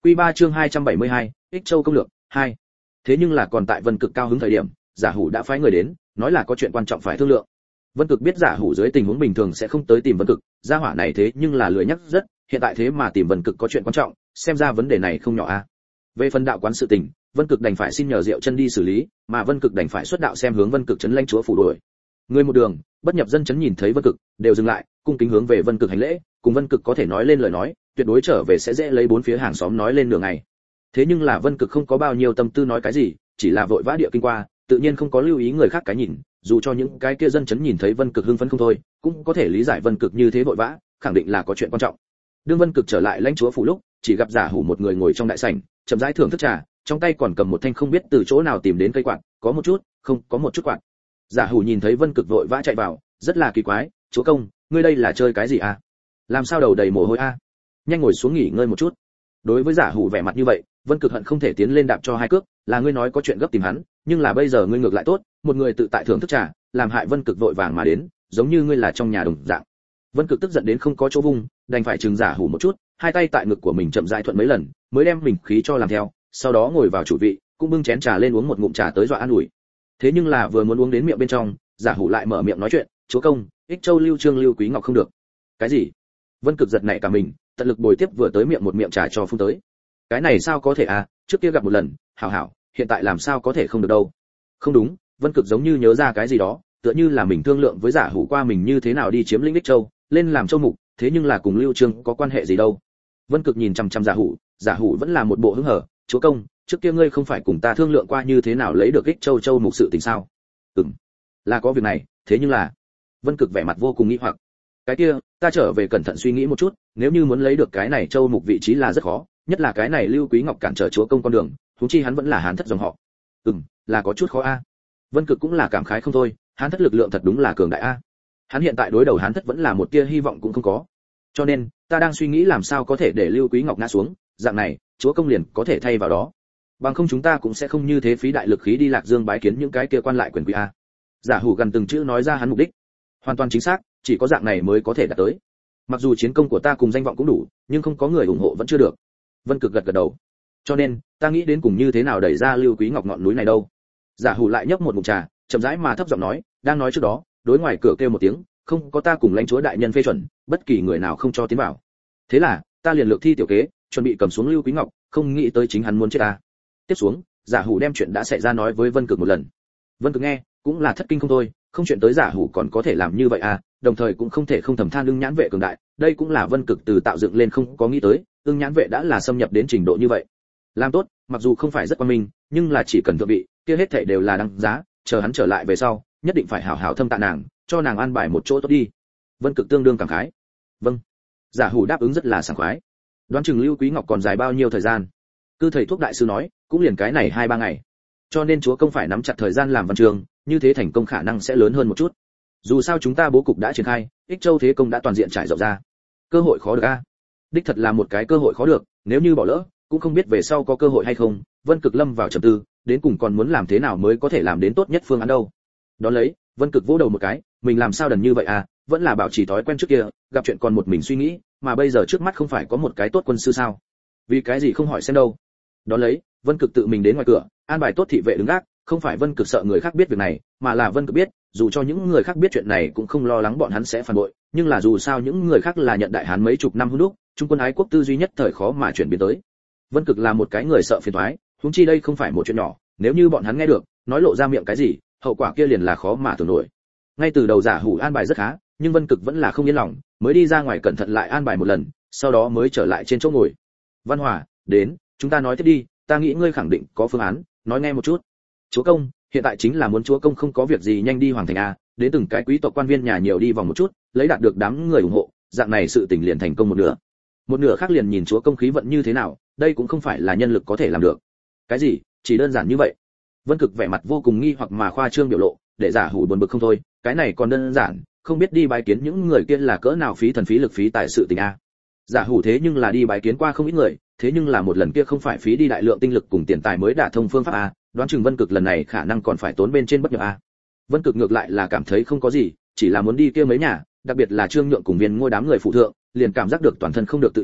Quy 3 chương 272, Ích Châu công lược 2. Thế nhưng là còn tại Vân Cực cao hứng thời điểm, Giả Hủ đã phái người đến, nói là có chuyện quan trọng phải thương lượng. Vân Cực biết Giả Hủ dưới tình huống bình thường sẽ không tới tìm Vân Cực, gia hỏa này thế nhưng là lười nhắc rất, hiện tại thế mà tìm Vân Cực có chuyện quan trọng, xem ra vấn đề này không nhỏ a. Về phần đạo quán sự tình, Vân Cực đành phải xin nhờ Diệu Chân đi xử lý, mà Vân Cực đành phải xuất đạo xem hướng Vân Cực trấn lãnh chúa phủ đuổi. Người một đường, bất nhập dân trấn nhìn thấy Vân Cực, đều dừng lại, cung kính hướng về Vân Cực hành lễ, cùng Vân Cực có thể nói lên lời nói, tuyệt đối trở về sẽ dễ lấy bốn phía hàng xóm nói lên nửa ngày. Thế nhưng là Vân Cực không có bao nhiêu tâm tư nói cái gì, chỉ là vội vã địa kinh qua, tự nhiên không có lưu ý người khác cái nhìn, dù cho những cái kia dân chấn nhìn thấy Vân Cực hưng phấn không thôi, cũng có thể lý giải Vân Cực như thế vội vã, khẳng định là có chuyện quan trọng. Đương Vân Cực trở lại lãnh chúa phủ lúc, chỉ gặp Giả Hủ một người ngồi trong đại sảnh, chậm rãi thưởng thức trà, trong tay còn cầm một thanh không biết từ chỗ nào tìm đến cây quạt, có một chút, không, có một chút quạt. Giả Hủ nhìn thấy Vân Cực vội vã chạy vào, rất là kỳ quái, "Chúa công, ngươi đây là chơi cái gì à? Làm sao đầu đầy mồ hôi a? Nhanh ngồi xuống nghỉ ngơi một chút." Đối với Giả Hủ vẻ mặt như vậy, Vân Cực hận không thể tiến lên đạp cho hai cước, "Là ngươi nói có chuyện gấp tìm hắn, nhưng là bây giờ ngươi ngược lại tốt, một người tự tại thưởng thức trà, làm hại Vân Cực vội vàng mà đến, giống như ngươi là trong nhà đồng dạng." Vân Cực tức giận đến không có chỗ vung, đành phải trừng Giả Hủ một chút, hai tay tại ngực của mình chậm rãi thuận mấy lần, mới đem mình khí cho làm theo, sau đó ngồi vào chủ vị, cũng bưng chén trà lên uống một ngụm trà tới dọa an ủi. Thế nhưng là vừa muốn uống đến miệng bên trong, Giả Hủ lại mở miệng nói chuyện, "Chúa công, Ích Châu Lưu Trương Lưu Quý Ngọc không được." "Cái gì?" Vân Cực giật nảy cả mình, tận lực bồi tiếp vừa tới miệng một miệng trà cho phun tới. "Cái này sao có thể à, trước kia gặp một lần, hảo hảo, hiện tại làm sao có thể không được đâu." "Không đúng." Vân Cực giống như nhớ ra cái gì đó, tựa như là mình thương lượng với Giả Hủ qua mình như thế nào đi chiếm lĩnh Ích Châu, lên làm châu mục, thế nhưng là cùng Lưu Trương có quan hệ gì đâu. Vân Cực nhìn chằm chằm Giả Hủ vẫn là một bộ hứng hở, "Chúa công, trước kia ngươi không phải cùng ta thương lượng qua như thế nào lấy được Ích Châu châu mục sự tình sao?" "Ừm, là có việc này, thế nhưng là..." Vân Cực vẻ mặt vô cùng nghi hoặc. "Cái kia, ta trở về cẩn thận suy nghĩ một chút, nếu như muốn lấy được cái này châu mục vị trí là rất khó, nhất là cái này Lưu Quý Ngọc cản trở chúa công con đường, huống chi hắn vẫn là Hán thất dòng họ." Là có chút khó a." Vân Cực cũng là cảm khái không thôi, Hán thất lực lượng thật đúng là cường đại a. Hắn hiện tại đối đầu Hán thất vẫn là một tia hy vọng cũng không có. Cho nên, ta đang suy nghĩ làm sao có thể để Lưu Quý Ngọc ngã xuống, dạng này, chúa công liền có thể thay vào đó. Bằng không chúng ta cũng sẽ không như thế phí đại lực khí đi Lạc Dương bái kiến những cái kia quan lại quyền quý a. Giả Hủ gần từng chữ nói ra hắn mục đích. Hoàn toàn chính xác, chỉ có dạng này mới có thể đạt tới. Mặc dù chiến công của ta cùng danh vọng cũng đủ, nhưng không có người ủng hộ vẫn chưa được. Vân Cực gật gật đầu. Cho nên, ta nghĩ đến cùng như thế nào đẩy ra Lưu Quý Ngọc ngọn núi này đâu. Giả Hủ lại nhấp một ngụm trà, chậm rãi mà thấp giọng nói, đang nói trước đó, đối ngoài cửa kêu một tiếng, không có ta cùng lãnh chúa đại nhân phê chuẩn, bất kỳ người nào không cho tiến vào. Thế là, ta liền lược thi tiểu kế, chuẩn bị cầm xuống Lưu Quý Ngọc, không nghĩ tới chính hắn muốn chết ta. Tiếp xuống, Giả Hủ đem chuyện đã xảy ra nói với Vân Cực một lần. Vân Cực nghe, cũng là thất kinh không thôi, không chuyện tới Giả Hủ còn có thể làm như vậy à, đồng thời cũng không thể không thầm than Ưng Nhãn Vệ cường đại, đây cũng là Vân Cực từ tạo dựng lên không có nghĩ tới, Ưng Nhãn Vệ đã là xâm nhập đến trình độ như vậy. Làm tốt, mặc dù không phải rất quan minh, nhưng là chỉ cần thượng vị, kia hết thảy đều là đáng giá, chờ hắn trở lại về sau, nhất định phải hảo hảo thâm tạ nàng, cho nàng an bài một chỗ tốt đi. Vân Cực tương đương cảm khái. Vâng. Giả Hủ đáp ứng rất là sảng khoái. Đoán chừng Lưu Quý Ngọc còn dài bao nhiêu thời gian? Cư thầy thuốc đại sư nói, cũng liền cái này 2-3 ngày. Cho nên chúa công phải nắm chặt thời gian làm văn trường, như thế thành công khả năng sẽ lớn hơn một chút. Dù sao chúng ta bố cục đã triển khai, Ích Châu thế công đã toàn diện trải rộng ra. Cơ hội khó được a. Đích thật là một cái cơ hội khó được, nếu như bỏ lỡ, cũng không biết về sau có cơ hội hay không. Vân Cực lâm vào trầm tư, đến cùng còn muốn làm thế nào mới có thể làm đến tốt nhất phương án đâu. Đón lấy, Vân Cực vỗ đầu một cái, mình làm sao đần như vậy à, vẫn là bảo trì thói quen trước kia, gặp chuyện còn một mình suy nghĩ, mà bây giờ trước mắt không phải có một cái tốt quân sư sao? Vì cái gì không hỏi xem đâu. Đón lấy, Vân Cực tự mình đến ngoài cửa, an bài tốt thị vệ đứng gác, không phải Vân Cực sợ người khác biết việc này, mà là Vân Cực biết, dù cho những người khác biết chuyện này cũng không lo lắng bọn hắn sẽ phản bội, nhưng là dù sao những người khác là nhận Đại Hán mấy chục năm hung đúc, trung quân ái quốc tư duy nhất thời khó mà chuyển biến tới. Vân Cực là một cái người sợ phiền toái, huống chi đây không phải một chuyện nhỏ, nếu như bọn hắn nghe được, nói lộ ra miệng cái gì, hậu quả kia liền là khó mà tưởng nổi. Ngay từ đầu Giả Hủ an bài rất khá, nhưng Vân Cực vẫn là không yên lòng, mới đi ra ngoài cẩn thận lại an bài một lần, sau đó mới trở lại trên chỗ ngồi. "Văn Hòa, đến, chúng ta nói tiếp đi, ta nghĩ ngươi khẳng định có phương án, nói nghe một chút." "Chúa công, hiện tại chính là muốn chúa công không có việc gì nhanh đi hoàng thành a, đến từng cái quý tộc quan viên nhà nhiều đi vòng một chút, lấy đạt được đám người ủng hộ, dạng này sự tình liền thành công một nửa. Một nửa khác liền nhìn chúa công khí vận như thế nào, đây cũng không phải là nhân lực có thể làm được." "Cái gì? Chỉ đơn giản như vậy?" Vân Cực vẻ mặt vô cùng nghi hoặc mà khoa trương biểu lộ, để Giả Hủ buồn bực không thôi, cái này còn đơn giản, không biết đi bái kiến những người kia là cỡ nào phí thần phí lực phí tài sự tình a. Giả Hủ thế nhưng là đi bái kiến qua không ít người, thế nhưng là một lần kia không phải phí đi đại lượng tinh lực cùng tiền tài mới đả thông phương pháp a, đoán chừng Vân Cực lần này khả năng còn phải tốn bên trên bất nhập a. Vân Cực ngược lại là cảm thấy không có gì, chỉ là muốn đi kia mấy nhà, đặc biệt là Trương Nhượng cùng Viên Ngôi đám người phụ thượng, liền cảm giác được toàn thân không được tự nhiên,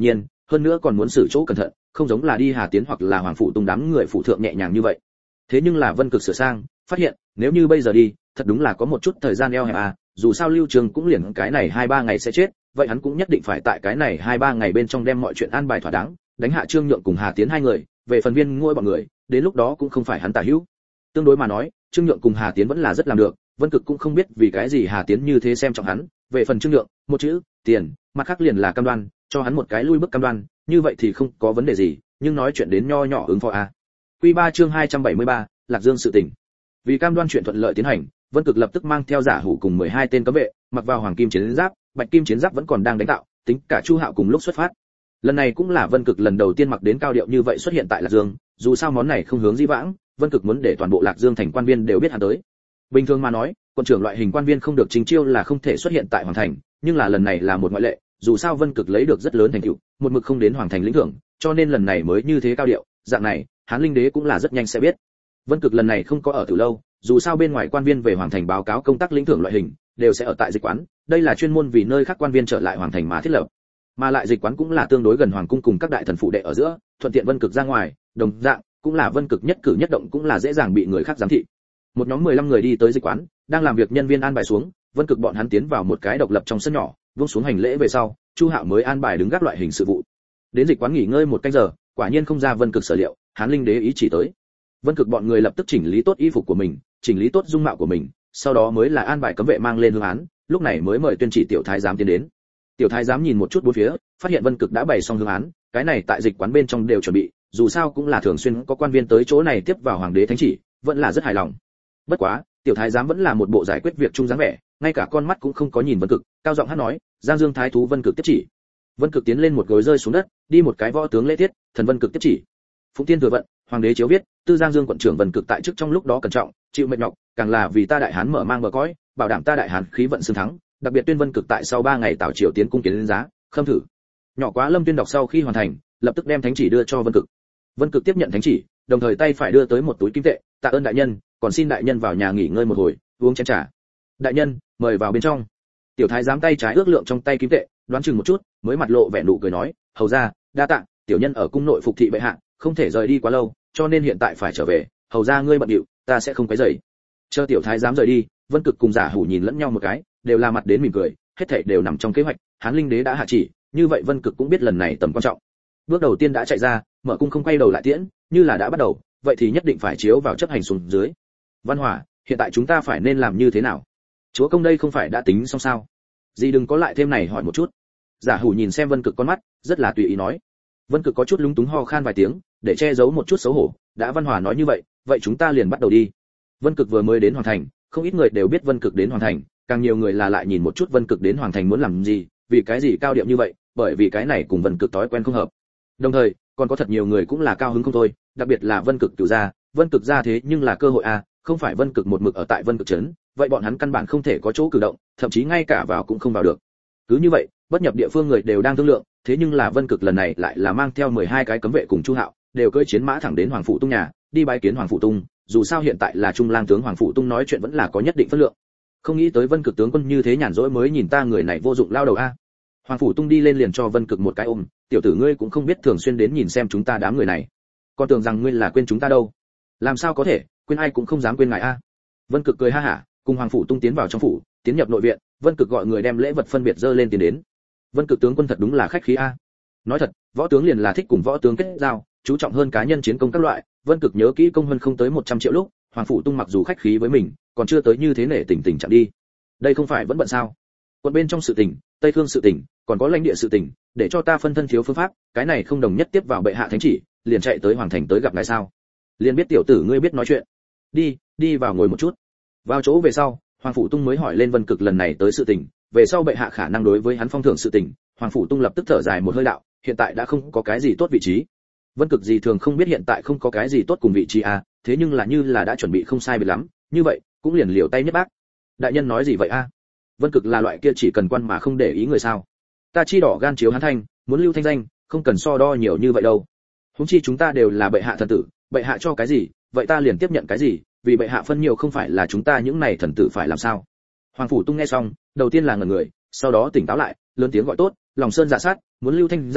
hơn nữa còn muốn xử chỗ cẩn thận, không giống là đi Hà Tiến hoặc là Hoàng Phủ Tung đám người phụ thượng nhẹ nhàng như vậy. Thế nhưng là Vân Cực sửa sang, phát hiện, nếu như bây giờ đi, thật đúng là có một chút thời gian eo hẹp à, dù sao Lưu Trường cũng liền cái này 2-3 ngày sẽ chết, vậy hắn cũng nhất định phải tại cái này 2-3 ngày bên trong đem mọi chuyện an bài thỏa đáng, đánh hạ Trương Nhượng cùng Hà Tiến hai người, về phần Viên Ngôi bọn người, đến lúc đó cũng không phải hắn tả hữu. Tương đối mà nói, Trương Nhượng cùng Hà Tiến vẫn là rất làm được, Vân Cực cũng không biết vì cái gì Hà Tiến như thế xem trọng hắn, về phần Trương Nhượng, một chữ, tiền, mặt khác liền là cam đoan, cho hắn một cái lui bước cam đoan, như vậy thì không có vấn đề gì, nhưng nói chuyện đến nho nhỏ ứng phó a. Quy 3 chương 273, Lạc Dương sự tình. Vì cam đoan chuyện thuận lợi tiến hành, Vân Cực lập tức mang theo Giả Hủ cùng 12 tên cấm vệ, mặc vào hoàng kim chiến giáp, bạch kim chiến giáp vẫn còn đang đánh tạo, tính cả Chu Hạo cùng lúc xuất phát. Lần này cũng là Vân Cực lần đầu tiên mặc đến cao điệu như vậy xuất hiện tại Lạc Dương, dù sao món này không hướng dĩ vãng, Vân Cực muốn để toàn bộ Lạc Dương thành quan viên đều biết hắn tới. Bình thường mà nói, quân trưởng loại hình quan viên không được chính chiêu là không thể xuất hiện tại hoàng thành, nhưng là lần này là một ngoại lệ, dù sao Vân Cực lấy được rất lớn thành tựu, một mực không đến hoàng thành lĩnh thưởng, cho nên lần này mới như thế cao điệu, dạng này, Hán Linh Đế cũng là rất nhanh sẽ biết. Vân Cực lần này không có ở Tử Lâu, dù sao bên ngoài quan viên về hoàng thành báo cáo công tác lĩnh thưởng loại hình, đều sẽ ở tại dịch quán, đây là chuyên môn vì nơi khác quan viên trở lại hoàng thành mà thiết lập. Mà lại dịch quán cũng là tương đối gần hoàng cung cùng các đại thần phụ đệ ở giữa, thuận tiện Vân Cực ra ngoài, đồng dạng cũng là Vân Cực nhất cử nhất động cũng là dễ dàng bị người khác giám thị. Một nhóm 15 người đi tới dịch quán, đang làm việc nhân viên an bài xuống, Vân Cực bọn hắn tiến vào một cái độc lập trong sân nhỏ, buông xuống hành lễ về sau, Chu Hạo mới an bài đứng gác loại hình sự vụ. Đến dịch quán nghỉ ngơi một canh giờ, quả nhiên không ra Vân Cực sở liệu, Hán Linh Đế ý chỉ tới. Vân Cực bọn người lập tức chỉnh lý tốt y phục của mình, chỉnh lý tốt dung mạo của mình, sau đó mới là an bài cấm vệ mang lên hương án, lúc này mới mời tuyên chỉ tiểu thái giám tiến đến. Tiểu thái giám nhìn một chút bốn phía, phát hiện Vân Cực đã bày xong hương án, cái này tại dịch quán bên trong đều chuẩn bị, dù sao cũng là thường xuyên có quan viên tới chỗ này tiếp vào hoàng đế thánh chỉ, vẫn là rất hài lòng. Bất quá, tiểu thái giám vẫn là một bộ giải quyết việc chung dáng vẻ, ngay cả con mắt cũng không có nhìn Vân Cực, cao giọng hát nói, Giang Dương thái thú Vân Cực tiếp chỉ. Vân Cực tiến lên một gối rơi xuống đất, đi một cái võ tướng lễ tiết, thần Vân Cực tiếp chỉ. Phụng Tiên thừa vận, hoàng đế chiếu viết, tư Giang Dương quận trưởng Vân Cực tại chức trong lúc đó cẩn trọng, chịu mệt nhọc, càng là vì ta đại hán mở mang bờ cõi, bảo đảm ta đại hán khí vận xương thắng, đặc biệt tuyên Vân Cực tại sau 3 ngày tảo triều tiến cung kiến lên giá, khâm thử. Nhỏ quá Lâm Tuyên đọc sau khi hoàn thành, lập tức đem thánh chỉ đưa cho Vân Cực. Vân Cực tiếp nhận thánh chỉ, đồng thời tay phải đưa tới một túi kim tệ, tạ ơn đại nhân, còn xin đại nhân vào nhà nghỉ ngơi một hồi, uống chén trà. Đại nhân, mời vào bên trong. Tiểu thái giám tay trái ước lượng trong tay kim tệ, đoán chừng một chút, mới mặt lộ vẻ nụ cười nói, hầu ra, đa tạ, tiểu nhân ở cung nội phục thị bệ hạ, không thể rời đi quá lâu, cho nên hiện tại phải trở về, hầu ra ngươi bận điệu, ta sẽ không quấy rầy. Chờ tiểu thái giám rời đi, Vân Cực cùng Giả Hủ nhìn lẫn nhau một cái, đều là mặt đến mỉm cười, hết thảy đều nằm trong kế hoạch, Hán Linh Đế đã hạ chỉ, như vậy Vân Cực cũng biết lần này tầm quan trọng. Bước đầu tiên đã chạy ra, mở cung không quay đầu lại tiễn, như là đã bắt đầu, vậy thì nhất định phải chiếu vào chấp hành xuống dưới. Văn Hòa, hiện tại chúng ta phải nên làm như thế nào? Chúa công đây không phải đã tính xong sao? Gì đừng có lại thêm này hỏi một chút. Giả Hủ nhìn xem Vân Cực con mắt, rất là tùy ý nói. Vân Cực có chút lúng túng ho khan vài tiếng, để che giấu một chút xấu hổ, đã Văn Hòa nói như vậy, vậy chúng ta liền bắt đầu đi. Vân Cực vừa mới đến hoàng thành, không ít người đều biết Vân Cực đến hoàng thành, càng nhiều người là lại nhìn một chút Vân Cực đến hoàng thành muốn làm gì, vì cái gì cao điệu như vậy, bởi vì cái này cùng Vân Cực thói quen không hợp. Đồng thời, còn có thật nhiều người cũng là cao hứng không thôi, đặc biệt là Vân Cực tiểu gia, Vân Cực gia thế nhưng là cơ hội a, không phải Vân Cực một mực ở tại Vân Cực trấn, vậy bọn hắn căn bản không thể có chỗ cử động, thậm chí ngay cả vào cũng không vào được. Cứ như vậy, bất nhập địa phương người đều đang thương lượng, thế nhưng là Vân Cực lần này lại là mang theo 12 cái cấm vệ cùng Chu Hạo, đều cưỡi chiến mã thẳng đến Hoàng Phủ Tung nhà, đi bái kiến Hoàng Phủ Tung, dù sao hiện tại là trung lang tướng Hoàng Phủ Tung nói chuyện vẫn là có nhất định phân lượng. Không nghĩ tới Vân Cực tướng quân như thế nhàn rỗi mới nhìn ta người này vô dụng lao đầu a. Hoàng Phủ Tung đi lên liền cho Vân Cực một cái ôm, tiểu tử ngươi cũng không biết thường xuyên đến nhìn xem chúng ta đám người này, còn tưởng rằng ngươi là quên chúng ta đâu. Làm sao có thể, quên ai cũng không dám quên ngài a. Vân Cực cười ha hả, cùng Hoàng Phủ Tung tiến vào trong phủ, tiến nhập nội viện, Vân Cực gọi người đem lễ vật phân biệt dơ lên tiến đến. Vân Cực tướng quân thật đúng là khách khí a. Nói thật, võ tướng liền là thích cùng võ tướng kết giao, chú trọng hơn cá nhân chiến công các loại. Vân Cực nhớ kỹ công hơn không tới 100 triệu lúc, Hoàng Phủ Tung mặc dù khách khí với mình, còn chưa tới như thế nể tình chẳng đi. Đây không phải vẫn bận sao? Quận bên trong sự tình, Tây Khương sự tình, còn có lãnh địa sự tình, để cho ta phân thân thiếu phương pháp, cái này không đồng nhất tiếp vào bệ hạ thánh chỉ, liền chạy tới hoàng thành tới gặp ngài sao? Liền biết tiểu tử ngươi biết nói chuyện. Đi vào ngồi một chút. Vào chỗ về sau, Hoàng Phủ Tung mới hỏi lên Vân Cực lần này tới sự tình, về sau bệ hạ khả năng đối với hắn phong thưởng sự tình. Hoàng Phủ Tung lập tức thở dài một hơi đạo, hiện tại đã không có cái gì tốt vị trí. Vân Cực gì thường không biết hiện tại không có cái gì tốt cùng vị trí a, thế nhưng là như là đã chuẩn bị không sai biệt lắm, như vậy cũng liền liều tay nhất bác. Đại nhân nói gì vậy a? Vân Cực là loại kia chỉ cần quan mà không để ý người sao? Ta chi đỏ gan chiếu hắn thanh, muốn lưu thanh danh, không cần so đo nhiều như vậy đâu. Huống chi chúng ta đều là bệ hạ thần tử, bệ hạ cho cái gì, vậy ta liền tiếp nhận cái gì, vì bệ hạ phân nhiều không phải là chúng ta những này thần tử phải làm sao? Hoàng Phủ Tung nghe xong, đầu tiên là ngẩn người, sau đó tỉnh táo lại, lớn tiếng gọi tốt, lòng sơn dạ sát, muốn lưu thanh danh,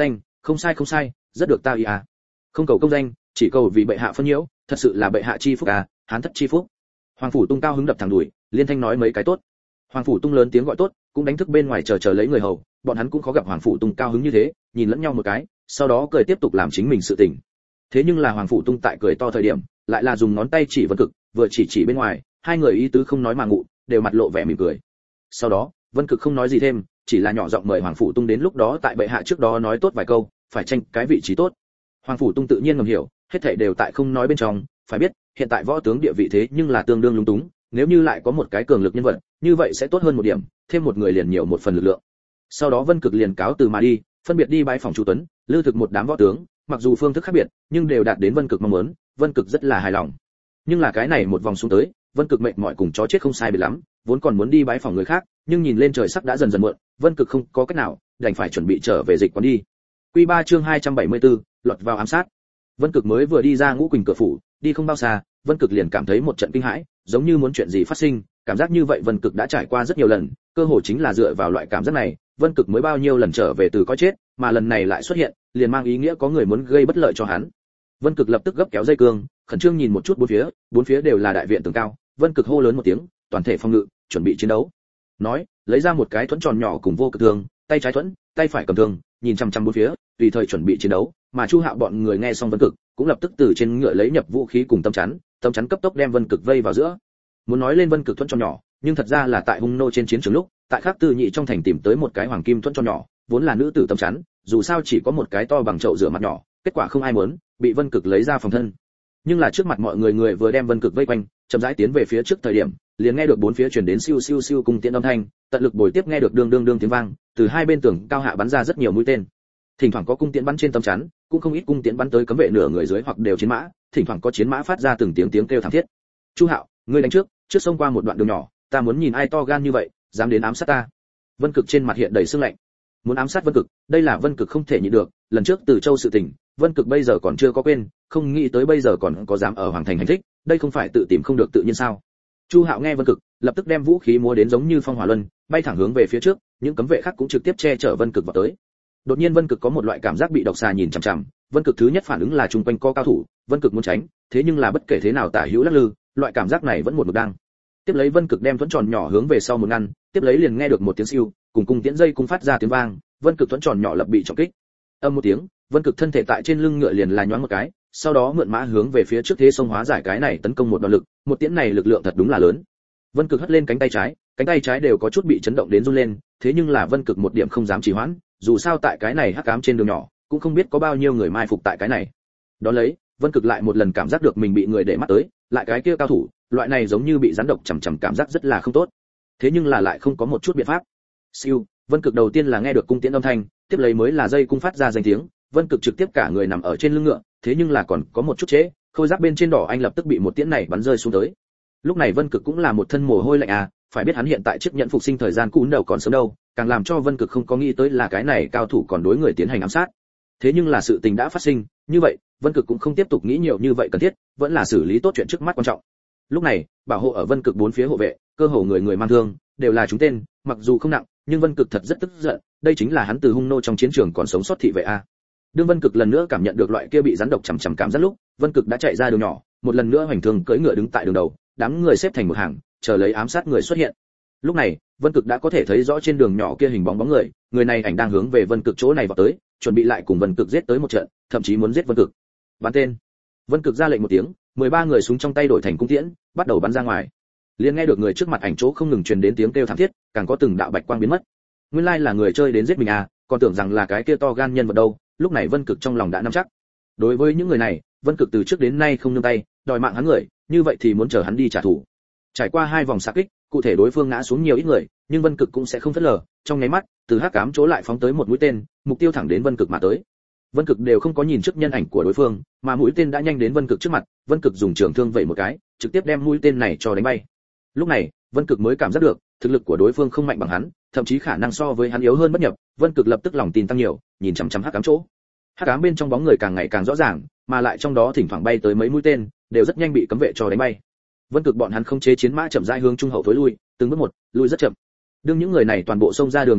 không sai, rất được ta ý à. Không cầu công danh, chỉ cầu vì bệ hạ phân nhiễu, thật sự là bệ hạ chi phúc à, hán thất chi phúc. Hoàng phủ tung cao hứng đập thẳng đùi, liên thanh nói mấy cái tốt. Hoàng phủ tung lớn tiếng gọi tốt, cũng đánh thức bên ngoài chờ lấy người hầu, bọn hắn cũng khó gặp Hoàng phủ tung cao hứng như thế, nhìn lẫn nhau một cái, sau đó cười tiếp tục làm chính mình sự tình. Thế nhưng là Hoàng phủ tung tại cười to thời điểm, lại là dùng ngón tay chỉ Vân Cực, vừa chỉ bên ngoài, hai người ý tứ không nói mà ngụ, đều mặt lộ vẻ mỉm cười. Sau đó, Vân Cực không nói gì thêm, chỉ là nhỏ giọng mời Hoàng phủ tung đến lúc đó tại bệ hạ trước đó nói tốt vài câu, phải tranh cái vị trí tốt. Hoàng phủ tung tự nhiên ngầm hiểu, hết thảy đều tại không nói bên trong, phải biết, hiện tại võ tướng địa vị thế nhưng là tương đương lúng túng, nếu như lại có một cái cường lực nhân vật, như vậy sẽ tốt hơn một điểm, thêm một người liền nhiều một phần lực lượng. Sau đó Vân Cực liền cáo từ mà đi, phân biệt đi bái phòng Chu Tuấn, Lư Thực một đám võ tướng, mặc dù phương thức khác biệt, nhưng đều đạt đến Vân Cực mong muốn, Vân Cực rất là hài lòng. Nhưng là cái này một vòng xuống tới, Vân Cực mệt mỏi cùng chó chết không sai biệt lắm, vốn còn muốn đi bái phòng người khác, nhưng nhìn lên trời sắp đã dần dần muộn, Vân Cực không có cách nào, đành phải chuẩn bị trở về dịch quán đi. Quy 3 chương 274, lọt vào ám sát. Vân Cực mới vừa đi ra Ngũ Quỳnh cửa phủ, đi không bao xa, Vân Cực liền cảm thấy một trận kinh hãi, giống như muốn chuyện gì phát sinh, cảm giác như vậy Vân Cực đã trải qua rất nhiều lần, cơ hội chính là dựa vào loại cảm giác này, Vân Cực mới bao nhiêu lần trở về từ coi chết, mà lần này lại xuất hiện, liền mang ý nghĩa có người muốn gây bất lợi cho hắn. Vân Cực lập tức gấp kéo dây cương, khẩn trương nhìn một chút bốn phía đều là đại viện tường cao, Vân Cực hô lớn một tiếng, toàn thể phòng ngự, chuẩn bị chiến đấu. Nói, lấy ra một cái thuẫn tròn nhỏ cùng vô cực thương, tay trái thuẫn, tay phải cầm thương, nhìn chằm chằm bốn phía, tùy thời chuẩn bị chiến đấu, mà Chu Hạo bọn người nghe xong Vân Cực, cũng lập tức từ trên ngựa lấy nhập vũ khí cùng tâm chắn cấp tốc đem Vân Cực vây vào giữa. Muốn nói lên Vân Cực thuẫn tròn nhỏ, nhưng thật ra là tại Hung Nô trên chiến trường lúc, tại Khắc Tư Nhị trong thành tìm tới một cái hoàng kim thuẫn tròn nhỏ, vốn là nữ tử tâm chắn, dù sao chỉ có một cái to bằng chậu rửa mặt nhỏ, kết quả không ai muốn, bị Vân Cực lấy ra phòng thân. Nhưng là trước mặt mọi người vừa đem Vân Cực vây quanh, chậm rãi tiến về phía trước thời điểm, liền nghe được bốn phía truyền đến siêu siêu siêu cùng tiễn âm thanh, tận lực bồi tiếp nghe được đương đương tiếng vang, từ hai bên tường cao hạ bắn ra rất nhiều mũi tên. Thỉnh thoảng có cung tiễn bắn trên tấm chắn, cũng không ít cung tiễn bắn tới cấm vệ nửa người dưới hoặc đều chiến mã, thỉnh thoảng có chiến mã phát ra từng tiếng kêu thảm thiết. Chu Hạo, ngươi đánh trước xông qua một đoạn đường nhỏ, ta muốn nhìn ai to gan như vậy, dám đến ám sát ta. Vân Cực trên mặt hiện đầy sương lạnh. Muốn ám sát Vân Cực, đây là Vân Cực không thể nhịn được, lần trước Từ Châu sự tình, Vân Cực bây giờ còn chưa có quên, không nghĩ tới bây giờ còn có dám ở hoàng thành hành thích, đây không phải tự tìm không được tự nhiên sao? Chu Hạo nghe Vân Cực, lập tức đem vũ khí múa đến giống như phong hỏa luân, bay thẳng hướng về phía trước, những cấm vệ khác cũng trực tiếp che chở Vân Cực vào tới. Đột nhiên Vân Cực có một loại cảm giác bị độc xà nhìn chằm chằm, Vân Cực thứ nhất phản ứng là chung quanh có cao thủ, Vân Cực muốn tránh, thế nhưng là bất kể thế nào tả hữu lắc lư, loại cảm giác này vẫn một mực đang. Tiếp lấy Vân Cực đem thuẫn tròn nhỏ hướng về sau một ngăn, tiếp lấy liền nghe được một tiếng siêu, cùng cung tiễn dây cung phát ra tiếng vang, Vân Cực thuẫn tròn nhỏ lập bị trọng kích. Âm một tiếng, Vân Cực thân thể tại trên lưng ngựa liền là nhoáng một cái, sau đó mượn mã hướng về phía trước thế sông hóa giải cái này tấn công một đòn lực, một tiễn này lực lượng thật đúng là lớn. Vân Cực hất lên cánh tay trái đều có chút bị chấn động đến run lên, thế nhưng là Vân Cực một điểm không dám trì hoãn, dù sao tại cái này hắc ám trên đường nhỏ, cũng không biết có bao nhiêu người mai phục tại cái này. Đó lấy, Vân Cực lại một lần cảm giác được mình bị người để mắt tới, lại cái kia cao thủ, loại này giống như bị rắn độc chầm chầm cảm giác rất là không tốt. Thế nhưng là lại không có một chút biện pháp. Siêu, Vân Cực đầu tiên là nghe được cung tiễn âm thanh, tiếp lấy mới là dây cung phát ra danh tiếng, Vân Cực trực tiếp cả người nằm ở trên lưng ngựa, thế nhưng là còn có một chút trễ, khôi giáp bên trên đỏ anh lập tức bị một tiễn này bắn rơi xuống tới. Lúc này Vân Cực cũng là một thân mồ hôi lạnh à, phải biết hắn hiện tại chiếc nhận phục sinh thời gian cún đầu còn sớm đâu, càng làm cho Vân Cực không có nghĩ tới là cái này cao thủ còn đối người tiến hành ám sát. Thế nhưng là sự tình đã phát sinh, như vậy, Vân Cực cũng không tiếp tục nghĩ nhiều như vậy cần thiết, vẫn là xử lý tốt chuyện trước mắt quan trọng. Lúc này, bảo hộ ở Vân Cực bốn phía hộ vệ, cơ hồ người mang thương, đều là chúng tên, mặc dù không nặng, nhưng Vân Cực thật rất tức giận, đây chính là hắn từ Hung Nô trong chiến trường còn sống sót thị vệ a. Đương Vân Cực lần nữa cảm nhận được loại kia bị rắn độc chầm chầm cảm giác lúc, Vân Cực đã chạy ra đường nhỏ, một lần nữa hoành thương cưỡi ngựa đứng tại đường đầu, đám người xếp thành một hàng, chờ lấy ám sát người xuất hiện. Lúc này, Vân Cực đã có thể thấy rõ trên đường nhỏ kia hình bóng người, người này ảnh đang hướng về Vân Cực chỗ này vào tới, chuẩn bị lại cùng Vân Cực giết tới một trận, thậm chí muốn giết Vân Cực. Bắn tên. Vân Cực ra lệnh một tiếng, 13 người súng trong tay đổi thành cung tiễn, bắt đầu bắn ra ngoài. Liền nghe được người trước mặt ảnh chỗ không ngừng truyền đến tiếng kêu thảm thiết, càng có từng đạo bạch quang biến mất. Nguyên lai là người chơi đến giết mình à, còn tưởng rằng là cái kia to gan nhân vật đâu. Lúc này Vân Cực trong lòng đã nắm chắc. Đối với những người này, Vân Cực từ trước đến nay không nương tay, đòi mạng hắn người, như vậy thì muốn chờ hắn đi trả thù. Trải qua 2 vòng xạ kích, cụ thể đối phương ngã xuống nhiều ít người, nhưng Vân Cực cũng sẽ không phớt lờ, trong nháy mắt, từ hắc ám chỗ lại phóng tới một mũi tên, mục tiêu thẳng đến Vân Cực mà tới. Vân Cực đều không có nhìn trước nhân ảnh của đối phương, mà mũi tên đã nhanh đến Vân Cực trước mặt, Vân Cực dùng trường thương vẩy một cái, trực tiếp đem mũi tên này cho đánh bay. Lúc này, Vân Cực mới cảm giác được, thực lực của đối phương không mạnh bằng hắn, thậm chí khả năng so với hắn yếu hơn bất nhập, Vân Cực lập tức lòng tin tăng nhiều, nhìn chằm chằm hắc ám chỗ. Hắc ám bên trong bóng người càng ngày càng rõ ràng, mà lại trong đó thỉnh thoảng bay tới mấy mũi tên, đều rất nhanh bị cấm vệ cho đánh bay. Vân Cực bọn hắn không chế chiến mã chậm rãi hướng trung hậu thối lui, từng bước một, lui rất chậm. Đương những người này toàn bộ xông ra đường nhỏ lúc,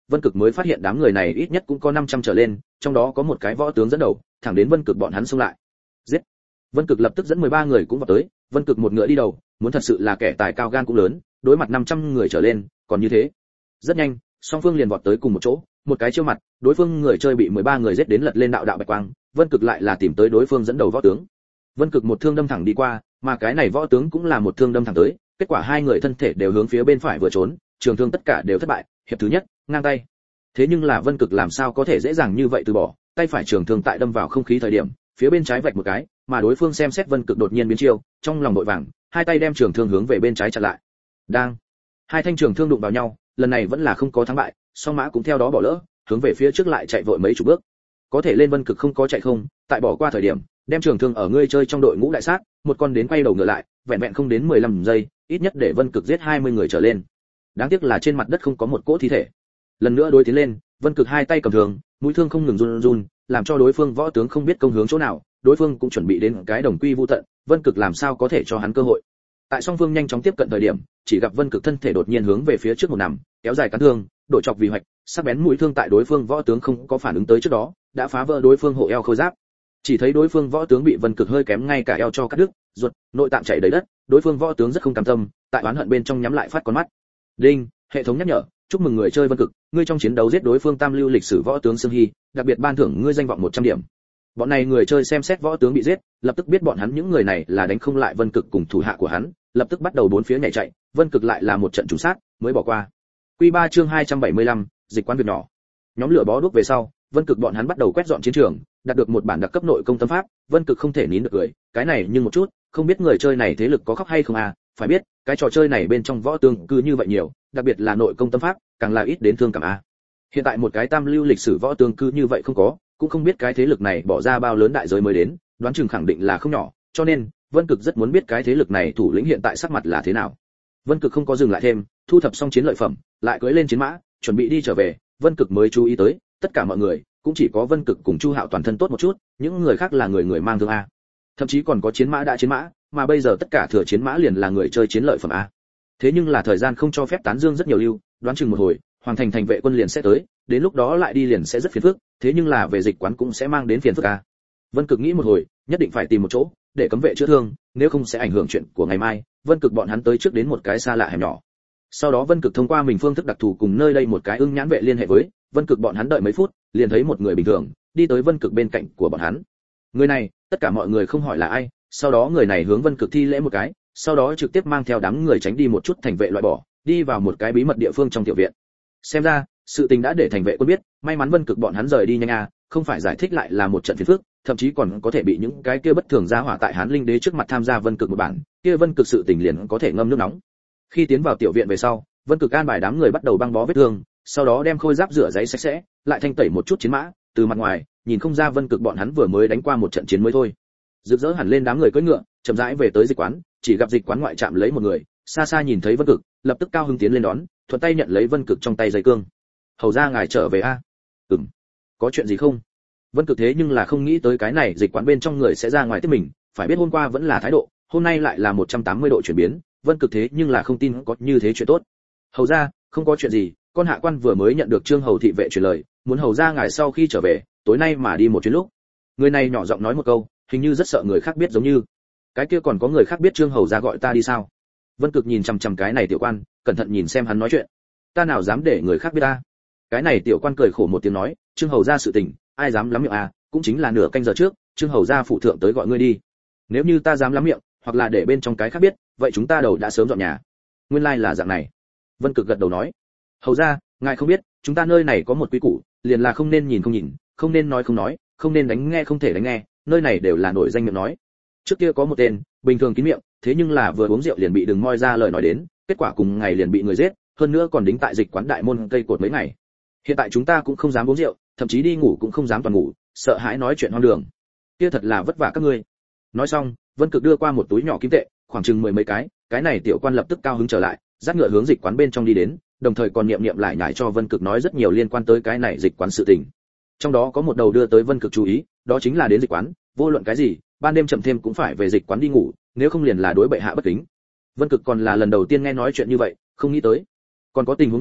Vân Cực mới phát hiện đám người này ít nhất cũng có 500 trở lên, trong đó có một cái võ tướng dẫn đầu, thẳng đến Vân Cực bọn hắn xông lại. Giết! Vân Cực lập tức dẫn 13 người cũng vào tới, Vân Cực một ngựa đi đầu, muốn thật sự là kẻ tài cao gan cũng lớn, đối mặt 500 người trở lên, còn như thế. Rất nhanh, song phương liền vọt tới cùng một chỗ, một cái chiêu mặt, đối phương người chơi bị 13 người giết đến lật lên đạo đạo bạch quang, Vân Cực lại là tìm tới đối phương dẫn đầu võ tướng. Vân Cực một thương đâm thẳng đi qua, mà cái này võ tướng cũng là một thương đâm thẳng tới, kết quả hai người thân thể đều hướng phía bên phải vừa trốn, trường thương tất cả đều thất bại, hiệp thứ nhất, ngang tay. Thế nhưng là Vân Cực làm sao có thể dễ dàng như vậy từ bỏ, tay phải trường thương tại đâm vào không khí thời điểm, phía bên trái vạch một cái, mà đối phương xem xét Vân Cực đột nhiên biến chiêu, trong lòng vội vàng, hai tay đem trường thương hướng về bên trái chặn lại. Đang, hai thanh trường thương đụng vào nhau, lần này vẫn là không có thắng bại, song mã cũng theo đó bỏ lỡ, hướng về phía trước lại chạy vội mấy chục bước. Có thể lên Vân Cực không có chạy không, tại bỏ qua thời điểm, đem trường thương ở ngươi chơi trong đội ngũ đại sát, một con đến quay đầu ngựa lại, vẹn vẹn không đến 15 giây, ít nhất để Vân Cực giết 20 người trở lên. Đáng tiếc là trên mặt đất không có một cỗ thi thể. Lần nữa đối tiến lên, Vân Cực hai tay cầm thương, mũi thương không ngừng run run, làm cho đối phương võ tướng không biết công hướng chỗ nào, đối phương cũng chuẩn bị đến cái đồng quy vu tận, Vân Cực làm sao có thể cho hắn cơ hội. Tại song phương nhanh chóng tiếp cận thời điểm, chỉ gặp Vân Cực thân thể đột nhiên hướng về phía trước một nằm, kéo dài cán thương, đổi chọc vì hoạch, sắc bén mũi thương tại đối phương võ tướng không có phản ứng tới trước đó, đã phá vỡ đối phương hộ eo khôi giáp. Chỉ thấy đối phương võ tướng bị Vân Cực hơi kém ngay cả eo cho cắt đứt, ruột, nội tạng chảy đầy đất, đối phương võ tướng rất không cam tâm, tại oán hận bên trong nhắm lại phát con mắt. Đinh, hệ thống nhắc nhở, chúc mừng người chơi Vân Cực, ngươi trong chiến đấu giết đối phương tam lưu lịch sử võ tướng Sương Hy, đặc biệt ban thưởng ngươi danh vọng 100 điểm. Bọn này người chơi xem xét võ tướng bị giết, lập tức biết bọn hắn những người này là đánh không lại Vân Cực cùng thủ hạ của hắn, lập tức bắt đầu bốn phía nhảy chạy, Vân Cực lại là một trận trùng sát, mới bỏ qua. Quy 3 chương 275, dịch quán việc nhỏ. Nhóm lửa bó đuốc về sau, Vân Cực bọn hắn bắt đầu quét dọn chiến trường, đạt được một bản đặc cấp nội công tâm pháp, Vân Cực không thể nín được cười, cái này nhưng một chút, không biết người chơi này thế lực có khóc hay không à, phải biết, cái trò chơi này bên trong võ tướng cứ như vậy nhiều, đặc biệt là nội công tâm pháp, càng là ít đến thương cảm a. Hiện tại một cái tam lưu lịch sử võ tướng cứ như vậy không có, cũng không biết cái thế lực này bỏ ra bao lớn đại giới mới đến, đoán chừng khẳng định là không nhỏ, cho nên Vân Cực rất muốn biết cái thế lực này thủ lĩnh hiện tại sắc mặt là thế nào. Vân Cực không có dừng lại thêm, thu thập xong chiến lợi phẩm, lại cưỡi lên chiến mã, chuẩn bị đi trở về, Vân Cực mới chú ý tới, tất cả mọi người, cũng chỉ có Vân Cực cùng Chu Hạo toàn thân tốt một chút, những người khác là người người mang thương a. Thậm chí còn có chiến mã đã chiến mã, mà bây giờ tất cả thừa chiến mã liền là người chơi chiến lợi phẩm a. Thế nhưng là thời gian không cho phép tán dương rất nhiều lưu, đoán chừng một hồi, hoàng thành thành vệ quân liền sẽ tới, đến lúc đó lại đi liền sẽ rất phiền phức, thế nhưng là về dịch quán cũng sẽ mang đến phiền phức a. Vân Cực nghĩ một hồi, nhất định phải tìm một chỗ để cấm vệ chữa thương, nếu không sẽ ảnh hưởng chuyện của ngày mai. Vân Cực bọn hắn tới trước đến một cái xa lạ hẻm nhỏ. Sau đó Vân Cực thông qua mình phương thức đặc thù cùng nơi đây một cái ưng nhãn vệ liên hệ với, Vân Cực bọn hắn đợi mấy phút, liền thấy một người bình thường đi tới Vân Cực bên cạnh của bọn hắn. Người này, tất cả mọi người không hỏi là ai, sau đó người này hướng Vân Cực thi lễ một cái, sau đó trực tiếp mang theo đám người tránh đi một chút thành vệ loại bỏ, đi vào một cái bí mật địa phương trong tiểu viện. Xem ra, sự tình đã để thành vệ quân biết, may mắn Vân Cực bọn hắn rời đi nhanh à, không phải giải thích lại là một trận phiền phức, thậm chí còn có thể bị những cái kia bất thường ra hỏa tại Hán Linh Đế trước mặt tham gia Vân Cực một bản, kia Vân Cực sự tình liền có thể ngâm nước nóng. Khi tiến vào tiểu viện về sau, Vân Cực an bài đám người bắt đầu băng bó vết thương, sau đó đem khôi giáp rửa giấy sạch sẽ, lại thanh tẩy một chút chiến mã, từ mặt ngoài, nhìn không ra Vân Cực bọn hắn vừa mới đánh qua một trận chiến mới thôi. Rực rỡ hẳn lên đám người cưỡi ngựa, chậm rãi về tới dịch quán, chỉ gặp dịch quán ngoại trạm lấy một người, xa xa nhìn thấy Vân Cực, lập tức cao hứng tiến lên đón, thuận tay nhận lấy Vân Cực trong tay dây cương. Hầu ra ngài trở về a? Ừm. Có chuyện gì không? Vân Cực thế nhưng là không nghĩ tới cái này dịch quán bên trong người sẽ ra ngoài tiếp mình, phải biết hôm qua vẫn là thái độ, hôm nay lại là 180 độ chuyển biến, Vân Cực thế nhưng là không tin có như thế chuyện tốt. Hầu ra, không có chuyện gì, con hạ quan vừa mới nhận được Trương hầu thị vệ truyền lời, muốn hầu ra ngài sau khi trở về, tối nay mà đi một chuyến lúc. Người này nhỏ giọng nói một câu, hình như rất sợ người khác biết giống như. Cái kia còn có người khác biết Trương hầu ra gọi ta đi sao? Vân Cực nhìn chằm chằm cái này tiểu quan, cẩn thận nhìn xem hắn nói chuyện. Ta nào dám để người khác biết ta? Cái này tiểu quan cười khổ một tiếng nói, Trương hầu ra sự tình, ai dám lắm miệng à, cũng chính là nửa canh giờ trước, Trương hầu ra phụ thượng tới gọi ngươi đi. Nếu như ta dám lắm miệng, hoặc là để bên trong cái khác biết, vậy chúng ta đầu đã sớm dọn nhà. Nguyên lai là dạng này. Vân Cực gật đầu nói, hầu ra, ngài không biết, chúng ta nơi này có một quy củ, liền là không nên nhìn không nhìn, không nên nói không nói, không nên đánh nghe không thể đánh nghe, nơi này đều là nổi danh miệng nói. Trước kia có một tên, bình thường kín miệng, thế nhưng là vừa uống rượu liền bị đừng moi ra lời nói đến, kết quả cùng ngày liền bị người giết, hơn nữa còn đính tại dịch quán đại môn cây cột mấy ngày. Hiện tại chúng ta cũng không dám uống rượu, thậm chí đi ngủ cũng không dám toàn ngủ, sợ hãi nói chuyện hoang đường. Kia thật là vất vả các ngươi. Nói xong, Vân Cực đưa qua một túi nhỏ kim tệ, khoảng chừng 10 mấy cái này tiểu quan lập tức cao hứng trở lại, dắt ngựa hướng dịch quán bên trong đi đến, đồng thời còn niệm lại nhải cho Vân Cực nói rất nhiều liên quan tới cái này dịch quán sự tình. Trong đó có một đầu đưa tới Vân Cực chú ý, đó chính là đến dịch quán, vô luận cái gì, ban đêm chậm thêm cũng phải về dịch quán đi ngủ, nếu không liền là đối bệ hạ bất kính. Vân Cực còn là lần đầu tiên nghe nói chuyện như vậy, không nghĩ tới còn có tình huống như vậy,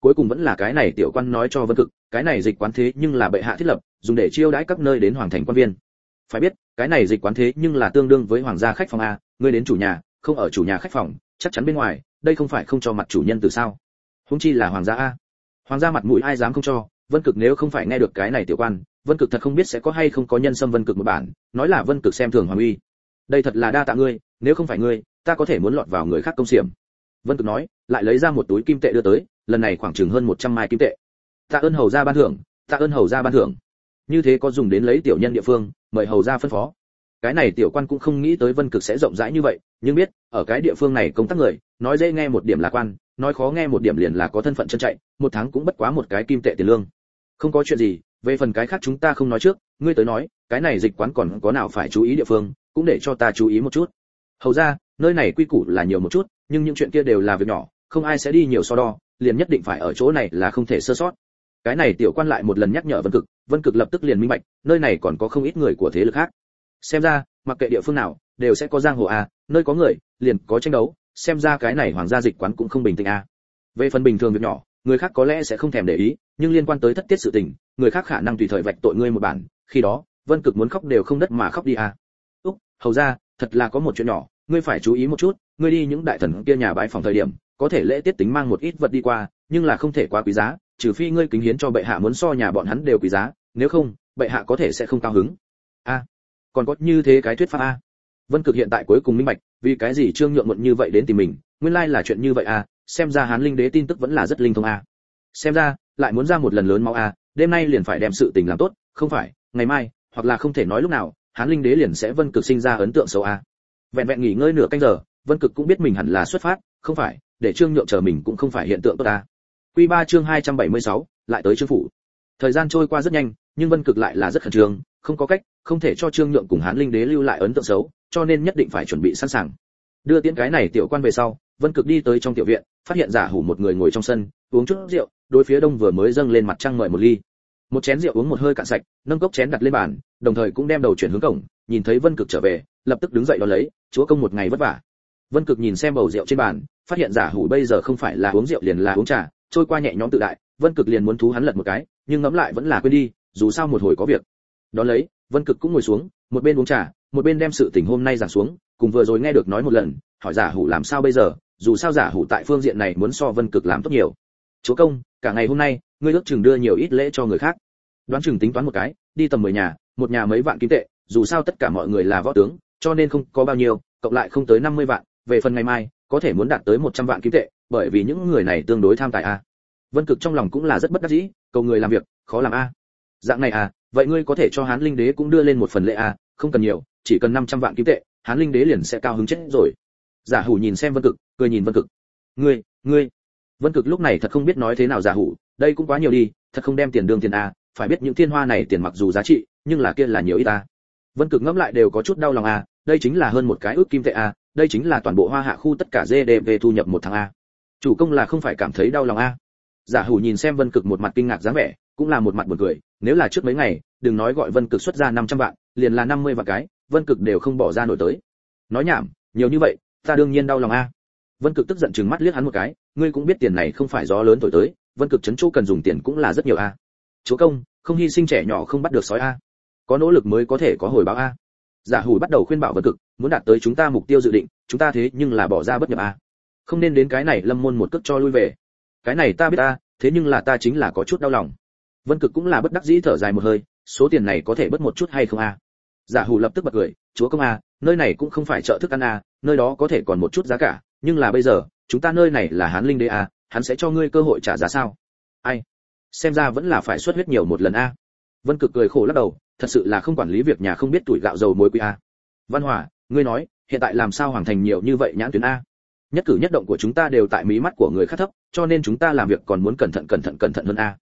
cuối cùng vẫn là cái này tiểu quan nói cho Vân Cực, cái này dịch quán thế nhưng là bệ hạ thiết lập, dùng để chiêu đãi các nơi đến hoàng thành quan viên. Phải biết, cái này dịch quán thế nhưng là tương đương với hoàng gia khách phòng a, ngươi đến chủ nhà, không ở chủ nhà khách phòng, chắc chắn bên ngoài, đây không phải không cho mặt chủ nhân từ sao? Huống chi là hoàng gia a. Hoàng gia mặt mũi ai dám không cho, Vân Cực nếu không phải nghe được cái này tiểu quan, Vân Cực thật không biết sẽ có hay không có nhân xâm Vân Cực một bản, nói là Vân Cực xem thường hoàng uy. Đây thật là đa tạ ngươi, nếu không phải ngươi, ta có thể muốn lọt vào người khác công xiềm. Vân Cực nói, lại lấy ra một túi kim tệ đưa tới, lần này khoảng chừng hơn 100 mai kim tệ. Tạ ơn hầu gia ban thưởng, tạ ơn hầu gia ban thưởng. Như thế có dùng đến lấy tiểu nhân địa phương, mời hầu gia phân phó. Cái này tiểu quan cũng không nghĩ tới Vân Cực sẽ rộng rãi như vậy, nhưng biết, ở cái địa phương này công tác người, nói dễ nghe một điểm là quan, nói khó nghe một điểm liền là có thân phận chân chạy, một tháng cũng bất quá một cái kim tệ tiền lương. Không có chuyện gì, về phần cái khác chúng ta không nói trước, ngươi tới nói, cái này dịch quán còn có nào phải chú ý địa phương, cũng để cho ta chú ý một chút. Hầu ra, nơi này quy củ là nhiều một chút, nhưng những chuyện kia đều là việc nhỏ, không ai sẽ đi nhiều so đo, liền nhất định phải ở chỗ này là không thể sơ sót. Cái này tiểu quan lại một lần nhắc nhở Vân Cực lập tức liền minh bạch, nơi này còn có không ít người của thế lực khác. Xem ra, mặc kệ địa phương nào, đều sẽ có giang hồ a, nơi có người, liền có tranh đấu, xem ra cái này hoàng gia dịch quán cũng không bình tĩnh a. Về phần bình thường việc nhỏ, người khác có lẽ sẽ không thèm để ý, nhưng liên quan tới thất tiết sự tình, người khác khả năng tùy thời vạch tội ngươi một bản, khi đó, Vân Cực muốn khóc đều không đất mà khóc đi a. Úc, hầu ra, thật là có một chuyện nhỏ, ngươi phải chú ý một chút, ngươi đi những đại thần kia nhà bãi phòng thời điểm, có thể lễ tiết tính mang một ít vật đi qua, nhưng là không thể quá quý giá, trừ phi ngươi kính hiến cho bệ hạ muốn so nhà bọn hắn đều quý giá, nếu không, bệ hạ có thể sẽ không cao hứng. A, còn có như thế cái thuyết pháp a. Vân Cực hiện tại cuối cùng minh bạch, vì cái gì Trương Nhượng muộn như vậy đến tìm mình, nguyên lai là chuyện như vậy a, xem ra Hán Linh Đế tin tức vẫn là rất linh thông a. Xem ra, lại muốn ra một lần lớn máu a, đêm nay liền phải đem sự tình làm tốt, không phải, ngày mai, hoặc là không thể nói lúc nào, Hán Linh Đế liền sẽ Vân Cực sinh ra ấn tượng xấu a. Vẹn vẹn nghỉ ngơi nửa canh giờ, Vân Cực cũng biết mình hẳn là xuất phát, không phải, để Trương Nhượng chờ mình cũng không phải hiện tượng tốt a. Quy 3 chương 276, lại tới Trương phủ. Thời gian trôi qua rất nhanh, nhưng Vân Cực lại là rất khẩn trương, không có cách, không thể cho Trương Nhượng cùng Hán Linh Đế lưu lại ấn tượng xấu, cho nên nhất định phải chuẩn bị sẵn sàng. Đưa tiễn cái này tiểu quan về sau, Vân Cực đi tới trong tiểu viện, phát hiện Giả Hủ một người ngồi trong sân, uống chút rượu, đối phía đông vừa mới dâng lên mặt trăng mời một ly. Một chén rượu uống một hơi cạn sạch, nâng cốc chén đặt lên bàn, đồng thời cũng đem đầu chuyển hướng cổng, nhìn thấy Vân Cực trở về, lập tức đứng dậy đón lấy, chúa công một ngày vất vả. Vân Cực nhìn xem bầu rượu trên bàn, phát hiện Giả Hủ bây giờ không phải là uống rượu liền là uống trà, trôi qua nhẹ nhõm tự đại, Vân Cực liền muốn thú hắn lật một cái, nhưng ngẫm lại vẫn là quên đi, dù sao một hồi có việc. Đón lấy, Vân Cực cũng ngồi xuống, một bên uống trà, một bên đem sự tình hôm nay giảng xuống, cùng vừa rồi nghe được nói một lần, hỏi Giả Hủ làm sao bây giờ, dù sao Giả Hủ tại phương diện này muốn so Vân Cực làm tốt nhiều. Chúa công, cả ngày hôm nay, ngươi ước chừng đưa nhiều ít lễ cho người khác. Đoán chừng tính toán một cái, đi tầm 10 nhà, một nhà mấy vạn kim tệ, dù sao tất cả mọi người là võ tướng, cho nên không có bao nhiêu, cộng lại không tới 50 vạn, về phần ngày mai, có thể muốn đạt tới 100 vạn kim tệ, bởi vì những người này tương đối tham tài a. Vân Cực trong lòng cũng là rất bất đắc dĩ, cầu người làm việc, khó làm a. Dạng này à, vậy ngươi có thể cho Hán Linh Đế cũng đưa lên một phần lễ a, không cần nhiều, chỉ cần 500 vạn kim tệ, Hán Linh Đế liền sẽ cao hứng chết rồi. Giả Hủ nhìn xem Vân Cực, cười nhìn Vân Cực. Ngươi. Vân Cực lúc này thật không biết nói thế nào Giả Hủ, đây cũng quá nhiều đi, thật không đem tiền đương tiền a, phải biết những thiên hoa này tiền mặc dù giá trị, nhưng là kia là nhiều ít ta. Vân Cực ngẫm lại đều có chút đau lòng a, đây chính là hơn một cái ước kim tệ a, đây chính là toàn bộ Hoa Hạ khu tất cả GDP thu nhập một tháng a. Chủ công là không phải cảm thấy đau lòng a. Giả Hủ nhìn xem Vân Cực một mặt kinh ngạc dáng vẻ, cũng là một mặt buồn cười, nếu là trước mấy ngày, đừng nói gọi Vân Cực xuất ra 500 vạn, liền là 50 vạn cái, Vân Cực đều không bỏ ra nổi tới. Nói nhảm, nhiều như vậy, ta đương nhiên đau lòng a. Vân Cực tức giận trừng mắt liếc hắn một cái, ngươi cũng biết tiền này không phải gió lớn thổi tới, Vân Cực trấn chỗ cần dùng tiền cũng là rất nhiều a. Chúa công, không hy sinh trẻ nhỏ không bắt được sói a. Có nỗ lực mới có thể có hồi báo a. Giả Hủ bắt đầu khuyên bảo Vân Cực, muốn đạt tới chúng ta mục tiêu dự định, chúng ta thế nhưng là bỏ ra bất nhập a. Không nên đến cái này Lâm môn một cước cho lui về. Cái này ta biết a, thế nhưng là ta chính là có chút đau lòng. Vân Cực cũng là bất đắc dĩ thở dài một hơi, số tiền này có thể bớt một chút hay không a? Giả Hủ lập tức bật cười, chúa công a, nơi này cũng không phải chợ thức ăn a, nơi đó có thể còn một chút giá cả, nhưng là bây giờ, chúng ta nơi này là Hán Linh Đế a, hắn sẽ cho ngươi cơ hội trả giá sao? Ai? Xem ra vẫn là phải xuất huyết nhiều một lần a. Vân Cực cười khổ lắc đầu, thật sự là không quản lý việc nhà không biết tuổi gạo dầu muối quý a. Văn Hòa, ngươi nói, hiện tại làm sao hoàn thành nhiều như vậy nhãn tuyến a? Nhất cử nhất động của chúng ta đều tại mí mắt của người khác thấp, cho nên chúng ta làm việc còn muốn cẩn thận hơn a.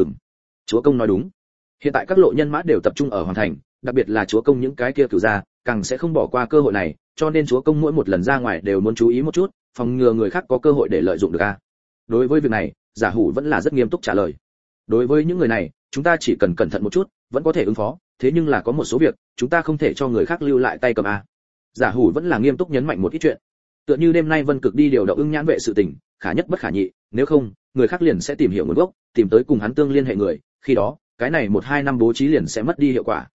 Chúa công nói đúng. Hiện tại các lộ nhân mã đều tập trung ở hoàng thành, đặc biệt là chúa công những cái kia cửu gia, càng sẽ không bỏ qua cơ hội này, cho nên chúa công mỗi một lần ra ngoài đều muốn chú ý một chút, phòng ngừa người khác có cơ hội để lợi dụng được a. Đối với việc này, Giả Hủ vẫn là rất nghiêm túc trả lời. Đối với những người này, chúng ta chỉ cần cẩn thận một chút, vẫn có thể ứng phó, thế nhưng là có một số việc, chúng ta không thể cho người khác lưu lại tay cầm a. Giả Hủ vẫn là nghiêm túc nhấn mạnh một ít chuyện. Tựa như đêm nay Vân Cực đi điều động ưng nhãn vệ sự tình, khả nhất bất khả nhị, nếu không, người khác liền sẽ tìm hiểu nguồn gốc, tìm tới cùng hắn tương liên hệ người, khi đó cái này 1-2 năm bố trí liền sẽ mất đi hiệu quả.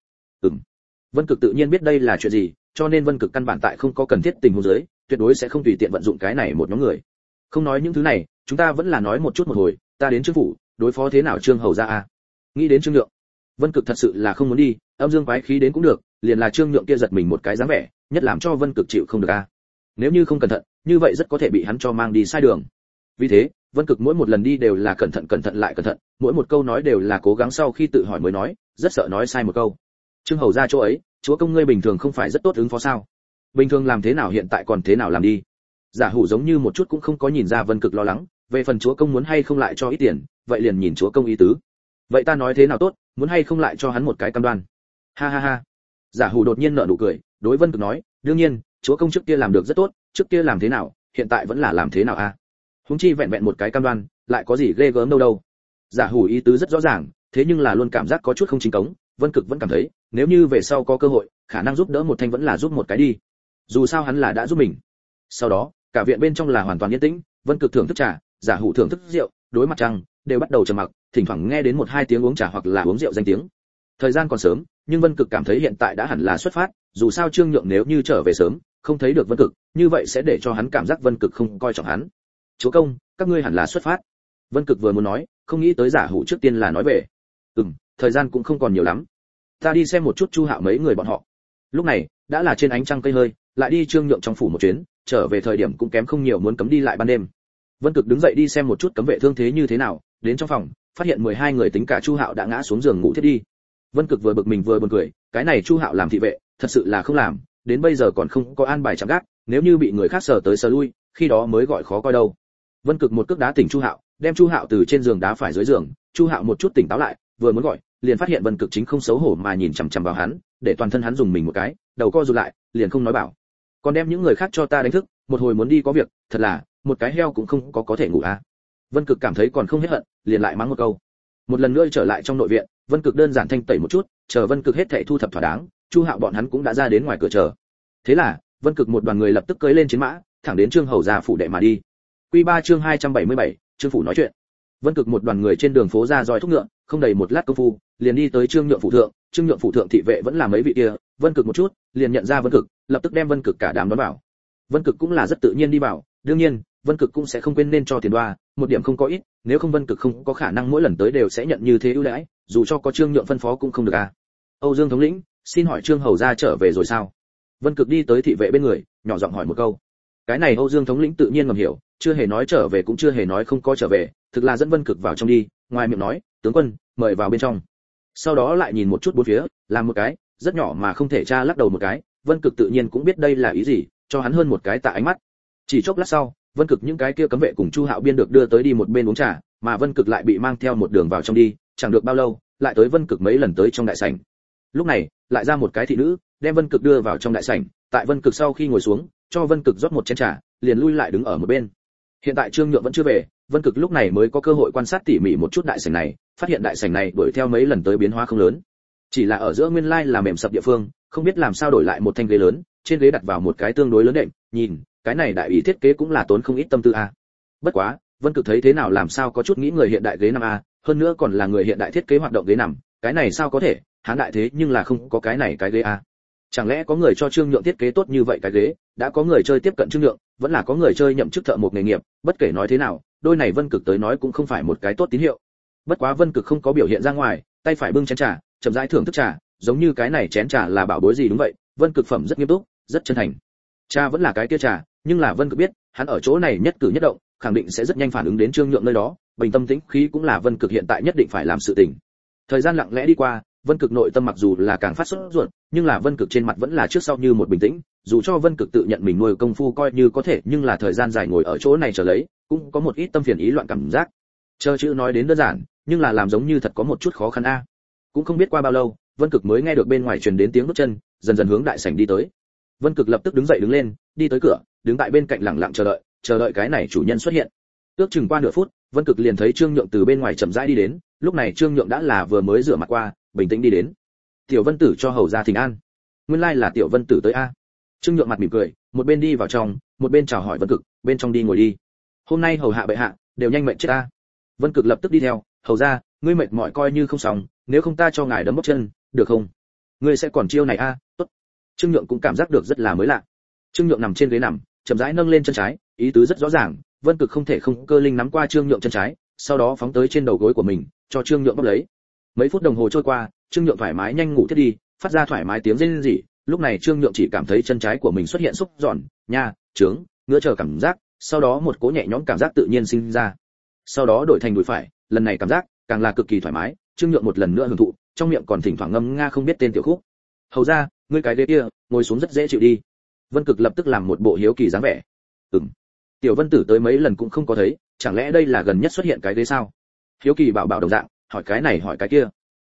Vân Cực tự nhiên biết đây là chuyện gì, cho nên Vân Cực căn bản tại không có cần thiết tình huống dưới, tuyệt đối sẽ không tùy tiện vận dụng cái này một nhóm người. Không nói những thứ này, chúng ta vẫn là nói một chút một hồi, ta đến Trương phủ, đối phó thế nào Trương hầu gia a? Nghĩ đến Trương Nhượng, Vân Cực thật sự là không muốn đi, âm dương quái khí đến cũng được, liền là Trương Nhượng kia giật mình một cái dáng vẻ, nhất làm cho Vân Cực chịu không được a. Nếu như không cẩn thận, như vậy rất có thể bị hắn cho mang đi sai đường. Vì thế, Vân Cực mỗi một lần đi đều là cẩn thận lại cẩn thận, mỗi một câu nói đều là cố gắng sau khi tự hỏi mới nói, rất sợ nói sai một câu. Trương hầu gia chỗ ấy, chúa công ngươi bình thường không phải rất tốt ứng phó sao? Bình thường làm thế nào hiện tại còn thế nào làm đi? Giả Hủ giống như một chút cũng không có nhìn ra Vân Cực lo lắng, về phần chúa công muốn hay không lại cho ít tiền, vậy liền nhìn chúa công ý tứ. Vậy ta nói thế nào tốt, muốn hay không lại cho hắn một cái cam đoan. Ha ha ha. Giả Hủ đột nhiên nở nụ cười, đối Vân Cực nói, đương nhiên, chúa công trước kia làm được rất tốt, trước kia làm thế nào, hiện tại vẫn là làm thế nào a? Huống chi vẹn vẹn một cái cam đoan, lại có gì ghê gớm đâu đâu. Giả Hủ ý tứ rất rõ ràng, thế nhưng là luôn cảm giác có chút không chính cống, Vân Cực vẫn cảm thấy, nếu như về sau có cơ hội, khả năng giúp đỡ một thanh vẫn là giúp một cái đi. Dù sao hắn là đã giúp mình. Sau đó, cả viện bên trong là hoàn toàn yên tĩnh, Vân Cực thưởng thức trà, Giả Hủ thưởng thức rượu, đối mặt trăng, đều bắt đầu trầm mặc, thỉnh thoảng nghe đến 1-2 tiếng uống trà hoặc là uống rượu danh tiếng. Thời gian còn sớm, nhưng Vân Cực cảm thấy hiện tại đã hẳn là xuất phát, dù sao Trương Nhượng nếu như trở về sớm, không thấy được Vân Cực, như vậy sẽ để cho hắn cảm giác Vân Cực không coi trọng hắn. Chúa công, các ngươi hẳn là xuất phát. Vân Cực vừa muốn nói, không nghĩ tới Giả Hủ trước tiên là nói về. Thời gian cũng không còn nhiều lắm. Ta đi xem một chút Chu Hạo mấy người bọn họ. Lúc này, đã là trên ánh trăng cây hơi, lại đi Trương Nhượng trong phủ một chuyến, trở về thời điểm cũng kém không nhiều muốn cấm đi lại ban đêm. Vân Cực đứng dậy đi xem một chút cấm vệ thương thế như thế nào, đến trong phòng, phát hiện 12 người tính cả Chu Hạo đã ngã xuống giường ngủ thiết đi. Vân Cực vừa bực mình vừa buồn cười, cái này Chu Hạo làm thị vệ, thật sự là không làm, đến bây giờ còn không có an bài chạm gác, nếu như bị người khác sờ tới sờ lui, khi đó mới gọi khó coi đâu. Vân Cực một cước đá tỉnh Chu Hạo, đem Chu Hạo từ trên giường đá phải dưới giường, Chu Hạo một chút tỉnh táo lại, vừa muốn gọi, liền phát hiện Vân Cực chính không xấu hổ mà nhìn chằm chằm vào hắn, để toàn thân hắn dùng mình một cái, đầu co rụt lại, liền không nói bảo. Còn đem những người khác cho ta đánh thức, một hồi muốn đi có việc, thật là, một cái heo cũng không có thể ngủ à. Vân Cực cảm thấy còn không hết hận, liền lại mắng một câu. Một lần nữa trở lại trong nội viện, Vân Cực đơn giản thanh tẩy một chút, chờ Vân Cực hết thảy thu thập thỏa đáng, Chu Hạo bọn hắn cũng đã ra đến ngoài cửa chờ. Thế là, Vân Cực một đoàn người lập tức cưỡi lên chiến mã, thẳng đến Trương hầu gia phủ đệ mà đi. Quy 3 chương 277, Trương phủ nói chuyện. Vân Cực một đoàn người trên đường phố ra roi thúc ngựa, không đầy một lát công phu, liền đi tới Trương Nhượng phủ thượng, Trương Nhượng phủ thượng thị vệ vẫn là mấy vị kia, Vân Cực một chút, liền nhận ra Vân Cực, lập tức đem Vân Cực cả đám đón vào. Vân Cực cũng là rất tự nhiên đi vào, đương nhiên, Vân Cực cũng sẽ không quên nên cho tiền đoa, một điểm không có ít, nếu không Vân Cực không có khả năng mỗi lần tới đều sẽ nhận như thế ưu đãi, dù cho có Trương Nhượng phân phó cũng không được à. Âu Dương thống lĩnh, xin hỏi Trương hầu gia trở về rồi sao? Vân Cực đi tới thị vệ bên người, nhỏ giọng hỏi một câu. Cái này Âu Dương thống lĩnh tự nhiên ngầm hiểu, chưa hề nói trở về cũng chưa hề nói không có trở về, thực là dẫn Vân Cực vào trong đi, ngoài miệng nói, tướng quân, mời vào bên trong. Sau đó lại nhìn một chút bốn phía, làm một cái, rất nhỏ mà không thể tra lắc đầu một cái, Vân Cực tự nhiên cũng biết đây là ý gì, cho hắn hơn một cái tạ ánh mắt. Chỉ chốc lát sau, Vân Cực những cái kia cấm vệ cùng Chu Hạo biên được đưa tới đi một bên uống trà, mà Vân Cực lại bị mang theo một đường vào trong đi, chẳng được bao lâu, lại tới Vân Cực mấy lần tới trong đại sảnh. Lúc này, lại ra một cái thị nữ, đem Vân Cực đưa vào trong đại sảnh, tại Vân Cực sau khi ngồi xuống, cho Vân Cực rót một chén trà, liền lui lại đứng ở một bên. Hiện tại Trương Nhượng vẫn chưa về, Vân Cực lúc này mới có cơ hội quan sát tỉ mỉ một chút đại sảnh này, phát hiện đại sảnh này đuổi theo mấy lần tới biến hóa không lớn, chỉ là ở giữa nguyên lai là mềm sập địa phương, không biết làm sao đổi lại một thanh ghế lớn, trên ghế đặt vào một cái tương đối lớn đệm, nhìn, cái này đại ý thiết kế cũng là tốn không ít tâm tư a. Bất quá, Vân Cực thấy thế nào làm sao có chút nghĩ người hiện đại ghế nằm a, hơn nữa còn là người hiện đại thiết kế hoạt động ghế nằm, cái này sao có thể, hán đại thế nhưng là không có cái này cái ghế a. Chẳng lẽ có người cho Trương Nhượng thiết kế tốt như vậy cái ghế, đã có người chơi tiếp cận Trương Nhượng, vẫn là có người chơi nhậm chức thợ một nghề nghiệp, bất kể nói thế nào, đôi này Vân Cực tới nói cũng không phải một cái tốt tín hiệu. Bất quá Vân Cực không có biểu hiện ra ngoài, tay phải bưng chén trà, chậm rãi thưởng thức trà, giống như cái này chén trà là bảo bối gì đúng vậy, Vân Cực phẩm rất nghiêm túc, rất chân thành. Trà vẫn là cái kia trà, nhưng là Vân Cực biết, hắn ở chỗ này nhất cử nhất động, khẳng định sẽ rất nhanh phản ứng đến Trương Nhượng nơi đó, bình tâm tĩnh khí cũng là Vân Cực hiện tại nhất định phải làm sự tình. Thời gian lặng lẽ đi qua, Vân Cực nội tâm mặc dù là càng phát sốt ruột, nhưng là Vân Cực trên mặt vẫn là trước sau như một bình tĩnh, dù cho Vân Cực tự nhận mình nuôi công phu coi như có thể, nhưng là thời gian dài ngồi ở chỗ này chờ lấy, cũng có một ít tâm phiền ý loạn cảm giác. Chờ chữ nói đến đơn giản, nhưng là làm giống như thật có một chút khó khăn a. Cũng không biết qua bao lâu, Vân Cực mới nghe được bên ngoài truyền đến tiếng bước chân, dần dần hướng đại sảnh đi tới. Vân Cực lập tức đứng dậy đứng lên, đi tới cửa, đứng tại bên cạnh lặng lặng chờ đợi cái này chủ nhân xuất hiện. Ước chừng qua nửa phút, Vân Cực liền thấy Trương Nhượng từ bên ngoài chậm rãi đi đến, lúc này Trương Nhượng đã là vừa mới rửa mặt qua, bình tĩnh đi đến. Tiểu Vân Tử cho hầu gia thỉnh an. Nguyên lai là Tiểu Vân Tử tới a. Trương Nhượng mặt mỉm cười, một bên đi vào trong, một bên chào hỏi Vân Cực, bên trong đi ngồi đi. Hôm nay hầu hạ bệ hạ, đều nhanh mệnh chết a. Vân Cực lập tức đi theo, hầu ra, ngươi mệt mỏi coi như không xong, nếu không ta cho ngài đấm bóp chân, được không? Ngươi sẽ còn chiêu này a? Tốt. Trương Nhượng cũng cảm giác được rất là mới lạ. Trương Nhượng nằm trên ghế nằm, chậm rãi nâng lên chân trái, ý tứ rất rõ ràng, Vân Cực không thể không cơ linh nắm qua Trương Nhượng chân trái, sau đó phóng tới trên đầu gối của mình, cho Trương Nhượng bóp lấy. Mấy phút đồng hồ trôi qua, Trương Nhượng thoải mái nhanh ngủ thiết đi, phát ra thoải mái tiếng rên rỉ, lúc này Trương Nhượng chỉ cảm thấy chân trái của mình xuất hiện xúc giòn, nha, trướng, ngứa chờ cảm giác, sau đó một cỗ nhẹ nhõm cảm giác tự nhiên sinh ra. Sau đó đổi thành đùi phải, lần này cảm giác càng là cực kỳ thoải mái, Trương Nhượng một lần nữa hưởng thụ, trong miệng còn thỉnh thoảng ngâm nga không biết tên tiểu khúc. Hầu ra, ngươi cái ghế kia, ngồi xuống rất dễ chịu đi. Vân Cực lập tức làm một bộ hiếu kỳ dáng vẻ. Tiểu Vân Tử tới mấy lần cũng không có thấy, chẳng lẽ đây là gần nhất xuất hiện cái ghế sao? Hiếu kỳ bảo bảo đồng dạng, hỏi cái này hỏi cái kia.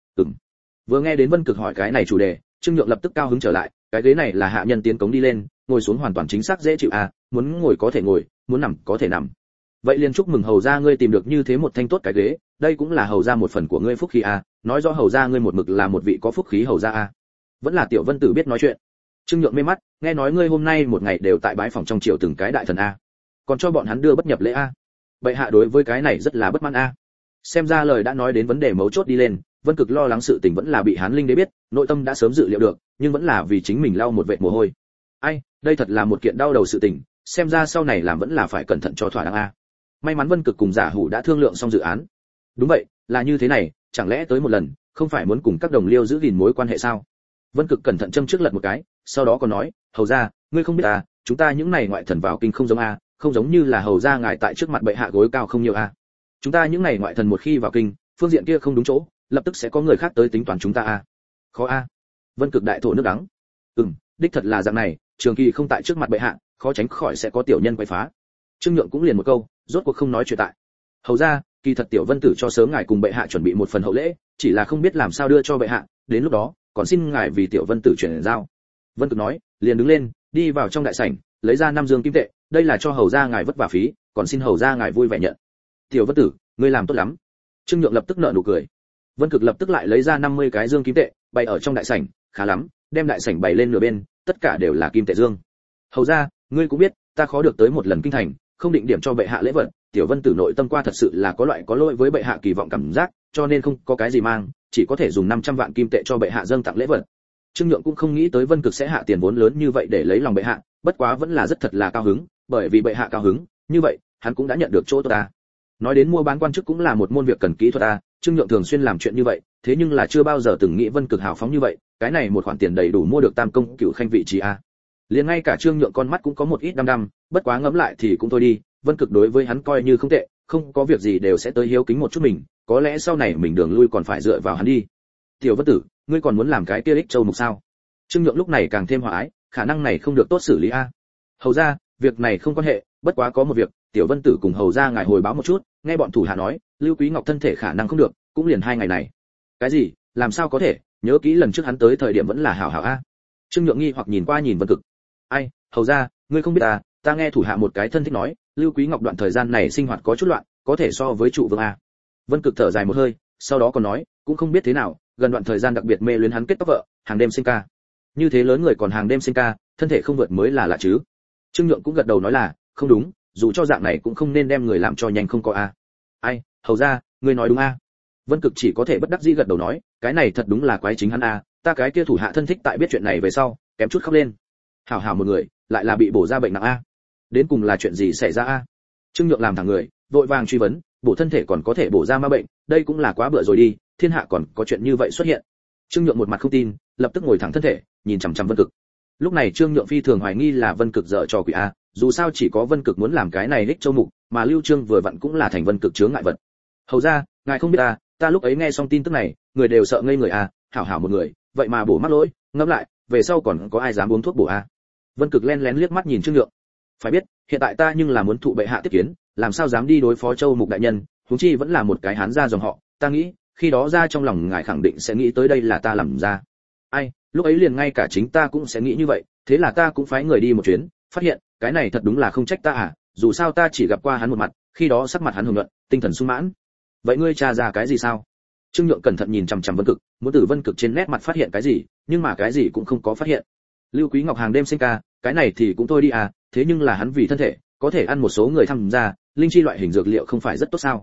Vừa nghe đến Vân Cực hỏi cái này chủ đề, Trương Nhượng lập tức cao hứng trở lại, cái ghế này là hạ nhân tiến cống đi lên, ngồi xuống hoàn toàn chính xác dễ chịu à, muốn ngồi có thể ngồi, muốn nằm có thể nằm. Vậy liền chúc mừng hầu gia ngươi tìm được như thế một thanh tốt cái ghế, đây cũng là hầu gia một phần của ngươi phúc khí à, nói rõ hầu gia ngươi một mực là một vị có phúc khí hầu gia à. Vẫn là Tiểu Vân Tử biết nói chuyện. Trương Nhượng mê mắt, nghe nói ngươi hôm nay một ngày đều tại bái phòng trong triều từng cái đại thần a, còn cho bọn hắn đưa bất nhập lễ a. Bệ hạ đối với cái này rất là bất mãn a. Xem ra lời đã nói đến vấn đề mấu chốt đi lên, Vân Cực lo lắng sự tình vẫn là bị Hán Linh đế biết, nội tâm đã sớm dự liệu được, nhưng vẫn là vì chính mình lau một vệt mồ hôi. Ai, đây thật là một kiện đau đầu sự tình, xem ra sau này làm vẫn là phải cẩn thận cho thỏa đáng a. May mắn Vân Cực cùng Giả Hủ đã thương lượng xong dự án. Đúng vậy, là như thế này, chẳng lẽ tới một lần, không phải muốn cùng các đồng liêu giữ gìn mối quan hệ sao? Vân Cực cẩn thận châm trước lật một cái, sau đó còn nói, hầu ra, ngươi không biết à, chúng ta những này ngoại thần vào kinh không giống a, không giống như là hầu ra ngài tại trước mặt bệ hạ gối cao không nhiều a. Chúng ta những này ngoại thần một khi vào kinh, phương diện kia không đúng chỗ, lập tức sẽ có người khác tới tính toán chúng ta a. Khó a. Vân Cực đại thổ nước đắng. Đích thật là dạng này, trường kỳ không tại trước mặt bệ hạ, khó tránh khỏi sẽ có tiểu nhân quấy phá. Trương Nhượng cũng liền một câu, rốt cuộc không nói chuyện tại. Hầu ra, kỳ thật Tiểu Vân Tử cho sớm ngài cùng bệ hạ chuẩn bị một phần hậu lễ, chỉ là không biết làm sao đưa cho bệ hạ, đến lúc đó, còn xin ngài vì Tiểu Vân Tử chuyển giao. Vân Cực nói, liền đứng lên, đi vào trong đại sảnh, lấy ra 5 dương kim tệ, đây là cho hầu gia ngài vất vả phí, còn xin hầu gia ngài vui vẻ nhận. Tiểu Vân Tử, ngươi làm tốt lắm. Trương Nhượng lập tức nở nụ cười. Vân Cực lập tức lại lấy ra 50 cái dương kim tệ, bày ở trong đại sảnh, khá lắm, đem đại sảnh bày lên nửa bên, tất cả đều là kim tệ dương. Hầu gia, ngươi cũng biết, ta khó được tới một lần kinh thành, không định điểm cho bệ hạ lễ vật, Tiểu Vân Tử nội tâm qua thật sự là có loại có lỗi với bệ hạ kỳ vọng cảm giác, cho nên không có cái gì mang, chỉ có thể dùng 500 vạn kim tệ cho bệ hạ dâng tặng lễ vật. Trương Nhượng cũng không nghĩ tới Vân Cực sẽ hạ tiền vốn lớn như vậy để lấy lòng bệ hạ, bất quá vẫn là rất thật là cao hứng, bởi vì bệ hạ cao hứng, như vậy, hắn cũng đã nhận được chỗ tốt ta. Nói đến mua bán quan chức cũng là một môn việc cần kỹ thuật ta, Trương Nhượng thường xuyên làm chuyện như vậy, thế nhưng là chưa bao giờ từng nghĩ Vân Cực hào phóng như vậy, cái này một khoản tiền đầy đủ mua được tam công cửu khanh vị trí a. Liền ngay cả Trương Nhượng con mắt cũng có một ít đăm đăm, bất quá ngẫm lại thì cũng thôi đi, Vân Cực đối với hắn coi như không tệ, không có việc gì đều sẽ tới hiếu kính một chút mình, có lẽ sau này mình đường lui còn phải dựa vào hắn đi. Tiểu Vân Tử, ngươi còn muốn làm cái kia ích châu mục sao? Trương Nhượng lúc này càng thêm hòa ái, khả năng này không được tốt xử lý a. Hầu ra, việc này không quan hệ, bất quá có một việc, Tiểu Vân Tử cùng hầu ra ngài hồi báo một chút, nghe bọn thủ hạ nói, Lưu Quý Ngọc thân thể khả năng không được, cũng liền 2 ngày này. Cái gì? Làm sao có thể? Nhớ kỹ lần trước hắn tới thời điểm vẫn là hảo hảo a. Trương Nhượng nghi hoặc nhìn qua nhìn Vân Cực. Ai, hầu ra, ngươi không biết à, ta nghe thủ hạ một cái thân thích nói, Lưu Quý Ngọc đoạn thời gian này sinh hoạt có chút loạn, có thể so với trụ vương a. Vân Cực thở dài một hơi, sau đó còn nói, cũng không biết thế nào, gần đoạn thời gian đặc biệt mê luyến hắn kết tóc vợ, hàng đêm sinh ca. Như thế lớn người còn hàng đêm sinh ca, thân thể không vượt mới là lạ chứ. Trương Nhượng cũng gật đầu nói là, không đúng, dù cho dạng này cũng không nên đem người làm cho nhanh không có a. Ai, hầu ra, ngươi nói đúng a. Vân Cực chỉ có thể bất đắc dĩ gật đầu nói, cái này thật đúng là quái chính hắn a, ta cái kia thủ hạ thân thích tại biết chuyện này về sau, kém chút khóc lên. Hảo hảo một người, lại là bị bổ ra bệnh nặng a. Đến cùng là chuyện gì xảy ra a? Trương Nhượng làm thẳng người, vội vàng truy vấn, bổ thân thể còn có thể bổ ra ma bệnh, đây cũng là quá bựa rồi đi, thiên hạ còn có chuyện như vậy xuất hiện. Trương Nhượng một mặt không tin, lập tức ngồi thẳng thân thể, nhìn chằm chằm Vân Cực. Lúc này Trương Nhượng phi thường hoài nghi là Vân Cực dở trò quỷ a, dù sao chỉ có Vân Cực muốn làm cái này ích châu mục, mà Lưu Trương vừa vặn cũng là thành Vân Cực chướng ngại vật. Hầu ra, ngài không biết ta lúc ấy nghe xong tin tức này, người đều sợ ngây người a, hảo hảo một người, vậy mà bổ mắc lỗi, ngẫm lại, về sau còn có ai dám uống thuốc bổ a? Vân Cực lén lén liếc mắt nhìn Trương Nhượng. Phải biết, hiện tại ta nhưng là muốn thụ bệ hạ tiếp kiến, làm sao dám đi đối phó Châu mục đại nhân, huống chi vẫn là một cái Hán gia dòng họ, ta nghĩ, khi đó ra trong lòng ngài khẳng định sẽ nghĩ tới đây là ta làm ra. Ai, lúc ấy liền ngay cả chính ta cũng sẽ nghĩ như vậy, thế là ta cũng phái người đi một chuyến, phát hiện, cái này thật đúng là không trách ta à, dù sao ta chỉ gặp qua hắn một mặt, khi đó sắc mặt hắn hồng nhuận, tinh thần sung mãn. Vậy ngươi tra ra cái gì sao? Trương Nhượng cẩn thận nhìn chằm chằm Vân Cực, muốn từ Vân Cực trên nét mặt phát hiện cái gì, nhưng mà cái gì cũng không có phát hiện. Lưu Quý Ngọc hàng đêm sinh ca, cái này thì cũng thôi đi à, thế nhưng là hắn vì thân thể, có thể ăn một số người tham gia, linh chi loại hình dược liệu không phải rất tốt sao?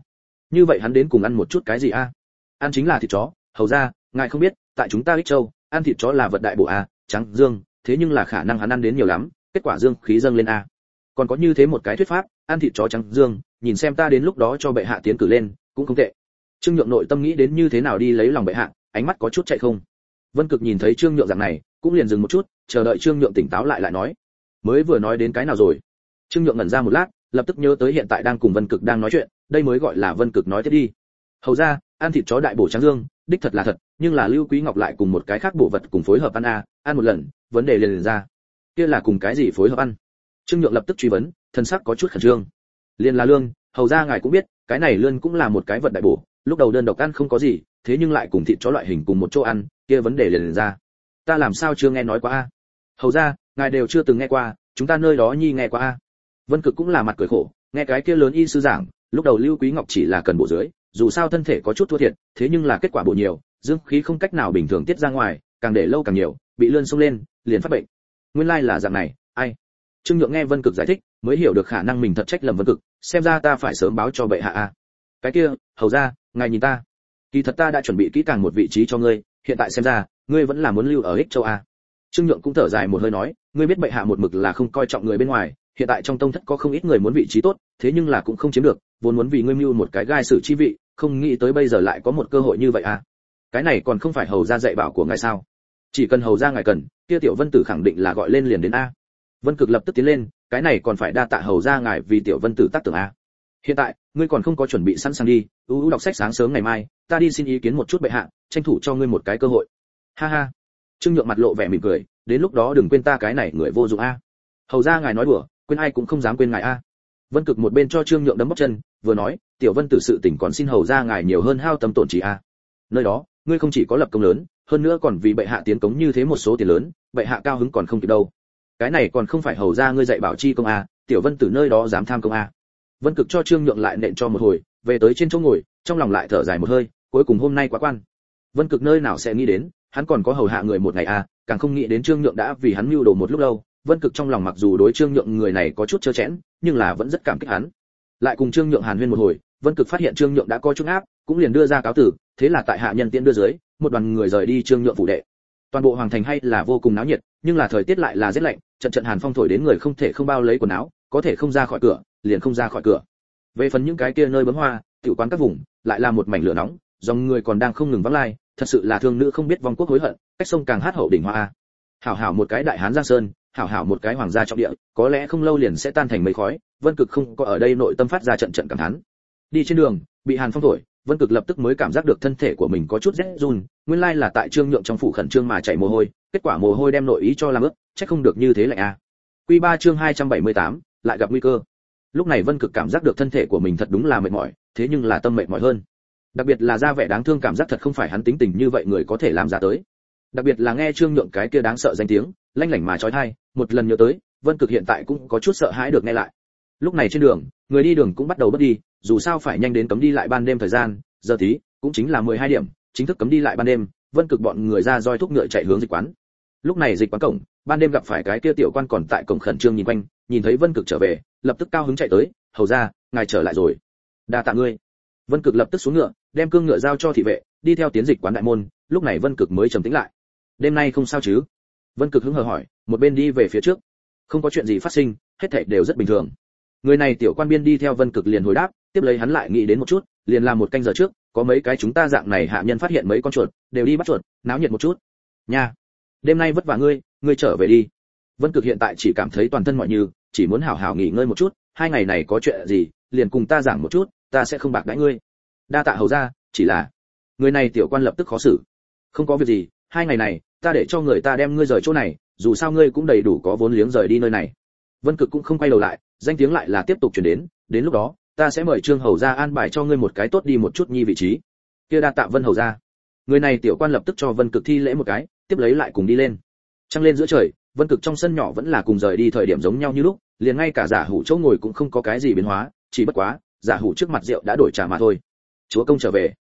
Như vậy hắn đến cùng ăn một chút cái gì a? Ăn chính là thịt chó, hầu ra, ngài không biết, tại chúng ta Ích Châu, ăn thịt chó là vật đại bổ a, trắng dương, thế nhưng là khả năng hắn ăn đến nhiều lắm, kết quả dương khí dâng lên a. Còn có như thế một cái thuyết pháp, ăn thịt chó trắng dương, nhìn xem ta đến lúc đó cho bệ hạ tiến cử lên, cũng không tệ. Trương Nhượng nội tâm nghĩ đến như thế nào đi lấy lòng bệ hạ, ánh mắt có chút chạy không. Vân Cực nhìn thấy Trương Nhượng dạng này, cũng liền dừng một chút, chờ đợi Trương Nhượng tỉnh táo lại nói. Mới vừa nói đến cái nào rồi? Trương Nhượng ngẩn ra một lát, lập tức nhớ tới hiện tại đang cùng Vân Cực đang nói chuyện, đây mới gọi là Vân Cực nói tiếp đi. Hầu ra, ăn thịt chó đại bổ trắng dương, đích thật là thật, nhưng là Lưu Quý Ngọc lại cùng một cái khác bộ vật cùng phối hợp ăn ăn một lần, vấn đề liền ra. Kia là cùng cái gì phối hợp ăn? Trương Nhượng lập tức truy vấn, thân sắc có chút khẩn trương. Liên là lương, hầu ra ngài cũng biết, cái này lươn cũng là một cái vật đại bổ, lúc đầu đơn độc ăn không có gì, thế nhưng lại cùng thịt chó loại hình cùng một chỗ ăn, kia vấn đề liền ra. Ta làm sao chưa nghe nói qua a? Hầu ra, ngài đều chưa từng nghe qua, chúng ta nơi đó nhi nghe qua a. Vân Cực cũng là mặt cười khổ, nghe cái kia lớn y sư giảng, lúc đầu Lưu Quý Ngọc chỉ là cần bổ dưới, dù sao thân thể có chút thua thiệt, thế nhưng là kết quả bổ nhiều, dương khí không cách nào bình thường tiết ra ngoài, càng để lâu càng nhiều, bị lươn xông lên, liền phát bệnh. Nguyên lai là dạng này, ai? Trương Nhượng nghe Vân Cực giải thích, mới hiểu được khả năng mình thật trách lầm Vân Cực, xem ra ta phải sớm báo cho bệ hạ a. Cái kia, hầu ra, ngài nhìn ta, kỳ thật ta đã chuẩn bị kỹ càng một vị trí cho ngươi, hiện tại xem ra, ngươi vẫn là muốn lưu ở Ích Châu a. Trương Nhượng cũng thở dài một hơi nói, ngươi biết bệ hạ một mực là không coi trọng người bên ngoài, hiện tại trong tông thất có không ít người muốn vị trí tốt, thế nhưng là cũng không chiếm được, vốn muốn vì ngươi mưu một cái gai sử chi vị, không nghĩ tới bây giờ lại có một cơ hội như vậy à? Cái này còn không phải hầu gia dạy bảo của ngài sao? Chỉ cần hầu gia ngài cần, kia tiểu Vân Tử khẳng định là gọi lên liền đến a. Vân Cực lập tức tiến lên, cái này còn phải đa tạ hầu gia ngài vì tiểu Vân Tử tác tưởng a. Hiện tại, ngươi còn không có chuẩn bị sẵn sàng đi, đọc sách sáng sớm ngày mai, ta đi xin ý kiến một chút bệ hạ, tranh thủ cho ngươi một cái cơ hội. Ha ha. Trương Nhượng mặt lộ vẻ mỉm cười, đến lúc đó đừng quên ta cái này người vô dụng a. Hầu gia ngài nói đùa, quên ai cũng không dám quên ngài a. Vân Cực một bên cho Trương Nhượng đấm bóp chân, vừa nói, tiểu Vân Tử sự tình còn xin hầu gia ngài nhiều hơn hao tâm tổn trí a. Nơi đó, ngươi không chỉ có lập công lớn, hơn nữa còn vì bệ hạ tiến cống như thế một số tiền lớn, bệ hạ cao hứng còn không kịp đâu. Cái này còn không phải hầu gia ngươi dạy bảo chi công a, tiểu Vân Tử nơi đó dám tham công a. Vân Cực cho Trương Nhượng lại nện cho một hồi, về tới trên chỗ ngồi, trong lòng lại thở dài một hơi, cuối cùng hôm nay quá quan. Vân Cực nơi nào sẽ nghĩ đến, hắn còn có hầu hạ người một ngày a, càng không nghĩ đến Trương Nhượng đã vì hắn mưu đồ một lúc lâu. Vân Cực trong lòng mặc dù đối Trương Nhượng người này có chút trơ chẽn, nhưng là vẫn rất cảm kích hắn. Lại cùng Trương Nhượng hàn huyên một hồi, Vân Cực phát hiện Trương Nhượng đã có chút áp, cũng liền đưa ra cáo tử, thế là tại hạ nhân tiễn đưa dưới, một đoàn người rời đi Trương Nhượng phủ đệ. Toàn bộ hoàng thành hay là vô cùng náo nhiệt, nhưng là thời tiết lại là rét lạnh, trận trận hàn phong thổi đến người không thể không bao lấy quần áo, có thể không ra khỏi cửa, liền không ra khỏi cửa. Về phần những cái kia nơi bấm hoa, tiểu quán các vùng, lại là một mảnh lửa nóng, dòng người còn đang không ngừng vắng lai, thật sự là thương nữ không biết vong quốc hối hận, cách sông càng hát hậu đỉnh hoa a. Hảo hảo một cái đại hán Giang Sơn, hảo hảo một cái hoàng gia trọng địa, có lẽ không lâu liền sẽ tan thành mây khói. Vân Cực không có ở đây nội tâm phát ra trận trận cảm thán. Đi trên đường, bị hàn phong thổi, Vân Cực lập tức mới cảm giác được thân thể của mình có chút rét run, nguyên lai là tại Trương Nhượng trong phủ khẩn trương mà chảy mồ hôi, kết quả mồ hôi đem nội ý cho làm ướt, chắc không được như thế lạnh a. Quy 3 chương 278, lại gặp nguy cơ. Lúc này Vân Cực cảm giác được thân thể của mình thật đúng là mệt mỏi, thế nhưng là tâm mệt mỏi hơn. Đặc biệt là ra vẻ đáng thương cảm giác thật không phải hắn tính tình như vậy người có thể làm ra tới. Đặc biệt là nghe Trương Nhượng cái kia đáng sợ danh tiếng, lanh lảnh mà chói tai, một lần nhớ tới, Vân Cực hiện tại cũng có chút sợ hãi được nghe lại. Lúc này trên đường, người đi đường cũng bắt đầu bớt đi, dù sao phải nhanh đến cấm đi lại ban đêm thời gian, giờ tí, cũng chính là 12 điểm, chính thức cấm đi lại ban đêm, Vân Cực bọn người ra roi thúc ngựa chạy hướng dịch quán. Lúc này dịch quán cổng, ban đêm gặp phải cái kia tiểu quan còn tại cổng khẩn trương nhìn quanh, nhìn thấy Vân Cực trở về, lập tức cao hứng chạy tới, "Hầu ra, ngài trở lại rồi." "Đa tạ ngươi." Vân Cực lập tức xuống ngựa, đem cương ngựa giao cho thị vệ, đi theo tiến dịch quán đại môn, lúc này Vân Cực mới trầm tĩnh lại. "Đêm nay không sao chứ?" Vân Cực hứng hờ hỏi, một bên đi về phía trước. "Không có chuyện gì phát sinh, hết thảy đều rất bình thường." Người này tiểu quan biên đi theo Vân Cực liền hồi đáp, tiếp lấy hắn lại nghĩ đến một chút, liền làm một canh giờ trước, có mấy cái chúng ta dạng này hạ nhân phát hiện mấy con chuột, đều đi bắt chuột, náo nhiệt một chút. "Nha, đêm nay vất vả ngươi, ngươi trở về đi." Vân Cực hiện tại chỉ cảm thấy toàn thân mỏi như, chỉ muốn hảo hảo nghỉ ngơi một chút, hai ngày này có chuyện gì, liền cùng ta giảng một chút, ta sẽ không bạc đãi ngươi. "Đa tạ hầu gia, chỉ là..." Người này tiểu quan lập tức khó xử. "Không có việc gì, hai ngày này, ta để cho người ta đem ngươi rời chỗ này, dù sao ngươi cũng đầy đủ có vốn liếng rời đi nơi này." Vân Cực cũng không quay đầu lại, danh tiếng lại là tiếp tục truyền đến lúc đó, ta sẽ mời Trương hầu gia an bài cho ngươi một cái tốt đi một chút nhi vị trí. Kia đa tạ Vân hầu gia. Người này tiểu quan lập tức cho Vân Cực thi lễ một cái, tiếp lấy lại cùng đi lên. Trăng lên giữa trời, Vân Cực trong sân nhỏ vẫn là cùng rời đi thời điểm giống nhau như lúc, liền ngay cả giả hủ chỗ ngồi cũng không có cái gì biến hóa, chỉ bất quá, giả hủ trước mặt rượu đã đổi trà mà thôi. "Chúa công trở về."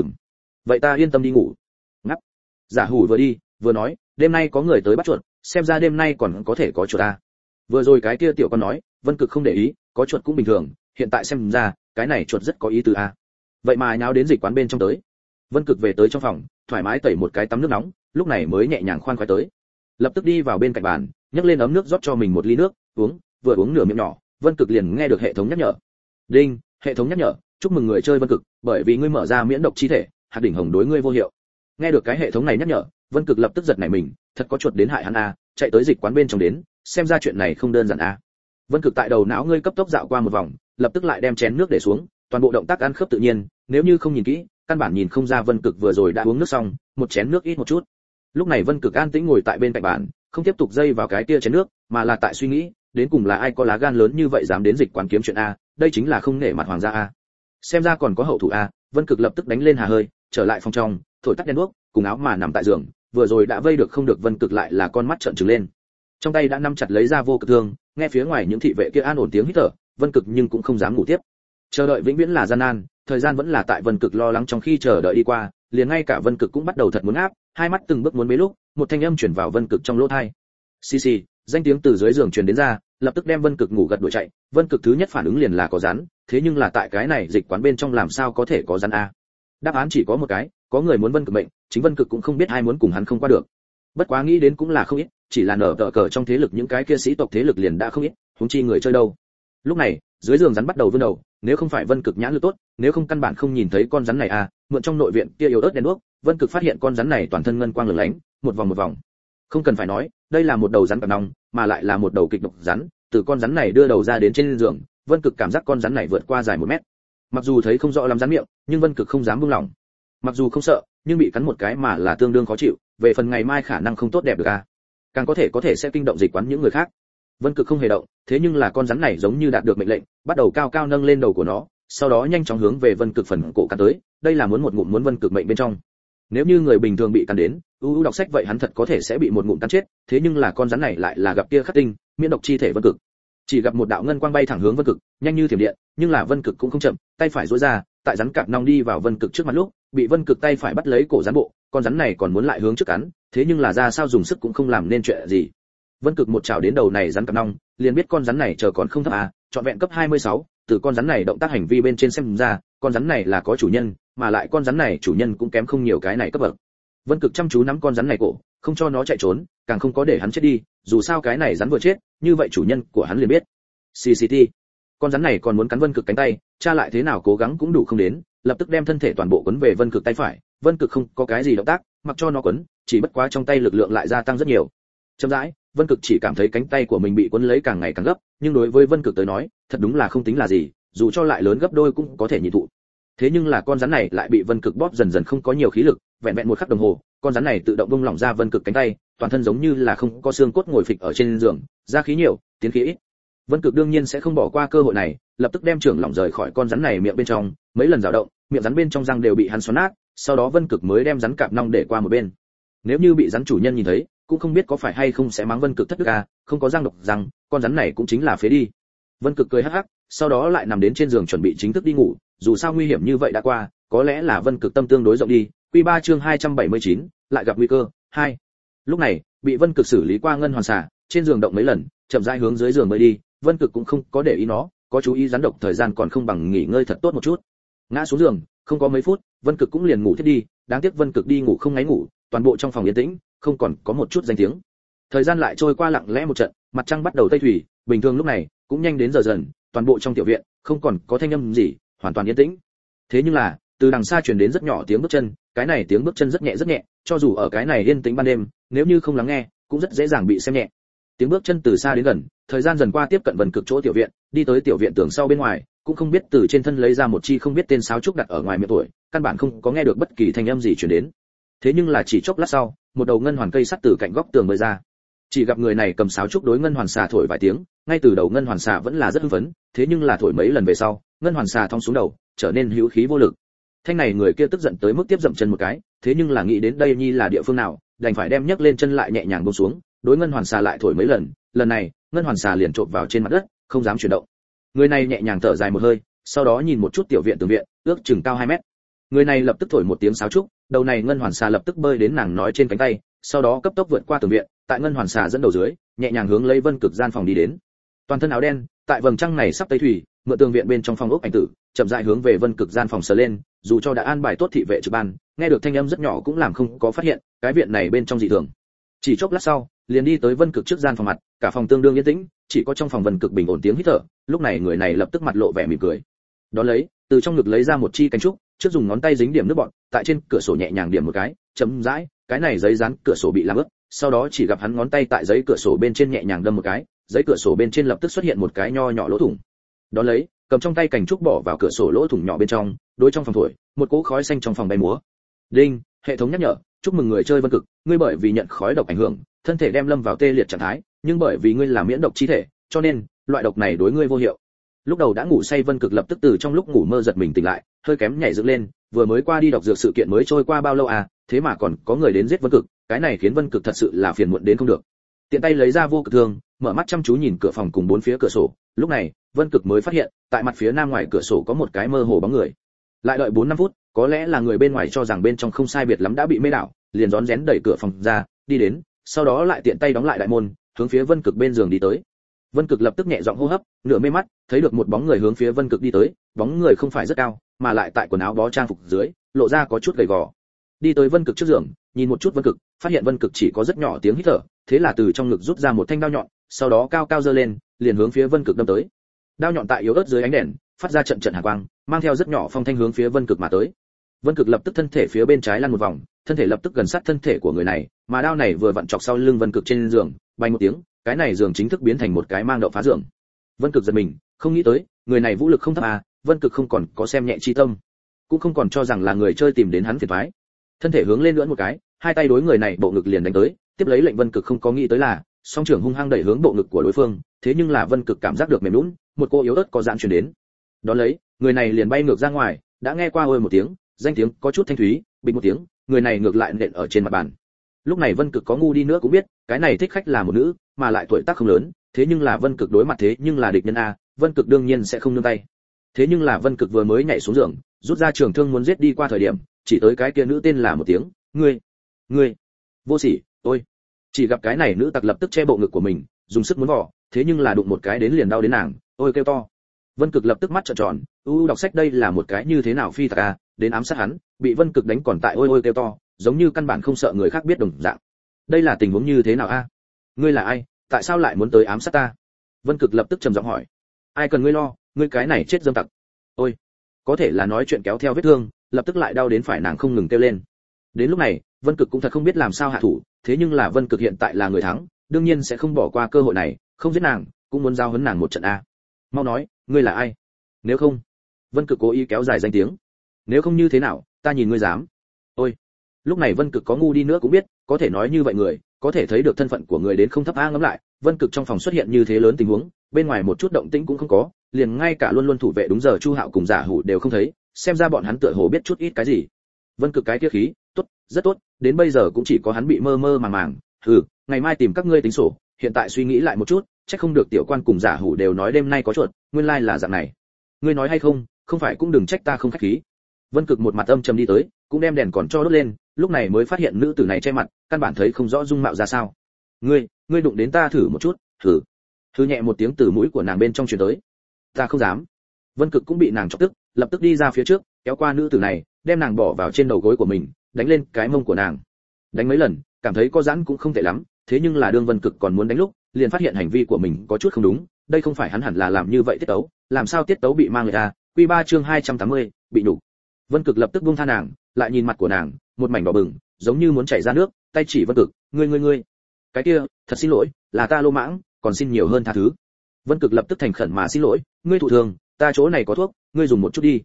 "Vậy ta yên tâm đi ngủ." Ngắp. Giả hủ vừa đi, vừa nói, "Đêm nay có người tới bắt chuột, xem ra đêm nay còn có thể có chuột ta." Vừa rồi cái kia tiểu con nói, Vân Cực không để ý, có chuột cũng bình thường, hiện tại xem ra, cái này chuột rất có ý tứ a. vậy mà nháo đến dịch quán bên trong tới. Vân Cực về tới trong phòng, thoải mái tẩy một cái tắm nước nóng, lúc này mới nhẹ nhàng khoan khoái tới. Lập tức đi vào bên cạnh bàn, nhấc lên ấm nước rót cho mình một ly nước, uống, vừa uống nửa miệng nhỏ, Vân Cực liền nghe được hệ thống nhắc nhở. Đinh, hệ thống nhắc nhở, chúc mừng người chơi Vân Cực, bởi vì ngươi mở ra miễn độc chi thể, hạt đỉnh hồng đối ngươi vô hiệu. Nghe được cái hệ thống này nhắc nhở, Vân Cực lập tức giật nảy mình, thật có chuột đến hại hắn a, chạy tới dịch quán bên trong đến, xem ra chuyện này không đơn giản a. Vân Cực tại đầu não ngươi cấp tốc dạo qua một vòng, lập tức lại đem chén nước để xuống, toàn bộ động tác ăn khớp tự nhiên, nếu như không nhìn kỹ, căn bản nhìn không ra Vân Cực vừa rồi đã uống nước xong, một chén nước ít một chút. Lúc này Vân Cực an tĩnh ngồi tại bên cạnh bàn, không tiếp tục dây vào cái kia chén nước, mà là tại suy nghĩ, đến cùng là ai có lá gan lớn như vậy dám đến dịch quán kiếm chuyện a, đây chính là không nể mặt hoàng gia a. Xem ra còn có hậu thủ a, Vân Cực lập tức đánh lên hà hơi, trở lại phòng trong, thổi tắt đèn đuốc, cùng áo mà nằm tại giường, vừa rồi đã vây được không được Vân Cực lại là con mắt trợn trừng lên. Trong tay đã nắm chặt lấy ra vô cực thương, nghe phía ngoài những thị vệ kia an ổn tiếng hít thở, Vân Cực nhưng cũng không dám ngủ tiếp. Chờ đợi vĩnh viễn là gian nan, thời gian vẫn là tại Vân Cực lo lắng trong khi chờ đợi đi qua, liền ngay cả Vân Cực cũng bắt đầu thật muốn áp, hai mắt từng bước muốn mấy lúc, một thanh âm truyền vào Vân Cực trong lỗ tai. Xì xì, danh tiếng từ dưới giường truyền đến ra, lập tức đem Vân Cực ngủ gật đuổi chạy. Vân Cực thứ nhất phản ứng liền là có rắn, thế nhưng là tại cái này dịch quán bên trong làm sao có thể có rắn a? Đáp án chỉ có một cái, có người muốn Vân Cực mệnh, chính Vân Cực cũng không biết ai muốn cùng hắn không qua được. Bất quá nghĩ đến cũng là không ít, chỉ là nở tợ cờ trong thế lực những cái kia sĩ tộc thế lực liền đã không ít, huống chi người chơi đâu. Lúc này, dưới giường rắn bắt đầu vươn đầu, nếu không phải Vân Cực nhãn lực tốt, nếu không căn bản không nhìn thấy con rắn này a, mượn trong nội viện kia yếu ớt đèn đuốc, Vân Cực phát hiện con rắn này toàn thân ngân quang lửng lánh, một vòng. Không cần phải nói, đây là một đầu rắn cặp nòng, mà lại là một đầu kịch độc rắn, từ con rắn này đưa đầu ra đến trên giường, Vân Cực cảm giác con rắn này vượt qua dài 1 mét. Mặc dù thấy không rõ lắm rắn miệng, nhưng Vân Cực không dám buông lỏng. Mặc dù không sợ, nhưng bị cắn một cái mà là tương đương khó chịu, về phần ngày mai khả năng không tốt đẹp được a. Càng có thể sẽ kinh động dịch quán những người khác. Vân Cực không hề động, thế nhưng là con rắn này giống như đạt được mệnh lệnh, bắt đầu cao cao nâng lên đầu của nó, sau đó nhanh chóng hướng về Vân Cực phần cổ cắn tới, đây là muốn một ngụm muốn Vân Cực mệnh bên trong. Nếu như người bình thường bị cắn đến, đọc sách vậy hắn thật có thể sẽ bị một ngụm cắn chết, thế nhưng là con rắn này lại là gặp kia khắc tinh, miễn độc chi thể Vân Cực. Chỉ gặp một đạo ngân quang bay thẳng hướng Vân Cực, nhanh như thiểm điện, nhưng là Vân Cực cũng không chậm, tay phải duỗi ra, tại rắn cạp nong đi vào Vân Cực trước mặt lúc, bị Vân Cực tay phải bắt lấy cổ rắn bộ, con rắn này còn muốn lại hướng trước cắn, thế nhưng là ra sao dùng sức cũng không làm nên chuyện gì. Vân Cực một chảo đến đầu này rắn cạp nong, liền biết con rắn này chờ còn không thấp à, trọn vẹn cấp 26, từ con rắn này động tác hành vi bên trên xem ra, con rắn này là có chủ nhân, mà lại con rắn này chủ nhân cũng kém không nhiều cái này cấp bậc. Vân Cực chăm chú nắm con rắn này cổ, không cho nó chạy trốn, càng không có để hắn chết đi, dù sao cái này rắn vừa chết, như vậy chủ nhân của hắn liền biết. CCT. Con rắn này còn muốn cắn Vân Cực cánh tay, cha lại thế nào cố gắng cũng đủ không đến, lập tức đem thân thể toàn bộ quấn về Vân Cực tay phải, Vân Cực không có cái gì động tác, mặc cho nó quấn, chỉ bất quá trong tay lực lượng lại gia tăng rất nhiều. Chậm rãi, Vân Cực chỉ cảm thấy cánh tay của mình bị quấn lấy càng ngày càng gấp, nhưng đối với Vân Cực tới nói, thật đúng là không tính là gì, dù cho lại lớn gấp đôi cũng có thể nhịn thụ. Thế nhưng là con rắn này lại bị Vân Cực bóp dần dần không có nhiều khí lực, vẹn vẹn 1 khắc đồng hồ, con rắn này tự động bung lỏng ra Vân Cực cánh tay, toàn thân giống như là không có xương cốt ngồi phịch ở trên giường, ra khí nhiều, tiến khí ít. Vân Cực đương nhiên sẽ không bỏ qua cơ hội này, lập tức đem trưởng lỏng rời khỏi con rắn này miệng bên trong, mấy lần dao động, miệng rắn bên trong răng đều bị hắn xoắn nát, sau đó Vân Cực mới đem rắn cạp nong để qua một bên. Nếu như bị rắn chủ nhân nhìn thấy, cũng không biết có phải hay không sẽ mắng Vân Cực thất đức à, không có răng độc răng, con rắn này cũng chính là phế đi. Vân Cực cười hắc hắc, sau đó lại nằm đến trên giường chuẩn bị chính thức đi ngủ, dù sao nguy hiểm như vậy đã qua, có lẽ là Vân Cực tâm tương đối rộng đi. Quy 3 chương 279, lại gặp nguy cơ 2. Lúc này, bị Vân Cực xử lý qua ngân hoàn xà, trên giường động mấy lần, chậm rãi hướng dưới giường mới đi, Vân Cực cũng không có để ý nó, có chú ý rắn độc thời gian còn không bằng nghỉ ngơi thật tốt một chút. Ngã xuống giường, không có mấy phút, Vân Cực cũng liền ngủ thiết đi, đáng tiếc Vân Cực đi ngủ không ngáy ngủ, toàn bộ trong phòng yên tĩnh, không còn có một chút danh tiếng. Thời gian lại trôi qua lặng lẽ một trận, mặt trăng bắt đầu tây thủy, bình thường lúc này cũng nhanh đến giờ dần, toàn bộ trong tiểu viện không còn có thanh âm gì, hoàn toàn yên tĩnh. Thế nhưng là, từ đằng xa truyền đến rất nhỏ tiếng bước chân, cái này tiếng bước chân rất nhẹ, cho dù ở cái này yên tĩnh ban đêm, nếu như không lắng nghe, cũng rất dễ dàng bị xem nhẹ. Tiếng bước chân từ xa đến gần, thời gian dần qua tiếp cận Vân Cực chỗ tiểu viện, đi tới tiểu viện tường sau bên ngoài, cũng không biết từ trên thân lấy ra một chi không biết tên sáo trúc đặt ở ngoài miệng tuổi, căn bản không có nghe được bất kỳ thanh âm gì truyền đến. Thế nhưng là chỉ chốc lát sau, một đầu ngân hoàn cây sắt từ cạnh góc tường bơi ra. Chỉ gặp người này cầm sáo trúc đối ngân hoàn xà thổi vài tiếng, ngay từ đầu ngân hoàn xà vẫn là rất hưng phấn, thế nhưng là thổi mấy lần về sau, ngân hoàn xà thong xuống đầu, trở nên hữu khí vô lực. Thanh này người kia tức giận tới mức tiếp dậm chân một cái, thế nhưng là nghĩ đến đây nhi là địa phương nào, đành phải đem nhấc lên chân lại nhẹ nhàng buông xuống, đối ngân hoàn xà lại thổi mấy lần, lần này, ngân hoàn xà liền trộn vào trên mặt đất, không dám chuyển động. Người này nhẹ nhàng thở dài một hơi, sau đó nhìn một chút tiểu viện tường viện, ước chừng cao 2 mét. Người này lập tức thổi một tiếng sáo trúc, đầu này ngân hoàn xà lập tức bơi đến nàng nói trên cánh tay, sau đó cấp tốc vượt qua tường viện, tại ngân hoàn xà dẫn đầu dưới, nhẹ nhàng hướng lấy Vân Cực gian phòng đi đến. Toàn thân áo đen, tại vầng trăng này sắp tây thủy, mượn tường viện bên trong phòng ốc ảnh tử, chậm rãi hướng về Vân Cực gian phòng sờ lên, dù cho đã an bài tốt thị vệ trực ban, nghe được thanh âm rất nhỏ cũng làm không có phát hiện cái viện này bên trong dị thường. Chỉ chốc lát sau, liền đi tới Vân Cực trước gian phòng mặt, cả phòng tương đương yên tĩnh, chỉ có trong phòng Vân Cực bình ổn tiếng hít thở. Lúc này người này lập tức mặt lộ vẻ mỉm cười. Đó lấy, từ trong ngực lấy ra một chi cánh trúc, trước dùng ngón tay dính điểm nước bọt, tại trên cửa sổ nhẹ nhàng điểm một cái, chấm dãi, cái này giấy dán cửa sổ bị làm ướt, sau đó chỉ gặp hắn ngón tay tại giấy cửa sổ bên trên nhẹ nhàng đâm một cái, giấy cửa sổ bên trên lập tức xuất hiện một cái nho nhỏ lỗ thủng. Đó lấy, cầm trong tay cành trúc bỏ vào cửa sổ lỗ thủng nhỏ bên trong, đối trong phòng thổi, một cỗ khói xanh trong phòng bay múa. Đinh, hệ thống nhắc nhở, chúc mừng người chơi Vân Cực, ngươi bởi vì nhận khói độc ảnh hưởng, thân thể đem lâm vào tê liệt trạng thái, nhưng bởi vì ngươi là miễn độc chi thể, cho nên loại độc này đối ngươi vô hiệu. Lúc đầu đã ngủ say Vân Cực lập tức từ trong lúc ngủ mơ giật mình tỉnh lại, hơi kém nhảy dựng lên, vừa mới qua đi độc dược sự kiện mới trôi qua bao lâu à, thế mà còn có người đến giết Vân Cực, cái này khiến Vân Cực thật sự là phiền muộn đến không được. Tiện tay lấy ra vô cực thương, mở mắt chăm chú nhìn cửa phòng cùng bốn phía cửa sổ, lúc này, Vân Cực mới phát hiện, tại mặt phía nam ngoài cửa sổ có một cái mơ hồ bóng người. Lại đợi 4-5 phút, có lẽ là người bên ngoài cho rằng bên trong không sai biệt lắm đã bị mê đảo, liền rón rén đẩy cửa phòng ra, đi đến, sau đó lại tiện tay đóng lại đại môn, hướng phía Vân Cực bên giường đi tới. Vân Cực lập tức nhẹ giọng hô hấp, nửa mê mắt, thấy được một bóng người hướng phía Vân Cực đi tới, bóng người không phải rất cao, mà lại tại quần áo bó trang phục dưới, lộ ra có chút gầy gò. Đi tới Vân Cực trước giường, nhìn một chút Vân Cực, phát hiện Vân Cực chỉ có rất nhỏ tiếng hít thở, thế là từ trong ngực rút ra một thanh đao nhọn, sau đó cao cao giơ lên, liền hướng phía Vân Cực đâm tới. Đao nhọn tại yếu ớt dưới ánh đèn, phát ra trận trận hàn quang, mang theo rất nhỏ phong thanh hướng phía Vân Cực mà tới. Vân Cực lập tức thân thể phía bên trái lăn một vòng, thân thể lập tức gần sát thân thể của người này, mà đao này vừa vặn chọc sau lưng Vân Cực trên giường, bay một tiếng, cái này giường chính thức biến thành một cái mang đậu phá giường. Vân Cực giật mình, không nghĩ tới, người này vũ lực không thấp à, Vân Cực không còn có xem nhẹ chi tâm, cũng không còn cho rằng là người chơi tìm đến hắn phiền toái. Thân thể hướng lên lưỡn một cái, hai tay đối người này bộ ngực liền đánh tới, tiếp lấy lệnh Vân Cực không có nghĩ tới là, song trưởng hung hăng đẩy hướng bộ ngực của đối phương, thế nhưng là Vân Cực cảm giác được mềm nhũn, một cô yếu ớt có giãn truyền đến. Đó lấy, người này liền bay ngược ra ngoài, đã nghe qua ôi một tiếng, danh tiếng có chút thanh thúy, bình một tiếng, người này ngược lại nện ở trên mặt bàn. Lúc này Vân Cực có ngu đi nữa cũng biết, cái này thích khách là một nữ, mà lại tuổi tác không lớn, thế nhưng là Vân Cực đối mặt thế nhưng là địch nhân a, Vân Cực đương nhiên sẽ không nương tay. Thế nhưng là Vân Cực vừa mới nhảy xuống giường, rút ra trường thương muốn giết đi qua thời điểm, chỉ tới cái kia nữ tên là một tiếng, ngươi, vô sỉ, ôi. Chỉ gặp cái này nữ tặc lập tức che bộ ngực của mình, dùng sức muốn vò, thế nhưng là đụng một cái đến liền đau đến nàng, ôi kêu to. Vân Cực lập tức mắt trợn tròn, đọc sách đây là một cái như thế nào phi tặc a, đến ám sát hắn, bị Vân Cực đánh còn tại ôi kêu to, giống như căn bản không sợ người khác biết đồng dạng. Đây là tình huống như thế nào a? Ngươi là ai, tại sao lại muốn tới ám sát ta? Vân Cực lập tức trầm giọng hỏi. Ai cần ngươi lo, ngươi cái này chết dâm tặc. Ôi, có thể là nói chuyện kéo theo vết thương, lập tức lại đau đến phải nàng không ngừng kêu lên. Đến lúc này, Vân Cực cũng thật không biết làm sao hạ thủ, thế nhưng là Vân Cực hiện tại là người thắng, đương nhiên sẽ không bỏ qua cơ hội này, không giết nàng, cũng muốn giao huấn nàng một trận a. Mau nói, ngươi là ai? Nếu không, Vân Cực cố ý kéo dài danh tiếng. Nếu không như thế nào, ta nhìn ngươi dám. Ôi, lúc này Vân Cực có ngu đi nữa cũng biết, có thể nói như vậy người, có thể thấy được thân phận của người đến không thấp a. Ngẫm lại, Vân Cực trong phòng xuất hiện như thế lớn tình huống, bên ngoài một chút động tĩnh cũng không có, liền ngay cả luôn luôn thủ vệ đúng giờ Chu Hạo cùng Giả Hủ đều không thấy, xem ra bọn hắn tựa hồ biết chút ít cái gì. Vân Cực cái kia khí, tốt, rất tốt, đến bây giờ cũng chỉ có hắn bị mơ mơ màng màng, ngày mai tìm các ngươi tính sổ, hiện tại suy nghĩ lại một chút, chắc không được tiểu quan cùng Giả Hủ đều nói đêm nay có chuột, nguyên lai là dạng này. Ngươi nói hay không, không phải cũng đừng trách ta không khách khí. Vân Cực một mặt âm trầm đi tới, cũng đem đèn còn cho đốt lên, lúc này mới phát hiện nữ tử này che mặt, căn bản thấy không rõ dung mạo ra sao. Ngươi đụng đến ta thử một chút, thử. Hừ nhẹ một tiếng từ mũi của nàng bên trong truyền tới. Ta không dám. Vân Cực cũng bị nàng chọc tức, lập tức đi ra phía trước, kéo qua nữ tử này, đem nàng bỏ vào trên đầu gối của mình, đánh lên cái mông của nàng. Đánh mấy lần, cảm thấy có giãn cũng không tệ lắm, thế nhưng là đương Vân Cực còn muốn đánh lúc, liền phát hiện hành vi của mình có chút không đúng, đây không phải hắn hẳn là làm như vậy tiết tấu, làm sao tiết tấu bị mang người ta. Quy 3 chương 280, bị nhục. Vân Cực lập tức buông tha nàng, lại nhìn mặt của nàng, một mảnh đỏ bừng, giống như muốn chảy ra nước, tay chỉ Vân Cực, ngươi. Cái kia, thật xin lỗi, là ta lô mãng, còn xin nhiều hơn tha thứ. Vân Cực lập tức thành khẩn mà xin lỗi, ngươi thụ thương, ta chỗ này có thuốc, ngươi dùng một chút đi.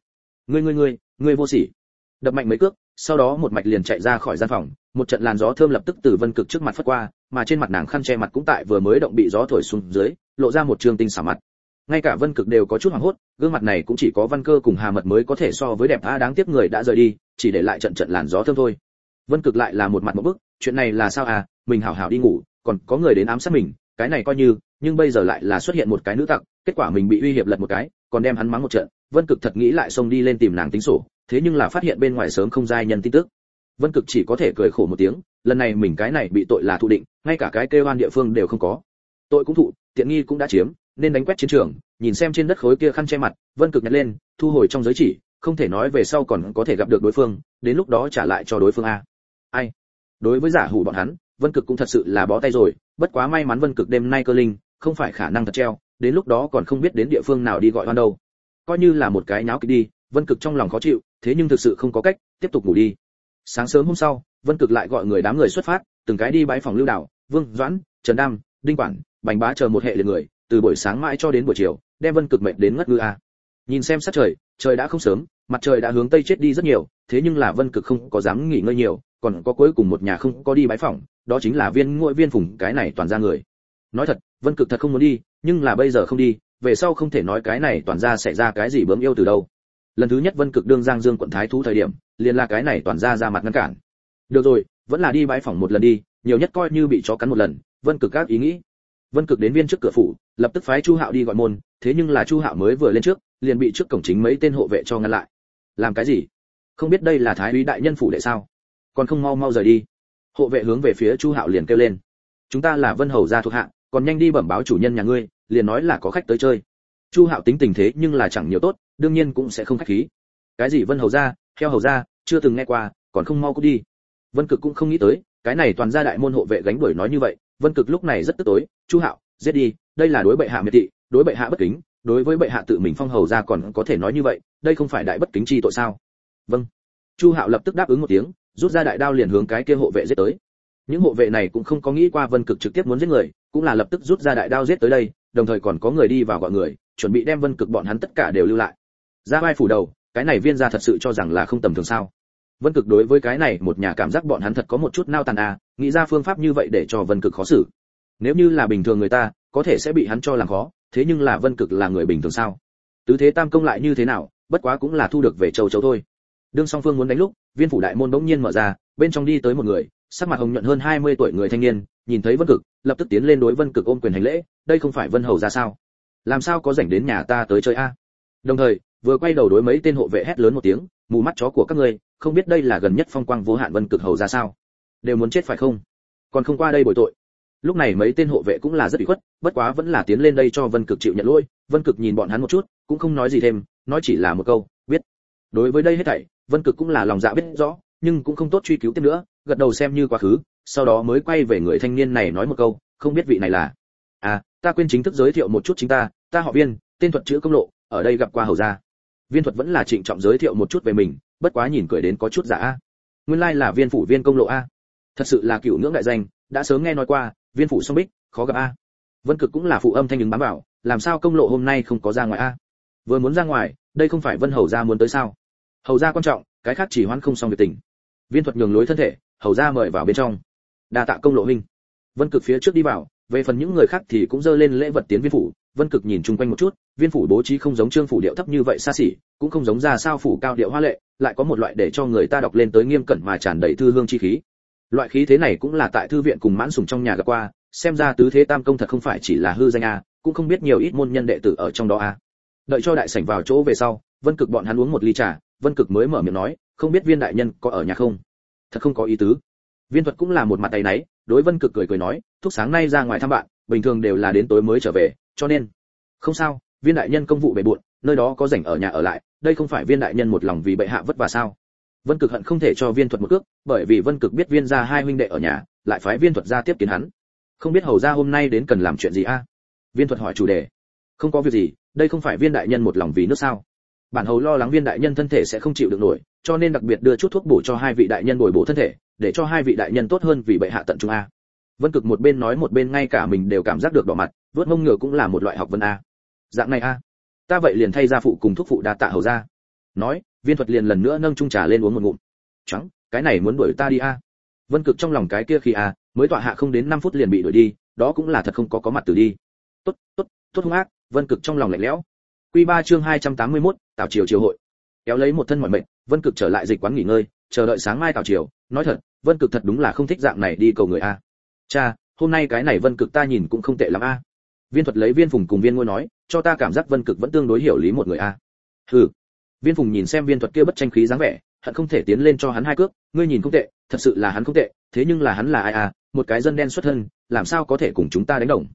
Ngươi vô sỉ. Đập mạnh mấy cước, sau đó một mạch liền chạy ra khỏi gian phòng, một trận làn gió thơm lập tức từ Vân Cực trước mặt phất qua, mà trên mặt nàng khăn che mặt cũng tại vừa mới động bị gió thổi xuống dưới, lộ ra một trương tinh xảo mặt. Ngay cả Vân Cực đều có chút hoảng hốt, gương mặt này cũng chỉ có Văn Cơ cùng Hà Mật mới có thể so với đẹp đáng tiếc người đã rời đi, chỉ để lại trận làn gió thơm thôi. Vân Cực lại là một mặt một bức, chuyện này là sao à, mình hảo hảo đi ngủ, còn có người đến ám sát mình, cái này coi như, nhưng bây giờ lại là xuất hiện một cái nữ tặc, kết quả mình bị uy hiếp lật một cái, còn đem hắn mắng một trận. Vân Cực thật nghĩ lại xông đi lên tìm nàng tính sổ, thế nhưng là phát hiện bên ngoài sớm không giai nhân tin tức. Vân Cực chỉ có thể cười khổ một tiếng, lần này mình cái này bị tội là thụ định, ngay cả cái kêu oan địa phương đều không có. Tội cũng thụ, tiện nghi cũng đã chiếm, nên đánh quét chiến trường, nhìn xem trên đất khối kia khăn che mặt, Vân Cực nhặt lên, thu hồi trong giới chỉ, không thể nói về sau còn có thể gặp được đối phương, đến lúc đó trả lại cho đối phương a. Ai? Đối với giả hủ bọn hắn, Vân Cực cũng thật sự là bó tay rồi, bất quá may mắn Vân Cực đêm nay cơ linh, không phải khả năng thật treo, đến lúc đó còn không biết đến địa phương nào đi gọi oan đâu. Coi như là một cái nháo kịch đi, Vân Cực trong lòng khó chịu, thế nhưng thực sự không có cách, tiếp tục ngủ đi. Sáng sớm hôm sau, Vân Cực lại gọi đám người xuất phát, từng cái đi bãi phòng Lưu Đào, Vương Doãn, Trần Đam, Đinh Quản, Bành Bá chờ một hệ liệt người, từ buổi sáng mãi cho đến buổi chiều, đem Vân Cực mệt đến ngất ngư a. Nhìn xem sắc trời, trời đã không sớm, mặt trời đã hướng tây chết đi rất nhiều, thế nhưng là Vân Cực không có dám nghỉ ngơi nhiều, còn có cuối cùng một nhà không có đi bãi phòng, đó chính là Viên Phùng cái này toàn ra người. Nói thật, Vân Cực thật không muốn đi, nhưng là bây giờ không đi, về sau không thể nói cái này toàn ra sẽ ra cái gì bướm yêu từ đâu. Lần thứ nhất Vân Cực đương Giang Dương quận thái thú thời điểm, liền là cái này toàn ra mặt ngăn cản. Được rồi, vẫn là đi bãi phòng một lần đi, nhiều nhất coi như bị chó cắn một lần, Vân Cực các ý nghĩ. Vân Cực đến viên trước cửa phủ, lập tức phái Chu Hạo đi gọi môn, thế nhưng là Chu Hạo mới vừa lên trước, liền bị trước cổng chính mấy tên hộ vệ cho ngăn lại. Làm cái gì? Không biết đây là thái úy đại nhân phủ đệ sao? Còn không mau mau rời đi. Hộ vệ hướng về phía Chu Hạo liền kêu lên. Chúng ta là Vân hầu gia thuộc hạ, còn nhanh đi bẩm báo chủ nhân nhà ngươi, liền nói là có khách tới chơi. Chu Hạo tính tình thế nhưng là chẳng nhiều tốt, đương nhiên cũng sẽ không khách khí. Cái gì Vân hầu gia, theo hầu gia, chưa từng nghe qua, còn không mau cút đi. Vân Cực cũng không nghĩ tới, cái này toàn gia đại môn hộ vệ gánh đuổi nói như vậy, Vân Cực lúc này rất tức tối, Chu Hạo, giết đi, đây là đối bệ hạ miệt thị, đối bệ hạ bất kính, đối với bệ hạ tự mình phong hầu gia còn có thể nói như vậy, đây không phải đại bất kính chi tội sao? Vâng. Chu Hạo lập tức đáp ứng một tiếng, rút ra đại đao liền hướng cái kia hộ vệ giết tới. Những hộ vệ này cũng không có nghĩ qua Vân Cực trực tiếp muốn giết người, cũng là lập tức rút ra đại đao giết tới đây, đồng thời còn có người đi vào gọi người, chuẩn bị đem Vân Cực bọn hắn tất cả đều lưu lại. Ra vai phủ đầu, cái này Viên gia thật sự cho rằng là không tầm thường sao? Vân Cực đối với cái này một nhà cảm giác bọn hắn thật có một chút nao tàn à, nghĩ ra phương pháp như vậy để cho Vân Cực khó xử. Nếu như là bình thường người ta, có thể sẽ bị hắn cho làm khó, thế nhưng là Vân Cực là người bình thường sao? Tứ thế tam công lại như thế nào, bất quá cũng là thu được về châu thôi. Đương song phương muốn đánh lúc, viên phủ đại môn bỗng nhiên mở ra, bên trong đi tới một người, sắc mặt hồng nhuận hơn 20 tuổi người thanh niên, nhìn thấy Vân Cực, lập tức tiến lên đối Vân Cực ôm quyền hành lễ, đây không phải Vân hầu ra sao? Làm sao có rảnh đến nhà ta tới chơi a? Đồng thời, vừa quay đầu đối mấy tên hộ vệ hét lớn một tiếng, mù mắt chó của các ngươi, không biết đây là gần nhất phong quang vô hạn Vân Cực hầu ra sao? Đều muốn chết phải không? Còn không qua đây bồi tội. Lúc này mấy tên hộ vệ cũng là rất ủy khuất, bất quá vẫn là tiến lên đây cho Vân Cực chịu nhận lỗi. Vân Cực nhìn bọn hắn một chút, cũng không nói gì thêm, nói chỉ là một câu, biết. Đối với đây hết thảy, Vân Cực cũng là lòng dạ biết rõ, nhưng cũng không tốt truy cứu tiếp nữa, gật đầu xem như quá khứ, sau đó mới quay về người thanh niên này nói một câu, không biết vị này là. À, ta quên chính thức giới thiệu một chút chính ta họ Viên, tên Thuật chữ Công Lộ, ở đây gặp qua hầu gia. Viên Thuật vẫn là trịnh trọng giới thiệu một chút về mình, bất quá nhìn cười đến có chút giả a. Nguyên lai là Viên phủ Viên Công Lộ a. Thật sự là cửu ngưỡng đại danh, đã sớm nghe nói qua, Viên phủ song bích, khó gặp a. Vân Cực cũng là phụ âm thanh ứng bám bảo, làm sao Công Lộ hôm nay không có ra ngoài a? Vừa muốn ra ngoài, đây không phải Vân hầu gia muốn tới sao? Hầu gia quan trọng, cái khác chỉ hoãn không xong việc tình. Viên Thuật nhường lối thân thể, hầu gia mời vào bên trong. Đa tạ Công Lộ huynh. Vân Cực phía trước đi vào, về phần những người khác thì cũng dơ lên lễ vật tiến viên phủ. Vân Cực nhìn chung quanh một chút, viên phủ bố trí không giống Trương phủ điệu thấp như vậy xa xỉ, cũng không giống ra sao phủ cao điệu hoa lệ, lại có một loại để cho người ta đọc lên tới nghiêm cẩn mà tràn đầy thư hương chi khí. Loại khí thế này cũng là tại thư viện cùng Mãn Sủng trong nhà gặp qua, xem ra tứ thế tam công thật không phải chỉ là hư danh a, cũng không biết nhiều ít môn nhân đệ tử ở trong đó a. Đợi cho đại sảnh vào chỗ về sau, Vân Cực bọn hắn uống một ly trà, Vân Cực mới mở miệng nói, không biết Viên đại nhân có ở nhà không? Thật không có ý tứ. Viên Thuật cũng là một mặt tay náy, đối Vân Cực cười nói, thúc sáng nay ra ngoài thăm bạn, bình thường đều là đến tối mới trở về, cho nên không sao, Viên đại nhân công vụ bề bộn, nơi đó có rảnh ở nhà ở lại, đây không phải Viên đại nhân một lòng vì bệ hạ vất vả sao? Vân Cực hận không thể cho Viên Thuật một cước, bởi vì Vân Cực biết Viên gia hai huynh đệ ở nhà, lại phái Viên Thuật ra tiếp kiến hắn. Không biết hầu gia hôm nay đến cần làm chuyện gì a? Viên Thuật hỏi chủ đề. Không có việc gì, đây không phải Viên đại nhân một lòng vì nước sao? Bản hầu lo lắng Viên đại nhân thân thể sẽ không chịu được nổi, cho nên đặc biệt đưa chút thuốc bổ cho hai vị đại nhân bồi bổ thân thể, để cho hai vị đại nhân tốt hơn vì bệ hạ tận trung a. Vân Cực một bên nói một bên ngay cả mình đều cảm giác được đỏ mặt, vuốt mông ngựa cũng là một loại học vấn a. Dạng này a, ta vậy liền thay gia phụ cùng thúc phụ đa tạ hầu gia. Nói, Viên Thuật liền lần nữa nâng chung trà lên uống một ngụm. Trắng, cái này muốn đuổi ta đi a. Vân Cực trong lòng cái kia khi a, mới tọa hạ không đến 5 phút liền bị đuổi đi, đó cũng là thật không có mặt từ đi. Tốt hung ác, Vân Cực trong lòng lạnh lẽo. Quy 3 chương 281, Tào triều triều hội. Kéo lấy một thân mỏi mệt, Vân Cực trở lại dịch quán nghỉ ngơi, chờ đợi sáng mai Tào triều. Nói thật, Vân Cực thật đúng là không thích dạng này đi cầu người a. Cha, hôm nay cái này Vân Cực ta nhìn cũng không tệ lắm a. Viên Thuật lấy Viên Phùng cùng Viên Ngôi nói, cho ta cảm giác Vân Cực vẫn tương đối hiểu lý một người a. Hừ. Viên Phùng nhìn xem Viên Thuật kia bất tranh khí dáng vẻ, hận không thể tiến lên cho hắn hai cước, ngươi nhìn không tệ, thật sự là hắn không tệ, thế nhưng là hắn là ai a, một cái dân đen xuất thân, làm sao có thể cùng chúng ta đánh đồng.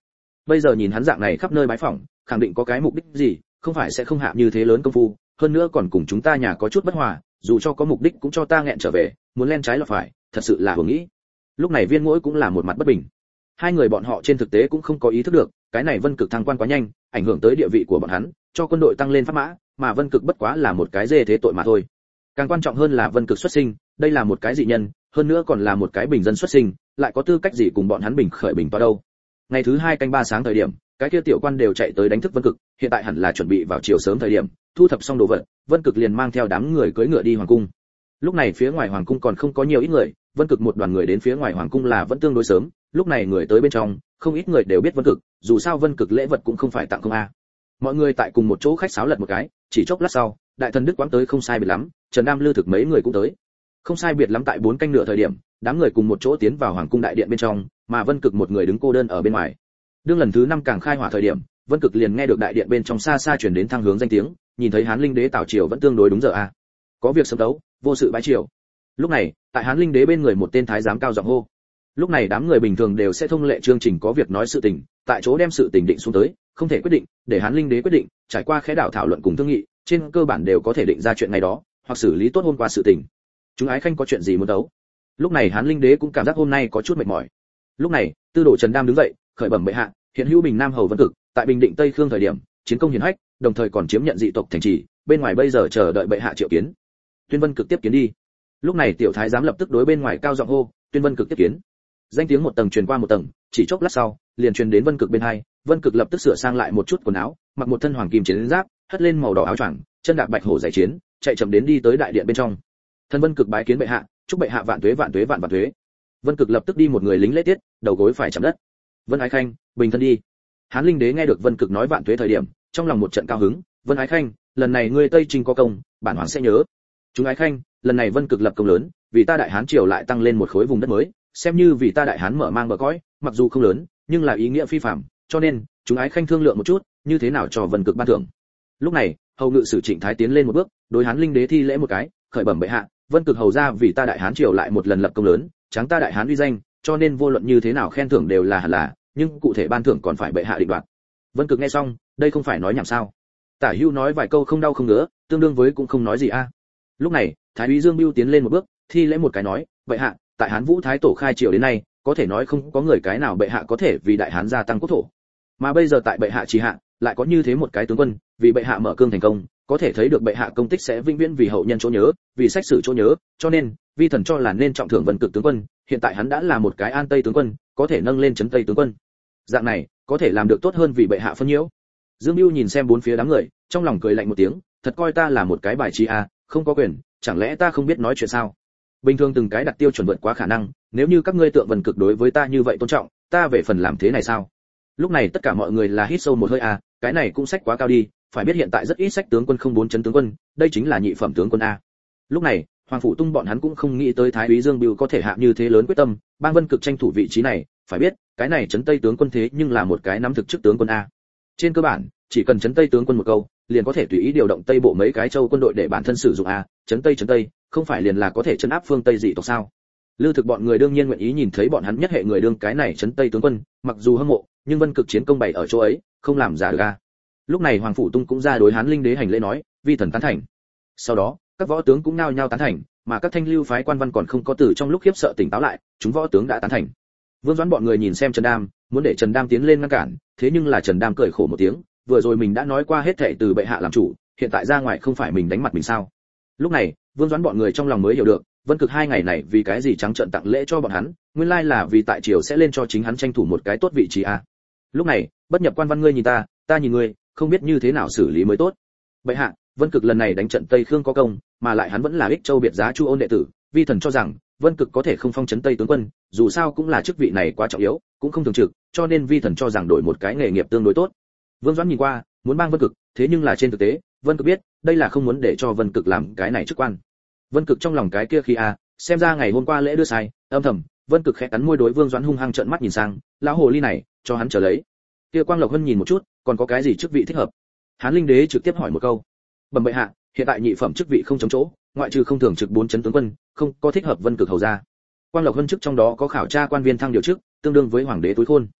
bây giờ nhìn hắn dạng này khắp nơi bái phỏng, khẳng định có cái mục đích gì, không phải sẽ không hạ như thế lớn công phu, hơn nữa còn cùng chúng ta nhà có chút bất hòa, dù cho có mục đích cũng cho ta nghẹn trở về, muốn len trái lọt phải, thật sự là hồ nghĩ. Lúc này Viên Mỗi cũng là một mặt bất bình. Hai người bọn họ trên thực tế cũng không có ý thức được, cái này Vân Cực thăng quan quá nhanh, ảnh hưởng tới địa vị của bọn hắn, cho quân đội tăng lên pháp mã, mà Vân Cực bất quá là một cái dê thế tội mà thôi. Càng quan trọng hơn là Vân Cực xuất sinh, đây là một cái dị nhân, hơn nữa còn là một cái bình dân xuất sinh, lại có tư cách gì cùng bọn hắn bình khởi bình toa đâu. Ngày thứ 2 canh 3 sáng thời điểm, cái kia tiểu quan đều chạy tới đánh thức Vân Cực, hiện tại hẳn là chuẩn bị vào chiều sớm thời điểm, thu thập xong đồ vật, Vân Cực liền mang theo đám người cưỡi ngựa đi hoàng cung. Lúc này phía ngoài hoàng cung còn không có nhiều ít người, Vân Cực một đoàn người đến phía ngoài hoàng cung là vẫn tương đối sớm, lúc này người tới bên trong, không ít người đều biết Vân Cực, dù sao Vân Cực lễ vật cũng không phải tặng không a. Mọi người tại cùng một chỗ khách sáo lật một cái, chỉ chốc lát sau, đại thần Đức Quãng tới không sai biệt lắm, Trần Đam Lư Thực mấy người cũng tới. Không sai biệt lắm tại 4 canh nửa thời điểm, đám người cùng một chỗ tiến vào hoàng cung đại điện bên trong, mà Vân Cực một người đứng cô đơn ở bên ngoài. Đương lần thứ 5 càng khai hỏa thời điểm, Vân Cực liền nghe được đại điện bên trong xa xa truyền đến thăng hướng danh tiếng, nhìn thấy Hán Linh Đế Tào Triều vẫn tương đối đúng giờ a. Có việc sớm đấu, vô sự bái triều. Lúc này, tại Hán Linh Đế bên người một tên thái giám cao giọng hô. Lúc này đám người bình thường đều sẽ thông lệ chương trình có việc nói sự tình, tại chỗ đem sự tình định xuống tới, không thể quyết định, để Hán Linh Đế quyết định, trải qua khẽ đảo thảo luận cùng thương nghị, trên cơ bản đều có thể định ra chuyện ngày đó, hoặc xử lý tốt hôm qua sự tình. Chúng ái khanh có chuyện gì muốn đấu? Lúc này Hán Linh Đế cũng cảm giác hôm nay có chút mệt mỏi. Lúc này, Tư đồ Trần Đam đứng dậy, khởi bẩm bệ hạ, hiện hữu Bình Nam hầu Vân Cực, tại Bình Định Tây Khương thời điểm, chiến công hiển hách, đồng thời còn chiếm nhận dị tộc thành trì, bên ngoài bây giờ chờ đợi bệ hạ triệu kiến. Tuyên Vân Cực tiếp kiến đi. Lúc này tiểu thái giám lập tức đối bên ngoài cao giọng hô, Tuyên Vân Cực tiếp kiến. Danh tiếng một tầng truyền qua một tầng, chỉ chốc lát sau, liền truyền đến Vân Cực bên hai, Vân Cực lập tức sửa sang lại một chút quần áo, mặc một thân hoàng kim chiến giáp, hất lên màu đỏ áo choàng, chân đạp bạch hổ giày chiến, chạy chậm đến đi tới đại điện bên trong. Thân Vân Cực bái kiến bệ hạ, chúc bệ hạ vạn tuế vạn tuế vạn vạn tuế. Vân Cực lập tức đi một người lính lễ tiết, đầu gối phải chạm đất. Vân ái khanh, bình thân đi. Hán Linh Đế nghe được Vân Cực nói vạn tuế thời điểm, trong lòng một trận cao hứng, Vân ái khanh, lần này ngươi Tây Trinh có công, bản hoàng sẽ nhớ. Chúng ái khanh, lần này Vân Cực lập công lớn, vì ta Đại Hán triều lại tăng lên một khối vùng đất mới, xem như vì ta Đại Hán mở mang bờ cõi, mặc dù không lớn, nhưng là ý nghĩa phi phàm, cho nên chúng ái khanh thương lượng một chút, như thế nào cho Vân Cực ban thưởng. Lúc này, hầu ngự sử Trịnh Thái tiến lên một bước, đối Hán Linh Đế thi lễ một cái, khởi bẩm bệ hạ, Vân Cực hầu ra vì ta Đại Hán triều lại một lần lập công lớn, tráng ta Đại Hán uy danh, cho nên vô luận như thế nào khen thưởng đều là hẳn là, nhưng cụ thể ban thưởng còn phải bệ hạ định đoạt. Vân Cực nghe xong, đây không phải nói nhảm sao? Tả Hữu nói vài câu không đau không ngứa, tương đương với cũng không nói gì a. Lúc này, Thái úy Dương Bưu tiến lên một bước, thi lễ một cái nói, bệ hạ, tại Hán Vũ Thái tổ khai triều đến nay, có thể nói không có người cái nào bệ hạ có thể vì Đại Hán gia tăng quốc thổ. Mà bây giờ tại bệ hạ trì hạ, lại có như thế một cái tướng quân, vì bệ hạ mở cương thành công, có thể thấy được bệ hạ công tích sẽ vĩnh viễn vì hậu nhân chỗ nhớ, vì sách sử chỗ nhớ, cho nên, vi thần cho là nên trọng thưởng Vân Cực tướng quân, hiện tại hắn đã là một cái An Tây tướng quân, có thể nâng lên trấn Tây tướng quân. Dạng này, có thể làm được tốt hơn vì bệ hạ phân nhiễu. Dương Bưu nhìn xem bốn phía đám người, trong lòng cười lạnh một tiếng, thật coi ta là một cái bài trí à, không có quyền, chẳng lẽ ta không biết nói chuyện sao? Bình thường từng cái đặt tiêu chuẩn vượt quá khả năng, nếu như các ngươi tượng Vân Cực đối với ta như vậy tôn trọng, ta về phần làm thế này sao? Lúc này tất cả mọi người là hít sâu một hơi à, cái này cũng sách quá cao đi, phải biết hiện tại rất ít sách tướng quân không 4 chấn tướng quân, đây chính là nhị phẩm tướng quân a. Lúc này, Hoàng phủ Tung bọn hắn cũng không nghĩ tới Thái úy Dương Bưu có thể hạ như thế lớn quyết tâm, bang Vân Cực tranh thủ vị trí này, phải biết, cái này trấn Tây tướng quân thế nhưng là một cái nắm thực chức tướng quân a. Trên cơ bản, chỉ cần trấn Tây tướng quân một câu, liền có thể tùy ý điều động Tây bộ mấy cái châu quân đội để bản thân sử dụng a, trấn Tây, không phải liền là có thể trấn áp phương Tây dị tộc sao? Lư Thực bọn người đương nhiên nguyện ý nhìn thấy bọn hắn nhất hệ người đương cái này trấn Tây tướng quân, mặc dù hâm mộ, nhưng Vân Cực chiến công bày ở chỗ ấy, không làm giả ga. Lúc này Hoàng phủ Tung cũng ra đối Hán Linh Đế hành lễ nói, vi thần tán thành. Sau đó, các võ tướng cũng nao nhao tán thành, mà các thanh lưu phái quan văn còn không có từ trong lúc khiếp sợ tỉnh táo lại, chúng võ tướng đã tán thành. Vương Doãn bọn người nhìn xem Trần Đam, muốn để Trần Đam tiến lên ngăn cản, thế nhưng là Trần Đam cười khổ một tiếng, vừa rồi mình đã nói qua hết thảy từ bệ hạ làm chủ, hiện tại ra ngoài không phải mình đánh mặt mình sao? Lúc này, Vương Doãn bọn người trong lòng mới hiểu được, Vân Cực 2 ngày này vì cái gì trắng trợn tặng lễ cho bọn hắn, nguyên lai là vì tại triều sẽ lên cho chính hắn tranh thủ một cái tốt vị trí a. Lúc này, bất nhập quan văn ngươi nhìn ta nhìn ngươi, không biết như thế nào xử lý mới tốt. Bệ hạ, Vân Cực lần này đánh trận Tây Khương có công, mà lại hắn vẫn là Ích Châu biệt giá Chu Ôn đệ tử, vi thần cho rằng Vân Cực có thể không phong trấn Tây tướng quân, dù sao cũng là chức vị này quá trọng yếu, cũng không thường trực, cho nên vi thần cho rằng đổi một cái nghề nghiệp tương đối tốt. Vương Doãn nhìn qua, muốn bang Vân Cực, thế nhưng là trên thực tế, Vân Cực biết, đây là không muốn để cho Vân Cực làm cái này chức quan. Vân Cực trong lòng cái kia khi xem ra ngày hôm qua lễ đưa sai, âm thầm, Vân Cực khẽ cắn môi đối Vương Doãn hung hăng trợn mắt nhìn sang, lão hồ ly này, cho hắn trở lấy. Kia Quang Lộc Hân nhìn một chút, còn có cái gì chức vị thích hợp? Hán Linh Đế trực tiếp hỏi một câu. Bẩm bệ hạ, hiện tại nhị phẩm chức vị không chống chỗ, ngoại trừ không thường trực 4 chấn tướng quân, không có thích hợp Vân Cực hầu ra. Quang Lộc Hân chức trong đó có khảo tra quan viên thăng điều chức, tương đương với hoàng đế túi khôn.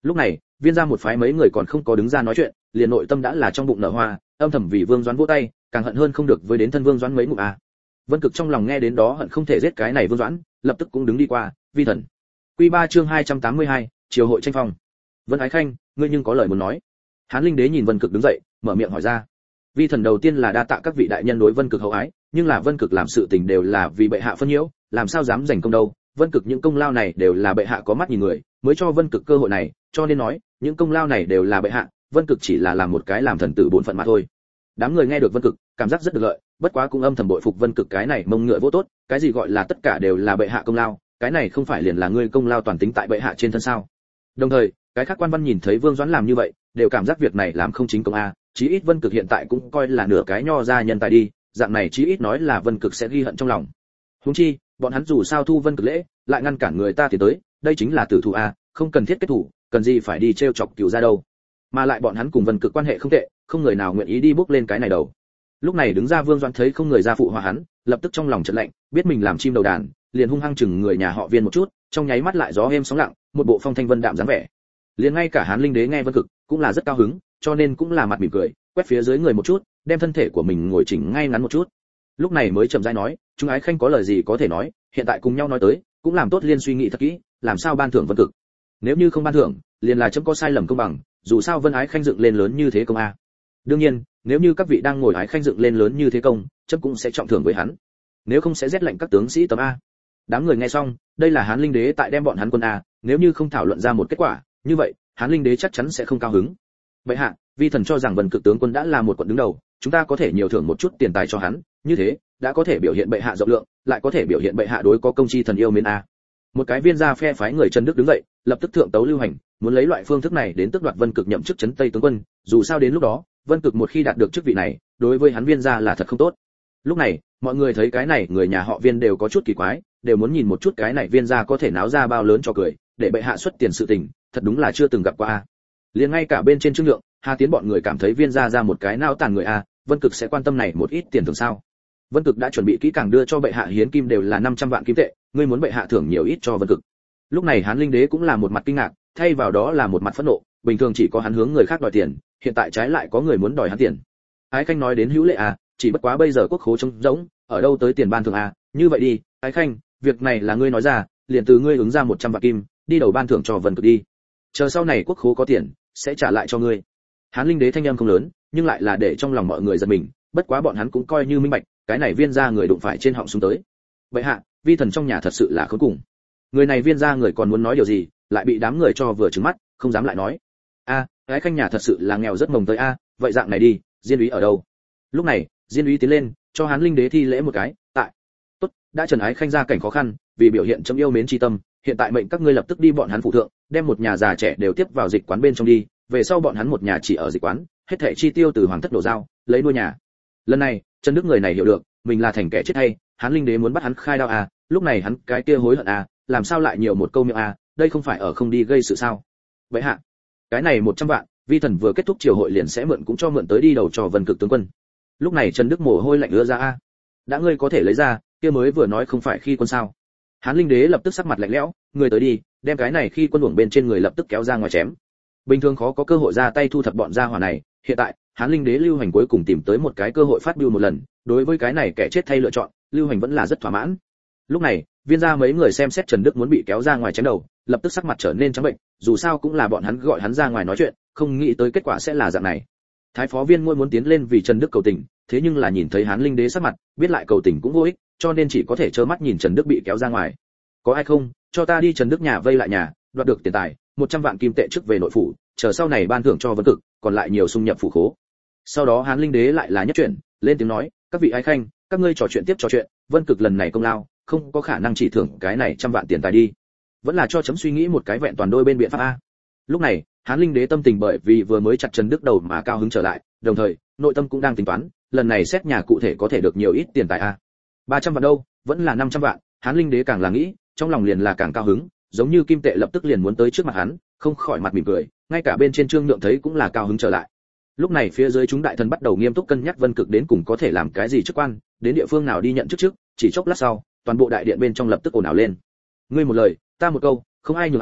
Lúc này viên gia một phái mấy người còn không có đứng ra nói chuyện, liền nội tâm đã là trong bụng nở hoa, âm thầm vì Vương Doãn vỗ tay, càng hận hơn không được với đến thân Vương Doãn mấy ngụm à. Vân Cực trong lòng nghe đến đó hận không thể giết cái này Vương Doãn, lập tức cũng đứng đi qua, vi thần. Quy 3 chương 282, triều hội tranh phong. Vân Ái Khanh, ngươi nhưng có lời muốn nói. Hán Linh Đế nhìn Vân Cực đứng dậy, mở miệng hỏi ra. Vi thần đầu tiên là đa tạ các vị đại nhân đối Vân Cực hậu ái, nhưng là Vân Cực làm sự tình đều là vì bệ hạ phân nhiễu, làm sao dám giành công đâu? Vân Cực những công lao này đều là bệ hạ có mắt nhìn người, mới cho Vân Cực cơ hội này, cho nên nói, những công lao này đều là bệ hạ, Vân Cực chỉ là làm một cái làm thần tử bổn phận mà thôi. Đám người nghe được Vân Cực, cảm giác rất được lợi, bất quá cũng âm thầm bội phục Vân Cực cái này mông ngựa vô tốt, cái gì gọi là tất cả đều là bệ hạ công lao, cái này không phải liền là ngươi công lao toàn tính tại bệ hạ trên thân sao? Đồng thời, cái khác quan văn nhìn thấy Vương Doãn làm như vậy, đều cảm giác việc này làm không chính công a, chí ít Vân Cực hiện tại cũng coi là nửa cái nho gia nhân tài đi, dạng này chí ít nói là Vân Cực sẽ ghi hận trong lòng. Huống chi, bọn hắn dù sao thu Vân Cực lễ, lại ngăn cản người ta thì tới, đây chính là tử thủ a, không cần thiết kết thủ, cần gì phải đi trêu chọc cửu gia đâu. Mà lại bọn hắn cùng Vân Cực quan hệ không tệ, không người nào nguyện ý đi bước lên cái này đầu. Lúc này đứng ra Vương Doãn thấy không người ra phụ hòa hắn, lập tức trong lòng chợt lạnh, biết mình làm chim đầu đàn, liền hung hăng chừng người nhà họ Viên một chút, trong nháy mắt lại gió êm sóng lặng, một bộ phong thanh vân đạm dáng vẻ. Liền ngay cả Hán Linh Đế nghe Vân Cực cũng là rất cao hứng, cho nên cũng là mặt mỉm cười, quét phía dưới người một chút, đem thân thể của mình ngồi chỉnh ngay ngắn một chút. Lúc này mới chậm rãi nói, chúng ái khanh có lời gì có thể nói, hiện tại cùng nhau nói tới, cũng làm tốt liên suy nghĩ thật kỹ, làm sao ban thưởng Vân Cực. Nếu như không ban thưởng, liền là chấm có sai lầm công bằng, dù sao Vân ái khanh dựng lên lớn như thế công a. Đương nhiên, nếu như các vị đang ngồi ái khanh dựng lên lớn như thế công, chấm cũng sẽ trọng thưởng với hắn. Nếu không sẽ giết lệnh các tướng sĩ tầm a. Đám người nghe xong, đây là Hán Linh Đế tại đem bọn hắn quân a, nếu như không thảo luận ra một kết quả, như vậy, Hán Linh Đế chắc chắn sẽ không cao hứng. Bệ hạ, vi thần cho rằng Vân Cực tướng quân đã là một quận đứng đầu, chúng ta có thể nhiều thưởng một chút tiền tài cho hắn, như thế, đã có thể biểu hiện bệ hạ rộng lượng, lại có thể biểu hiện bệ hạ đối có công chi thần yêu mến a. Một cái viên gia phe phái người Trần Đức đứng dậy, lập tức thượng tấu lưu hành, muốn lấy loại phương thức này đến tước đoạt Vân Cực nhậm chức trấn Tây tướng quân, dù sao đến lúc đó, Vân Cực một khi đạt được chức vị này, đối với hắn viên gia là thật không tốt. Lúc này, mọi người thấy cái này người nhà họ Viên đều có chút kỳ quái, đều muốn nhìn một chút cái này viên gia có thể náo ra bao lớn cho cười, để bệ hạ xuất tiền sự tình, thật đúng là chưa từng gặp qua a. Liền ngay cả bên trên Trương Nhượng, Hà Tiến bọn người cảm thấy viên gia ra một cái nao tàn người a, Vân Cực sẽ quan tâm này một ít tiền thưởng sao? Vân Cực đã chuẩn bị kỹ càng đưa cho bệ hạ hiến kim đều là 500 vạn kim tệ, ngươi muốn bệ hạ thưởng nhiều ít cho Vân Cực. Lúc này Hán Linh Đế cũng là một mặt kinh ngạc, thay vào đó là một mặt phẫn nộ, bình thường chỉ có hắn hướng người khác đòi tiền, hiện tại trái lại có người muốn đòi hắn tiền. Ái khanh nói đến hữu lệ à, chỉ bất quá bây giờ quốc khố trống rỗng, ở đâu tới tiền ban thưởng à, như vậy đi, Ái khanh, việc này là ngươi nói ra, liền từ ngươi ứng ra 100 vạn kim, đi đầu ban thưởng cho Vân Cực đi. Chờ sau này quốc khố có tiền, sẽ trả lại cho ngươi. Hán Linh Đế thanh âm không lớn, nhưng lại là để trong lòng mọi người giật mình, bất quá bọn hắn cũng coi như minh bạch, cái này viên gia người đụng phải trên họng xuống tới. Vậy hạ, vi thần trong nhà thật sự là khốn cùng. Người này viên gia người còn muốn nói điều gì, lại bị đám người cho vừa trừng mắt, không dám lại nói. A, Ái khanh nhà thật sự là nghèo rất mồng tới a, vậy dạng này đi, Diên úy ở đâu? Lúc này, Diên úy tiến lên, cho Hán Linh Đế thi lễ một cái, tại. Tốt, đã Trần Ái khanh gia cảnh khó khăn, vì biểu hiện chấm yêu mến tri tâm, hiện tại mệnh các ngươi lập tức đi bọn hắn phụ thượng, đem một nhà già trẻ đều tiếp vào dịch quán bên trong đi, về sau bọn hắn một nhà chỉ ở dịch quán, hết thảy chi tiêu từ hoàng thất đổ giao, lấy nuôi nhà. Lần này, Trần Đức người này hiểu được, mình là thành kẻ chết hay, Hán Linh Đế muốn bắt hắn khai đao à, lúc này hắn cái kia hối hận à, làm sao lại nhiều một câu miệng à, đây không phải ở không đi gây sự sao? Vậy hạ, cái này 100 vạn, vi thần vừa kết thúc triều hội liền sẽ mượn cũng cho mượn tới đi đầu cho Vân Cực tướng quân. Lúc này Trần Đức mồ hôi lạnh ứa ra a. Đã ngươi có thể lấy ra, kia mới vừa nói không phải khi quân sao? Hán Linh Đế lập tức sắc mặt lạnh lẽo, người tới đi, đem cái này khi quân uổng bên trên người lập tức kéo ra ngoài chém. Bình thường khó có cơ hội ra tay thu thập bọn gia hỏa này, hiện tại, Hán Linh Đế Lưu Hành cuối cùng tìm tới một cái cơ hội phát biểu một lần, đối với cái này kẻ chết thay lựa chọn, Lưu Hành vẫn là rất thỏa mãn. Lúc này, viên gia mấy người xem xét Trần Đức muốn bị kéo ra ngoài chém đầu, lập tức sắc mặt trở nên trắng bệnh, dù sao cũng là bọn hắn gọi hắn ra ngoài nói chuyện, không nghĩ tới kết quả sẽ là dạng này. Thái phó Viên Ngôi muốn tiến lên vì Trần Đức cầu tình, thế nhưng là nhìn thấy Hán Linh Đế sắc mặt, biết lại cầu tình cũng vô ích, cho nên chỉ có thể trơ mắt nhìn Trần Đức bị kéo ra ngoài. Có ai không, cho ta đi Trần Đức nhà vây lại nhà, đoạt được tiền tài, 100 vạn kim tệ trước về nội phủ, chờ sau này ban thưởng cho Vân Cực, còn lại nhiều xung nhập phủ khố. Sau đó Hán Linh Đế lại là nhất chuyển, lên tiếng nói, các vị ái khanh, các ngươi trò chuyện tiếp trò chuyện, Vân Cực lần này công lao, không có khả năng chỉ thưởng cái này 100 vạn tiền tài đi, vẫn là cho chấm suy nghĩ một cái vẹn toàn đôi bên biện pháp a. Lúc này, Hán Linh Đế tâm tình bởi vì vừa mới chặt Trần Đức đầu mà cao hứng trở lại, đồng thời, nội tâm cũng đang tính toán, lần này xét nhà cụ thể có thể được nhiều ít tiền tài a. 300 vạn đâu, vẫn là 500 vạn, Hán Linh Đế càng là nghĩ, trong lòng liền là càng cao hứng, giống như kim tệ lập tức liền muốn tới trước mặt hắn, không khỏi mặt mỉm cười, ngay cả bên trên Trương Nhượng thấy cũng là cao hứng trở lại. Lúc này phía dưới chúng đại thần bắt đầu nghiêm túc cân nhắc Vân Cực đến cùng có thể làm cái gì chức quan, đến địa phương nào đi nhận chức trước, chỉ chốc lát sau, toàn bộ đại điện bên trong lập tức ồn ào lên. Ngươi một lời, ta một câu, không ai nhường ai,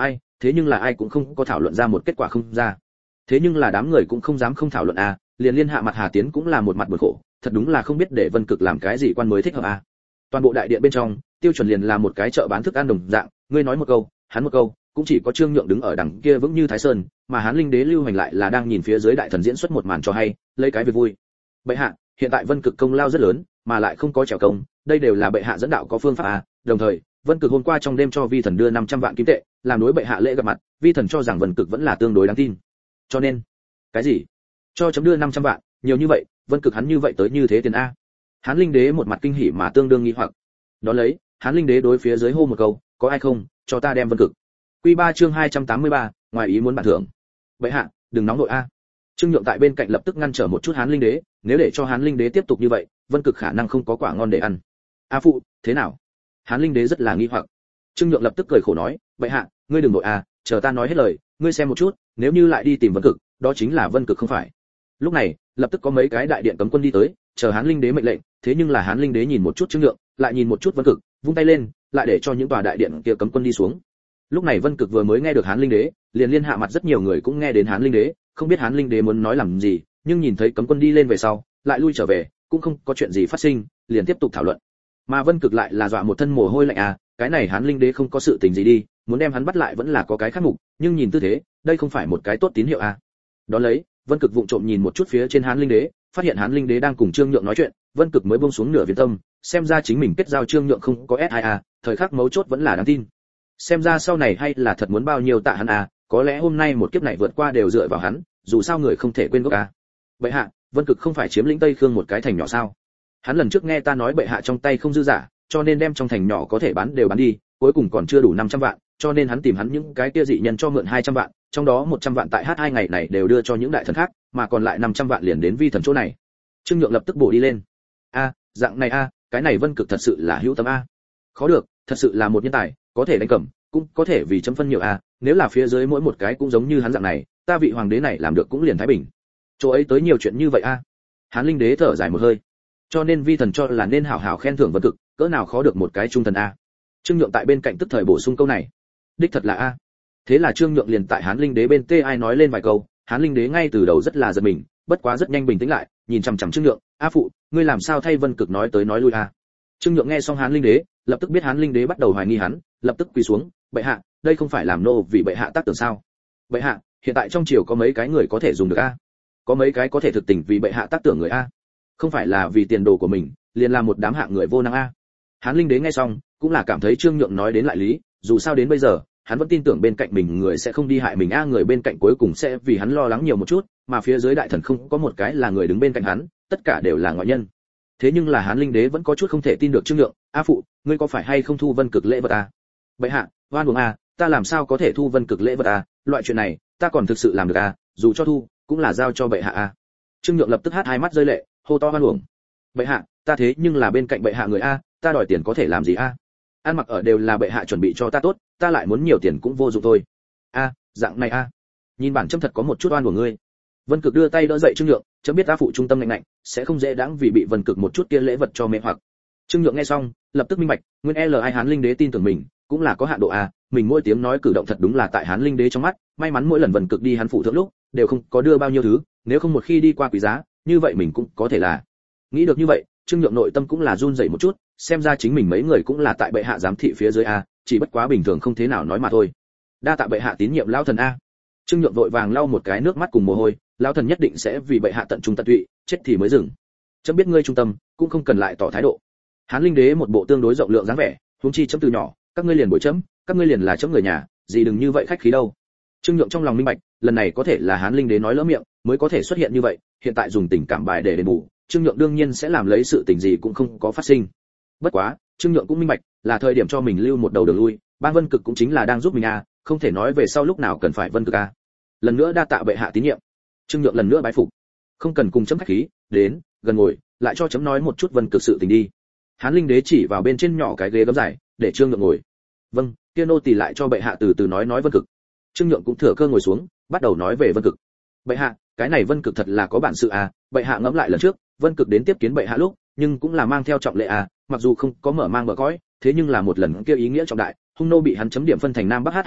thế nhưng là ai cũng không có thảo luận ra một kết quả không ra. Thế nhưng là đám người cũng không dám không thảo luận a, liền liên hạ mặt Hà Tiến cũng là một mặt buồn khổ, thật đúng là không biết để Vân Cực làm cái gì quan mới thích hợp a. Toàn bộ đại điện bên trong, tiêu chuẩn liền là một cái chợ bán thức ăn đồng dạng, ngươi nói một câu, hắn một câu, cũng chỉ có Trương Nhượng đứng ở đằng kia vững như Thái Sơn, mà Hán Linh Đế Lưu Hành lại là đang nhìn phía dưới đại thần diễn xuất một màn cho hay, lấy cái việc vui. Bệ hạ, hiện tại Vân Cực công lao rất lớn, mà lại không có trèo công, đây đều là bệ hạ dẫn đạo có phương pháp à, đồng thời, Vân Cực hôm qua trong đêm cho vi thần đưa 500 vạn kim tệ, làm đối bệ hạ lễ gặp mặt, vi thần cho rằng Vân Cực vẫn là tương đối đáng tin. Cho nên, cái gì? Cho chấm đưa 500 vạn, nhiều như vậy, Vân Cực hắn như vậy tới như thế tiền a. Hán Linh Đế một mặt kinh hỉ mà tương đương nghi hoặc. Đó lấy, Hán Linh Đế đối phía dưới hô một câu, có ai không, cho ta đem Vân Cực. Quy 3 chương 283, ngoài ý muốn bản thưởng. Bệ hạ, đừng nóng nội a. Trương Nhượng tại bên cạnh lập tức ngăn trở một chút Hán Linh Đế, nếu để cho Hán Linh Đế tiếp tục như vậy, Vân Cực khả năng không có quả ngon để ăn. A phụ, thế nào? Hán Linh Đế rất là nghi hoặc. Trương Nhượng lập tức cười khổ nói, bệ hạ, ngươi đừng nội a, chờ ta nói hết lời, ngươi xem một chút, nếu như lại đi tìm Vân Cực, đó chính là Vân Cực không phải. Lúc này, lập tức có mấy cái đại điện cấm quân đi tới, chờ Hán Linh Đế mệnh lệnh, thế nhưng là Hán Linh Đế nhìn một chút Trương Nhượng, lại nhìn một chút Vân Cực, vung tay lên, lại để cho những tòa đại điện kia cấm quân đi xuống. Lúc này Vân Cực vừa mới nghe được Hán Linh Đế, liền liên hạ mặt rất nhiều người cũng nghe đến Hán Linh Đế, không biết Hán Linh Đế muốn nói làm gì, nhưng nhìn thấy cấm quân đi lên về sau, lại lui trở về, cũng không có chuyện gì phát sinh, liền tiếp tục thảo luận. Mà Vân Cực lại là dọa một thân mồ hôi lạnh à, cái này Hán Linh Đế không có sự tình gì đi, muốn đem hắn bắt lại vẫn là có cái khác mục, nhưng nhìn tư thế, đây không phải một cái tốt tín hiệu à. Đó lấy, Vân Cực vụng trộm nhìn một chút phía trên Hán Linh Đế, phát hiện Hán Linh Đế đang cùng Trương Nhượng nói chuyện, Vân Cực mới buông xuống nửa viên tâm, xem ra chính mình kết giao Trương Nhượng không có SIA, thời khắc mấu chốt vẫn là đáng tin. Xem ra sau này hay là thật muốn bao nhiêu tạ hắn à, có lẽ hôm nay một kiếp này vượt qua đều dựa vào hắn, dù sao người không thể quên gốc à. Bệ hạ, Vân Cực không phải chiếm lĩnh Tây Khương một cái thành nhỏ sao? Hắn lần trước nghe ta nói bệ hạ trong tay không dư giả, cho nên đem trong thành nhỏ có thể bán đều bán đi, cuối cùng còn chưa đủ 500 vạn, cho nên hắn tìm hắn những cái kia dị nhân cho mượn 200 vạn, trong đó 100 vạn tại H2 ngày này đều đưa cho những đại thần khác, mà còn lại 500 vạn liền đến vi thần chỗ này. Trương Nhượng lập tức bổ đi lên. A, dạng này a, cái này Vân Cực thật sự là hữu tâm a. Khó được, thật sự là một nhân tài, có thể đánh cẩm, cũng có thể vì chấm phân nhiều a, nếu là phía dưới mỗi một cái cũng giống như hắn dạng này, ta vị hoàng đế này làm được cũng liền thái bình. Chỗ ấy tới nhiều chuyện như vậy a. Hán Linh Đế thở dài một hơi. Cho nên vi thần cho là nên hảo hảo khen thưởng Vân Cực, cỡ nào khó được một cái trung thần a. Trương Nhượng tại bên cạnh tức thời bổ sung câu này. Đích thật là a. Thế là Trương Nhượng liền tại Hán Linh Đế bên ai nói lên vài câu, Hán Linh Đế ngay từ đầu rất là giật mình, bất quá rất nhanh bình tĩnh lại, nhìn chằm chằm Trương Nhượng, "A phụ, ngươi làm sao thay Vân Cực nói tới nói lui a?" Trương Nhượng nghe xong Hán Linh Đế, lập tức biết Hán Linh Đế bắt đầu hoài nghi hắn, lập tức quỳ xuống, "Bệ hạ, đây không phải làm nô vì bệ hạ tác tưởng sao? Bệ hạ, hiện tại trong triều có mấy cái người có thể dùng được a? Có mấy cái có thể thực tình vì bệ hạ tác tưởng người a? Không phải là vì tiền đồ của mình, liền là một đám hạng người vô năng a." Hán Linh Đế nghe xong, cũng là cảm thấy Trương Nhượng nói đến lại lý, dù sao đến bây giờ, hắn vẫn tin tưởng bên cạnh mình người sẽ không đi hại mình a, người bên cạnh cuối cùng sẽ vì hắn lo lắng nhiều một chút, mà phía dưới đại thần không có một cái là người đứng bên cạnh hắn, tất cả đều là ngoại nhân. Thế nhưng là Hán Linh Đế vẫn có chút không thể tin được Trương Nhượng, "A phụ, ngươi có phải hay không thu Vân Cực lễ vật a?" "Bệ hạ, oan uổng a, ta làm sao có thể thu Vân Cực lễ vật a, loại chuyện này, ta còn thực sự làm được a, dù cho thu, cũng là giao cho bệ hạ a." Trương Nhượng lập tức hai mắt rơi lệ, hô to oan uổng. "Bệ hạ, ta thế nhưng là bên cạnh bệ hạ người a, ta đòi tiền có thể làm gì a? Ăn mặc ở đều là bệ hạ chuẩn bị cho ta tốt, ta lại muốn nhiều tiền cũng vô dụng thôi." "A, dạng này a. Nhìn bản chấm thật có một chút oan của ngươi." Vân Cực đưa tay đỡ dậy Trương Nhượng, chấm biết ta phụ trung tâm lạnh lạnh, sẽ không dễ dàng vì bị Vân Cực một chút kia lễ vật cho mê hoặc. Trương Nhượng nghe xong, lập tức minh bạch, nguyên L ai Hán Linh Đế tin tưởng mình, cũng là có hạn độ a, mình mỗi tiếng nói cử động thật đúng là tại Hán Linh Đế trong mắt, may mắn mỗi lần Vân Cực đi hắn phụ thượng lúc, đều không có đưa bao nhiêu thứ, nếu không một khi đi qua quý giá, như vậy mình cũng có thể là. Nghĩ được như vậy, Trương Nhượng nội tâm cũng là run rẩy một chút, xem ra chính mình mấy người cũng là tại bệ hạ giám thị phía dưới a, chỉ bất quá bình thường không thế nào nói mà thôi. Đa tạ bệ hạ tín nhiệm lão thần a. Trương Nhượng vội vàng lau một cái nước mắt cùng mồ hôi, lão thần nhất định sẽ vì bệ hạ tận trung tận tụy, chết thì mới dừng. Chấm biết ngươi trung tâm, cũng không cần lại tỏ thái độ. Hán Linh Đế một bộ tương đối rộng lượng dáng vẻ, huống chi chấm từ nhỏ, các ngươi liền bội chấm, các ngươi liền là chấm người nhà, gì đừng như vậy khách khí đâu. Trương Nhượng trong lòng minh bạch, lần này có thể là Hán Linh Đế nói lỡ miệng, mới có thể xuất hiện như vậy, hiện tại dùng tình cảm bài để đền bù, Trương Nhượng đương nhiên sẽ làm lấy sự tình gì cũng không có phát sinh. Bất quá, Trương Nhượng cũng minh bạch, là thời điểm cho mình lưu một đầu đường lui, Ban Vân Cực cũng chính là đang giúp mình a, không thể nói về sau lúc nào cần phải Vân Cực a. Lần nữa đa tạ bệ hạ tín nhiệm. Trương Nhượng lần nữa bái phục. Không cần cùng chấm khách khí, đến, gần ngồi, lại cho chấm nói một chút Vân Cực sự tình đi. Hán Linh Đế chỉ vào bên trên nhỏ cái ghế gấm dài, để Trương Nhượng ngồi. Vâng, kia nô tỳ lại cho bệ hạ từ từ nói Vân Cực. Trương Nhượng cũng thừa cơ ngồi xuống, bắt đầu nói về Vân Cực. Bệ hạ, cái này Vân Cực thật là có bản sự à, bệ hạ ngẫm lại lần trước, Vân Cực đến tiếp kiến bệ hạ lúc, nhưng cũng là mang theo trọng lệ à, mặc dù không có mở mang bờ cõi, thế nhưng là một lần kia ý nghĩa trọng đại, hung nô bị hắn chấm điểm phân thành nam bắc hai bộ,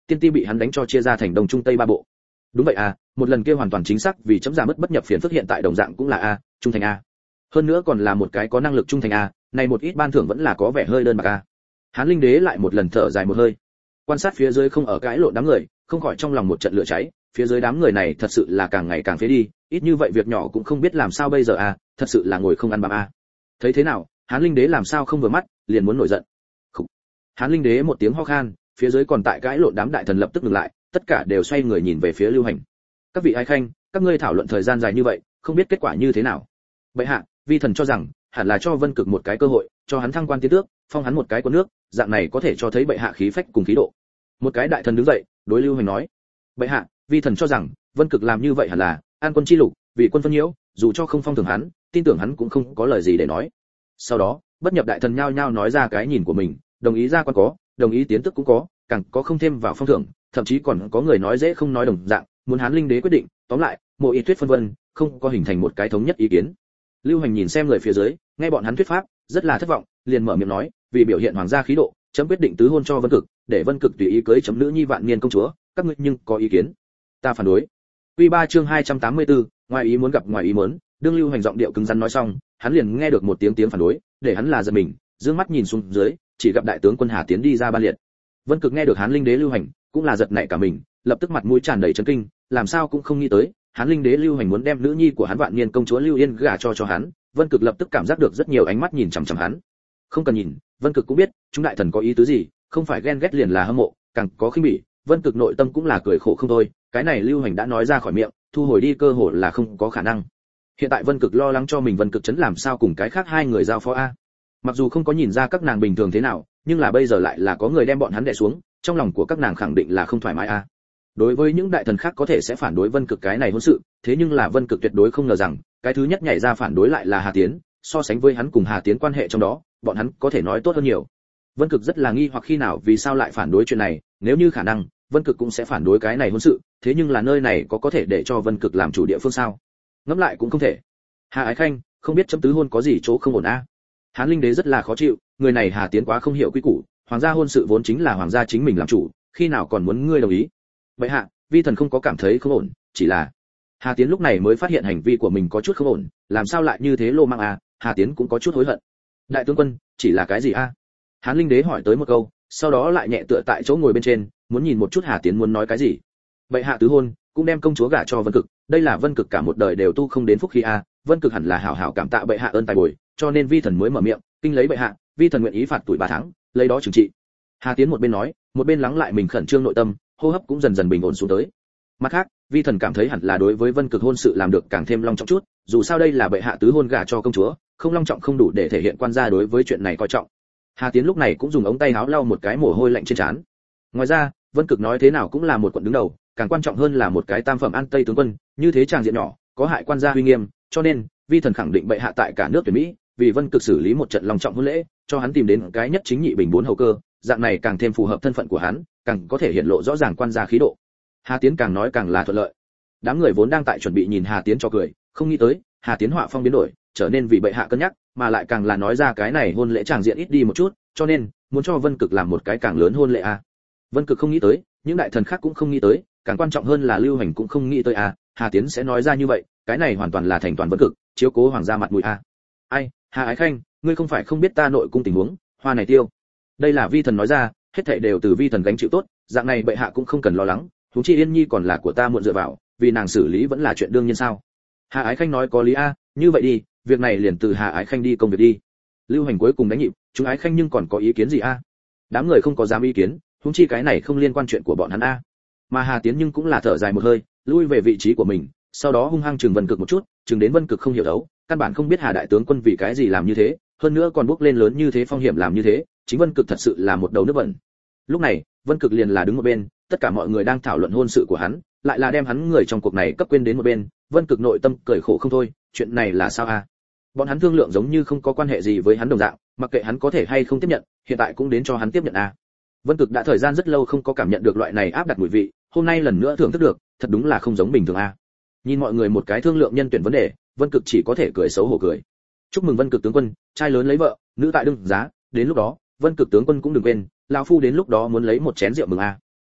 tiên ti bị hắn đánh cho chia ra thành đông trung tây ba bộ. Đúng vậy à, một lần kia hoàn toàn chính xác vì chấm giảm mất bất nhập phiền phức hiện tại đồng dạng cũng là a, trung thành a. Hơn nữa còn là một cái có năng lực trung thành a, này một ít ban thưởng vẫn là có vẻ hơi đơn bạc a. Hán Linh Đế lại một lần thở dài một hơi. Quan sát phía dưới không ở cãi lộn đám người, không khỏi trong lòng một trận lửa cháy, phía dưới đám người này thật sự là càng ngày càng phế đi, ít như vậy việc nhỏ cũng không biết làm sao bây giờ a, thật sự là ngồi không ăn bám a. Thấy thế nào, Hán Linh Đế làm sao không vừa mắt, liền muốn nổi giận. Khủ. Hán Linh Đế một tiếng ho khan, phía dưới còn tại cãi lộn đám đại thần lập tức ngừng lại, tất cả đều xoay người nhìn về phía Lưu Hành. Các vị ái khanh, các ngươi thảo luận thời gian dài như vậy, không biết kết quả như thế nào. Bệ hạ, vi thần cho rằng hẳn là cho Vân Cực một cái cơ hội, cho hắn thăng quan tiến tước, phong hắn một cái quân nước, dạng này có thể cho thấy bệ hạ khí phách cùng khí độ. Một cái đại thần đứng dậy, đối Lưu Hành nói: bệ hạ, vi thần cho rằng Vân Cực làm như vậy hẳn là an quân chi lục, vì quân phân nhiễu, dù cho không phong thưởng hắn, tin tưởng hắn cũng không có lời gì để nói. Sau đó, bất nhập đại thần nhao nhao nói ra cái nhìn của mình, đồng ý ra quan có, đồng ý tiến tước cũng có, càng có không thêm vào phong thưởng, thậm chí còn có người nói dễ không nói đồng dạng, muốn Hán Linh Đế quyết định, tóm lại, Mộ Y Tuyết phân vân, không có hình thành một cái thống nhất ý kiến. Lưu Hành nhìn xem người phía dưới, nghe bọn hắn thuyết pháp, rất là thất vọng, liền mở miệng nói, vì biểu hiện hoàng gia khí độ, chấm quyết định tứ hôn cho Vân Cực, để Vân Cực tùy ý cưới chấm nữ nhi Vạn Niên công chúa, các ngươi nhưng có ý kiến? Ta phản đối. Quy 3 chương 284, ngoài ý muốn gặp ngoài ý muốn, đương Lưu Hành giọng điệu cứng rắn nói xong, hắn liền nghe được một tiếng phản đối, để hắn là giật mình, dương mắt nhìn xuống dưới, chỉ gặp đại tướng quân Hà Tiến đi ra ban liệt. Vân Cực nghe được Hán Linh Đế Lưu Hành, cũng là giật nảy cả mình, lập tức mặt mũi tràn đầy chấn kinh, làm sao cũng không nghĩ tới, Hán Linh Đế Lưu Hành muốn đem nữ nhi của hắn Vạn Niên công chúa Lưu Yên gả cho hắn. Vân Cực lập tức cảm giác được rất nhiều ánh mắt nhìn chằm chằm hắn. Không cần nhìn, Vân Cực cũng biết, chúng đại thần có ý tứ gì, không phải ghen ghét liền là hâm mộ, càng có khinh bỉ. Vân Cực nội tâm cũng là cười khổ không thôi, cái này Lưu Hành đã nói ra khỏi miệng, thu hồi đi cơ hội là không có khả năng. Hiện tại Vân Cực lo lắng cho mình Vân Cực chấn làm sao cùng cái khác hai người giao phó a. Mặc dù không có nhìn ra các nàng bình thường thế nào, nhưng là bây giờ lại là có người đem bọn hắn đè xuống, trong lòng của các nàng khẳng định là không thoải mái a. Đối với những đại thần khác có thể sẽ phản đối Vân Cực cái này hôn sự, thế nhưng là Vân Cực tuyệt đối không ngờ rằng, cái thứ nhất nhảy ra phản đối lại là Hà Tiến, so sánh với hắn cùng Hà Tiến quan hệ trong đó, bọn hắn có thể nói tốt hơn nhiều. Vân Cực rất là nghi hoặc khi nào vì sao lại phản đối chuyện này, nếu như khả năng, Vân Cực cũng sẽ phản đối cái này hôn sự, thế nhưng là nơi này có thể để cho Vân Cực làm chủ địa phương sao? Ngẫm lại cũng không thể. Hà Ái Khanh, không biết chấm tứ hôn có gì chỗ không ổn a? Hán Linh Đế rất là khó chịu, người này Hà Tiến quá không hiểu quy củ, hoàng gia hôn sự vốn chính là hoàng gia chính mình làm chủ, khi nào còn muốn ngươi đồng ý? Vậy hạ, vi thần không có cảm thấy không ổn, chỉ là Hà Tiến lúc này mới phát hiện hành vi của mình có chút không ổn, làm sao lại như thế lô mang a? Hà Tiến cũng có chút hối hận. Đại tướng quân, chỉ là cái gì a? Hán Linh Đế hỏi tới một câu, sau đó lại nhẹ tựa tại chỗ ngồi bên trên, muốn nhìn một chút Hà Tiến muốn nói cái gì. Vậy hạ tứ hôn, cũng đem công chúa gả cho Vân Cực, đây là Vân Cực cả một đời đều tu không đến phúc khí a, Vân Cực hẳn là hảo hảo cảm tạ bệ hạ ơn tài bồi, cho nên vi thần mới mở miệng, kinh lấy bệ hạ, vi thần nguyện ý phạt tuổi 3 tháng, lấy đó trừng trị. Hà Tiến một bên nói, một bên lắng lại mình khẩn trương nội tâm, hô hấp cũng dần dần bình ổn xuống tới. Mặt khác, vi thần cảm thấy hẳn là đối với Vân Cực hôn sự làm được càng thêm long trọng chút, dù sao đây là bệ hạ tứ hôn gả cho công chúa, không long trọng không đủ để thể hiện quan gia đối với chuyện này coi trọng. Hà Tiến lúc này cũng dùng ống tay áo lau một cái mồ hôi lạnh trên trán. Ngoài ra, Vân Cực nói thế nào cũng là một quận đứng đầu, càng quan trọng hơn là một cái tam phẩm an tây tướng quân, như thế tràng diện nhỏ, có hại quan gia uy nghiêm, cho nên vi thần khẳng định bệ hạ tại cả nước tuyển Mỹ, vì Vân Cực xử lý một trận long trọng hôn lễ, cho hắn tìm đến cái nhất chính nhị bình 4 hầu cơ, dạng này càng thêm phù hợp thân phận của hắn, càng có thể hiện lộ rõ ràng quan gia khí độ. Hà Tiến càng nói càng là thuận lợi. Đám người vốn đang tại chuẩn bị nhìn Hà Tiến cho cười, không nghĩ tới, Hà Tiến họa phong biến đổi, trở nên vì bệ hạ cân nhắc, mà lại càng là nói ra cái này hôn lễ tràng diện ít đi một chút, cho nên muốn cho Vân Cực làm một cái càng lớn hôn lễ a. Vân Cực không nghĩ tới, những đại thần khác cũng không nghĩ tới, càng quan trọng hơn là Lưu Hành cũng không nghĩ tới a, Hà Tiến sẽ nói ra như vậy, cái này hoàn toàn là thành toàn Vân Cực, chiếu cố hoàng gia mặt mũi a. Ai, Hà Ái Khanh, ngươi không phải không biết ta nội cung tình huống, hoa này tiêu. Đây là vi thần nói ra, hết thảy đều từ vi thần gánh chịu tốt, dạng này bệ hạ cũng không cần lo lắng, huống chi Yên Nhi còn là của ta muộn dựa vào, vì nàng xử lý vẫn là chuyện đương nhiên sao? Hà Ái Khanh nói có lý a, như vậy đi, việc này liền từ Hà Ái Khanh đi công việc đi. Lưu Hành cuối cùng đánh nhịp, chúng Ái Khanh nhưng còn có ý kiến gì a? Đám người không có dám ý kiến, huống chi cái này không liên quan chuyện của bọn hắn a. Mà Hà Tiến nhưng cũng là thở dài một hơi, lui về vị trí của mình, sau đó hung hăng chừng Vân Cực một chút, chừng đến Vân Cực không hiểu đấu, căn bản không biết Hà đại tướng quân vì cái gì làm như thế, hơn nữa còn bước lên lớn như thế phong hiểm làm như thế, chính Vân Cực thật sự là một đầu nước bẩn. Lúc này, Vân Cực liền là đứng một bên, tất cả mọi người đang thảo luận hôn sự của hắn, lại là đem hắn người trong cuộc này cấp quên đến một bên, Vân Cực nội tâm cười khổ không thôi, chuyện này là sao a? Bọn hắn thương lượng giống như không có quan hệ gì với hắn đồng dạng, mặc kệ hắn có thể hay không tiếp nhận, hiện tại cũng đến cho hắn tiếp nhận a. Vân Cực đã thời gian rất lâu không có cảm nhận được loại này áp đặt mùi vị, hôm nay lần nữa thưởng thức được, thật đúng là không giống bình thường a. Nhìn mọi người một cái thương lượng nhân tuyển vấn đề, Vân Cực chỉ có thể cười xấu hổ cười. Chúc mừng Vân Cực tướng quân, trai lớn lấy vợ, nữ tại đương giá, đến lúc đó, Vân Cực tướng quân cũng đừng quên, lão phu đến lúc đó muốn lấy một chén rượu mừng a.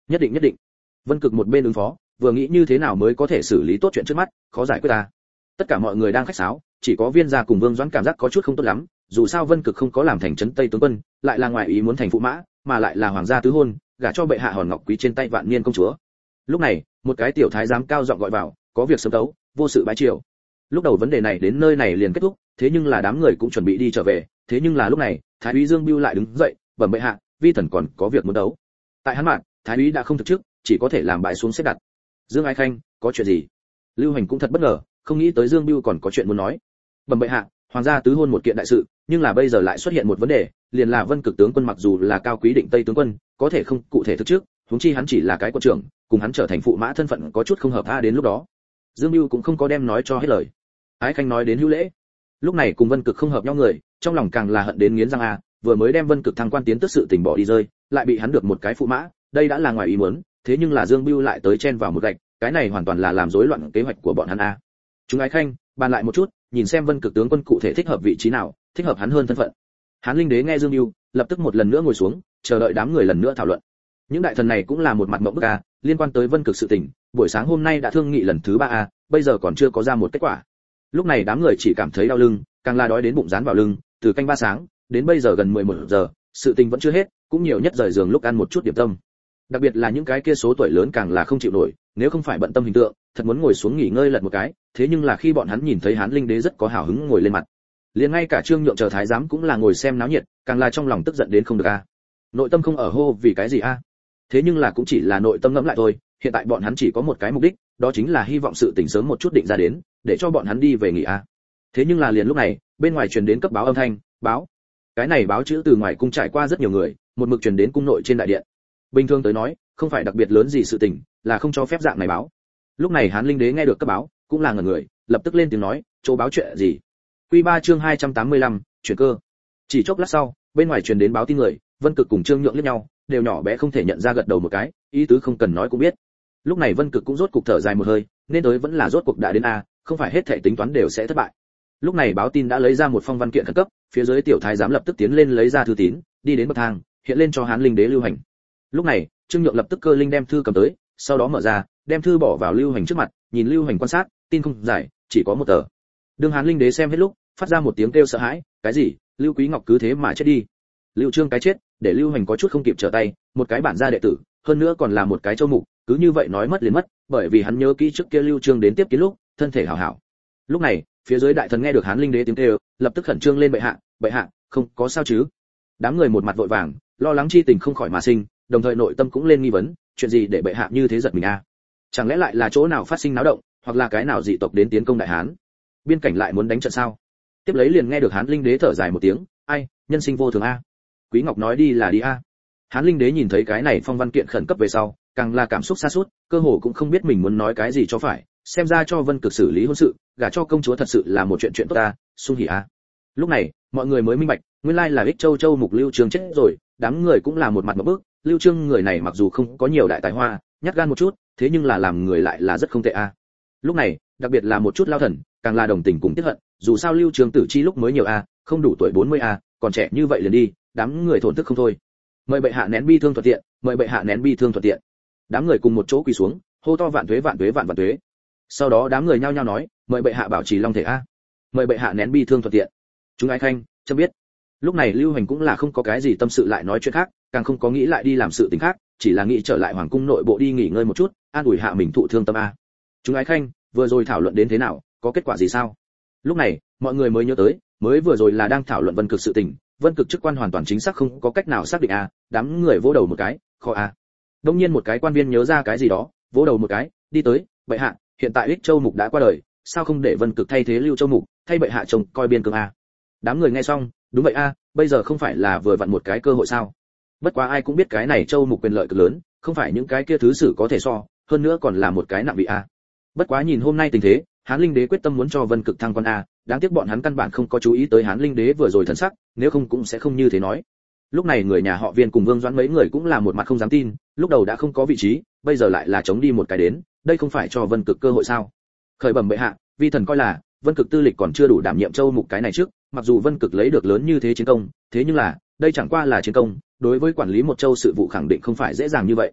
nhất định nhất định. Vân Cực một bên ứng phó, vừa nghĩ như thế nào mới có thể xử lý tốt chuyện trước mắt, khó giải quyết ta. Tất cả mọi người đang khách sáo, chỉ có Viên gia cùng Vương Doãn cảm giác có chút không tốt lắm, dù sao Vân Cực không có làm thành trấn Tây tướng quân, lại là ngoại ý muốn thành phụ mã, mà lại là hoàng gia tứ hôn, gả cho bệ hạ hòn ngọc quý trên tay vạn niên công chúa. Lúc này, một cái tiểu thái giám cao giọng gọi vào, có việc sớm tấu, vô sự bái triều. Lúc đầu vấn đề này đến nơi này liền kết thúc, thế nhưng là đám người cũng chuẩn bị đi trở về, thế nhưng là lúc này, thái úy Dương Bưu lại đứng dậy, bẩm bệ hạ, vi thần còn có việc muốn đấu. Tại hắn mạn, thái úy đã không thực chức, chỉ có thể làm bại xuống xếp đặt. Dương Ái Khanh, có chuyện gì? Lưu Hành cũng thật bất ngờ, không nghĩ tới Dương Bưu còn có chuyện muốn nói. Bẩm bệ hạ, hoàng gia tứ hôn một kiện đại sự, nhưng là bây giờ lại xuất hiện một vấn đề, liền là Vân Cực tướng quân mặc dù là cao quý định Tây tướng quân, có thể không cụ thể thực trước, huống chi hắn chỉ là cái quân trưởng, cùng hắn trở thành phụ mã thân phận có chút không hợp a. Đến lúc đó, Dương Bưu cũng không có đem nói cho hết lời. Ái Khanh nói đến hữu lễ, lúc này cùng Vân Cực không hợp nhau người, trong lòng càng là hận đến nghiến răng a. Vừa mới đem Vân Cực thăng quan tiến tức sự tình bỏ đi rơi, lại bị hắn được một cái phụ mã, đây đã là ngoài ý muốn, thế nhưng là Dương Bưu lại tới chen vào một gạch, cái này hoàn toàn là làm rối loạn kế hoạch của bọn hắn a. Chúng Ái Khanh, bàn lại một chút, nhìn xem Vân Cực tướng quân cụ thể thích hợp vị trí nào, thích hợp hắn hơn thân phận. Hán Linh Đế nghe Dương Bưu, lập tức một lần nữa ngồi xuống, chờ đợi đám người lần nữa thảo luận. Những đại thần này cũng là một mặt mộng bức a, liên quan tới Vân Cực sự tình, buổi sáng hôm nay đã thương nghị lần thứ 3 a, bây giờ còn chưa có ra một kết quả. Lúc này đám người chỉ cảm thấy đau lưng, càng là đói đến bụng rán vào lưng, từ canh 3 sáng đến bây giờ gần 11 giờ, sự tình vẫn chưa hết, cũng nhiều nhất rời giường lúc ăn một chút điểm tâm. Đặc biệt là những cái kia số tuổi lớn càng là không chịu nổi, nếu không phải bận tâm hình tượng, thật muốn ngồi xuống nghỉ ngơi lật một cái, thế nhưng là khi bọn hắn nhìn thấy Hán Linh Đế rất có hào hứng ngồi lên mặt. Liền ngay cả Trương Nhượng chờ thái giám cũng là ngồi xem náo nhiệt, càng là trong lòng tức giận đến không được a. Nội tâm không ở hô vì cái gì a? Thế nhưng là cũng chỉ là nội tâm ngẫm lại thôi, hiện tại bọn hắn chỉ có một cái mục đích, đó chính là hy vọng sự tình sớm một chút định ra đến, để cho bọn hắn đi về nghỉ a. Thế nhưng là liền lúc này, bên ngoài truyền đến cấp báo âm thanh, báo. Cái này báo chữ từ ngoài cung trải qua rất nhiều người, một mực truyền đến cung nội trên đại điện. Bình thường tới nói, không phải đặc biệt lớn gì sự tình, là không cho phép dạng này báo. Lúc này Hán Linh Đế nghe được cấp báo, cũng là ngẩn người, lập tức lên tiếng nói, chỗ báo chuyện gì? Quy 3 chương 285, chuyển cơ. Chỉ chốc lát sau, bên ngoài truyền đến báo tin người, Vân Cực cùng Trương Nhượng liếc nhau, đều nhỏ bé không thể nhận ra gật đầu một cái, ý tứ không cần nói cũng biết. Lúc này Vân Cực cũng rốt cục thở dài một hơi, nên tới vẫn là rốt cuộc đã đến a, không phải hết thảy tính toán đều sẽ thất bại. Lúc này báo tin đã lấy ra một phong văn kiện khẩn cấp, phía dưới tiểu thái giám lập tức tiến lên lấy ra thư tín, đi đến bậc thang, hiện lên cho Hán Linh Đế Lưu Hành. Lúc này, Trương Nhượng lập tức cơ linh đem thư cầm tới, sau đó mở ra, đem thư bỏ vào Lưu Hành trước mặt, nhìn Lưu Hành quan sát, tin không dài, chỉ có một tờ. Đương Hán Linh Đế xem hết lúc, phát ra một tiếng kêu sợ hãi, cái gì? Lưu Quý Ngọc cứ thế mà chết đi. Lưu Trương cái chết, để Lưu Hành có chút không kịp trở tay, một cái bản gia đệ tử, hơn nữa còn là một cái châu mục, cứ như vậy nói mất liền mất, bởi vì hắn nhớ kỹ trước kia Lưu Trương đến tiếp kiến lúc, thân thể hảo hảo. Lúc này, phía dưới đại thần nghe được Hán Linh Đế tiếng kêu, lập tức khẩn trương lên bệ hạ, không có sao chứ? Đám người một mặt vội vàng, lo lắng chi tình không khỏi mà sinh, đồng thời nội tâm cũng lên nghi vấn, chuyện gì để bệ hạ như thế giật mình a? Chẳng lẽ lại là chỗ nào phát sinh náo động, hoặc là cái nào dị tộc đến tiến công đại hán? Biên cảnh lại muốn đánh trận sao? Tiếp lấy liền nghe được Hán Linh Đế thở dài một tiếng, ai, nhân sinh vô thường a. Quý Ngọc nói đi là đi a. Hán Linh Đế nhìn thấy cái này phong văn kiện khẩn cấp về sau, càng là cảm xúc sa sút, cơ hồ cũng không biết mình muốn nói cái gì cho phải, xem ra cho Vân Cực xử lý hôn sự, gả cho công chúa thật sự là một chuyện tốt ta, sung hỉ a. Lúc này, mọi người mới minh bạch, nguyên lai là Ích Châu Châu mục Lưu Trương chết rồi, đám người cũng là một mặt ngộp bức, Lưu Trương người này mặc dù không có nhiều đại tài hoa, nhát gan một chút, thế nhưng là làm người lại là rất không tệ a. Lúc này, đặc biệt là một chút lao thần, càng là đồng tình cùng tiếc hận, dù sao Lưu Trương tử chi lúc mới nhiều a, không đủ tuổi 40 a, còn trẻ như vậy liền đi, đám người thổn thức không thôi. Mời bệ hạ nén bi thương thuận tiện, mời bệ hạ nén bi thương thuận tiện. Đám người cùng một chỗ quỳ xuống, hô to vạn tuế vạn tuế vạn vạn tuế. Sau đó đám người nhao nhao nói, mời bệ hạ bảo trì long thể a, mời bệ hạ nén bi thương thuận tiện. Chúng Ái Khanh, chấm biết. Lúc này Lưu Hành cũng là không có cái gì tâm sự lại nói chuyện khác, càng không có nghĩ lại đi làm sự tình khác, chỉ là nghĩ trở lại hoàng cung nội bộ đi nghỉ ngơi một chút, an ủi hạ mình thụ thương tâm a. Chúng Ái Khanh, vừa rồi thảo luận đến thế nào, có kết quả gì sao? Lúc này, mọi người mới nhớ tới, mới vừa rồi là đang thảo luận Vân Cực sự tình, Vân Cực chức quan hoàn toàn chính xác không có cách nào xác định a, đám người vỗ đầu một cái, khó a. Đông nhiên một cái quan viên nhớ ra cái gì đó, vỗ đầu một cái, đi tới, bệ hạ, hiện tại Ích Châu mục đã qua đời, sao không để Vân Cực thay thế Lưu Châu mục, thay bệ hạ trông coi biên cương a. Đám người nghe xong, đúng vậy a, bây giờ không phải là vừa vặn một cái cơ hội sao? Bất quá ai cũng biết cái này Châu mục quyền lợi cực lớn, không phải những cái kia thứ sử có thể so, hơn nữa còn là một cái nặng vị a. Bất quá nhìn hôm nay tình thế, Hán Linh Đế quyết tâm muốn cho Vân Cực thăng quan a, đáng tiếc bọn hắn căn bản không có chú ý tới Hán Linh Đế vừa rồi thần sắc, nếu không cũng sẽ không như thế nói. Lúc này người nhà họ Viên cùng Vương Doãn mấy người cũng là một mặt không dám tin, lúc đầu đã không có vị trí, bây giờ lại là chống đi một cái đến, đây không phải cho Vân Cực cơ hội sao? Khởi bẩm bệ hạ, vi thần coi là Vân Cực tư lịch còn chưa đủ đảm nhiệm Châu mục cái này trước, mặc dù Vân Cực lấy được lớn như thế chiến công, thế nhưng là, đây chẳng qua là chiến công, đối với quản lý một châu sự vụ khẳng định không phải dễ dàng như vậy.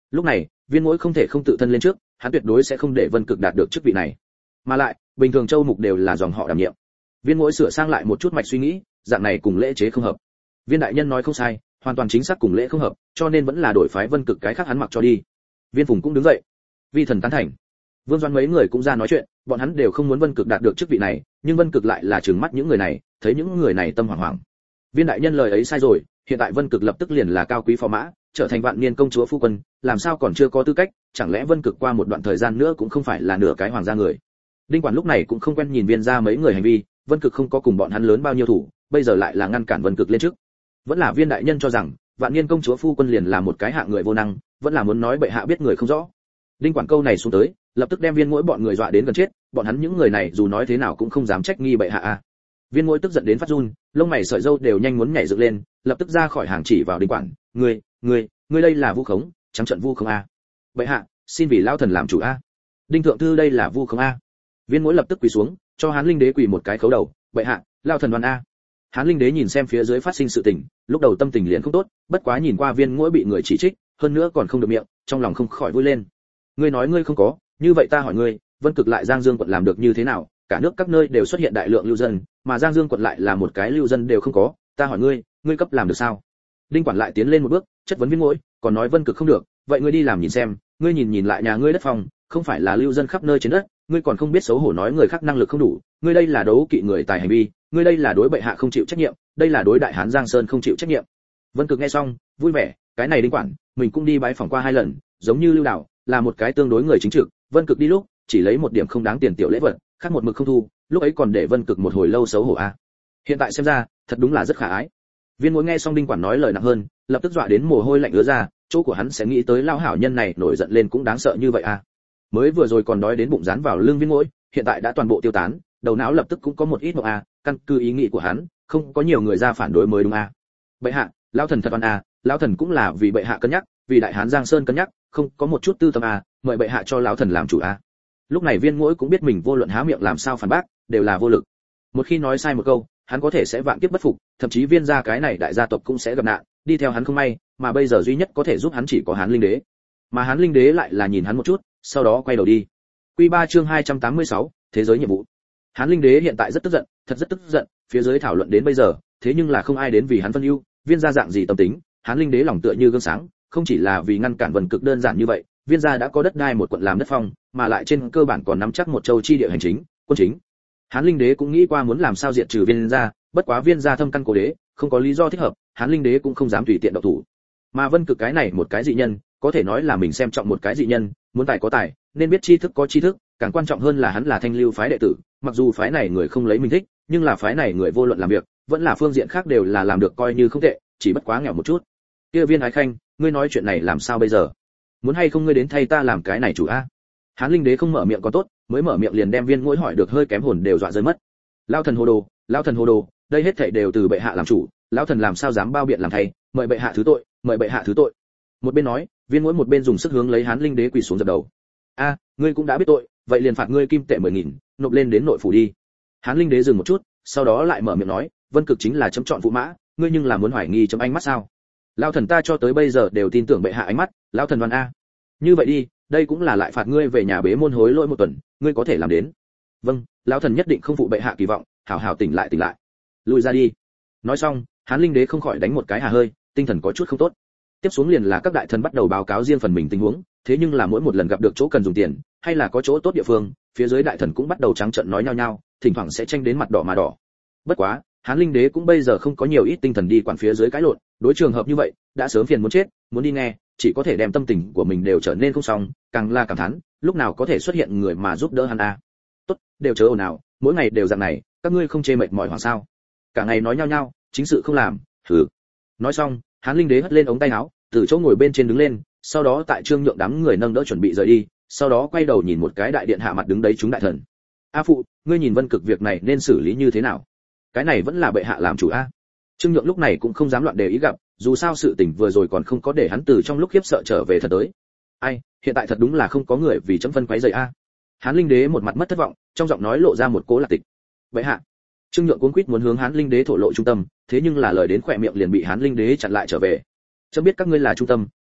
Lúc này viên mỗi không thể không tự thân lên trước, hắn tuyệt đối sẽ không để Vân Cực đạt được chức vị này. Mà lại bình thường châu mục đều là dòng họ đảm nhiệm. Viên mỗi sửa sang lại một chút mạch suy nghĩ, dạng này cùng lễ chế không hợp. Viên đại nhân nói không sai, hoàn toàn chính xác cùng lễ không hợp, cho nên vẫn là đổi phái Vân Cực cái khác hắn mặc cho đi. Viên Phùng cũng đứng dậy, vi thần tán thành. Vương Doãn mấy người cũng ra nói chuyện, bọn hắn đều không muốn Vân Cực đạt được chức vị này, nhưng Vân Cực lại là trừng mắt những người này, thấy những người này tâm hoảng hoảng. Viên đại nhân lời ấy sai rồi, hiện tại Vân Cực lập tức liền là cao quý phò mã, trở thành vạn niên công chúa phu quân, làm sao còn chưa có tư cách, chẳng lẽ Vân Cực qua một đoạn thời gian nữa cũng không phải là nửa cái hoàng gia người. Đinh Quản lúc này cũng không quen nhìn Viên gia mấy người hành vi, Vân Cực không có cùng bọn hắn lớn bao nhiêu thủ, bây giờ lại là ngăn cản Vân Cực lên trước. Vẫn là Viên đại nhân cho rằng vạn niên công chúa phu quân liền là một cái hạng người vô năng, vẫn là muốn nói bệ hạ biết người không rõ. Đinh Quản câu này xuống tới, lập tức đem Viên mỗi bọn người dọa đến gần chết, bọn hắn những người này dù nói thế nào cũng không dám trách nghi bệ hạ a. Viên mỗi tức giận đến phát run, lông mày sợi râu đều nhanh muốn nhảy dựng lên, lập tức ra khỏi hàng chỉ vào Đinh Quản, ngươi đây là vu khống, trắng trận vu khống a. Bệ hạ, xin vì lao thần làm chủ a. Đinh thượng thư đây là vu khống a. Viên mỗi lập tức quỳ xuống, cho Hán Linh đế quỳ một cái khấu đầu, bệ hạ, lao thần đoan a. Hán Linh đế nhìn xem phía dưới phát sinh sự tình, lúc đầu tâm tình liền không tốt, bất quá nhìn qua Viên mỗi bị người chỉ trích, hơn nữa còn không được miệng, trong lòng không khỏi vui lên. Ngươi nói ngươi không có, như vậy ta hỏi ngươi, Vân Cực lại Giang Dương quận làm được như thế nào? Cả nước các nơi đều xuất hiện đại lượng lưu dân, mà Giang Dương quận lại là một cái lưu dân đều không có, ta hỏi ngươi cấp làm được sao? Đinh Quản lại tiến lên một bước, chất vấn Viên mỗi, còn nói Vân Cực không được, vậy ngươi đi làm nhìn xem, ngươi nhìn lại nhà ngươi đất phòng, không phải là lưu dân khắp nơi trên đất, ngươi còn không biết xấu hổ nói người khác năng lực không đủ, ngươi đây là đấu kỵ người tài hành vi, ngươi đây là đối bệ hạ không chịu trách nhiệm, đây là đối đại hán Giang Sơn không chịu trách nhiệm. Vân Cực nghe xong, vui vẻ, cái này Đinh Quản, mình cũng đi bái phỏng qua 2 lần, giống như Lưu Đạo, là một cái tương đối người chính trực, Vân Cực đi lúc, chỉ lấy một điểm không đáng tiền tiểu lễ vật, khác một mực không thu, lúc ấy còn để Vân Cực một hồi lâu xấu hổ a. Hiện tại xem ra, thật đúng là rất khả ái. Viên mỗi nghe xong Đinh Quản nói lời nặng hơn, lập tức dọa đến mồ hôi lạnh ứa ra, chỗ của hắn sẽ nghĩ tới lao hảo nhân này nổi giận lên cũng đáng sợ như vậy a. Mới vừa rồi còn đói đến bụng dán vào lưng Viên mỗi, hiện tại đã toàn bộ tiêu tán, đầu não lập tức cũng có một ít mộng a, căn cứ ý nghĩ của hắn, không có nhiều người ra phản đối mới đúng a. Bệ hạ, lão thần thật oan a, lão thần cũng là vì bệ hạ cân nhắc, vì đại hán Giang Sơn cân nhắc, không có một chút tư tâm a, mời bệ hạ cho lão thần làm chủ a. Lúc này Viên mỗi cũng biết mình vô luận há miệng làm sao phản bác, đều là vô lực. Một khi nói sai một câu, hắn có thể sẽ vạn kiếp bất phục, thậm chí Viên gia cái này đại gia tộc cũng sẽ gặp nạn, đi theo hắn không may, mà bây giờ duy nhất có thể giúp hắn chỉ có Hán Linh đế. Mà Hán Linh đế lại là nhìn hắn một chút, sau đó quay đầu đi. Quy 3 chương 286, thế giới nhiệm vụ. Hán Linh đế hiện tại rất tức giận, thật rất tức giận, phía dưới thảo luận đến bây giờ, thế nhưng là không ai đến vì hắn phân ưu, Viên gia dạng gì tâm tính, Hán Linh đế lòng tựa như gương sáng, không chỉ là vì ngăn cản Vân Cực đơn giản như vậy, Viên gia đã có đất đai một quận làm đất phong, mà lại trên cơ bản còn nắm chắc một châu chi địa hành chính, quân chính. Hán Linh đế cũng nghĩ qua muốn làm sao diệt trừ Viên gia, bất quá Viên gia thâm căn cố đế, không có lý do thích hợp, Hán Linh đế cũng không dám tùy tiện động thủ. Mà Vân Cực cái này một cái dị nhân, có thể nói là mình xem trọng một cái dị nhân, muốn tài có tài, nên biết tri thức có tri thức, càng quan trọng hơn là hắn là Thanh Lưu phái đệ tử, mặc dù phái này người không lấy mình thích, nhưng là phái này người vô luận làm việc, vẫn là phương diện khác đều là làm được coi như không tệ, chỉ bất quá nghèo một chút. Kia Viên Ái Khanh, ngươi nói chuyện này làm sao bây giờ? Muốn hay không ngươi đến thay ta làm cái này chủ a? Hán Linh đế không mở miệng còn tốt, mới mở miệng liền đem Viên mỗi hỏi được hơi kém hồn đều dọa rơi mất. Lao thần hồ đồ, đây hết thảy đều từ bệ hạ làm chủ, lão thần làm sao dám bao biện làm thay, mời bệ hạ thứ tội, mời bệ hạ thứ tội. Một bên nói, Viên mỗi một bên dùng sức hướng lấy Hán Linh đế quỳ xuống dập đầu. A, ngươi cũng đã biết tội, vậy liền phạt ngươi kim tệ 10.000, nộp lên đến nội phủ đi. Hán Linh đế dừng một chút, sau đó lại mở miệng nói, Vân Cực chính là chấm chọn phụ mã, ngươi nhưng là muốn hoài nghi chấm ánh mắt sao? Lão thần ta cho tới bây giờ đều tin tưởng bệ hạ ánh mắt, lão thần đoan a. Như vậy đi, đây cũng là lại phạt ngươi về nhà bế môn hối lỗi 1 tuần, ngươi có thể làm đến. Vâng, lão thần nhất định không phụ bệ hạ kỳ vọng, hảo hảo tỉnh lại. Lùi ra đi. Nói xong, Hán Linh đế không khỏi đánh một cái hà hơi, tinh thần có chút không tốt. Tiếp xuống liền là các đại thần bắt đầu báo cáo riêng phần mình tình huống, thế nhưng là mỗi một lần gặp được chỗ cần dùng tiền, hay là có chỗ tốt địa phương, phía dưới đại thần cũng bắt đầu trắng trợn nói nhau nhau, thỉnh thoảng sẽ tranh đến mặt đỏ mà đỏ. Bất quá, Hán Linh đế cũng bây giờ không có nhiều ít tinh thần đi quản phía dưới cái lộn, đối trường hợp như vậy, đã sớm phiền muốn chết, muốn đi nghe, chỉ có thể đem tâm tình của mình đều trở nên không xong, càng là cảm thán, lúc nào có thể xuất hiện người mà giúp đỡ hắn a. Tốt, đều chớ ồn ào, mỗi ngày đều dạng này, các ngươi không chê mệt mỏi hoặc sao? Cả ngày nói nhau nhau, chính sự không làm, hừ. Nói xong, Hán Linh đế hất lên ống tay áo, từ chỗ ngồi bên trên đứng lên, sau đó tại Trương Nhượng đám người nâng đỡ chuẩn bị rời đi, sau đó quay đầu nhìn một cái đại điện hạ mặt đứng đấy chúng đại thần. A phụ, ngươi nhìn Vân Cực việc này nên xử lý như thế nào? Cái này vẫn là bệ hạ làm chủ a. Trương Nhượng lúc này cũng không dám loạn đề ý gặp, dù sao sự tình vừa rồi còn không có để hắn từ trong lúc khiếp sợ trở về thật tới. Ai, hiện tại thật đúng là không có người vì chấm phân quấy rầy a. Hán Linh đế một mặt mất thất vọng, trong giọng nói lộ ra một cố lạc tịch. Bệ hạ. Trương Nhượng cuống quýt muốn hướng Hán Linh đế thổ lộ trung tâm, thế nhưng là lời đến khỏe miệng liền bị Hán Linh đế chặn lại trở về. Chấm biết các ngươi là trung tâm,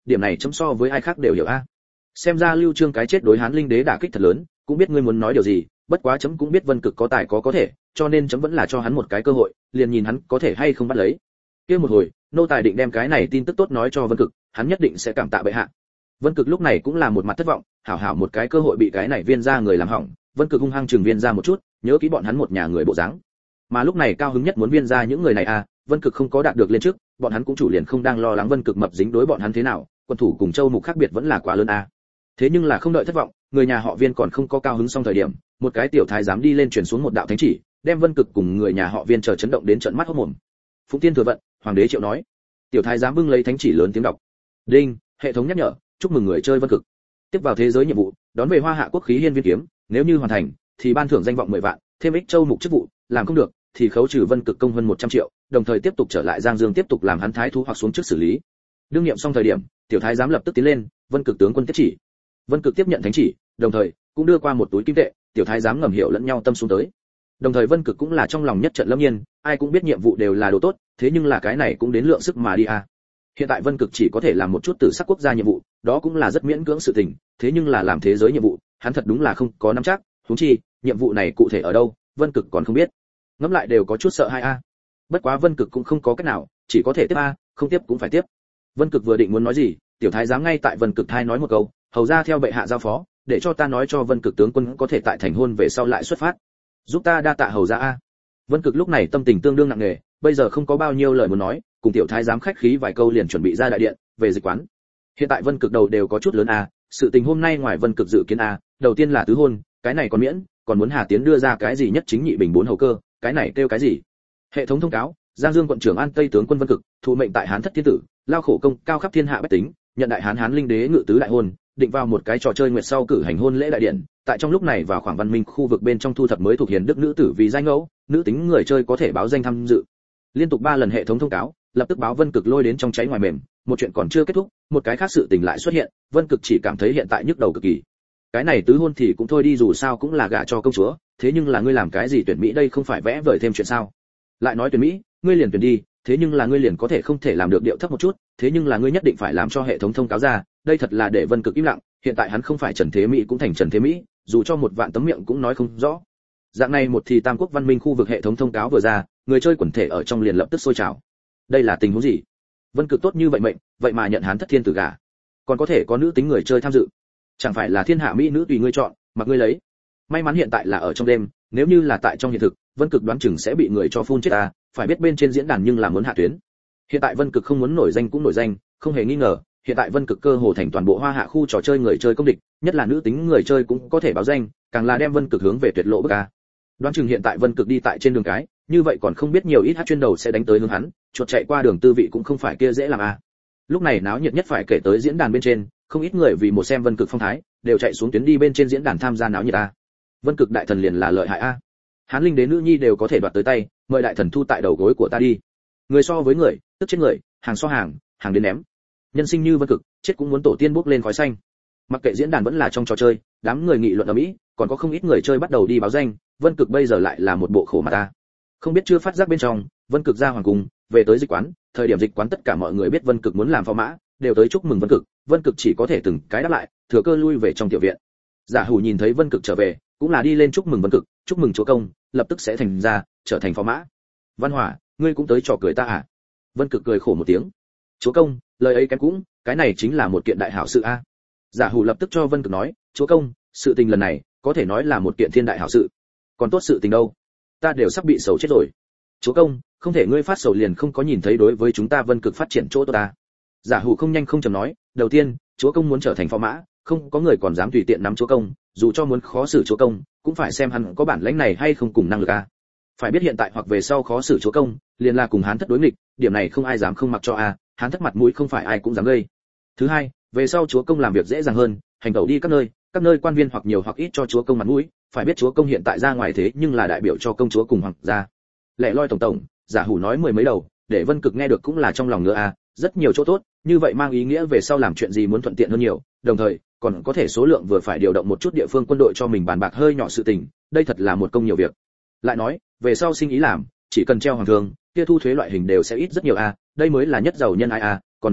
điểm này chấm so với ai khác đều hiểu a. Xem ra Lưu Trương cái chết đối Hán Linh Đế đả kích thật lớn, cũng biết ngươi muốn nói điều gì, bất quá chấm cũng biết Vân Cực có tài có thể, cho nên chấm vẫn là cho hắn một cái cơ hội, liền nhìn hắn có thể hay không bắt lấy. Kia một hồi, nô tài định đem cái này tin tức tốt nói cho Vân Cực, hắn nhất định sẽ cảm tạ bệ hạ. Vân Cực lúc này cũng là một mặt thất vọng, hảo hảo một cái cơ hội bị cái này Viên gia người làm hỏng, Vân Cực hung hăng trừng Viên gia một chút, nhớ kỹ bọn hắn một nhà người bộ dáng. Mà lúc này cao hứng nhất muốn Viên gia những người này à, Vân Cực không có đạt được lên trước, bọn hắn cũng chủ liền không đang lo lắng Vân Cực mập dính đối bọn hắn thế nào, quân thủ cùng Châu Mục khác biệt vẫn là quá lớn à. Thế nhưng là không đợi thất vọng, người nhà họ Viên còn không có cao hứng xong thời điểm, một cái tiểu thái giám đi lên truyền xuống một đạo thánh chỉ, đem Vân Cực cùng người nhà họ Viên chờ chấn động đến trợn mắt hốt mồm. Phụng Tiên thừa vận, hoàng đế triệu nói. Tiểu thái giám bưng lấy thánh chỉ lớn tiếng đọc. Đinh, hệ thống nhắc nhở, chúc mừng người chơi Vân Cực. Tiếp vào thế giới nhiệm vụ, đón về Hoa Hạ quốc khí hiên viên kiếm, nếu như hoàn thành thì ban thưởng danh vọng 10 vạn, thêm ích Châu Mục chức vụ, làm không được thì khấu trừ Vân Cực công hơn 100 triệu, đồng thời tiếp tục trở lại Giang Dương tiếp tục làm hắn thái thú hoặc xuống trước xử lý. Đương nhiệm xong thời điểm, tiểu thái giám lập tức tiến lên, Vân Cực tướng quân tiếp chỉ. Vân Cực tiếp nhận thánh chỉ, đồng thời cũng đưa qua một túi kim tệ, tiểu thái giám ngầm hiểu lẫn nhau tâm xuống tới. Đồng thời Vân Cực cũng là trong lòng nhất trận lâm nhiên, ai cũng biết nhiệm vụ đều là đồ tốt, thế nhưng là cái này cũng đến lượng sức mà đi à. Hiện tại Vân Cực chỉ có thể làm một chút tử sắc quốc gia nhiệm vụ, đó cũng là rất miễn cưỡng sự tình, thế nhưng là làm thế giới nhiệm vụ, hắn thật đúng là không có nắm chắc, huống chi, nhiệm vụ này cụ thể ở đâu, Vân Cực còn không biết. Ngẫm lại đều có chút sợ hai a. Bất quá Vân Cực cũng không có cách nào, chỉ có thể tiếp a, không tiếp cũng phải tiếp. Vân Cực vừa định muốn nói gì, tiểu thái giám ngay tại Vân Cực thai nói một câu, hầu ra theo bệ hạ giao phó, để cho ta nói cho Vân Cực tướng quân có thể tại thành hôn về sau lại xuất phát. Giúp ta đa tạ hầu ra a. Vân Cực lúc này tâm tình tương đương nặng nề, bây giờ không có bao nhiêu lời muốn nói, cùng tiểu thái giám khách khí vài câu liền chuẩn bị ra đại điện, về dịch quán. Hiện tại Vân Cực đầu đều có chút lớn a, sự tình hôm nay ngoài Vân Cực dự kiến a, đầu tiên là tứ hôn, cái này còn miễn, còn muốn Hà Tiến đưa ra cái gì nhất chính nhị bình bốn hầu cơ, cái này kêu cái gì? Hệ thống thông cáo, Giang Dương quận trưởng An Tây tướng quân Vân Cực, thụ mệnh tại Hán Thất Thiên Tử, lao khổ công cao khắp thiên hạ bách tính, nhận đại Hán Linh Đế ngự tứ đại hôn, định vào một cái trò chơi nguyệt sau cử hành hôn lễ đại điện, tại trong lúc này vào khoảng văn minh khu vực bên trong thu thập mới thuộc hiền đức nữ tử vì danh ngẫu, nữ tính người chơi có thể báo danh tham dự. Liên tục 3 lần hệ thống thông cáo, lập tức báo Vân Cực lôi đến trong cháy ngoài mềm, một chuyện còn chưa kết thúc, một cái khác sự tình lại xuất hiện, Vân Cực chỉ cảm thấy hiện tại nhức đầu cực kỳ. Cái này tứ hôn thì cũng thôi đi, dù sao cũng là gả cho công chúa, thế nhưng là ngươi làm cái gì tuyển mỹ đây, không phải vẽ vời thêm chuyện sao? Lại nói tuyển mỹ, ngươi liền tuyển đi, thế nhưng là ngươi liền có thể không thể làm được điệu thấp một chút, thế nhưng là ngươi nhất định phải làm cho hệ thống thông cáo ra, đây thật là để Vân Cực im lặng, hiện tại hắn không phải Trần Thế Mỹ cũng thành Trần Thế Mỹ, dù cho một vạn tấm miệng cũng nói không rõ. Dạng này một thì Tam Quốc văn minh khu vực hệ thống thông cáo vừa ra, người chơi quần thể ở trong liền lập tức sôi trào. Đây là tình huống gì? Vân Cực tốt như vậy mệnh, vậy mà nhận Hán Thất Thiên Tử gả, còn có thể có nữ tính người chơi tham dự, chẳng phải là thiên hạ mỹ nữ tùy ngươi chọn, mặc ngươi lấy. May mắn hiện tại là ở trong đêm, nếu như là tại trong hiện thực, Vân Cực đoán chừng sẽ bị người cho phun chết à, phải biết bên trên diễn đàn nhưng là muốn hạ tuyến. Hiện tại Vân Cực không muốn nổi danh cũng nổi danh, không hề nghi ngờ, hiện tại Vân Cực cơ hồ thành toàn bộ Hoa Hạ khu trò chơi người chơi công địch, nhất là nữ tính người chơi cũng có thể báo danh, càng là đem Vân Cực hướng về tuyệt lộ bức a. Đoán chừng hiện tại Vân Cực đi tại trên đường cái, như vậy còn không biết nhiều ít hát chuyên đầu sẽ đánh tới hướng hắn, chuột chạy qua đường tư vị cũng không phải kia dễ làm a. Lúc này náo nhiệt nhất phải kể tới diễn đàn bên trên, không ít người vì một xem Vân Cực phong thái, đều chạy xuống tuyến đi bên trên diễn đàn tham gia náo nhiệt a. Vân Cực đại thần liền là lợi hại a. Hán Linh Đế nữ nhi đều có thể đoạt tới tay, mời đại thần thu tại đầu gối của ta đi. Người so với người, tức chết người, hàng so hàng, hàng đến ném. Nhân sinh như Vân Cực, chết cũng muốn tổ tiên bốc lên khói xanh. Mặc kệ diễn đàn vẫn là trong trò chơi, đám người nghị luận ở mỹ, còn có không ít người chơi bắt đầu đi báo danh, Vân Cực bây giờ lại là một bộ khổ mặt ta. Không biết chưa phát giác bên trong, Vân Cực ra hoàng cung, về tới dịch quán, thời điểm dịch quán tất cả mọi người biết Vân Cực muốn làm phò mã, đều tới chúc mừng Vân Cực chỉ có thể từng cái đáp lại, thừa cơ lui về trong tiểu viện. Giả Hủ nhìn thấy Vân Cực trở về, cũng là đi lên chúc mừng Vân Cực, chúc mừng chúa công, lập tức sẽ thành ra, trở thành phò mã. Văn Hỏa, ngươi cũng tới trò cười ta à? Vân Cực cười khổ một tiếng. Chúa công, lời ấy kém cũng, cái này chính là một kiện đại hảo sự a. Giả Hủ lập tức cho Vân Cực nói, chúa công, sự tình lần này có thể nói là một kiện thiên đại hảo sự. Còn tốt sự tình đâu? Ta đều sắp bị sầu chết rồi. Chúa công, không thể ngươi phát sầu liền không có nhìn thấy đối với chúng ta Vân Cực phát triển chỗ tốt ta. Giả Hủ không nhanh không chậm nói, đầu tiên, chúa công muốn trở thành phò mã, không có người còn dám tùy tiện nắm chúa công, dù cho muốn khó xử chúa công, cũng phải xem hắn có bản lĩnh này hay không cùng năng lực a. Phải biết hiện tại hoặc về sau khó xử chúa công, liền là cùng Hán Thất đối nghịch, điểm này không ai dám không mặc cho a, Hán Thất mặt mũi không phải ai cũng dám gây. Thứ hai, về sau chúa công làm việc dễ dàng hơn, hành tẩu đi các nơi quan viên hoặc nhiều hoặc ít cho chúa công mặt mũi, phải biết chúa công hiện tại ra ngoài thế nhưng là đại biểu cho công chúa cùng hoàng gia. Lẻ loi tổng, Giả Hủ nói mười mấy đầu, để Vân Cực nghe được cũng là trong lòng ngứa a, rất nhiều chỗ tốt, như vậy mang ý nghĩa về sau làm chuyện gì muốn thuận tiện hơn nhiều, đồng thời còn có thể số lượng vừa phải điều động một chút địa phương quân đội cho mình bàn bạc hơi nhỏ sự tình, đây thật là một công nhiều việc. Lại nói, về sau sinh ý làm, chỉ cần treo hoàng thương, kia thu thuế loại hình đều sẽ ít rất nhiều a, đây mới là nhất giàu nhân ai a, còn nữa,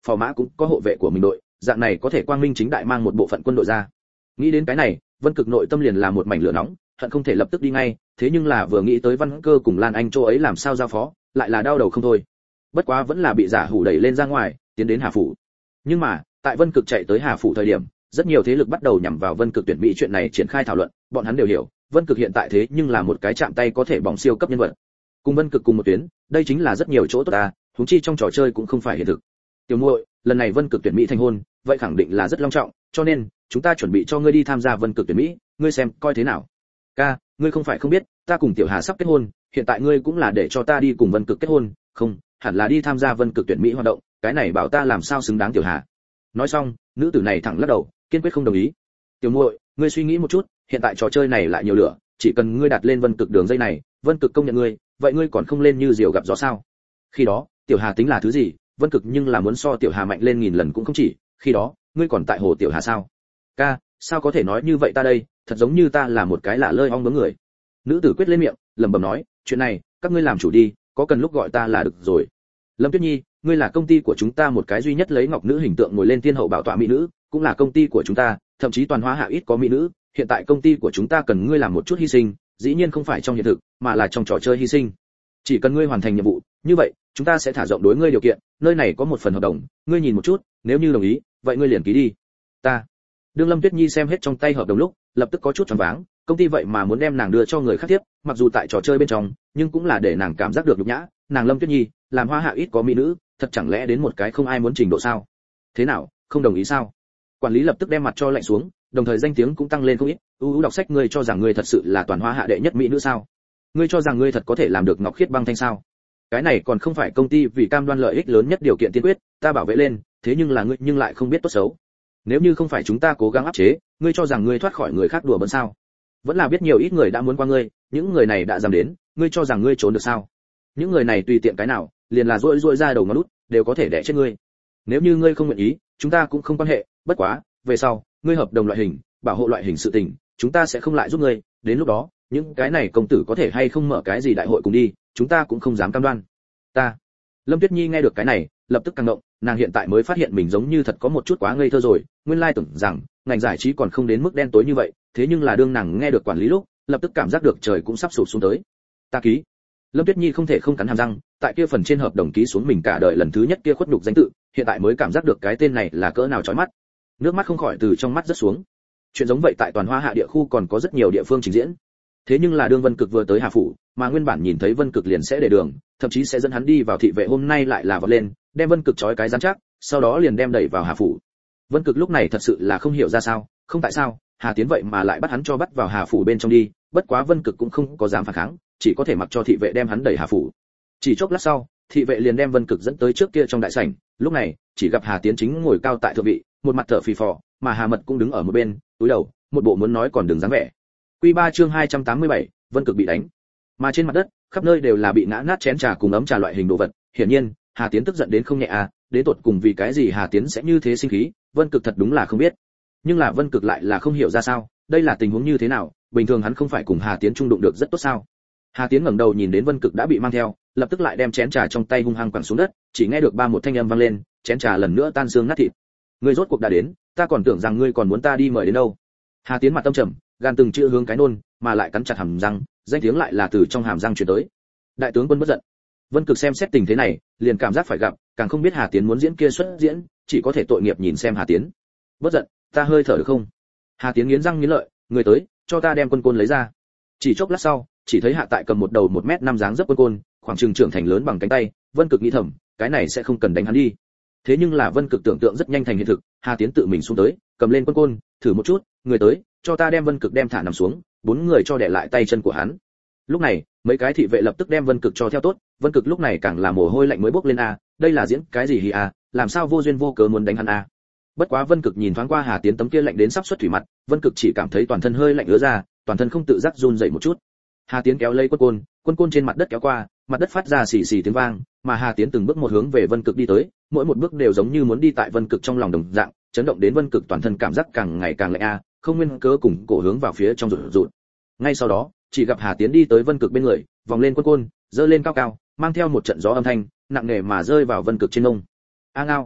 phò mã cũng có hộ vệ của mình đội, dạng này có thể quang minh chính đại mang một bộ phận quân đội ra. Nghĩ đến cái này, Vân Cực nội tâm liền là một mảnh lửa nóng, hận không thể lập tức đi ngay, thế nhưng là vừa nghĩ tới Văn Cơ cùng Lan Anh chỗ ấy làm sao giao phó, lại là đau đầu không thôi. Bất quá vẫn là bị Giả Hủ đẩy lên ra ngoài, tiến đến Hà phủ. Nhưng mà, tại Vân Cực chạy tới Hà phủ thời điểm, rất nhiều thế lực bắt đầu nhằm vào Vân Cực tuyển mỹ chuyện này triển khai thảo luận, bọn hắn đều hiểu, Vân Cực hiện tại thế nhưng là một cái chạm tay có thể bỏng siêu cấp nhân vật. Cùng Vân Cực cùng một tuyến, đây chính là rất nhiều chỗ tốt ta, huống chi trong trò chơi cũng không phải hiện thực. Tiểu muội, lần này Vân Cực tuyển mỹ thành hôn, vậy khẳng định là rất long trọng, cho nên chúng ta chuẩn bị cho ngươi đi tham gia Vân Cực tuyển mỹ, ngươi xem coi thế nào. Ca, ngươi không phải không biết, ta cùng Tiểu Hà sắp kết hôn, hiện tại ngươi cũng là để cho ta đi cùng Vân Cực kết hôn, không, hẳn là đi tham gia Vân Cực tuyển mỹ hoạt động, cái này bảo ta làm sao xứng đáng Tiểu Hà. Nói xong, nữ tử này thẳng lắc đầu, kiên quyết không đồng ý. Tiểu muội, ngươi suy nghĩ một chút, hiện tại trò chơi này lại nhiều lửa, chỉ cần ngươi đặt lên Vân Cực đường dây này, Vân Cực công nhận ngươi, vậy ngươi còn không lên như diều gặp gió sao? Khi đó, Tiểu Hà tính là thứ gì? Vân Cực nhưng là muốn so Tiểu Hà mạnh lên nghìn lần cũng không chỉ, khi đó, ngươi còn tại hồ Tiểu Hà sao? Ca, sao có thể nói như vậy ta đây, thật giống như ta là một cái lạ lơi ong bướm người. Nữ tử quyết lên miệng, lẩm bẩm nói, chuyện này, các ngươi làm chủ đi, có cần lúc gọi ta là được rồi. Lâm Tuyết Nhi, ngươi là công ty của chúng ta một cái duy nhất lấy ngọc nữ hình tượng ngồi lên thiên hậu bảo tọa mỹ nữ, cũng là công ty của chúng ta, thậm chí toàn hóa hạ ít có mỹ nữ, hiện tại công ty của chúng ta cần ngươi làm một chút hy sinh, dĩ nhiên không phải trong hiện thực, mà là trong trò chơi hy sinh. Chỉ cần ngươi hoàn thành nhiệm vụ, như vậy, chúng ta sẽ thả rộng đối ngươi điều kiện, nơi này có một phần hợp đồng, ngươi nhìn một chút, nếu như đồng ý, vậy ngươi liền ký đi. Ta. Đương Lâm Tuyết Nhi xem hết trong tay hợp đồng lúc, lập tức có chút choáng váng, công ty vậy mà muốn đem nàng đưa cho người khác tiếp, mặc dù tại trò chơi bên trong, nhưng cũng là để nàng cảm giác được nhục nhã, nàng Lâm Tuyết Nhi, làm hoa hạ ít có mỹ nữ, thật chẳng lẽ đến một cái không ai muốn trình độ sao? Thế nào, không đồng ý sao? Quản lý lập tức đem mặt cho lạnh xuống, đồng thời danh tiếng cũng tăng lên không ít, đọc sách ngươi cho rằng ngươi thật sự là toàn hoa hạ đệ nhất mỹ nữ sao? Ngươi cho rằng ngươi thật có thể làm được ngọc khiết băng thanh sao? Cái này còn không phải công ty vì cam đoan lợi ích lớn nhất điều kiện tiên quyết, ta bảo vệ lên, thế nhưng là ngươi nhưng lại không biết tốt xấu. Nếu như không phải chúng ta cố gắng áp chế, ngươi cho rằng ngươi thoát khỏi người khác đùa bỡn sao? Vẫn là biết nhiều ít người đã muốn qua ngươi, những người này đã dám đến, ngươi cho rằng ngươi trốn được sao? Những người này tùy tiện cái nào, liền là rũi ra đầu ngón út, đều có thể đẻ chết ngươi. Nếu như ngươi không nguyện ý, chúng ta cũng không quan hệ, bất quá, về sau, ngươi hợp đồng loại hình, bảo hộ loại hình sự tình, chúng ta sẽ không lại giúp ngươi, đến lúc đó, những cái này công tử có thể hay không mở cái gì đại hội cùng đi, chúng ta cũng không dám cam đoan. Ta. Lâm Tuyết Nhi nghe được cái này, lập tức căng động, nàng hiện tại mới phát hiện mình giống như thật có một chút quá ngây thơ rồi, nguyên lai tưởng rằng ngành giải trí còn không đến mức đen tối như vậy, thế nhưng là đương nàng nghe được quản lý lúc, lập tức cảm giác được trời cũng sắp sụp xuống tới. Ta ký. Lâm Tuyết Nhi không thể không cắn hàm răng, tại kia phần trên hợp đồng ký xuống mình cả đời lần thứ nhất kia khuất nhục danh tự, hiện tại mới cảm giác được cái tên này là cỡ nào chói mắt. Nước mắt không khỏi từ trong mắt rớt xuống. Chuyện giống vậy tại toàn Hoa Hạ địa khu còn có rất nhiều địa phương trình diễn. Thế nhưng là đương Vân Cực vừa tới Hà phủ, mà nguyên bản nhìn thấy Vân Cực liền sẽ để đường, thậm chí sẽ dẫn hắn đi vào thị vệ, hôm nay lại là vọt lên, đem Vân Cực trói cái rắn chắc, sau đó liền đem đẩy vào Hà phủ. Vân Cực lúc này thật sự là không hiểu ra sao, không tại sao, Hà Tiến vậy mà lại bắt hắn cho bắt vào Hà phủ bên trong đi, bất quá Vân Cực cũng không có dám phản kháng, chỉ có thể mặc cho thị vệ đem hắn đẩy Hà phủ. Chỉ chốc lát sau, thị vệ liền đem Vân Cực dẫn tới trước kia trong đại sảnh, lúc này, chỉ gặp Hà Tiến chính ngồi cao tại thượng vị, một mặt thở phì phò, mà Hà Mật cũng đứng ở một bên, cúi đầu, một bộ muốn nói còn đừng dáng vẻ. Quy 3 chương 287, Vân Cực bị đánh. Mà trên mặt đất, khắp nơi đều là bị ngã nát chén trà cùng ấm trà loại hình đồ vật, hiển nhiên, Hà Tiến tức giận đến không nhẹ à, đến tột cùng vì cái gì Hà Tiến sẽ như thế sinh khí, Vân Cực thật đúng là không biết. Nhưng là Vân Cực lại là không hiểu ra sao, đây là tình huống như thế nào, bình thường hắn không phải cùng Hà Tiến chung đụng được rất tốt sao? Hà Tiến ngẩng đầu nhìn đến Vân Cực đã bị mang theo, lập tức lại đem chén trà trong tay hung hăng quẳng xuống đất, chỉ nghe được ba một thanh âm vang lên, chén trà lần nữa tan xương nát thịt. Ngươi rốt cuộc đã đến, ta còn tưởng rằng ngươi còn muốn ta đi mời đến đâu. Hà Tiến mặt tâm trầm, gan từng chữ hướng cái nôn, mà lại cắn chặt hàm răng, danh tiếng lại là từ trong hàm răng truyền tới. Đại tướng quân bất giận. Vân Cực xem xét tình thế này, liền cảm giác phải gặp, càng không biết Hà Tiến muốn diễn kia xuất diễn, chỉ có thể tội nghiệp nhìn xem Hà Tiến. Bất giận, ta hơi thở được không? Hà Tiến nghiến răng nghiến lợi, người tới, cho ta đem quân côn lấy ra. Chỉ chốc lát sau, chỉ thấy Hạ Tại cầm một đầu 1m5 dáng dấp quân côn, khoảng chừng trưởng thành lớn bằng cánh tay, Vân Cực nghĩ thầm, cái này sẽ không cần đánh hắn đi. Thế nhưng là Vân Cực tưởng tượng rất nhanh thành hiện thực, Hà Tiến tự mình xuống tới, cầm lên quân côn, thử một chút, người tới, cho ta đem Vân Cực đem thả nằm xuống, bốn người cho đè lại tay chân của hắn. Lúc này, mấy cái thị vệ lập tức đem Vân Cực cho theo tốt, Vân Cực lúc này càng là mồ hôi lạnh mới bốc lên a, đây là diễn cái gì hì a, làm sao vô duyên vô cớ muốn đánh hắn a. Bất quá Vân Cực nhìn thoáng qua Hà Tiến tấm kia lạnh đến sắp xuất thủy mặt, Vân Cực chỉ cảm thấy toàn thân hơi lạnh ứa ra, toàn thân không tự giác run rẩy một chút. Hà Tiến kéo lấy quân côn trên mặt đất kéo qua, mặt đất phát ra xì xì tiếng vang, mà Hà Tiến từng bước một hướng về Vân Cực đi tới, mỗi một bước đều giống như muốn đi tại Vân Cực trong lòng đồng dạng, chấn động đến Vân Cực toàn thân cảm giác càng ngày càng lạnh a, không nguyên cớ cùng cổ hướng vào phía trong rụt rụt. Ngay sau đó, chỉ gặp Hà Tiến đi tới Vân Cực bên người, vòng lên quân côn, giơ lên cao cao, mang theo một trận gió âm thanh, nặng nề mà rơi vào Vân Cực trên mông. A ngao.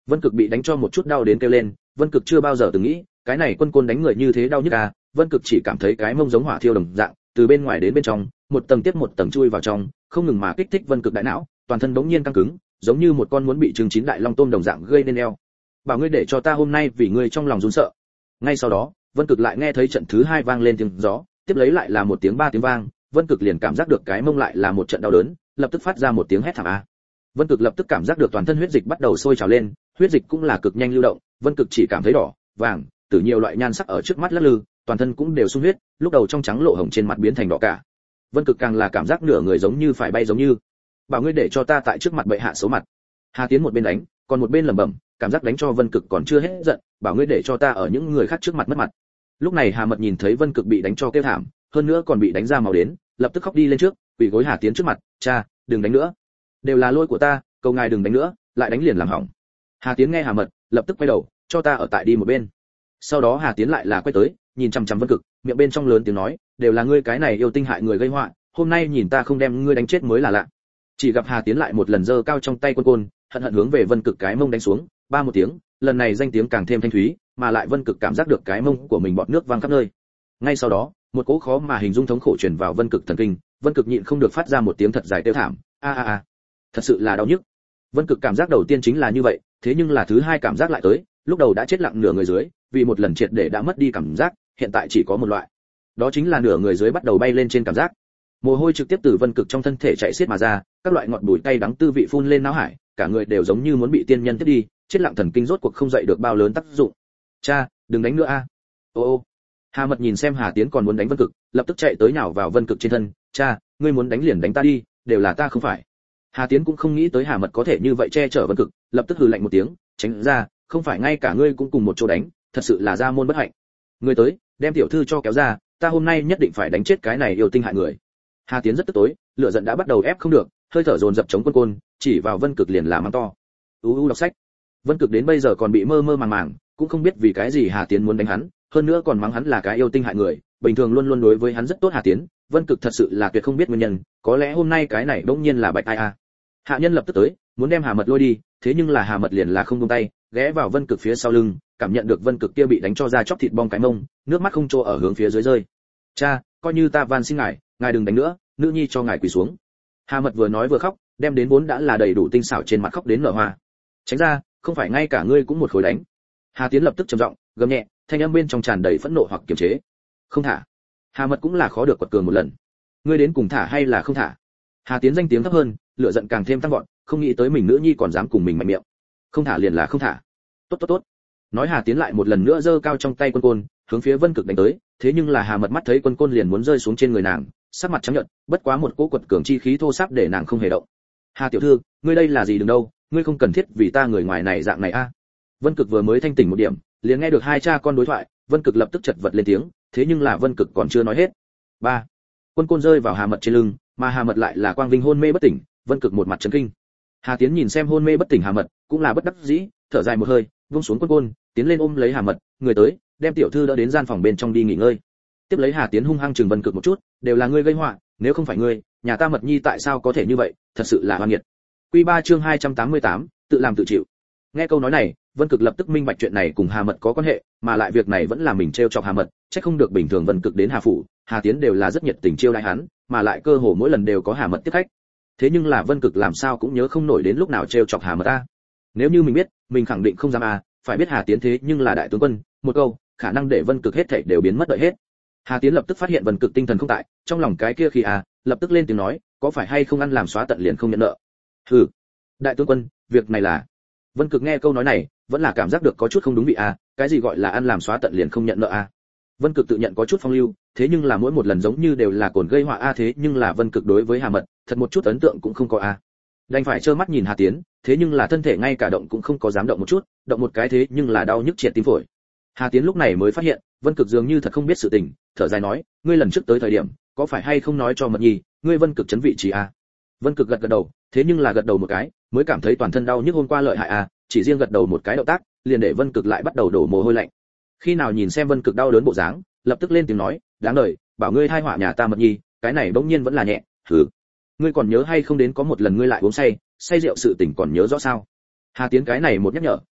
Vân Cực bị đánh cho một chút đau đến kêu lên, Vân Cực chưa bao giờ từng nghĩ, cái này Quân Côn đánh người như thế đau nhức à, Vân Cực chỉ cảm thấy cái mông giống hỏa thiêu đồng dạng, từ bên ngoài đến bên trong, một tầng tiếp một tầng chui vào trong, không ngừng mà kích thích Vân Cực đại não, toàn thân bỗng nhiên căng cứng, giống như một con muốn bị trừng chín đại long tôm đồng dạng gây nên eo. Bảo ngươi để cho ta hôm nay vì ngươi trong lòng run sợ. Ngay sau đó, Vân Cực lại nghe thấy trận thứ 2 vang lên tiếng gió, tiếp lấy lại là một tiếng 3 tiếng vang, Vân Cực liền cảm giác được cái mông lại là một trận đau đớn, lập tức phát ra một tiếng hét thảm a. Vân Cực lập tức cảm giác được toàn thân huyết dịch bắt đầu sôi trào lên, huyết dịch cũng là cực nhanh lưu động, Vân Cực chỉ cảm thấy đỏ, vàng, từ nhiều loại nhan sắc ở trước mắt lắc lư, toàn thân cũng đều sung huyết, lúc đầu trong trắng lộ hồng trên mặt biến thành đỏ cả. Vân Cực càng là cảm giác nửa người giống như phải bay giống như. Bảo ngươi để cho ta tại trước mặt bệ hạ xấu mặt. Hà Tiến một bên đánh, còn một bên lẩm bẩm, cảm giác đánh cho Vân Cực còn chưa hết giận, bảo ngươi để cho ta ở những người khác trước mặt mất mặt. Lúc này Hà Mật nhìn thấy Vân Cực bị đánh cho kêu thảm, hơn nữa còn bị đánh ra máu đến, lập tức khóc đi lên trước, quỳ gối Hà Tiến trước mặt, "Cha, đừng đánh nữa. Đều là lỗi của ta, cầu ngài đừng đánh nữa." Lại đánh liền làm hỏng. Hà Tiến nghe Hà Mật, lập tức quay đầu, "Cho ta ở tại đi một bên." Sau đó Hà Tiến lại là quay tới, nhìn chằm chằm Vân Cực, miệng bên trong lớn tiếng nói, "Đều là ngươi cái này yêu tinh hại người gây họa, hôm nay nhìn ta không đem ngươi đánh chết mới là lạ." Chỉ gặp Hà Tiến lại một lần giơ cao trong tay quân côn, hận hận hướng về Vân Cực cái mông đánh xuống, ba một tiếng, lần này danh tiếng càng thêm thanh thúy, mà lại Vân Cực cảm giác được cái mông của mình bọt nước văng khắp nơi. Ngay sau đó, một cỗ khó mà hình dung thống khổ truyền vào Vân Cực thần kinh, Vân Cực nhịn không được phát ra một tiếng thật dài kêu thảm, a a a. Thật sự là đau nhức. Vân Cực cảm giác đầu tiên chính là như vậy, thế nhưng là thứ hai cảm giác lại tới, lúc đầu đã chết lặng nửa người dưới, vì một lần triệt để đã mất đi cảm giác, hiện tại chỉ có một loại. Đó chính là nửa người dưới bắt đầu bay lên trên cảm giác. Mồ hôi trực tiếp từ Vân Cực trong thân thể chảy xiết mà ra, các loại ngọt bùi cay đắng tư vị phun lên não hải, cả người đều giống như muốn bị tiên nhân tiếp đi, chết lặng thần kinh rốt cuộc không dậy được bao lớn tác dụng. "Cha, đừng đánh nữa a." Ô ô. Hà Mật nhìn xem Hà Tiến còn muốn đánh Vân Cực, lập tức chạy tới nhào vào Vân Cực trên thân, "Cha, ngươi muốn đánh liền đánh ta đi, đều là ta không phải." Hà Tiến cũng không nghĩ tới Hà Mật có thể như vậy che chở Vân Cực, lập tức hừ lạnh một tiếng, "Tránh ra, không phải ngay cả ngươi cũng cùng một chỗ đánh, thật sự là gia môn bất hạnh. Ngươi tới, đem tiểu thư cho kéo ra, ta hôm nay nhất định phải đánh chết cái này yêu tinh hại người." Hà Tiến rất tức tối, lửa giận đã bắt đầu ép không được, hơi thở dồn dập chống quân côn, chỉ vào Vân Cực liền là mắng to. Đọc sách. Vân Cực đến bây giờ còn bị mơ mơ màng màng, cũng không biết vì cái gì Hà Tiến muốn đánh hắn, hơn nữa còn mắng hắn là cái yêu tinh hại người, bình thường luôn luôn đối với hắn rất tốt Hà Tiến, Vân Cực thật sự là tuyệt không biết nguyên nhân, có lẽ hôm nay cái này đống nhiên là bạch ai a. Hạ nhân lập tức tới, muốn đem Hà Mật lôi đi, thế nhưng là Hà Mật liền là không buông tay, ghé vào Vân Cực phía sau lưng, cảm nhận được Vân Cực kia bị đánh cho ra chóc thịt bong cái mông, nước mắt không chỗ ở hướng phía dưới rơi. "Cha, coi như ta van xin ngài đừng đánh nữa, nữ nhi cho ngài quỳ xuống." Hà Mật vừa nói vừa khóc, đem đến vốn đã là đầy đủ tinh xảo trên mặt khóc đến nở hoa. "Tránh ra, không phải ngay cả ngươi cũng một khối đánh." Hà Tiến lập tức trầm giọng, gầm nhẹ, thanh âm bên trong tràn đầy phẫn nộ hoặc kiềm chế. "Không thả." Hà Mật cũng là khó được quật cường một lần. "Ngươi đến cùng thả hay là không thả?" Hà Tiến danh tiếng thấp hơn, lửa giận càng thêm tăng vọt, không nghĩ tới mình nữ nhi còn dám cùng mình mạnh miệng. "Không thả liền là không thả." "Tốt tốt tốt." Nói Hà Tiến lại một lần nữa giơ cao trong tay quân côn, hướng phía Vân Cực đánh tới, thế nhưng là Hà Mật mắt thấy quân côn liền muốn rơi xuống trên người nàng, sắc mặt trắng nhợt, bất quá một cỗ quật cường chi khí thô sáp để nàng không hề động. "Hà tiểu thư, ngươi đây là gì đừng đâu, ngươi không cần thiết vì ta người ngoài này dạng này a." Vân Cực vừa mới thanh tỉnh một điểm, liền nghe được hai cha con đối thoại, Vân Cực lập tức chật vật lên tiếng, thế nhưng là Vân Cực còn chưa nói hết. Ba. Quân côn rơi vào Hà Mật trên lưng, mà Hà Mật lại là quang vinh hôn mê bất tỉnh, Vân Cực một mặt chấn kinh. Hà Tiến nhìn xem hôn mê bất tỉnh Hà Mật, cũng là bất đắc dĩ, thở dài một hơi, buông xuống quân côn, tiến lên ôm lấy Hà Mật, người tới, đem tiểu thư đỡ đến gian phòng bên trong đi nghỉ ngơi. Tiếp lấy Hà Tiến hung hăng chừng Vân Cực một chút, đều là ngươi gây họa, nếu không phải ngươi, nhà ta Mật nhi tại sao có thể như vậy, thật sự là oan nghiệt. Quy 3 chương 288, tự làm tự chịu. Nghe câu nói này, Vân Cực lập tức minh bạch chuyện này cùng Hà Mật có quan hệ, mà lại việc này vẫn là mình trêu chọc Hà Mật, chắc không được bình thường Vân Cực đến Hà phủ, Hà Tiến đều là rất nhiệt tình chiêu đãi hắn, mà lại cơ hồ mỗi lần đều có Hà Mật tiếp khách. Thế nhưng là Vân Cực làm sao cũng nhớ không nổi đến lúc nào trêu chọc Hà Mật ta. Nếu như mình biết, mình khẳng định không dám phải biết Hà Tiến thế nhưng là đại tướng quân, một câu, khả năng để Vân Cực hết thảy đều biến mất đợi hết. Hà Tiến lập tức phát hiện Vân Cực tinh thần không tại, trong lòng cái kia khi lập tức lên tiếng nói, có phải hay không ăn làm xóa tận liền không nhận nợ. Hừ, đại tướng quân, việc này là. Vân Cực nghe câu nói này, vẫn là cảm giác được có chút không đúng vị cái gì gọi là ăn làm xóa tận liền không nhận nợ Vân Cực tự nhận có chút phong lưu, thế nhưng là mỗi một lần giống như đều là cồn gây họa thế nhưng là Vân Cực đối với Hà Mật, thật một chút ấn tượng cũng không có Đành phải trơ mắt nhìn Hà Tiến, thế nhưng là thân thể ngay cả động cũng không có dám động một chút, động một cái thế nhưng là đau nhức triệt tim phổi. Hà Tiến lúc này mới phát hiện, Vân Cực dường như thật không biết sự tình, thở dài nói, ngươi lần trước tới thời điểm, có phải hay không nói cho Mật nhi, ngươi Vân Cực chấn vị trí Vân Cực gật gật đầu, thế nhưng là gật đầu một cái, mới cảm thấy toàn thân đau nhức hôm qua lợi hại chỉ riêng gật đầu một cái động tác, liền để Vân Cực lại bắt đầu đổ mồ hôi lạnh. Khi nào nhìn xem Vân Cực đau đớn bộ dáng, lập tức lên tiếng nói, đáng đời, bảo ngươi thai họa nhà ta Mật nhi, cái này bỗng nhiên vẫn là nhẹ, hừ. Ngươi còn nhớ hay không đến có một lần ngươi lại uống say rượu sự tình còn nhớ rõ sao? Hà Tiến cái này một nhắc nhở,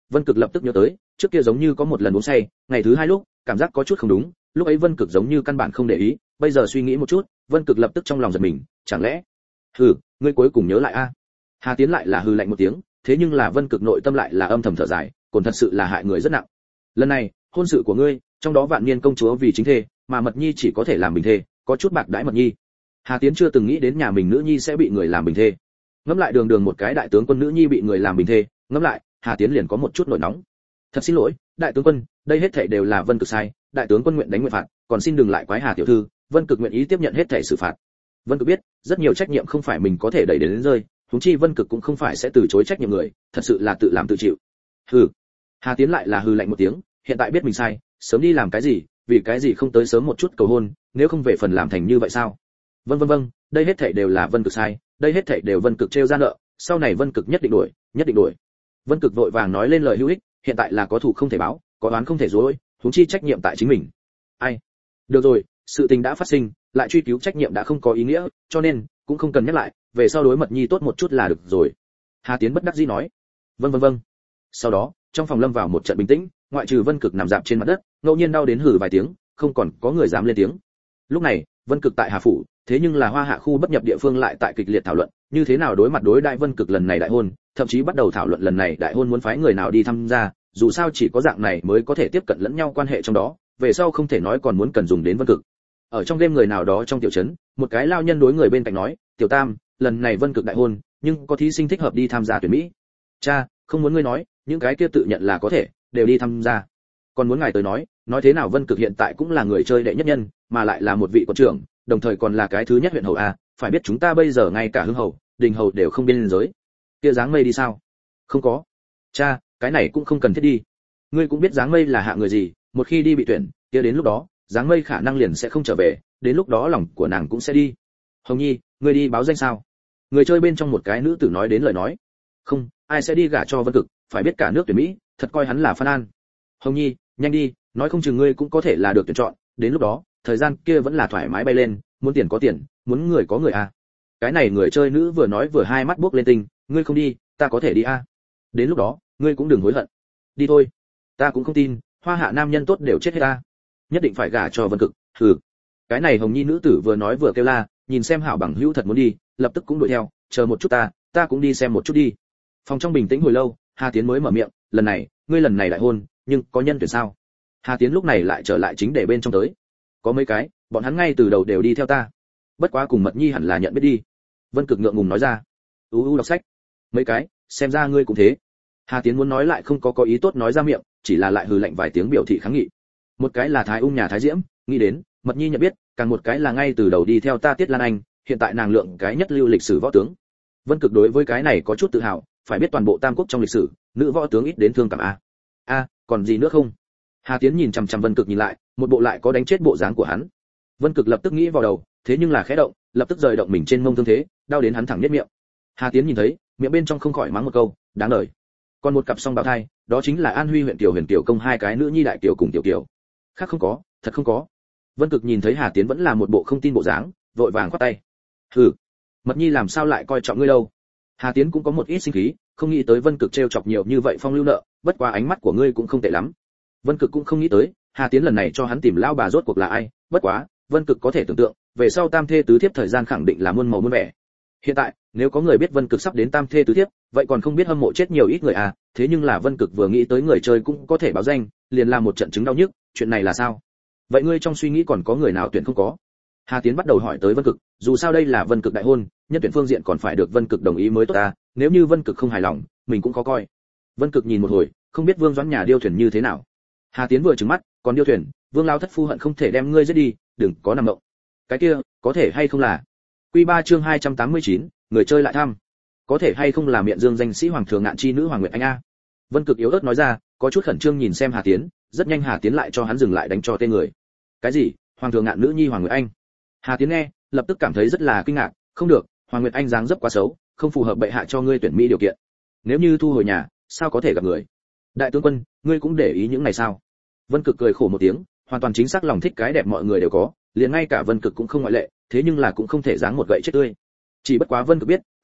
Vân Cực lập tức nhớ tới, trước kia giống như có một lần uống say, ngày thứ hai lúc, cảm giác có chút không đúng, lúc ấy Vân Cực giống như căn bản không để ý, bây giờ suy nghĩ một chút, Vân Cực lập tức trong lòng giật mình, chẳng lẽ? Hừ, ngươi cuối cùng nhớ lại a? Hà Tiến lại là hừ lạnh một tiếng, thế nhưng là Vân Cực nội tâm lại là âm thầm thở dài, còn thật sự là hại người rất nặng. Lần này, hôn sự của ngươi, trong đó Vạn Niên công chúa vì chính thê, mà Mật Nhi chỉ có thể làm bình thê, có chút bạc đãi Mật Nhi. Hà Tiến chưa từng nghĩ đến nhà mình nữ nhi sẽ bị người làm bình thê. Ngẫm lại đường đường một cái đại tướng quân nữ nhi bị người làm bình thê, ngẫm lại, Hà Tiến liền có một chút nổi nóng. Thật xin lỗi, đại tướng quân, đây hết thảy đều là Vân Cực sai, đại tướng quân nguyện đánh nguyện phạt, còn xin đừng lại quái Hà tiểu thư, Vân Cực nguyện ý tiếp nhận hết thảy xử phạt. Vân Cực biết, rất nhiều trách nhiệm không phải mình có thể đẩy đến rơi, huống chi Vân Cực cũng không phải sẽ từ chối trách nhiệm người, thật sự là tự làm tự chịu. Hừ. Hà Tiến lại là hừ lạnh một tiếng, hiện tại biết mình sai, sớm đi làm cái gì, vì cái gì không tới sớm một chút cầu hôn, nếu không về phần làm thành như vậy sao? Vâng, đây hết thảy đều là Vân Cực sai, đây hết thảy đều Vân Cực trêu ra nợ, sau này Vân Cực nhất định đuổi, nhất định đuổi. Vân Cực vội vàng nói lên lời hữu ích, hiện tại là có thù không thể báo, có oán không thể dối, huống chi trách nhiệm tại chính mình. Ai? Được rồi, sự tình đã phát sinh, lại truy cứu trách nhiệm đã không có ý nghĩa, cho nên cũng không cần nhắc lại, về sau đối Mật Nhi tốt một chút là được rồi. Hà Tiến bất đắc dĩ nói. Vâng. Sau đó, trong phòng lâm vào một trận bình tĩnh, ngoại trừ Vân Cực nằm dạp trên mặt đất, ngẫu nhiên đau đến hừ vài tiếng, không còn có người dám lên tiếng. Lúc này, Vân Cực tại Hà phủ, thế nhưng là Hoa Hạ khu bất nhập địa phương lại tại kịch liệt thảo luận, như thế nào đối mặt đối đại Vân Cực lần này đại hôn, thậm chí bắt đầu thảo luận lần này đại hôn muốn phái người nào đi tham gia, dù sao chỉ có dạng này mới có thể tiếp cận lẫn nhau quan hệ trong đó, về sau không thể nói còn muốn cần dùng đến Vân Cực. Ở trong đêm người nào đó trong tiểu trấn, một cái lao nhân đối người bên cạnh nói, "Tiểu Tam, lần này Vân Cực đại hôn, nhưng có thí sinh thích hợp đi tham gia tuyển mỹ." "Cha, không muốn ngươi nói, những cái kia tự nhận là có thể, đều đi tham gia. Còn muốn ngài tới nói thế nào Vân Cực hiện tại cũng là người chơi đệ nhất nhân, mà lại là một vị quận trưởng, đồng thời còn là cái thứ nhất huyện hầu a, phải biết chúng ta bây giờ ngay cả hương hầu, đình hầu đều không biên giới. Kia dáng mây đi sao?" "Không có." "Cha, cái này cũng không cần thiết đi. Ngươi cũng biết dáng mây là hạ người gì, một khi đi bị tuyển, kia đến lúc đó, dáng mây khả năng liền sẽ không trở về, đến lúc đó lòng của nàng cũng sẽ đi." "Hồng Nhi, ngươi đi báo danh sao?" Người chơi bên trong một cái nữ tử nói đến lời nói. "Không, ai sẽ đi gả cho Vân Cực, phải biết cả nước tuyển mỹ, thật coi hắn là Phan An." "Hồng Nhi, nhanh đi, nói không chừng ngươi cũng có thể là được tuyển chọn, đến lúc đó, thời gian kia vẫn là thoải mái bay lên, muốn tiền có tiền, muốn người có người a." Cái này người chơi nữ vừa nói vừa hai mắt buốc lên tinh, "Ngươi không đi, ta có thể đi a. Đến lúc đó, ngươi cũng đừng hối hận. Đi thôi." "Ta cũng không tin, Hoa Hạ nam nhân tốt đều chết hết ta. Nhất định phải gả cho Vân Cực." "Hừ." Cái này Hồng Nhi nữ tử vừa nói vừa kêu la, nhìn xem hảo bằng hữu thật muốn đi, lập tức cũng đuổi theo, "Chờ một chút ta cũng đi xem một chút đi." Phòng trong bình tĩnh hồi lâu, Hà Tiến mới mở miệng, "Lần này, ngươi lần này đại hôn, nhưng có nhân tuyển sao?" Hà Tiến lúc này lại trở lại chính đề bên trong tới. "Có mấy cái, bọn hắn ngay từ đầu đều đi theo ta. Bất quá cùng Mật Nhi hẳn là nhận biết đi." Vân Cực ngượng ngùng nói ra. Đọc sách." "Mấy cái, xem ra ngươi cũng thế." Hà Tiến muốn nói lại không có ý tốt nói ra miệng, chỉ là lại hừ lạnh vài tiếng biểu thị kháng nghị. "Một cái là Thái Ung nhà Thái Diễm, nghĩ đến, Mật Nhi nhận biết, càng một cái là ngay từ đầu đi theo ta Tiết Lan Anh, hiện tại nàng lượng cái nhất lưu lịch sử võ tướng." Vân Cực đối với cái này có chút tự hào, phải biết toàn bộ Tam Quốc trong lịch sử, nữ võ tướng ít đến thương cảm a. Còn gì nữa không?" Hà Tiến nhìn chằm chằm Vân Cực nhìn lại, một bộ lại có đánh chết bộ dáng của hắn. Vân Cực lập tức nghĩ vào đầu, thế nhưng là khẽ động, lập tức rời động mình trên mông thương thế, đau đến hắn thẳng nhếch miệng. Hà Tiến nhìn thấy, miệng bên trong không khỏi mắng một câu, đáng đời. Còn một cặp song bào thai, đó chính là An Huy huyện Kiều Huyền Kiều công hai cái nữ nhi đại kiều cùng tiểu kiều. Khác không có, thật không có. Vân Cực nhìn thấy Hà Tiến vẫn là một bộ không tin bộ dáng, vội vàng quát tay. "Hừ, Mật Nhi làm sao lại coi trọng ngươi đâu?" Hà Tiến cũng có một ít sinh khí, không nghĩ tới Vân Cực trêu chọc nhiều như vậy phong lưu nợ, bất quá ánh mắt của ngươi cũng không tệ lắm. Vân Cực cũng không nghĩ tới, Hà Tiến lần này cho hắn tìm lao bà rốt cuộc là ai, bất quá, Vân Cực có thể tưởng tượng, về sau tam thê tứ thiếp thời gian khẳng định là muôn màu muôn vẻ. Hiện tại, nếu có người biết Vân Cực sắp đến tam thê tứ thiếp, vậy còn không biết hâm mộ chết nhiều ít người à, thế nhưng là Vân Cực vừa nghĩ tới người chơi cũng có thể báo danh, liền làm một trận chứng đau nhức, chuyện này là sao? Vậy ngươi trong suy nghĩ còn có người nào tuyển không có? Hà Tiến bắt đầu hỏi tới Vân Cực, dù sao đây là Vân Cực đại hôn, nhân tuyển phương diện còn phải được Vân Cực đồng ý mới tốt ta, nếu như Vân Cực không hài lòng, mình cũng khó coi. Vân Cực nhìn một hồi, không biết Vương Doãn nhà điêu thuyền như thế nào. Hà Tiến vừa trừng mắt, còn điêu thuyền, Vương lão thất phu hận không thể đem ngươi giết đi, đừng có nằm mộng. Cái kia, có thể hay không là? Quy 3 chương 289, người chơi lại thăm. Có thể hay không là miệng dương danh sĩ hoàng thường ngạn chi nữ Hoàng Nguyệt Anh a? Vân Cực yếu ớt nói ra, có chút khẩn trương nhìn xem Hà Tiến, rất nhanh Hà Tiến lại cho hắn dừng lại đánh cho tên người. Cái gì? Hoàng thường ngạn nữ nhi Hoàng Nguyệt Anh? Hà Tiến nghe, lập tức cảm thấy rất là kinh ngạc, không được, Hoàng Nguyệt Anh dáng dấp quá xấu, không phù hợp bệ hạ cho ngươi tuyển mỹ điều kiện. Nếu như thu hồi nhà, sao có thể gặp người? Đại tướng quân, ngươi cũng để ý những này sao? Vân Cực cười khổ một tiếng, hoàn toàn chính xác lòng thích cái đẹp mọi người đều có, liền ngay cả Vân Cực cũng không ngoại lệ, thế nhưng là cũng không thể dáng một gậy chết tươi. Chỉ bất quá Vân Cực biết,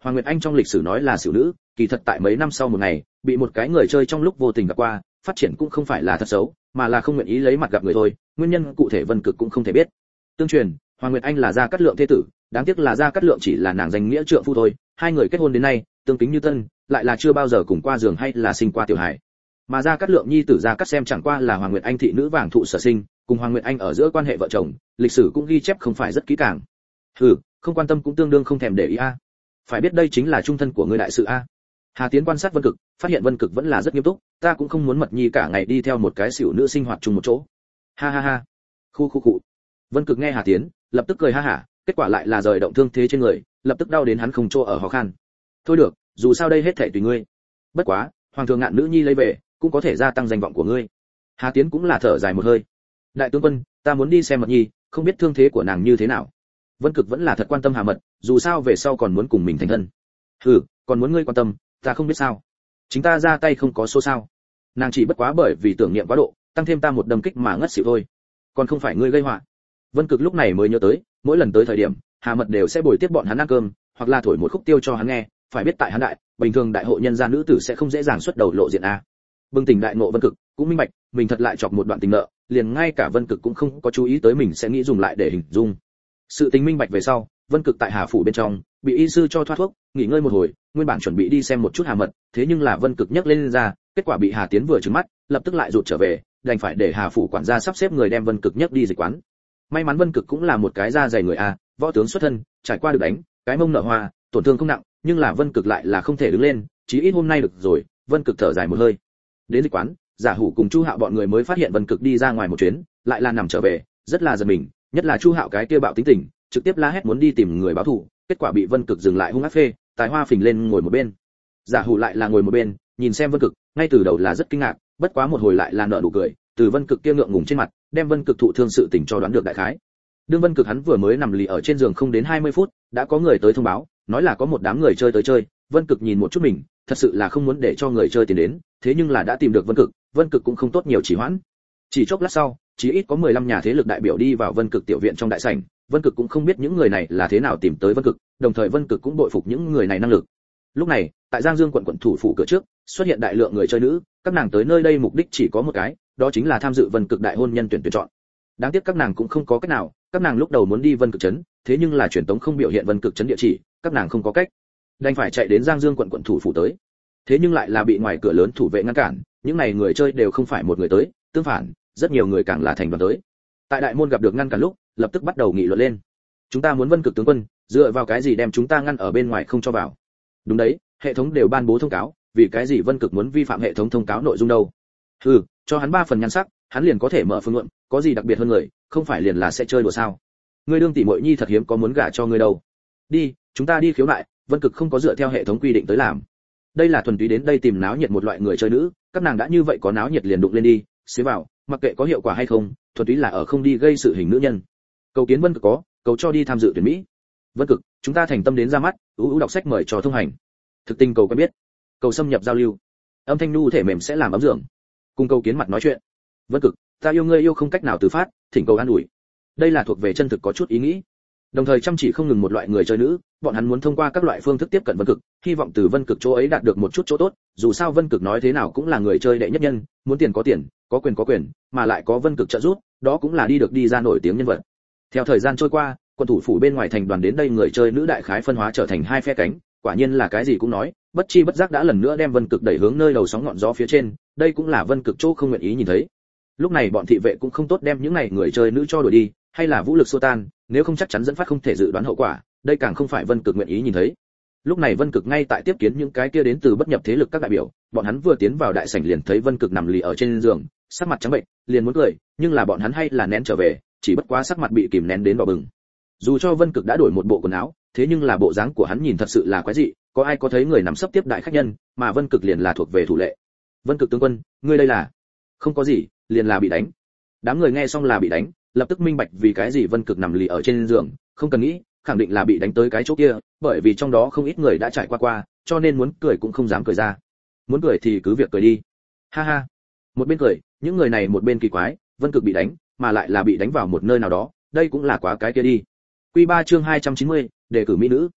Hoàng Nguyệt Anh trong lịch sử nói là xỉu nữ, kỳ thật tại mấy năm sau một ngày, bị một cái người chơi trong lúc vô tình gặp qua, phát triển cũng không phải là thật xấu, mà là không nguyện ý lấy mặt gặp người thôi, nguyên nhân cụ thể Vân Cực cũng không thể biết. Tương truyền, Hoàng Nguyệt Anh là Gia Cát Lượng thế tử, đáng tiếc là Gia Cát Lượng chỉ là nàng danh nghĩa trượng phu thôi, hai người kết hôn đến nay, tương kính như tân, lại là chưa bao giờ cùng qua giường hay là sinh qua tiểu hải. Mà Gia Cát Lượng nhi tử Gia Cát Xem chẳng qua là Hoàng Nguyệt Anh thị nữ vàng thụ sở sinh, cùng Hoàng Nguyệt Anh ở giữa quan hệ vợ chồng, lịch sử cũng ghi chép không phải rất kỹ càng. Không quan tâm cũng tương đương không thèm để ý a. Phải biết đây chính là trung thân của người đại sự a. Hà Tiến quan sát Vân Cực, phát hiện Vân Cực vẫn là rất nghiêm túc, ta cũng không muốn Mật Nhi cả ngày đi theo một cái xỉu nữ sinh hoạt chung một chỗ. Ha ha ha. Khu. Vân Cực nghe Hà Tiến, lập tức cười ha hả, kết quả lại là rời động thương thế trên người, lập tức đau đến hắn không chỗ ở khó khăn. Thôi được, dù sao đây hết thảy tùy ngươi. Bất quá, hoàng thượng ngạn nữ nhi lấy về, cũng có thể gia tăng danh vọng của ngươi. Hà Tiến cũng là thở dài một hơi. Đại tướng quân, ta muốn đi xem Mật Nhi, không biết thương thế của nàng như thế nào. Vân Cực vẫn là thật quan tâm Hà Mật, dù sao về sau còn muốn cùng mình thành thân. Còn muốn ngươi quan tâm, ta không biết sao. Chính ta ra tay không có số sao. Nàng chỉ bất quá bởi vì tưởng niệm quá độ, tăng thêm ta một đâm kích mà ngất xỉu thôi. Còn không phải ngươi gây họa. Vân Cực lúc này mới nhớ tới, mỗi lần tới thời điểm, Hà Mật đều sẽ bồi tiếp bọn hắn ăn cơm, hoặc là thổi một khúc tiêu cho hắn nghe, phải biết tại hắn đại, bình thường đại hội nhân gia nữ tử sẽ không dễ dàng xuất đầu lộ diện a. Bừng tỉnh đại ngộ Vân Cực, cũng minh bạch, mình thật lại chọc một đoạn tình nợ, liền ngay cả Vân Cực cũng không có chú ý tới mình sẽ nghĩ dùng lại để hình dung. Sự tình minh bạch về sau, Vân Cực tại Hà phủ bên trong, bị y sư cho thoát thuốc, nghỉ ngơi một hồi, nguyên bản chuẩn bị đi xem một chút Hà Mật, thế nhưng là Vân Cực nhấc lên ra, kết quả bị Hà Tiến vừa trừng mắt, lập tức lại rụt trở về, đành phải để Hà phủ quản gia sắp xếp người đem Vân Cực nhấc đi dịch quán. May mắn Vân Cực cũng là một cái da dày người a, võ tướng xuất thân, trải qua được đánh, cái mông nở hoa, tổn thương không nặng, nhưng là Vân Cực lại là không thể đứng lên, chí ít hôm nay được rồi, Vân Cực thở dài một hơi. Đến dịch quán, Giả Hủ cùng Chu Hạo bọn người mới phát hiện Vân Cực đi ra ngoài một chuyến, lại là nằm trở về, rất là giật mình, nhất là Chu Hạo cái kia bạo tính tình, trực tiếp la hét muốn đi tìm người báo thù, kết quả bị Vân Cực dừng lại hung ác phê, tài hoa phình lên ngồi một bên. Giả Hủ lại là ngồi một bên, nhìn xem Vân Cực, ngay từ đầu là rất kinh ngạc, bất quá một hồi lại là nở nụ cười, từ Vân Cực kia ngượng ngùng trên mặt, đem Vân Cực thụ thương sự tình cho đoán được đại khái. Đương Vân Cực hắn vừa mới nằm lì ở trên giường không đến 20 phút, đã có người tới thông báo, nói là có một đám người chơi tới chơi, Vân Cực nhìn một chút mình, thật sự là không muốn để cho người chơi tiến đến, thế nhưng là đã tìm được Vân Cực cũng không tốt nhiều trì hoãn. Chỉ chốc lát sau, chỉ ít có 15 nhà thế lực đại biểu đi vào Vân Cực tiểu viện trong đại sảnh, Vân Cực cũng không biết những người này là thế nào tìm tới Vân Cực, đồng thời Vân Cực cũng bội phục những người này năng lực. Lúc này, tại Giang Dương quận thủ phủ cửa trước, xuất hiện đại lượng người chơi nữ, các nàng tới nơi đây mục đích chỉ có một cái, đó chính là tham dự Vân Cực đại hôn nhân tuyển chọn. Đáng tiếc các nàng cũng không có cách nào, các nàng lúc đầu muốn đi Vân Cực trấn, thế nhưng là truyền tống không biểu hiện Vân Cực trấn địa chỉ, các nàng không có cách, đành phải chạy đến Giang Dương quận thủ phủ tới. Thế nhưng lại là bị ngoài cửa lớn thủ vệ ngăn cản, những này người chơi đều không phải một người tới, tương phản, rất nhiều người càng là thành đoàn tới. Tại đại môn gặp được ngăn cản lúc, lập tức bắt đầu nghị luận lên. Chúng ta muốn Vân Cực tướng quân, dựa vào cái gì đem chúng ta ngăn ở bên ngoài không cho vào? Đúng đấy, hệ thống đều ban bố thông cáo, vì cái gì Vân Cực muốn vi phạm hệ thống thông cáo nội dung đâu? Cho hắn 3 phần nhan sắc, hắn liền có thể mở phương luận, có gì đặc biệt hơn người, không phải liền là sẽ chơi đùa sao? Ngươi đương tỷ muội nhi thật hiếm có muốn gả cho ngươi đâu. Đi, chúng ta đi khiếu nại, Vân Cực không có dựa theo hệ thống quy định tới làm. Đây là thuần túy đến đây tìm náo nhiệt một loại người chơi nữ, các nàng đã như vậy có náo nhiệt liền đụng lên đi, xế vào, mặc kệ có hiệu quả hay không, thuần túy là ở không đi gây sự hình nữ nhân. Cầu kiến Vân Cực có, cầu cho đi tham dự tuyển mỹ. Vân Cực, chúng ta thành tâm đến ra mắt, đọc sách mời cho thông hành. Thực tình cầu quen biết, cầu xâm nhập giao lưu. Âm thanh nhu thể mềm sẽ làm ấm giường. Cùng cầu kiến mặt nói chuyện. Vân Cực, ta yêu ngươi yêu không cách nào từ phát, thỉnh cầu an ủi. Đây là thuộc về chân thực có chút ý nghĩ. Đồng thời chăm chỉ không ngừng một loại người chơi nữ, bọn hắn muốn thông qua các loại phương thức tiếp cận Vân Cực, hy vọng từ Vân Cực chỗ ấy đạt được một chút chỗ tốt, dù sao Vân Cực nói thế nào cũng là người chơi đệ nhất nhân, muốn tiền có tiền, có quyền, mà lại có Vân Cực trợ giúp, đó cũng là đi được đi ra nổi tiếng nhân vật. Theo thời gian trôi qua, quân thủ phủ bên ngoài thành đoàn đến đây người chơi nữ đại khái phân hóa trở thành hai phe cánh, quả nhiên là cái gì cũng nói, bất chi bất giác đã lần nữa đem Vân Cực đẩy hướng nơi đầu sóng ngọn gió phía trên, đây cũng là Vân Cực chỗ không nguyện ý nhìn thấy. Lúc này bọn thị vệ cũng không tốt đem những này người chơi nữ cho đuổi đi, hay là vũ lực xua tan, nếu không chắc chắn dẫn phát không thể dự đoán hậu quả, đây càng không phải Vân Cực nguyện ý nhìn thấy. Lúc này Vân Cực ngay tại tiếp kiến những cái kia đến từ bất nhập thế lực các đại biểu, bọn hắn vừa tiến vào đại sảnh liền thấy Vân Cực nằm lì ở trên giường, sắc mặt trắng bệch, liền muốn cười, nhưng là bọn hắn hay là nén trở về, chỉ bất quá sắc mặt bị kìm nén đến đỏ bừng. Dù cho Vân Cực đã đổi một bộ quần áo, thế nhưng là bộ dáng của hắn nhìn thật sự là quái dị, có ai có thấy người nằm sấp tiếp đại khách nhân, mà Vân Cực liền là thuộc về thủ lệ. Vân Cực tướng quân, ngươi đây là? Không có gì, liền là bị đánh. Đám người nghe xong là bị đánh, lập tức minh bạch vì cái gì Vân Cực nằm lì ở trên giường, không cần nghĩ, khẳng định là bị đánh tới cái chỗ kia, bởi vì trong đó không ít người đã trải qua, cho nên muốn cười cũng không dám cười ra. Muốn cười thì cứ việc cười đi. Ha ha. Một bên cười, những người này một bên kỳ quái, Vân Cực bị đánh, mà lại là bị đánh vào một nơi nào đó, đây cũng là quá cái kia đi. Quy 3 chương 290, đề cử mỹ nữ.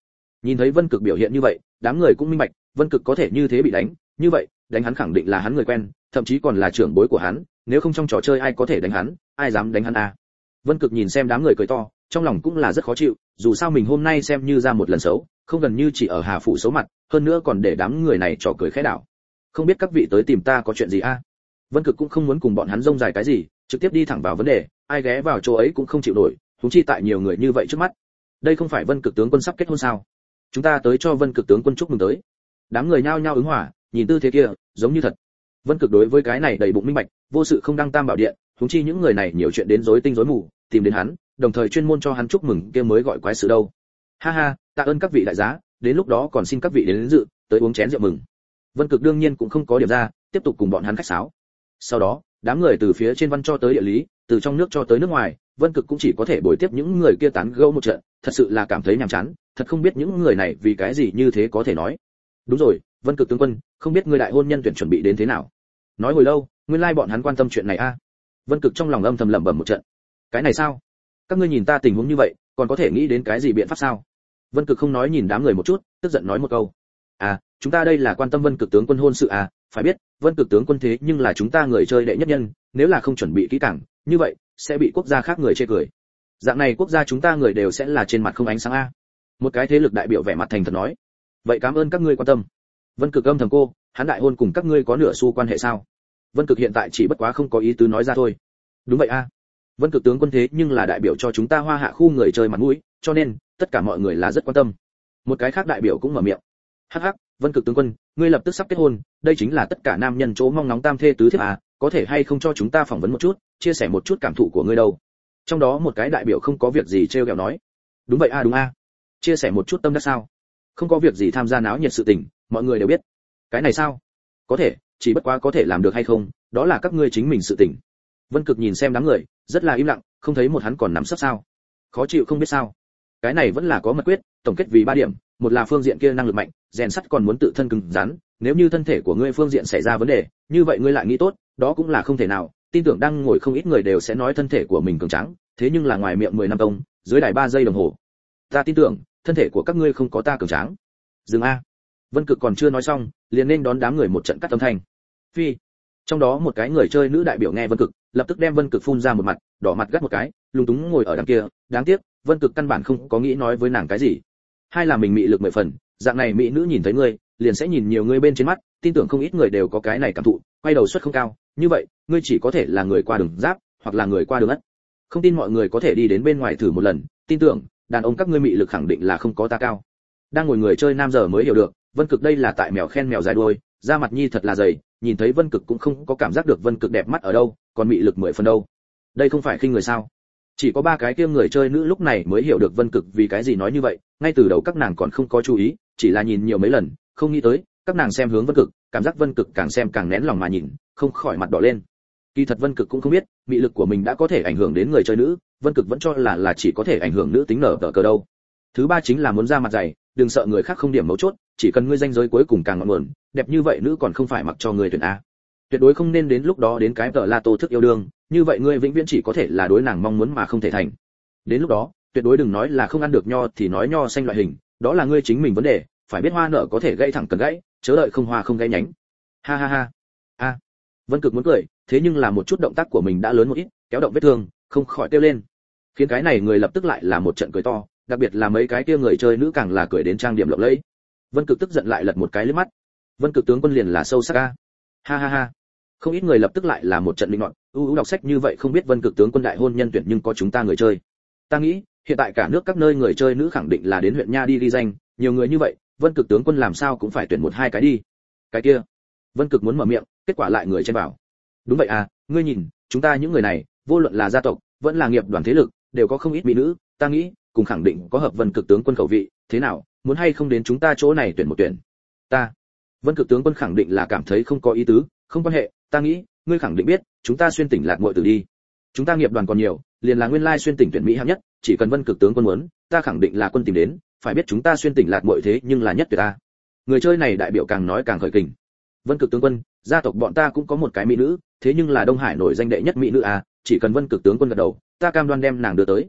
Nhìn thấy Vân Cực biểu hiện như vậy, đám người cũng minh bạch, Vân Cực có thể như thế bị đánh, như vậy, đánh hắn khẳng định là hắn người quen, thậm chí còn là trưởng bối của hắn, nếu không trong trò chơi ai có thể đánh hắn, ai dám đánh hắn à? Vân Cực nhìn xem đám người cười to, trong lòng cũng là rất khó chịu, dù sao mình hôm nay xem như ra một lần xấu, không gần như chỉ ở Hà phủ xấu mặt, hơn nữa còn để đám người này trò cười khẽ đảo. Không biết các vị tới tìm ta có chuyện gì a? Vân Cực cũng không muốn cùng bọn hắn rông dài cái gì, trực tiếp đi thẳng vào vấn đề, ai ghé vào chỗ ấy cũng không chịu nổi, huống chi tại nhiều người như vậy trước mắt. Đây không phải Vân Cực tướng quân sắp kết hôn sao? Chúng ta tới cho Vân Cực tướng quân chúc mừng tới. Đám người nhao nhao ứng hòa, nhìn tư thế kia, giống như thật. Vân Cực đối với cái này đầy bụng minh bạch, vô sự không đăng tam bảo điện, huống chi những người này nhiều chuyện đến rối tinh rối mù, tìm đến hắn, đồng thời chuyên môn cho hắn chúc mừng kia mới gọi quái sự đâu. Ha ha, tạ ơn các vị đại giá, đến lúc đó còn xin các vị đến dự, tới uống chén rượu mừng. Vân Cực đương nhiên cũng không có điểm ra, tiếp tục cùng bọn hắn khách sáo. Sau đó, đám người từ phía trên văn cho tới địa lý, từ trong nước cho tới nước ngoài, Vân Cực cũng chỉ có thể bồi tiếp những người kia tán gẫu một trận, thật sự là cảm thấy nhàm chán, thật không biết những người này vì cái gì như thế có thể nói. Đúng rồi, Vân Cực tướng quân, không biết người đại hôn nhân tuyển chuẩn bị đến thế nào. Nói hồi lâu, nguyên lai bọn hắn quan tâm chuyện này a. Vân Cực trong lòng âm thầm lẩm bẩm một trận. Cái này sao? Các ngươi nhìn ta tình huống như vậy, còn có thể nghĩ đến cái gì biện pháp sao? Vân Cực không nói nhìn đám người một chút, tức giận nói một câu. À, chúng ta đây là quan tâm Vân Cực tướng quân hôn sự à, phải biết, Vân Cực tướng quân thế nhưng là chúng ta người chơi đệ nhất nhân, nếu là không chuẩn bị kỹ càng, như vậy sẽ bị quốc gia khác người chê cười. Dạng này quốc gia chúng ta người đều sẽ là trên mặt không ánh sáng a. Một cái thế lực đại biểu vẻ mặt thành thật nói. Vậy cảm ơn các ngươi quan tâm. Vân Cực âm thầm cô, hắn đại hôn cùng các ngươi có nửa xu quan hệ sao? Vân Cực hiện tại chỉ bất quá không có ý tứ nói ra thôi. Đúng vậy a. Vân Cực tướng quân thế nhưng là đại biểu cho chúng ta Hoa Hạ khu người chơi mặt mũi, cho nên tất cả mọi người là rất quan tâm. Một cái khác đại biểu cũng mở miệng. Hắc hắc, Vân Cực tướng quân, ngươi lập tức sắp kết hôn, đây chính là tất cả nam nhân chỗ mong ngóng tam thê tứ thiếp à, có thể hay không cho chúng ta phỏng vấn một chút, chia sẻ một chút cảm thụ của ngươi đâu? Trong đó một cái đại biểu không có việc gì trêu ghẹo nói. Đúng vậy a, đúng a. Chia sẻ một chút tâm đắc sao? Không có việc gì tham gia náo nhiệt sự tình, mọi người đều biết. Cái này sao? Có thể, chỉ bất quá có thể làm được hay không, đó là các ngươi chính mình sự tình. Vân Cực nhìn xem đám người, rất là im lặng, không thấy một hắn còn nắm sấp sao? Khó chịu không biết sao? Cái này vẫn là có mật quyết, tổng kết vì 3 điểm, một là phương diện kia năng lực mạnh, rèn sắt còn muốn tự thân cứng rắn, nếu như thân thể của ngươi phương diện xảy ra vấn đề, như vậy ngươi lại nghĩ tốt, đó cũng là không thể nào, tin tưởng đang ngồi không ít người đều sẽ nói thân thể của mình cường tráng, thế nhưng là ngoài miệng 10 năm công, dưới đài 3 giây đồng hồ. Ta tin tưởng, thân thể của các ngươi không có ta cường tráng. Dừng a. Vân Cực còn chưa nói xong, liền nên đón đám người một trận cắt âm thanh. Phi. Trong đó một cái người chơi nữ đại biểu nghe Vân Cực, lập tức đem Vân Cực phun ra một mặt, đỏ mặt gắt một cái, lúng túng ngồi ở đằng kia, đáng tiếc, Vân Cực căn bản không có nghĩ nói với nàng cái gì. Hai là mình mị lực 10 phần, dạng này mỹ nữ nhìn thấy ngươi, liền sẽ nhìn nhiều người bên trên mắt, tin tưởng không ít người đều có cái này cảm thụ, quay đầu suất không cao, như vậy, ngươi chỉ có thể là người qua đường giáp, hoặc là người qua đường ất. Không tin mọi người có thể đi đến bên ngoài thử một lần, tin tưởng, đàn ông các ngươi mị lực khẳng định là không có ta cao. Đang ngồi người chơi nam giờ mới hiểu được, Vân Cực đây là tại mèo khen mèo dài đuôi, da mặt nhi thật là dày, nhìn thấy Vân Cực cũng không có cảm giác được Vân Cực đẹp mắt ở đâu, còn mị lực 10 phần đâu. Đây không phải khinh người sao? Chỉ có 3 cái kia người chơi nữ lúc này mới hiểu được Vân Cực vì cái gì nói như vậy, ngay từ đầu các nàng còn không có chú ý, chỉ là nhìn nhiều mấy lần, không nghĩ tới, các nàng xem hướng Vân Cực, cảm giác Vân Cực càng xem càng nén lòng mà nhìn, không khỏi mặt đỏ lên. Kỳ thật Vân Cực cũng không biết, mị lực của mình đã có thể ảnh hưởng đến người chơi nữ, Vân Cực vẫn cho là chỉ có thể ảnh hưởng nữ tính nở tờ cờ đâu. Thứ 3 chính là muốn ra mặt dày, đừng sợ người khác không điểm mấu chốt, chỉ cần ngươi danh giới cuối cùng càng ngọn nguồn, đẹp như vậy nữ còn không phải mặc cho người tuyển a. Tuyệt đối không nên đến lúc đó đến cái tờ la tô thức yêu đương, như vậy ngươi vĩnh viễn chỉ có thể là đối nàng mong muốn mà không thể thành. Đến lúc đó, tuyệt đối đừng nói là không ăn được nho thì nói nho xanh loại hình, đó là ngươi chính mình vấn đề, phải biết hoa nở có thể gãy thẳng cần gãy, chớ đợi không hoa không gãy nhánh. Ha ha ha. A. Vân Cực muốn cười, thế nhưng là một chút động tác của mình đã lớn một ít, kéo động vết thương, không khỏi kêu lên. Khiến cái này người lập tức lại là một trận cười to, đặc biệt là mấy cái kia người chơi nữ càng là cười đến trang điểm lộng lẫy. Vân Cực tức giận lại lật một cái liếc mắt. Vân Cực tướng quân liền là sâu sắc a. Ha ha ha. Không ít người lập tức lại là một trận linh loạn, đọc sách như vậy không biết Vân Cực tướng quân đại hôn nhân tuyển nhưng có chúng ta người chơi. Ta nghĩ, hiện tại cả nước các nơi người chơi nữ khẳng định là đến huyện nha đi ghi danh, nhiều người như vậy, Vân Cực tướng quân làm sao cũng phải tuyển 1-2 cái đi. Cái kia, Vân Cực muốn mở miệng, kết quả lại người chen vào. Đúng vậy à, ngươi nhìn, chúng ta những người này, vô luận là gia tộc, vẫn là nghiệp đoàn thế lực, đều có không ít mỹ nữ, ta nghĩ, cùng khẳng định có hợp Vân Cực tướng quân khẩu vị, thế nào, muốn hay không đến chúng ta chỗ này tuyển một tuyển. Ta, Vân Cực tướng quân khẳng định là cảm thấy không có ý tứ, không quan hệ, ta nghĩ, ngươi khẳng định biết, chúng ta xuyên tỉnh lạc muội tử đi. Chúng ta nghiệp đoàn còn nhiều, liền là nguyên lai xuyên tỉnh tuyển mỹ hạng nhất, chỉ cần Vân Cực tướng quân muốn, ta khẳng định là quân tìm đến, phải biết chúng ta xuyên tỉnh lạc muội thế nhưng là nhất tuyệt ta. Người chơi này đại biểu càng nói càng khởi kình. Vân Cực tướng quân, gia tộc bọn ta cũng có một cái mỹ nữ, thế nhưng là Đông Hải nổi danh đệ nhất mỹ nữ à, chỉ cần Vân Cực tướng quân gật đầu, ta cam đoan đem nàng đưa tới.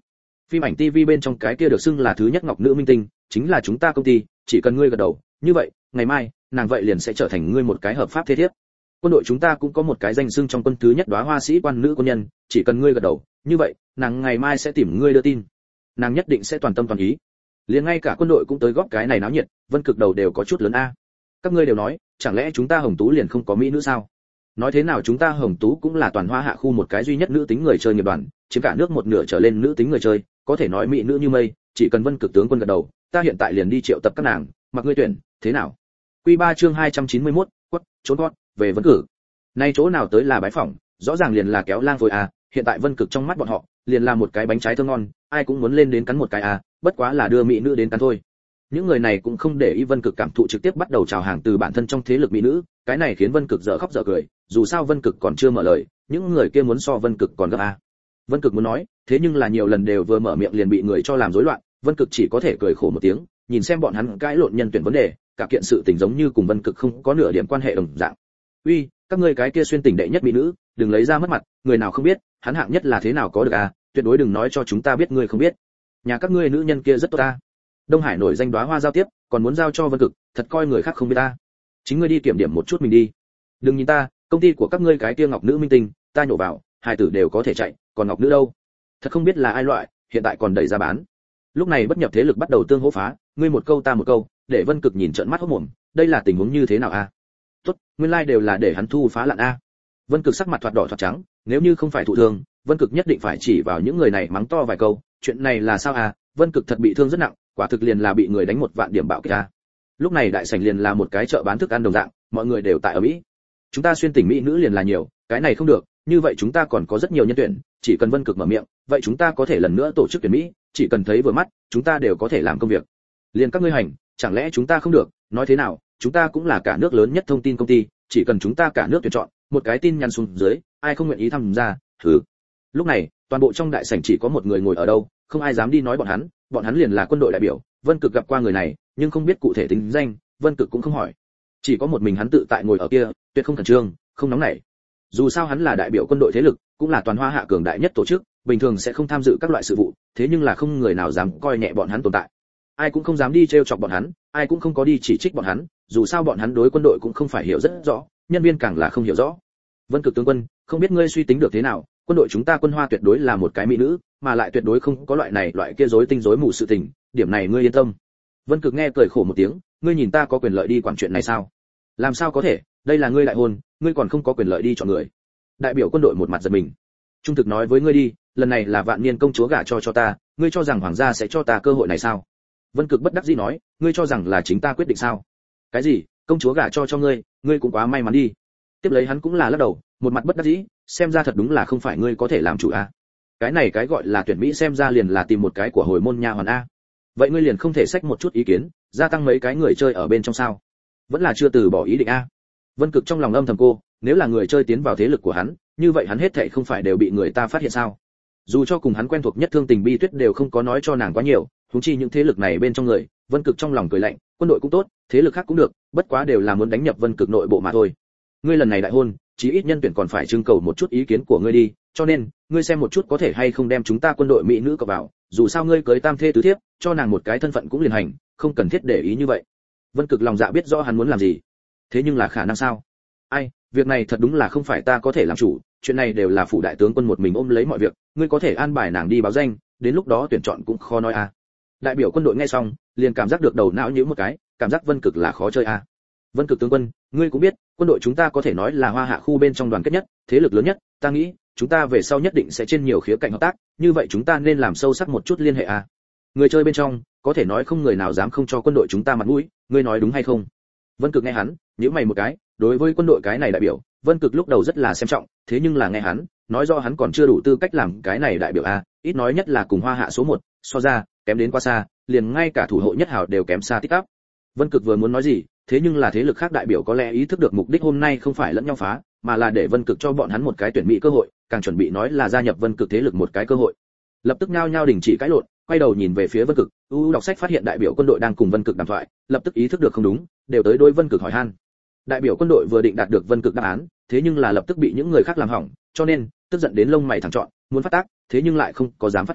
Phim ảnh TV bên trong cái kia được xưng là thứ nhất ngọc nữ minh tinh, chính là chúng ta công ty, chỉ cần ngươi gật đầu, như vậy, ngày mai, nàng vậy liền sẽ trở thành ngươi một cái hợp pháp thế thiếp. Quân đội chúng ta cũng có một cái danh xưng trong quân thứ nhất đóa hoa sĩ quan nữ quân nhân, chỉ cần ngươi gật đầu, như vậy, nàng ngày mai sẽ tìm ngươi đưa tin. Nàng nhất định sẽ toàn tâm toàn ý. Liền ngay cả quân đội cũng tới góp cái này náo nhiệt, Vân Cực đầu đều có chút lớn a. Các ngươi đều nói, chẳng lẽ chúng ta Hồng Tú liền không có mỹ nữ sao? Nói thế nào chúng ta Hồng Tú cũng là toàn Hoa Hạ khu một cái duy nhất nữ tính người chơi nghiệp đoàn, chiếm cả nước một nửa trở lên nữ tính người chơi, có thể nói mỹ nữ như mây, chỉ cần Vân Cực tướng quân gật đầu, ta hiện tại liền đi triệu tập các nàng, mặc ngươi tuyển, thế nào? Quy 3 chương 291, quất, trốn thoát, về Vân Cử. Nay chỗ nào tới là bái phỏng, rõ ràng liền là kéo lang rồi à, hiện tại Vân Cực trong mắt bọn họ, liền là một cái bánh trái thơm ngon, ai cũng muốn lên đến cắn một cái à, bất quá là đưa mỹ nữ đến cắn thôi. Những người này cũng không để ý Vân Cực cảm thụ, trực tiếp bắt đầu chào hàng từ bản thân trong thế lực mỹ nữ, cái này khiến Vân Cực dở khóc dở cười, dù sao Vân Cực còn chưa mở lời, những người kia muốn so Vân Cực còn gấp à. Vân Cực muốn nói, thế nhưng là nhiều lần đều vừa mở miệng liền bị người cho làm rối loạn, Vân Cực chỉ có thể cười khổ một tiếng, nhìn xem bọn hắn cãi lộn nhân tuyển vấn đề, cả kiện sự tình giống như cùng Vân Cực không có nửa điểm quan hệ đồng dạng. Uy, các ngươi cái kia xuyên tỉnh đệ nhất mỹ nữ, đừng lấy ra mất mặt, người nào không biết, hắn hạng nhất là thế nào có được à, tuyệt đối đừng nói cho chúng ta biết ngươi không biết. Nhà các ngươi nữ nhân kia rất tốt ta. Đông Hải nổi danh đóa hoa giao tiếp, còn muốn giao cho Vân Cực, thật coi người khác không biết ta. Chính ngươi đi kiểm điểm một chút mình đi. Đừng nhìn ta, công ty của các ngươi cái kia ngọc nữ minh tinh, ta nhổ vào, hai tử đều có thể chạy, còn ngọc nữ đâu? Thật không biết là ai loại, hiện tại còn đẩy ra bán. Lúc này bất nhập thế lực bắt đầu tương hỗ phá, ngươi một câu ta một câu, để Vân Cực nhìn trợn mắt hốt mồm, đây là tình huống như thế nào a? Tốt, nguyên lai đều là để hắn thu phá lặn a. Vân Cực sắc mặt thoạt đỏ thoạt trắng, nếu như không phải thụ thương, Vân Cực nhất định phải chỉ vào những người này mắng to vài câu, chuyện này là sao a? Vân Cực thật bị thương rất nặng, quả thực liền là bị người đánh một vạn điểm bạo kích a. Lúc này đại sảnh liền là một cái chợ bán thức ăn đồng dạng, mọi người đều tại ở Mỹ. Chúng ta xuyên tỉnh mỹ nữ liền là nhiều, cái này không được, như vậy chúng ta còn có rất nhiều nhân tuyển, chỉ cần Vân Cực mở miệng, vậy chúng ta có thể lần nữa tổ chức tuyển mỹ, chỉ cần thấy vừa mắt, chúng ta đều có thể làm công việc. Liền các ngươi hành, chẳng lẽ chúng ta không được? Nói thế nào, chúng ta cũng là cả nước lớn nhất thông tin công ty, chỉ cần chúng ta cả nước tuyển chọn, một cái tin nhắn xuống dưới, ai không nguyện ý tham gia, thử. Lúc này, toàn bộ trong đại sảnh chỉ có một người ngồi ở đâu, không ai dám đi nói bọn hắn liền là quân đội đại biểu, Vân Cực gặp qua người này, nhưng không biết cụ thể tính danh, Vân Cực cũng không hỏi. Chỉ có một mình hắn tự tại ngồi ở kia, tuyệt không khẩn trương, không nóng nảy. Dù sao hắn là đại biểu quân đội thế lực, cũng là toàn Hoa Hạ cường đại nhất tổ chức, bình thường sẽ không tham dự các loại sự vụ, thế nhưng là không người nào dám coi nhẹ bọn hắn tồn tại. Ai cũng không dám đi trêu chọc bọn hắn, ai cũng không có đi chỉ trích bọn hắn, dù sao bọn hắn đối quân đội cũng không phải hiểu rất rõ, nhân viên càng là không hiểu rõ. Vân Cực tướng quân, không biết ngươi suy tính được thế nào, quân đội chúng ta quân Hoa tuyệt đối là một cái mỹ nữ, mà lại tuyệt đối không có loại kia rối tinh rối mù sự tình, điểm này ngươi yên tâm. Vân Cực nghe cười khổ một tiếng, ngươi nhìn ta có quyền lợi đi quản chuyện này sao? Làm sao có thể, đây là ngươi đại hôn, ngươi còn không có quyền lợi đi chọn người. Đại biểu quân đội một mặt giật mình. Trung thực nói với ngươi đi, lần này là Vạn Niên công chúa gả cho ta, ngươi cho rằng hoàng gia sẽ cho ta cơ hội này sao? Vân Cực bất đắc dĩ nói, ngươi cho rằng là chính ta quyết định sao? Cái gì? Công chúa gả cho ngươi, ngươi cũng quá may mắn đi. Tiếp lấy hắn cũng là lắc đầu, một mặt bất đắc dĩ, xem ra thật đúng là không phải ngươi có thể làm chủ a. Cái này cái gọi là tuyển mỹ xem ra liền là tìm một cái của hồi môn nha hoàn a. Vậy ngươi liền không thể xách một chút ý kiến, gia tăng mấy cái người chơi ở bên trong sao? Vẫn là chưa từ bỏ ý định a. Vân Cực trong lòng âm thầm cô, nếu là người chơi tiến vào thế lực của hắn, như vậy hắn hết thảy không phải đều bị người ta phát hiện sao? Dù cho cùng hắn quen thuộc nhất Thương Tình Bi Tuyết đều không có nói cho nàng quá nhiều, huống chi những thế lực này bên trong người, Vân Cực trong lòng cười lạnh, quân đội cũng tốt, thế lực khác cũng được, bất quá đều là muốn đánh nhập Vân Cực nội bộ mà thôi. Ngươi lần này đại hôn, chí ít nhân tuyển còn phải trưng cầu một chút ý kiến của ngươi đi, cho nên, ngươi xem một chút có thể hay không đem chúng ta quân đội mỹ nữ cập vào, dù sao ngươi cưới tam thê tứ thiếp, cho nàng một cái thân phận cũng liền hành, không cần thiết để ý như vậy. Vân Cực lòng dạ biết rõ hắn muốn làm gì, thế nhưng là khả năng sao? Ai, việc này thật đúng là không phải ta có thể làm chủ, chuyện này đều là phủ đại tướng quân một mình ôm lấy mọi việc, ngươi có thể an bài nàng đi báo danh, đến lúc đó tuyển chọn cũng khó nói a. Đại biểu quân đội nghe xong, liền cảm giác được đầu não nhíu một cái, cảm giác Vân Cực là khó chơi a. Vân Cực tướng quân, ngươi cũng biết, quân đội chúng ta có thể nói là Hoa Hạ khu bên trong đoàn kết nhất, thế lực lớn nhất, ta nghĩ, chúng ta về sau nhất định sẽ trên nhiều khía cạnh hợp tác, như vậy chúng ta nên làm sâu sắc một chút liên hệ a. Người chơi bên trong, có thể nói không người nào dám không cho quân đội chúng ta mặt mũi, ngươi nói đúng hay không? Vân Cực nghe hắn, nhíu mày một cái, đối với quân đội cái này đại biểu, Vân Cực lúc đầu rất là xem trọng, thế nhưng là nghe hắn, nói do hắn còn chưa đủ tư cách làm cái này đại biểu a, ít nói nhất là cùng Hoa Hạ số 1, so ra, kém đến quá xa, liền ngay cả thủ hộ nhất hào đều kém xa tích tắp. Vân Cực vừa muốn nói gì, thế nhưng là thế lực khác đại biểu có lẽ ý thức được mục đích hôm nay không phải lẫn nhau phá, mà là để Vân Cực cho bọn hắn một cái tuyển mỹ cơ hội, càng chuẩn bị nói là gia nhập Vân Cực thế lực một cái cơ hội. Lập tức nhao nhao đình chỉ cãi lộn, quay đầu nhìn về phía Vân Cực, đọc sách phát hiện đại biểu quân đội đang cùng Vân Cực đàm thoại, lập tức ý thức được không đúng, đều tới đối Vân Cực hỏi han. Đại biểu quân đội vừa định đạt được Vân Cực đáp án, thế nhưng là lập tức bị những người khác làm hỏng, cho nên tức giận đến lông mày thẳng trọn, muốn phát tác, thế nhưng lại không có dám phát tác,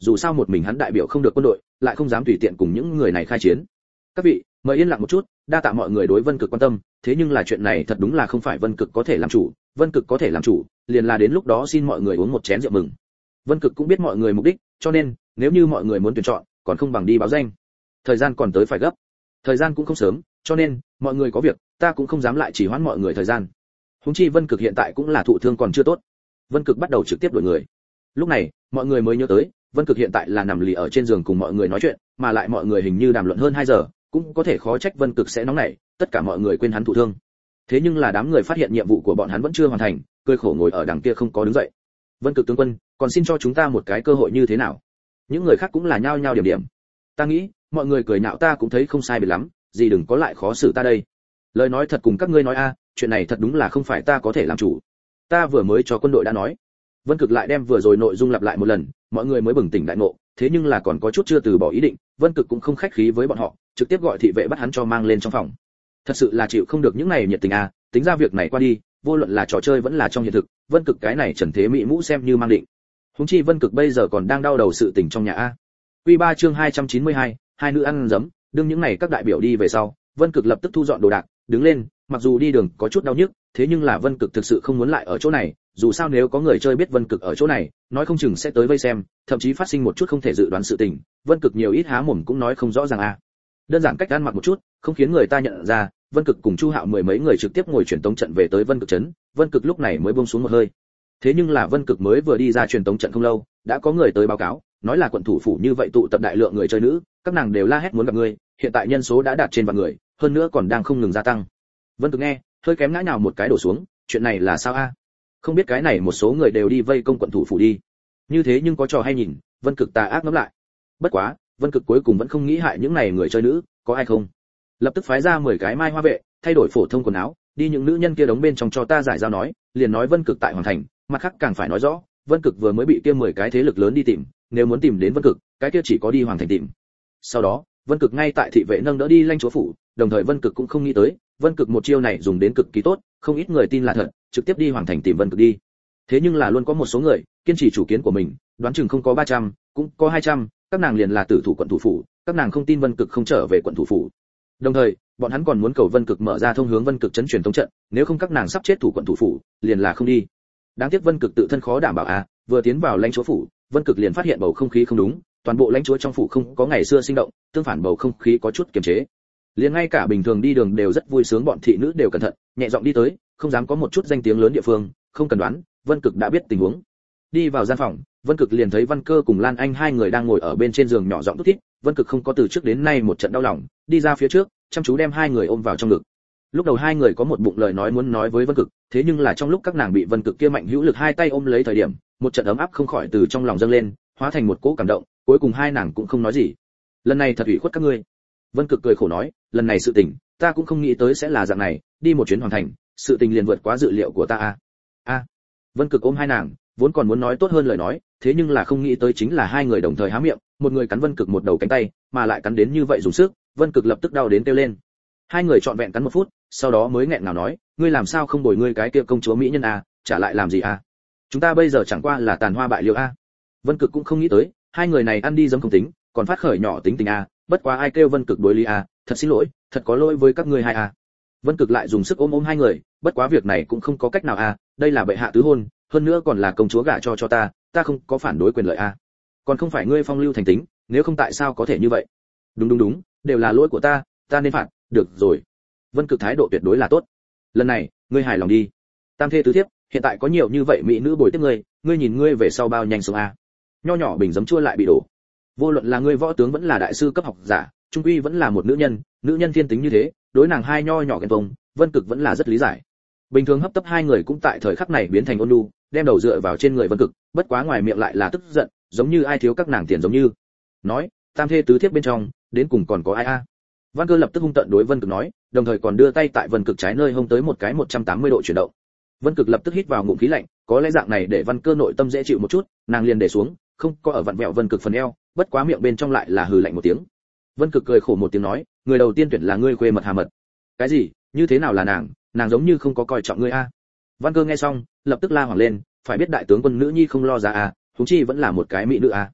dù sao một mình hắn đại biểu không được quân đội, lại không dám tùy tiện cùng những người này khai chiến. Các vị, mời yên lặng một chút, đa tạ mọi người đối Vân Cực quan tâm, thế nhưng là chuyện này thật đúng là không phải Vân Cực có thể làm chủ, Vân Cực có thể làm chủ, liền là đến lúc đó xin mọi người uống một chén rượu mừng. Vân Cực cũng biết mọi người mục đích, cho nên, nếu như mọi người muốn tuyển chọn, còn không bằng đi báo danh. Thời gian còn tới phải gấp. Thời gian cũng không sớm, cho nên, mọi người có việc, ta cũng không dám lại chỉ hoãn mọi người thời gian. Huống chi Vân Cực hiện tại cũng là thụ thương còn chưa tốt. Vân Cực bắt đầu trực tiếp đuổi người. Lúc này, mọi người mới nhớ tới, Vân Cực hiện tại là nằm lì ở trên giường cùng mọi người nói chuyện, mà lại mọi người hình như đàm luận hơn 2 giờ, cũng có thể khó trách Vân Cực sẽ nóng nảy, tất cả mọi người quên hắn thụ thương. Thế nhưng là đám người phát hiện nhiệm vụ của bọn hắn vẫn chưa hoàn thành, cười khổ ngồi ở đằng kia không có đứng dậy. Vân Cực tướng quân, còn xin cho chúng ta một cái cơ hội như thế nào? Những người khác cũng là nhao nhao điểm điểm. Ta nghĩ, mọi người cười nhạo ta cũng thấy không sai biệt lắm, gì đừng có lại khó xử ta đây. Lời nói thật cùng các ngươi nói a, chuyện này thật đúng là không phải ta có thể làm chủ. Ta vừa mới cho quân đội đã nói. Vân Cực lại đem vừa rồi nội dung lặp lại một lần, mọi người mới bừng tỉnh đại ngộ, thế nhưng là còn có chút chưa từ bỏ ý định, Vân Cực cũng không khách khí với bọn họ, trực tiếp gọi thị vệ bắt hắn cho mang lên trong phòng. Thật sự là chịu không được những này nhiệt tình a, tính ra việc này qua đi, vô luận là trò chơi vẫn là trong hiện thực, Vân Cực cái này trần thế mỹ mũ xem như mang định. Huống chi Vân Cực bây giờ còn đang đau đầu sự tình trong nhà a. Quy 3 chương 292, hai nữ ăn dấm, đương những này các đại biểu đi về sau, Vân Cực lập tức thu dọn đồ đạc, đứng lên, mặc dù đi đường có chút đau nhức, thế nhưng là Vân Cực thực sự không muốn lại ở chỗ này, dù sao nếu có người chơi biết Vân Cực ở chỗ này, nói không chừng sẽ tới vây xem, thậm chí phát sinh một chút không thể dự đoán sự tình, Vân Cực nhiều ít há mồm cũng nói không rõ ràng a. Đơn giản cách ăn mặc một chút, không khiến người ta nhận ra, Vân Cực cùng Chu Hạo mười mấy người trực tiếp ngồi truyền tống trận về tới Vân Cực trấn, Vân Cực lúc này mới buông xuống một hơi. Thế nhưng là Vân Cực mới vừa đi ra truyền tống trận không lâu, đã có người tới báo cáo, nói là quận thủ phủ như vậy tụ tập đại lượng người chơi nữ, các nàng đều la hét muốn gặp ngươi, hiện tại nhân số đã đạt trên vạn người, hơn nữa còn đang không ngừng gia tăng. Vân Cực nghe, hơi kém ngã nhào một cái đổ xuống, chuyện này là sao a? Không biết cái này một số người đều đi vây công quận thủ phủ đi. Như thế nhưng có trò hay nhìn, Vân Cực tà ác ngẫm lại. Bất quá, Vân Cực cuối cùng vẫn không nghĩ hại những này người chơi nữ, có ai không? Lập tức phái ra 10 cái mai hoa vệ, thay đổi phổ thông quần áo, đi những nữ nhân kia đóng bên trong cho ta giải giao nói, liền nói Vân Cực tại hoàn thành, mặt khác càng phải nói rõ, Vân Cực vừa mới bị kia 10 cái thế lực lớn đi tìm, nếu muốn tìm đến Vân Cực, cái kia chỉ có đi hoàng thành tìm. Sau đó, Vân Cực ngay tại thị vệ nâng đỡ đi lãnh chúa phủ, đồng thời Vân Cực cũng không nghĩ tới, Vân Cực một chiêu này dùng đến cực kỳ tốt, không ít người tin là thật, trực tiếp đi hoàng thành tìm Vân Cực đi. Thế nhưng là luôn có một số người kiên trì chủ kiến của mình, đoán chừng không có 300, cũng có 200, các nàng liền là tử thủ quận thủ phủ, các nàng không tin Vân Cực không trở về quận thủ phủ. Đồng thời, bọn hắn còn muốn cầu Vân Cực mở ra thông hướng Vân Cực trấn truyền tống trận, nếu không các nàng sắp chết thủ quận thủ phủ, liền là không đi. Đáng tiếc Vân Cực tự thân khó đảm bảo a, vừa tiến vào lãnh chúa phủ, Vân Cực liền phát hiện bầu không khí không đúng, toàn bộ lãnh chúa trong phủ không có ngày xưa sinh động, tương phản bầu không khí có chút kiềm chế. Liền ngay cả bình thường đi đường đều rất vui sướng bọn thị nữ đều cẩn thận, nhẹ giọng đi tới, không dám có một chút danh tiếng lớn địa phương, không cần đoán, Vân Cực đã biết tình huống. Đi vào gian phòng, Vân Cực liền thấy Văn Cơ cùng Lan Anh hai người đang ngồi ở bên trên giường nhỏ giọng thút thít, Vân Cực không có từ trước đến nay một trận đau lòng, đi ra phía trước, chăm chú đem hai người ôm vào trong ngực. Lúc đầu hai người có một bụng lời nói muốn nói với Vân Cực, thế nhưng là trong lúc các nàng bị Vân Cực kia mạnh hữu lực hai tay ôm lấy thời điểm, một trận ấm áp không khỏi từ trong lòng dâng lên, hóa thành một cỗ cảm động, cuối cùng hai nàng cũng không nói gì. Lần này thật ủy khuất các ngươi. Vân Cực cười khổ nói, lần này sự tình, ta cũng không nghĩ tới sẽ là dạng này, đi một chuyến hoàn thành, sự tình liền vượt quá dự liệu của ta a. A. Vân Cực ôm hai nàng, vốn còn muốn nói tốt hơn lời nói, thế nhưng là không nghĩ tới chính là hai người đồng thời há miệng, một người cắn Vân Cực một đầu cánh tay, mà lại cắn đến như vậy dùng sức, Vân Cực lập tức đau đến kêu lên. Hai người trọn vẹn cắn 1 phút, sau đó mới nghẹn ngào nói, ngươi làm sao không bồi ngươi cái kia công chúa mỹ nhân a, trả lại làm gì a? Chúng ta bây giờ chẳng qua là tàn hoa bại liễu a. Vân Cực cũng không nghĩ tới, hai người này ăn đi dấm không tính, còn phát khởi nhỏ tính tình a, bất quá ai kêu Vân Cực đối lý a, thật xin lỗi, thật có lỗi với các ngươi hai a. Vân Cực lại dùng sức ôm hai người, bất quá việc này cũng không có cách nào a, đây là bệ hạ tứ hôn, hơn nữa còn là công chúa gả cho ta không có phản đối quyền lợi a. Còn không phải ngươi phong lưu thành tính, nếu không tại sao có thể như vậy? Đúng, đều là lỗi của ta nên phạt, được rồi. Vân Cực thái độ tuyệt đối là tốt. Lần này, ngươi hài lòng đi. Tam thê tứ thiếp, hiện tại có nhiều như vậy mỹ nữ bồi tiếp ngươi nhìn ngươi về sau bao nhanh sống a. Nho nhỏ bình giấm chua lại bị đổ. Vô luận là ngươi võ tướng vẫn là đại sư cấp học giả, trung quy vẫn là một nữ nhân thiên tính như thế, đối nàng hai nho nhỏ ghen tuông, Vân Cực vẫn là rất lý giải. Bình thường hấp tấp hai người cũng tại thời khắc này biến thành ôn nhu, đem đầu dựa vào trên người Vân Cực, bất quá ngoài miệng lại là tức giận, giống như ai thiếu các nàng tiền giống như. Nói, tam thê tứ thiếp bên trong, đến cùng còn có ai a? Văn Cơ lập tức hung tợn đối Vân Cực nói, đồng thời còn đưa tay tại Vân Cực trái nơi hông tới một cái 180 độ chuyển động. Vân Cực lập tức hít vào ngụm khí lạnh, có lẽ dạng này để Văn Cơ nội tâm dễ chịu một chút, nàng liền để xuống, không có ở vặn vẹo Vân Cực phần eo, bất quá miệng bên trong lại là hừ lạnh một tiếng. Vân Cực cười khổ một tiếng nói, người đầu tiên tuyển là ngươi khuê mật Hà Mật. Cái gì? Như thế nào là nàng giống như không có coi trọng ngươi a. Văn Cơ nghe xong, lập tức la hoảng lên, phải biết đại tướng quân nữ nhi không lo ra a, huống chi vẫn là một cái mỹ nữ a.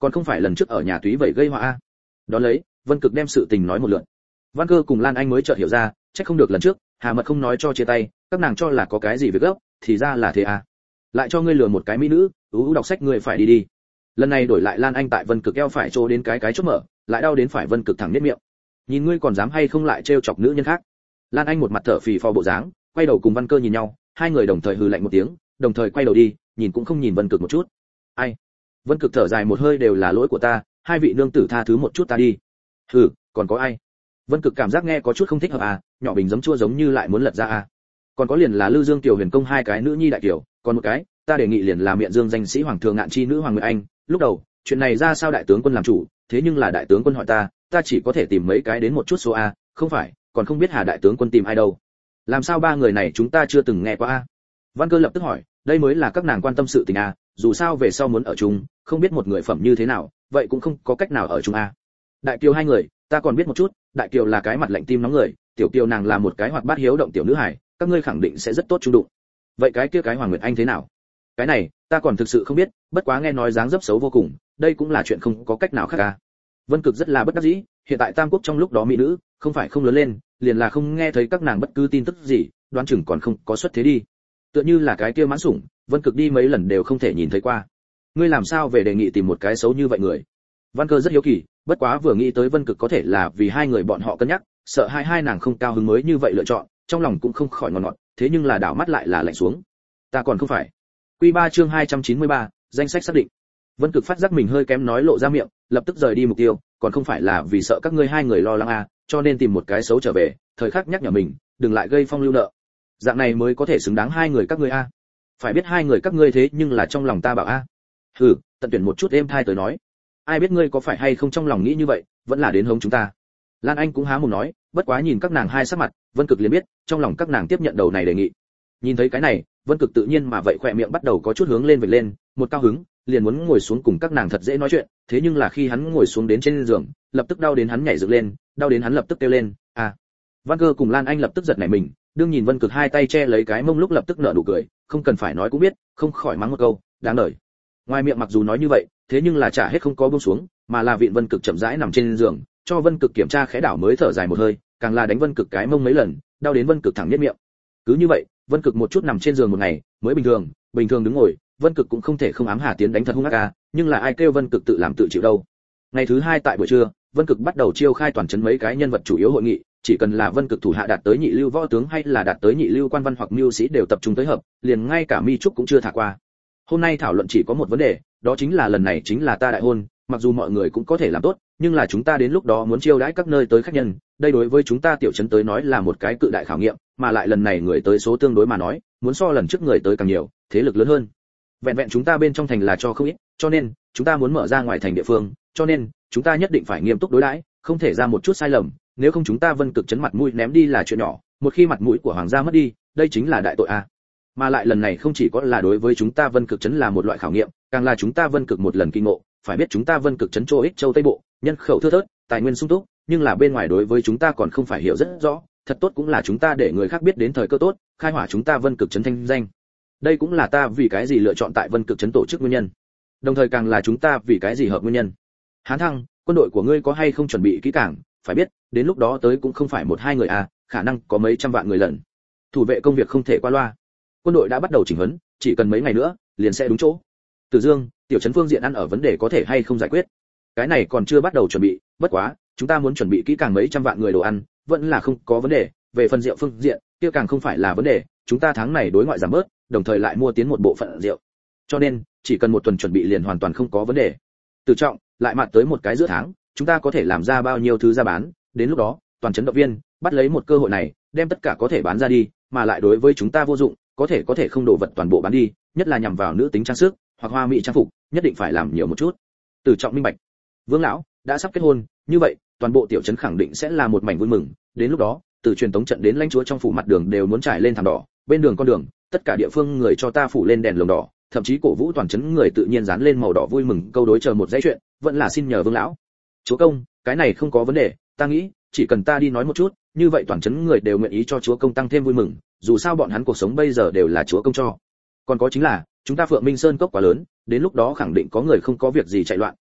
còn không phải lần trước ở nhà túy vậy gây họa a. Đó lấy, Vân Cực đem sự tình nói một lượt. Văn Cơ cùng Lan Anh mới chợt hiểu ra, chắc không được lần trước Hà Mật không nói cho chia tay, các nàng cho là có cái gì việc gấp, thì ra là thế à. Lại cho ngươi lừa một cái mỹ nữ, đọc sách ngươi phải đi đi. Lần này đổi lại Lan Anh tại Vân Cực eo phải trô đến cái chốt mở, lại đau đến phải Vân Cực thẳng nhếch miệng. Nhìn ngươi còn dám hay không lại trêu chọc nữ nhân khác. Lan Anh một mặt thở phì phò bộ dáng, quay đầu cùng Văn Cơ nhìn nhau, hai người đồng thời hừ lạnh một tiếng, đồng thời quay đầu đi, nhìn cũng không nhìn Vân Cực một chút. Ai? Vân Cực thở dài một hơi, đều là lỗi của ta, hai vị nương tử tha thứ một chút ta đi. Hừ, còn có ai? Vân Cực cảm giác nghe có chút không thích hợp à, nhỏ bình giấm chua giống như lại muốn lật ra à. Còn có liền là Lư Dương Tiểu Huyền Công hai cái nữ nhi đại tiểu, còn một cái, ta đề nghị liền là miệng dương danh sĩ hoàng thượng ngạn chi nữ Hoàng Nguyệt Anh. Lúc đầu, chuyện này ra sao đại tướng quân làm chủ, thế nhưng là đại tướng quân hỏi ta chỉ có thể tìm mấy cái đến một chút số a, không phải, còn không biết Hà đại tướng quân tìm ai đâu. Làm sao ba người này chúng ta chưa từng nghe qua a? Văn Cơ lập tức hỏi, đây mới là các nàng quan tâm sự tình a, dù sao về sau muốn ở chung, không biết một người phẩm như thế nào, vậy cũng không có cách nào ở chung a. Đại Kiều hai người, ta còn biết một chút, Đại Kiều là cái mặt lạnh tim nóng người, Tiểu Kiều nàng là một cái hoạt bát hiếu động tiểu nữ hài, các ngươi khẳng định sẽ rất tốt chung đụng. Vậy cái kia cái Hoàng Nguyệt Anh thế nào? Cái này, ta còn thực sự không biết, bất quá nghe nói dáng dấp xấu vô cùng, đây cũng là chuyện không có cách nào khác a. Vân Cực rất là bất đắc dĩ, hiện tại Tam Quốc trong lúc đó mỹ nữ, không phải không lớn lên, liền là không nghe thấy các nàng bất cứ tin tức gì, đoán chừng còn không có xuất thế đi. Tựa như là cái kia Mãn Sủng, Vân Cực đi mấy lần đều không thể nhìn thấy qua. Ngươi làm sao về đề nghị tìm một cái xấu như vậy người? Văn Cơ rất hiếu kỳ, bất quá vừa nghĩ tới Vân Cực có thể là vì hai người bọn họ cân nhắc, sợ hai nàng không cao hứng mới như vậy lựa chọn, trong lòng cũng không khỏi ngọt ngọt, thế nhưng là đảo mắt lại là lạnh xuống. Ta còn không phải. Quy 3 chương 293, danh sách xác định. Vân Cực phát giác mình hơi kém nói lộ ra miệng, lập tức rời đi mục tiêu, còn không phải là vì sợ các ngươi hai người lo lắng à, cho nên tìm một cái xấu trở về, thời khắc nhắc nhở mình, đừng lại gây phong lưu nợ. Dạng này mới có thể xứng đáng hai người các ngươi a. Phải biết hai người các ngươi thế nhưng là trong lòng ta bảo a. Hừ, tận tuyển một chút êm thai tới nói. Ai biết ngươi có phải hay không trong lòng nghĩ như vậy, vẫn là đến hống chúng ta. Lan Anh cũng há mồm nói, bất quá nhìn các nàng hai sắc mặt, Vân Cực liền biết, trong lòng các nàng tiếp nhận đầu này đề nghị. Nhìn thấy cái này, Vân Cực tự nhiên mà vậy khỏe miệng bắt đầu có chút hướng lên vệt lên, một cao hứng, liền muốn ngồi xuống cùng các nàng thật dễ nói chuyện, thế nhưng là khi hắn ngồi xuống đến trên giường, lập tức đau đến hắn nhảy dựng lên, đau đến hắn lập tức kêu lên, à. Văn Cơ cùng Lan Anh lập tức giật nảy mình, đương nhìn Vân Cực hai tay che lấy cái mông lúc lập tức nở nụ cười, không cần phải nói cũng biết, không khỏi mắng một câu, đáng đời. Ngoài miệng mặc dù nói như vậy, thế nhưng là chả hết không có buông xuống, mà là vịn Vân Cực chậm rãi nằm trên giường, cho Vân Cực kiểm tra khẽ đảo mới thở dài một hơi, càng là đánh Vân Cực cái mông mấy lần, đau đến Vân Cực thẳng nhếch miệng. Cứ như vậy, Vân Cực một chút nằm trên giường một ngày, mới bình thường đứng ngồi, Vân Cực cũng không thể không ám Hà Tiến đánh thật hung ác a, nhưng là ai kêu Vân Cực tự làm tự chịu đâu. Ngày thứ hai tại buổi trưa, Vân Cực bắt đầu chiêu khai toàn trấn mấy cái nhân vật chủ yếu hội nghị, chỉ cần là Vân Cực thủ hạ đạt tới nhị lưu võ tướng hay là đạt tới nhị lưu quan văn hoặc mưu sĩ đều tập trung tới hợp, liền ngay cả Mi Trúc cũng chưa thả qua. Hôm nay thảo luận chỉ có một vấn đề, đó chính là lần này chính là ta đại hôn, mặc dù mọi người cũng có thể làm tốt, nhưng là chúng ta đến lúc đó muốn chiêu đãi các nơi tới khách nhân, đây đối với chúng ta tiểu trấn tới nói là một cái cự đại khảo nghiệm, mà lại lần này người tới số tương đối mà nói, muốn so lần trước người tới càng nhiều, thế lực lớn hơn. Vẹn vẹn chúng ta bên trong thành là cho không ít, cho nên chúng ta muốn mở ra ngoài thành địa phương, cho nên chúng ta nhất định phải nghiêm túc đối đãi, không thể ra một chút sai lầm, nếu không chúng ta Vân Cực trấn mặt mũi ném đi là chuyện nhỏ, một khi mặt mũi của hoàng gia mất đi, đây chính là đại tội a. Mà lại lần này không chỉ có là đối với chúng ta Vân Cực trấn là một loại khảo nghiệm, càng là chúng ta Vân Cực một lần kinh ngộ, phải biết chúng ta Vân Cực trấn Ích Châu Tây Bộ, nhân khẩu thưa thớt, tài nguyên sung túc, nhưng là bên ngoài đối với chúng ta còn không phải hiểu rất rõ, thật tốt cũng là chúng ta để người khác biết đến thời cơ tốt, khai hỏa chúng ta Vân Cực trấn thanh danh. Đây cũng là ta vì cái gì lựa chọn tại Vân Cực trấn tổ chức nguyên nhân. Đồng thời càng là chúng ta vì cái gì hợp nguyên nhân. Hán Thăng, quân đội của ngươi có hay không chuẩn bị kỹ càng, phải biết, đến lúc đó tới cũng không phải một hai người à, khả năng có mấy trăm vạn người lần. Thủ vệ công việc không thể qua loa. Quân đội đã bắt đầu chỉnh huấn, chỉ cần mấy ngày nữa, liền sẽ đúng chỗ. Từ Dương, tiểu trấn phương diện ăn ở vấn đề có thể hay không giải quyết. Cái này còn chưa bắt đầu chuẩn bị, bất quá, chúng ta muốn chuẩn bị kỹ càng mấy trăm vạn người đồ ăn, vẫn là không có vấn đề, về phần rượu phương diện, kia càng không phải là vấn đề, chúng ta tháng này đối ngoại giảm bớt, đồng thời lại mua tiến một bộ phận rượu. Cho nên, chỉ cần một tuần chuẩn bị liền hoàn toàn không có vấn đề. Từ Trọng, lại mặt tới một cái giữa tháng, chúng ta có thể làm ra bao nhiêu thứ ra bán, đến lúc đó, toàn trấn động viên, bắt lấy một cơ hội này, đem tất cả có thể bán ra đi, mà lại đối với chúng ta vô dụng, có thể không đổ vật toàn bộ bán đi, nhất là nhằm vào nữ tính trang sức, hoặc hoa mỹ trang phục, nhất định phải làm nhiều một chút. Từ Trọng minh bạch. Vương lão đã sắp kết hôn, như vậy, toàn bộ tiểu trấn khẳng định sẽ là một mảnh vui mừng, đến lúc đó, từ truyền tống trận đến lãnh chúa trong phủ mặt đường đều muốn trải lên thảm đỏ, bên đường con đường, tất cả địa phương người cho ta phủ lên đèn lồng đỏ, thậm chí cổ vũ toàn trấn người tự nhiên dán lên màu đỏ vui mừng câu đối chờ một dãy chuyện, vẫn là xin nhờ Vương lão. Chúa công, cái này không có vấn đề, ta nghĩ, chỉ cần ta đi nói một chút, như vậy toàn trấn người đều nguyện ý cho chúa công tăng thêm vui mừng, dù sao bọn hắn cuộc sống bây giờ đều là chúa công cho. Còn có chính là, chúng ta Phượng Minh Sơn cốc quá lớn, đến lúc đó khẳng định có người không có việc gì chạy loạn,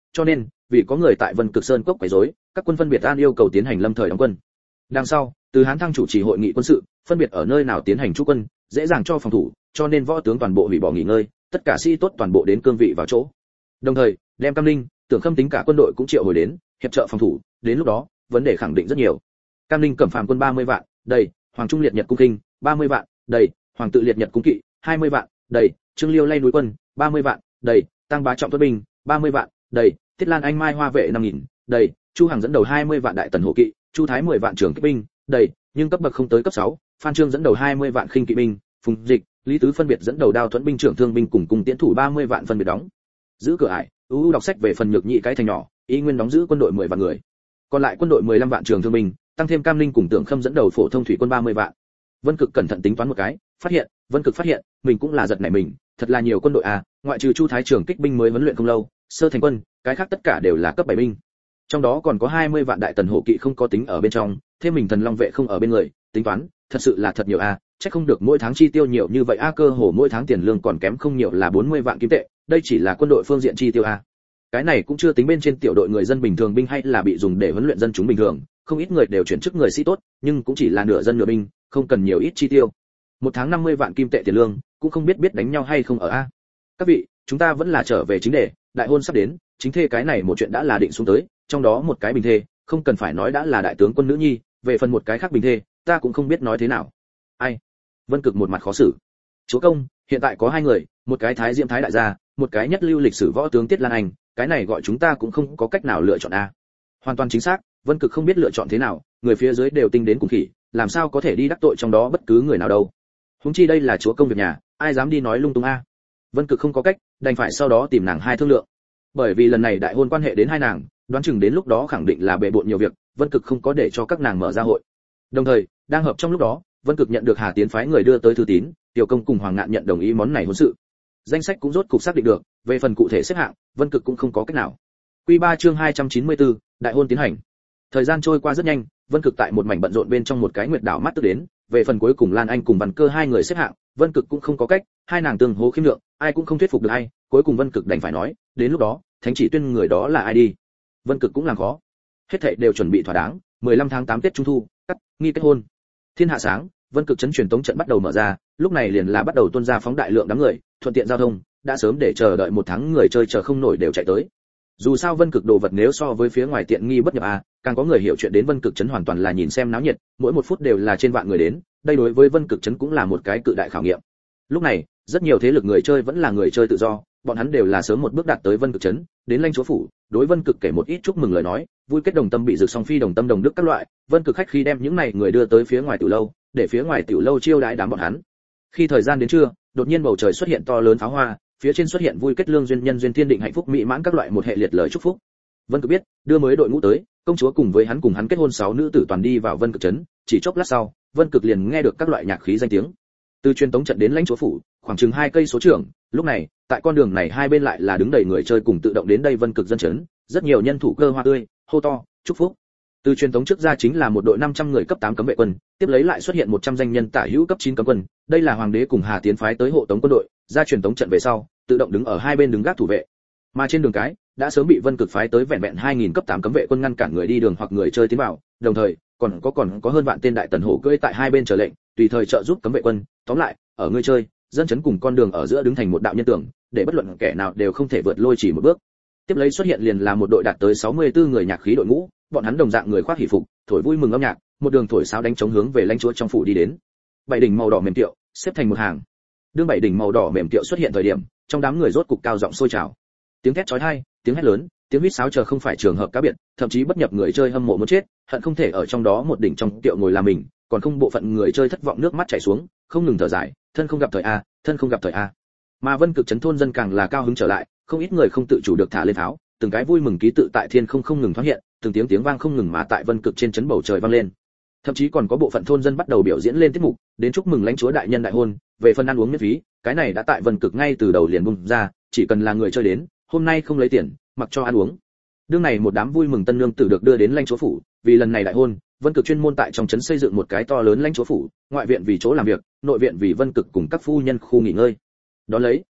cho nên vì có người tại Vân Cực Sơn cốc quấy rối, các quân phân biệt an yêu cầu tiến hành lâm thời đóng quân. Đằng sau, từ Hán Thăng chủ trì hội nghị quân sự, phân biệt ở nơi nào tiến hành trú quân, dễ dàng cho phòng thủ, cho nên võ tướng toàn bộ hủy bỏ nghỉ ngơi, tất cả sĩ tốt toàn bộ đến cương vị vào chỗ. Đồng thời, đem Cam Ninh, Tưởng Khâm tính cả quân đội cũng triệu hồi đến, hiệp trợ phòng thủ, đến lúc đó, vấn đề khẳng định rất nhiều. Cam Ninh cẩm phàm quân 30 vạn, đầy, Hoàng Trung liệt Nhật cung kinh, 30 vạn, đầy, Hoàng tự liệt Nhật cung kỵ, 20 vạn, đầy, Trương Liêu lay núi quân, 30 vạn, đầy, Tăng Bá trọng tuất binh, 30 vạn, đầy, Tiết Lan Anh Mai Hoa vệ 5000, đầy, Chu Hằng dẫn đầu 20 vạn đại tần hộ kỵ, Chu Thái 10 vạn trưởng kỵ binh, đầy, nhưng cấp bậc không tới cấp 6, Phan Trương dẫn đầu 20 vạn khinh kỵ binh, Phùng Dịch, Lý Tứ phân biệt dẫn đầu đao thuẫn binh trưởng thương binh cùng cung tiễn thủ 30 vạn phân biệt đóng. Giữ cửa ải, ưu đọc sách về phần nhược nhị cái thành nhỏ, ý nguyên đóng giữ quân đội 10 vạn người. Còn lại quân đội 15 vạn trường thương binh, tăng thêm Cam Ninh cùng Tưởng Khâm dẫn đầu phổ thông thủy quân 30 vạn. Vân Cực cẩn thận tính toán một cái, Vân Cực phát hiện, mình cũng là giật nảy mình, thật là nhiều quân đội à, ngoại trừ Chu Thái trưởng kích binh mới huấn luyện không lâu, sơ thành quân, cái khác tất cả đều là cấp 7 binh. Trong đó còn có 20 vạn đại tần hộ kỵ không có tính ở bên trong, thêm mình thần long vệ không ở bên người, tính toán, thật sự là thật nhiều à, chắc không được mỗi tháng chi tiêu nhiều như vậy a, cơ hồ mỗi tháng tiền lương còn kém không nhiều là 40 vạn kim tệ, đây chỉ là quân đội phương diện chi tiêu a. Cái này cũng chưa tính bên trên tiểu đội người dân bình thường binh hay là bị dùng để huấn luyện dân chúng bình thường, không ít người đều chuyển chức người sĩ tốt, nhưng cũng chỉ là nửa dân nửa binh, không cần nhiều ít chi tiêu. Một tháng 50 vạn kim tệ tiền lương, cũng không biết đánh nhau hay không ở a. Các vị, chúng ta vẫn là trở về chính đề, đại hôn sắp đến, chính thê cái này một chuyện đã là định xuống tới, trong đó một cái bình thê, không cần phải nói đã là đại tướng quân nữ nhi, về phần một cái khác bình thê, ta cũng không biết nói thế nào. Ai? Vân Cực một mặt khó xử. Chúa công, hiện tại có hai người, một cái Thái Diễm Thái đại gia, một cái nhất lưu lịch sử võ tướng Tiết Lan Anh, cái này gọi chúng ta cũng không có cách nào lựa chọn a. Hoàn toàn chính xác, Vân Cực không biết lựa chọn thế nào, người phía dưới đều tinh đến cùng khỉ, làm sao có thể đi đắc tội trong đó bất cứ người nào đâu. Huống chi đây là chúa công việc nhà, ai dám đi nói lung tung a. Vân Cực không có cách, đành phải sau đó tìm nàng hai thương lượng. Bởi vì lần này đại hôn quan hệ đến hai nàng, đoán chừng đến lúc đó khẳng định là bệ bội nhiều việc, Vân Cực không có để cho các nàng mở ra hội. Đồng thời, đang hợp trong lúc đó, Vân Cực nhận được Hà Tiến phái người đưa tới thư tín, Tiểu Công cùng Hoàng Ngạn nhận đồng ý món này hôn sự. Danh sách cũng rốt cục xác định được, về phần cụ thể xếp hạng, Vân Cực cũng không có cách nào. Quy 3 chương 294, đại hôn tiến hành. Thời gian trôi qua rất nhanh, Vân Cực tại một mảnh bận rộn bên trong một cái nguyệt đảo mắt tức đến, về phần cuối cùng Lan Anh cùng Văn Cơ hai người xếp hạng, Vân Cực cũng không có cách, hai nàng tương hố khiêm lượng, ai cũng không thuyết phục được ai, cuối cùng Vân Cực đành phải nói, đến lúc đó, thánh chỉ tuyên người đó là ai đi. Vân Cực cũng làm khó. Hết thảy đều chuẩn bị thỏa đáng, 15 tháng 8 Tết Trung thu, cắt nghi kết hôn. Thiên hạ sáng, Vân Cực trấn truyền tống trận bắt đầu mở ra, lúc này liền là bắt đầu tuôn ra phóng đại lượng đám người, thuận tiện giao thông, đã sớm để chờ đợi một tháng người chơi chờ không nổi đều chạy tới. Dù sao Vân Cực đồ vật nếu so với phía ngoài tiện nghi bất nhập a, càng có người hiểu chuyện đến Vân Cực trấn hoàn toàn là nhìn xem náo nhiệt, mỗi một phút đều là trên vạn người đến, đây đối với Vân Cực trấn cũng là một cái cự đại khảo nghiệm. Lúc này, rất nhiều thế lực người chơi vẫn là người chơi tự do, bọn hắn đều là sớm một bước đạt tới Vân Cực trấn, đến lãnh chúa phủ, đối Vân Cực kể một ít chúc mừng lời nói, vui kết đồng tâm bị rực song phi đồng tâm đồng đức các loại, Vân Cực khách khi đem những này người đưa tới phía ngoài tiểu lâu, để phía ngoài tiểu lâu chiêu đãi đám bọn hắn. Khi thời gian đến trưa, đột nhiên bầu trời xuất hiện to lớn pháo hoa, phía trên xuất hiện vui kết lương duyên nhân duyên thiên định hạnh phúc mỹ mãn các loại một hệ liệt lời chúc phúc. Vân Cực biết, đưa mới đội ngũ tới, công chúa cùng với hắn kết hôn 6 nữ tử toàn đi vào Vân Cực trấn, chỉ chốc lát sau, Vân Cực liền nghe được các loại nhạc khí danh tiếng. Từ truyền tống trận đến lãnh chúa phủ, khoảng chừng 2 cây số trưởng, lúc này, tại con đường này hai bên lại là đứng đầy người chơi cùng tự động đến đây Vân Cực dân trấn, rất nhiều nhân thủ cơ hoa tươi, hô to, chúc phúc. Từ truyền tống trước ra chính là một đội 500 người cấp 8 cấm vệ quân, tiếp lấy lại xuất hiện 100 danh nhân tả hữu cấp 9 cấm quân, đây là hoàng đế cùng Hà Tiến phái tới hộ tống quân đội, ra truyền tống trận về sau, tự động đứng ở hai bên đứng gác thủ vệ. Mà trên đường cái, đã sớm bị Vân Cực phái tới vẹn vẹn 2000 cấp 8 cấm vệ quân ngăn cản người đi đường hoặc người chơi tiến vào, đồng thời, còn có hơn vạn tên đại tần hổ cưỡi tại hai bên chờ lệnh, tùy thời trợ giúp cấm vệ quân, tóm lại, ở người chơi, dân chấn cùng con đường ở giữa đứng thành một đạo nhân tường, để bất luận kẻ nào đều không thể vượt lôi chỉ một bước. Tiếp lấy xuất hiện liền là một đội đạt tới 64 người nhạc khí đội ngũ, bọn hắn đồng dạng người khoác hỷ phục, thổi vui mừng âm nhạc, một đường thổi sáo đánh trống hướng về lãnh chúa trong phủ đi đến. 7 đỉnh màu đỏ mềm tiệu, xếp thành một hàng. Đương 7 đỉnh màu đỏ mềm tiệu xuất hiện thời điểm, trong đám người rốt cục cao giọng sôi trào. Tiếng thét chói tai, tiếng hét lớn, tiếng huýt sáo chờ không phải trường hợp cá biệt, thậm chí bất nhập người chơi hâm mộ muốn chết, hận không thể ở trong đó một đỉnh trong tiệu ngồi làm mình, còn không bộ phận người chơi thất vọng nước mắt chảy xuống, không ngừng thở dài, thân không gặp thời a, thân không gặp thời a. Mà Vân Cực trấn thôn dân càng là cao hứng trở lại, không ít người không tự chủ được thả lên pháo, từng cái vui mừng ký tự tại thiên không ngừng thoáng hiện, từng tiếng vang không ngừng mà tại Vân Cực trên trấn bầu trời vang lên. Thậm chí còn có bộ phận thôn dân bắt đầu biểu diễn lên tiết mục, đến chúc mừng lãnh chúa đại nhân đại hôn, về phần ăn uống miễn phí, cái này đã tại Vân Cực ngay từ đầu liền bung ra, chỉ cần là người chơi đến, hôm nay không lấy tiền, mặc cho ăn uống. Đương này một đám vui mừng tân nương tử được đưa đến lãnh chúa phủ, vì lần này đại hôn, Vân Cực chuyên môn tại trong trấn xây dựng một cái to lớn lãnh chúa phủ, ngoại viện vì chỗ làm việc, nội viện vì Vân Cực cùng các phu nhân khu nghỉ ngơi. Đó lấy,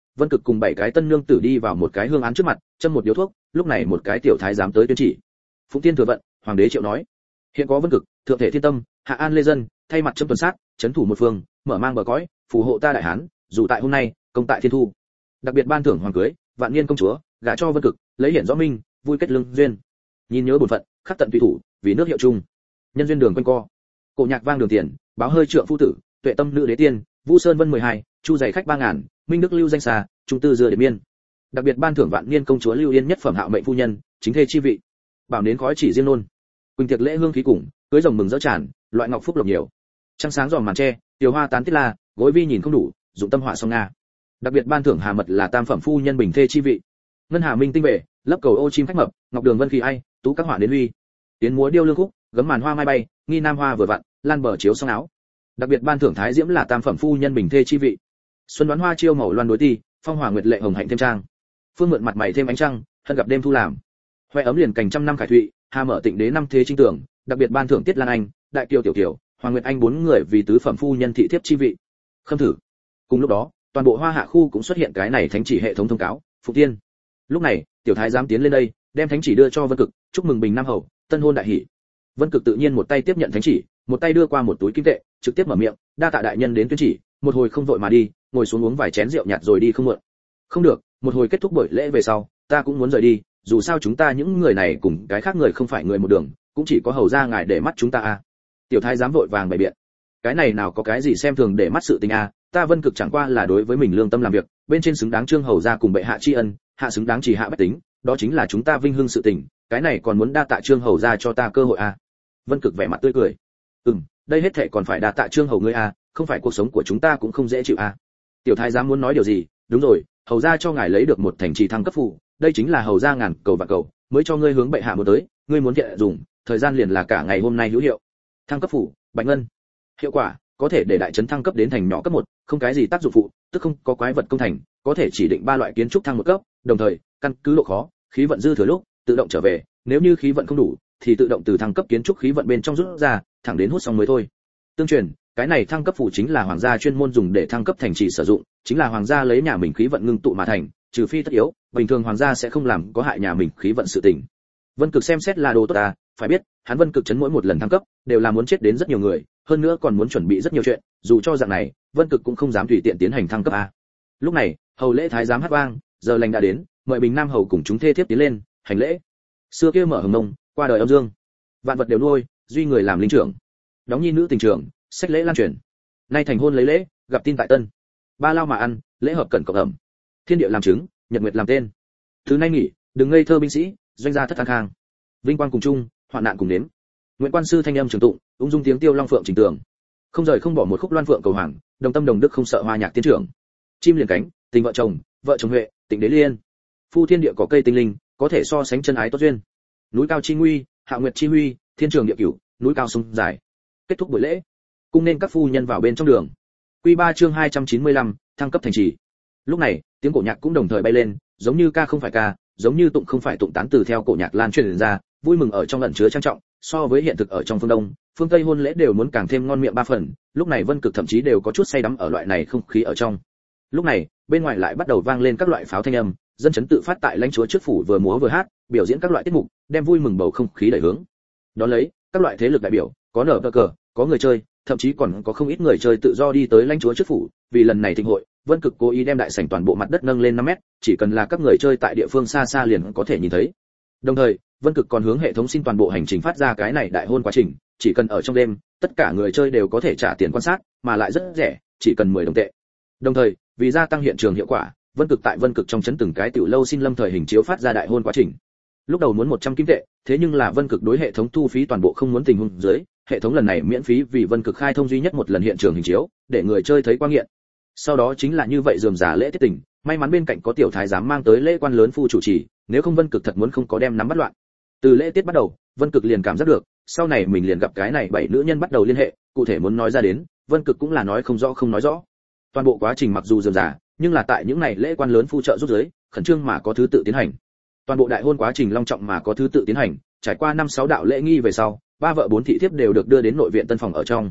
Vân Cực cùng 7 cái tân nương tử đi vào một cái hương án trước mặt, châm một điếu thuốc, lúc này một cái tiểu thái giám tới tuyên chỉ. Phụng Tiên thừa vận, hoàng đế triệu nói: hiện có Vân Cực, thượng thể thiên tâm, hạ an lê dân, thay mặt châm tuần sát, chấn thủ một phương, mở mang bờ cõi, phù hộ ta đại hán, dù tại hôm nay, công tại thiên thu. Đặc biệt ban thưởng hoàng cưới, vạn niên công chúa, gả cho Vân Cực, lấy hiển rõ minh, vui kết lương duyên. Nhìn nhớ bổn phận, khắc tận tùy thủ, vì nước hiệu chung. Nhân duyên đường quanh co. Cổ nhạc vang đường tiền, báo hơi trượng phu tử, tuệ tâm nữ đế tiên, Vu Sơn Vân 12, chu dày khách 3000, Minh Đức lưu danh xà, trung tư dừa điện miên. Đặc biệt ban thưởng vạn niên công chúa Lưu Yên nhất phẩm hạo mệnh phu nhân, chính thê chi vị. Bảo nến khói chỉ riêng nôn. Quỳnh tiệc lễ hương khí cùng, cưới rồng mừng rỡ tràn, loại ngọc phúc lộc nhiều. Trăng sáng giòm màn tre, tiểu hoa tán tiết la, gối vi nhìn không đủ, dụng tâm họa song nga. Đặc biệt ban thưởng hà mật là tam phẩm phu nhân bình thê chi vị. Ngân hà minh tinh vệ, lấp cầu ô chim khách mập, ngọc đường vân khí ai, tú các họa đến huy. Tiến múa điêu lương khúc, gấm màn hoa mai bay, nghi nam hoa vừa vặn, lan bờ chiếu song áo. Đặc biệt ban thưởng thái diễm là tam phẩm phu nhân bình thê chi vị. Xuân đoán hoa chiêu màu loan đối ti, phong hòa nguyệt lệ hồng hạnh thêm trang. Phương mượn mặt mày thêm ánh trăng, thân gặp đêm thu làm. Hoe ấm liền cành trăm năm khải thụy, hà mở tịnh đế năm thế trinh tưởng, đặc biệt ban thưởng tiết lan anh, đại kiều tiểu kiều, hoàng nguyệt anh 4 người vì tứ phẩm phu nhân thị thiếp chi vị. Khâm thử. Cùng lúc đó, toàn bộ hoa hạ khu cũng xuất hiện cái này thánh chỉ hệ thống thông cáo, Phục Tiên. Lúc này, tiểu thái giám tiến lên đây, đem thánh chỉ đưa cho Vân Cực, chúc mừng bình nam hầu, tân hôn đại hỷ. Vân Cực tự nhiên một tay tiếp nhận thánh chỉ, một tay đưa qua một túi kim tệ, trực tiếp mở miệng, đa tạ đại nhân đến tuyên chỉ, một hồi không vội mà đi, ngồi xuống uống vài chén rượu nhạt rồi đi không muộn. Không được, một hồi kết thúc buổi lễ về sau, ta cũng muốn rời đi, dù sao chúng ta những người này cùng cái khác người không phải người một đường, cũng chỉ có hầu gia ngài để mắt chúng ta a. Tiểu thái giám vội vàng bày biện. Cái này nào có cái gì xem thường để mắt sự tình a, ta Vân Cực chẳng qua là đối với mình lương tâm làm việc, bên trên xứng đáng trương hầu gia cùng bệ hạ tri ân, hạ xứng đáng chỉ hạ bách tính, đó chính là chúng ta vinh hưng sự tình, cái này còn muốn đa tạ trương hầu gia cho ta cơ hội a. Vân Cực vẻ mặt tươi cười. Đây hết thảy còn phải đa tạ trương hầu ngươi a, không phải cuộc sống của chúng ta cũng không dễ chịu a. Tiểu thái giám muốn nói điều gì, đúng rồi, hầu gia cho ngài lấy được một thành trì thăng cấp phù, đây chính là hầu gia ngàn cầu vạn cầu, mới cho ngươi hướng bệ hạ một tới, ngươi muốn thiện dùng, thời gian liền là cả ngày hôm nay hữu hiệu. Thăng cấp phù, bạch ngân. Hiệu quả, có thể để đại trấn thăng cấp đến thành nhỏ cấp 1, không cái gì tác dụng phụ, tức không có quái vật công thành, có thể chỉ định 3 loại kiến trúc thăng một cấp, đồng thời, căn cứ độ khó, khí vận dư thừa lúc, tự động trở về, nếu như khí vận không đủ, thì tự động từ thăng cấp kiến trúc khí vận bên trong rút ra, thẳng đến hút xong mới thôi. Tương truyền, cái này thăng cấp phù chính là hoàng gia chuyên môn dùng để thăng cấp thành trì sử dụng, chính là hoàng gia lấy nhà mình khí vận ngưng tụ mà thành, trừ phi tất yếu, bình thường hoàng gia sẽ không làm có hại nhà mình khí vận sự tình. Vân Cực xem xét là đồ tốt à, phải biết, hắn Vân Cực trấn mỗi một lần thăng cấp đều là muốn chết đến rất nhiều người, hơn nữa còn muốn chuẩn bị rất nhiều chuyện, dù cho dạng này, Vân Cực cũng không dám tùy tiện tiến hành thăng cấp a. Lúc này, hầu lễ thái giám hát vang, giờ lành đã đến, mời bình nam hầu cùng chúng thê thiếp tiến lên, hành lễ. Xưa kia mở hồng mông, qua đời âm dương, vạn vật đều nuôi, duy người làm linh trưởng. Đóng nhi nữ tình trưởng, sách lễ lan truyền. Nay thành hôn lấy lễ, gặp tin tại tân. Ba lao mà ăn, lễ hợp cẩn cộng ẩm. Thiên địa làm chứng, nhật nguyệt làm tên. Thứ nay nghỉ, đừng ngây thơ binh sĩ, doanh gia thất an khang. Vinh quang cùng chung, hoạn nạn cùng đến. Nguyễn quan sư thanh âm trường tụng, ung dung tiếng tiêu long phượng trình tường. Không rời không bỏ một khúc loan phượng cầu hoàng, đồng tâm đồng đức không sợ hoa nhạc tiên trưởng. Chim liền cánh, tình vợ chồng huệ, tịnh đế liên. Phu thiên địa có cây tinh linh, có thể so sánh chân ái tốt duyên. Núi cao chi nguy, hạ nguyệt chi huy, thiên trường địa cửu, núi cao sông dài. Kết thúc buổi lễ, cung nên các phu nhân vào bên trong đường. Quy 3 chương 295, thăng cấp thành trì. Lúc này, tiếng cổ nhạc cũng đồng thời bay lên, giống như ca không phải ca, giống như tụng không phải tụng tán từ theo cổ nhạc lan truyền ra, vui mừng ở trong ẩn chứa trang trọng, so với hiện thực ở trong phương Đông, phương Tây hôn lễ đều muốn càng thêm ngon miệng 3 phần, lúc này Vân Cực thậm chí đều có chút say đắm ở loại này không khí ở trong. Lúc này, bên ngoài lại bắt đầu vang lên các loại pháo thanh âm, dân chấn tự phát tại lãnh chúa trước phủ vừa múa vừa hát, biểu diễn các loại tiết mục, đem vui mừng bầu không khí đẩy hướng. Đó lấy, các loại thế lực đại biểu, có nở cờ, có người chơi, thậm chí còn có không ít người chơi tự do đi tới lãnh chúa trước phủ, vì lần này thịnh hội, Vân Cực cố ý đem đại sảnh toàn bộ mặt đất nâng lên 5 mét, chỉ cần là các người chơi tại địa phương xa xa liền có thể nhìn thấy. Đồng thời, Vân Cực còn hướng hệ thống xin toàn bộ hành trình phát ra cái này đại hôn quá trình, chỉ cần ở trong đêm, tất cả người chơi đều có thể trả tiền quan sát, mà lại rất rẻ, chỉ cần 10 đồng tệ. Đồng thời, vì gia tăng hiện trường hiệu quả, Vân Cực tại Vân Cực trong trấn từng cái tiểu lâu xin lâm thời hình chiếu phát ra đại hôn quá trình. Lúc đầu muốn 100 kim tệ, thế nhưng là Vân Cực đối hệ thống thu phí toàn bộ không muốn tình huống dưới, hệ thống lần này miễn phí vì Vân Cực khai thông duy nhất một lần hiện trường hình chiếu, để người chơi thấy quan nghiện. Sau đó chính là như vậy rườm rà lễ tiết tình, may mắn bên cạnh có tiểu thái giám mang tới lễ quan lớn phu chủ trì, nếu không Vân Cực thật muốn không có đem nắm bắt loạn. Từ lễ tiết bắt đầu, Vân Cực liền cảm giác được, sau này mình liền gặp cái này 7 nữ nhân bắt đầu liên hệ, cụ thể muốn nói ra đến, Vân Cực cũng là nói không rõ không nói rõ. Toàn bộ quá trình mặc dù rườm rà, nhưng là tại những này lễ quan lớn phu trợ giúp dưới, khẩn trương mà có thứ tự tiến hành. Toàn bộ đại hôn quá trình long trọng mà có thứ tự tiến hành, trải qua 5-6 đạo lễ nghi về sau, 3 vợ 4 thị thiếp đều được đưa đến nội viện tân phòng ở trong.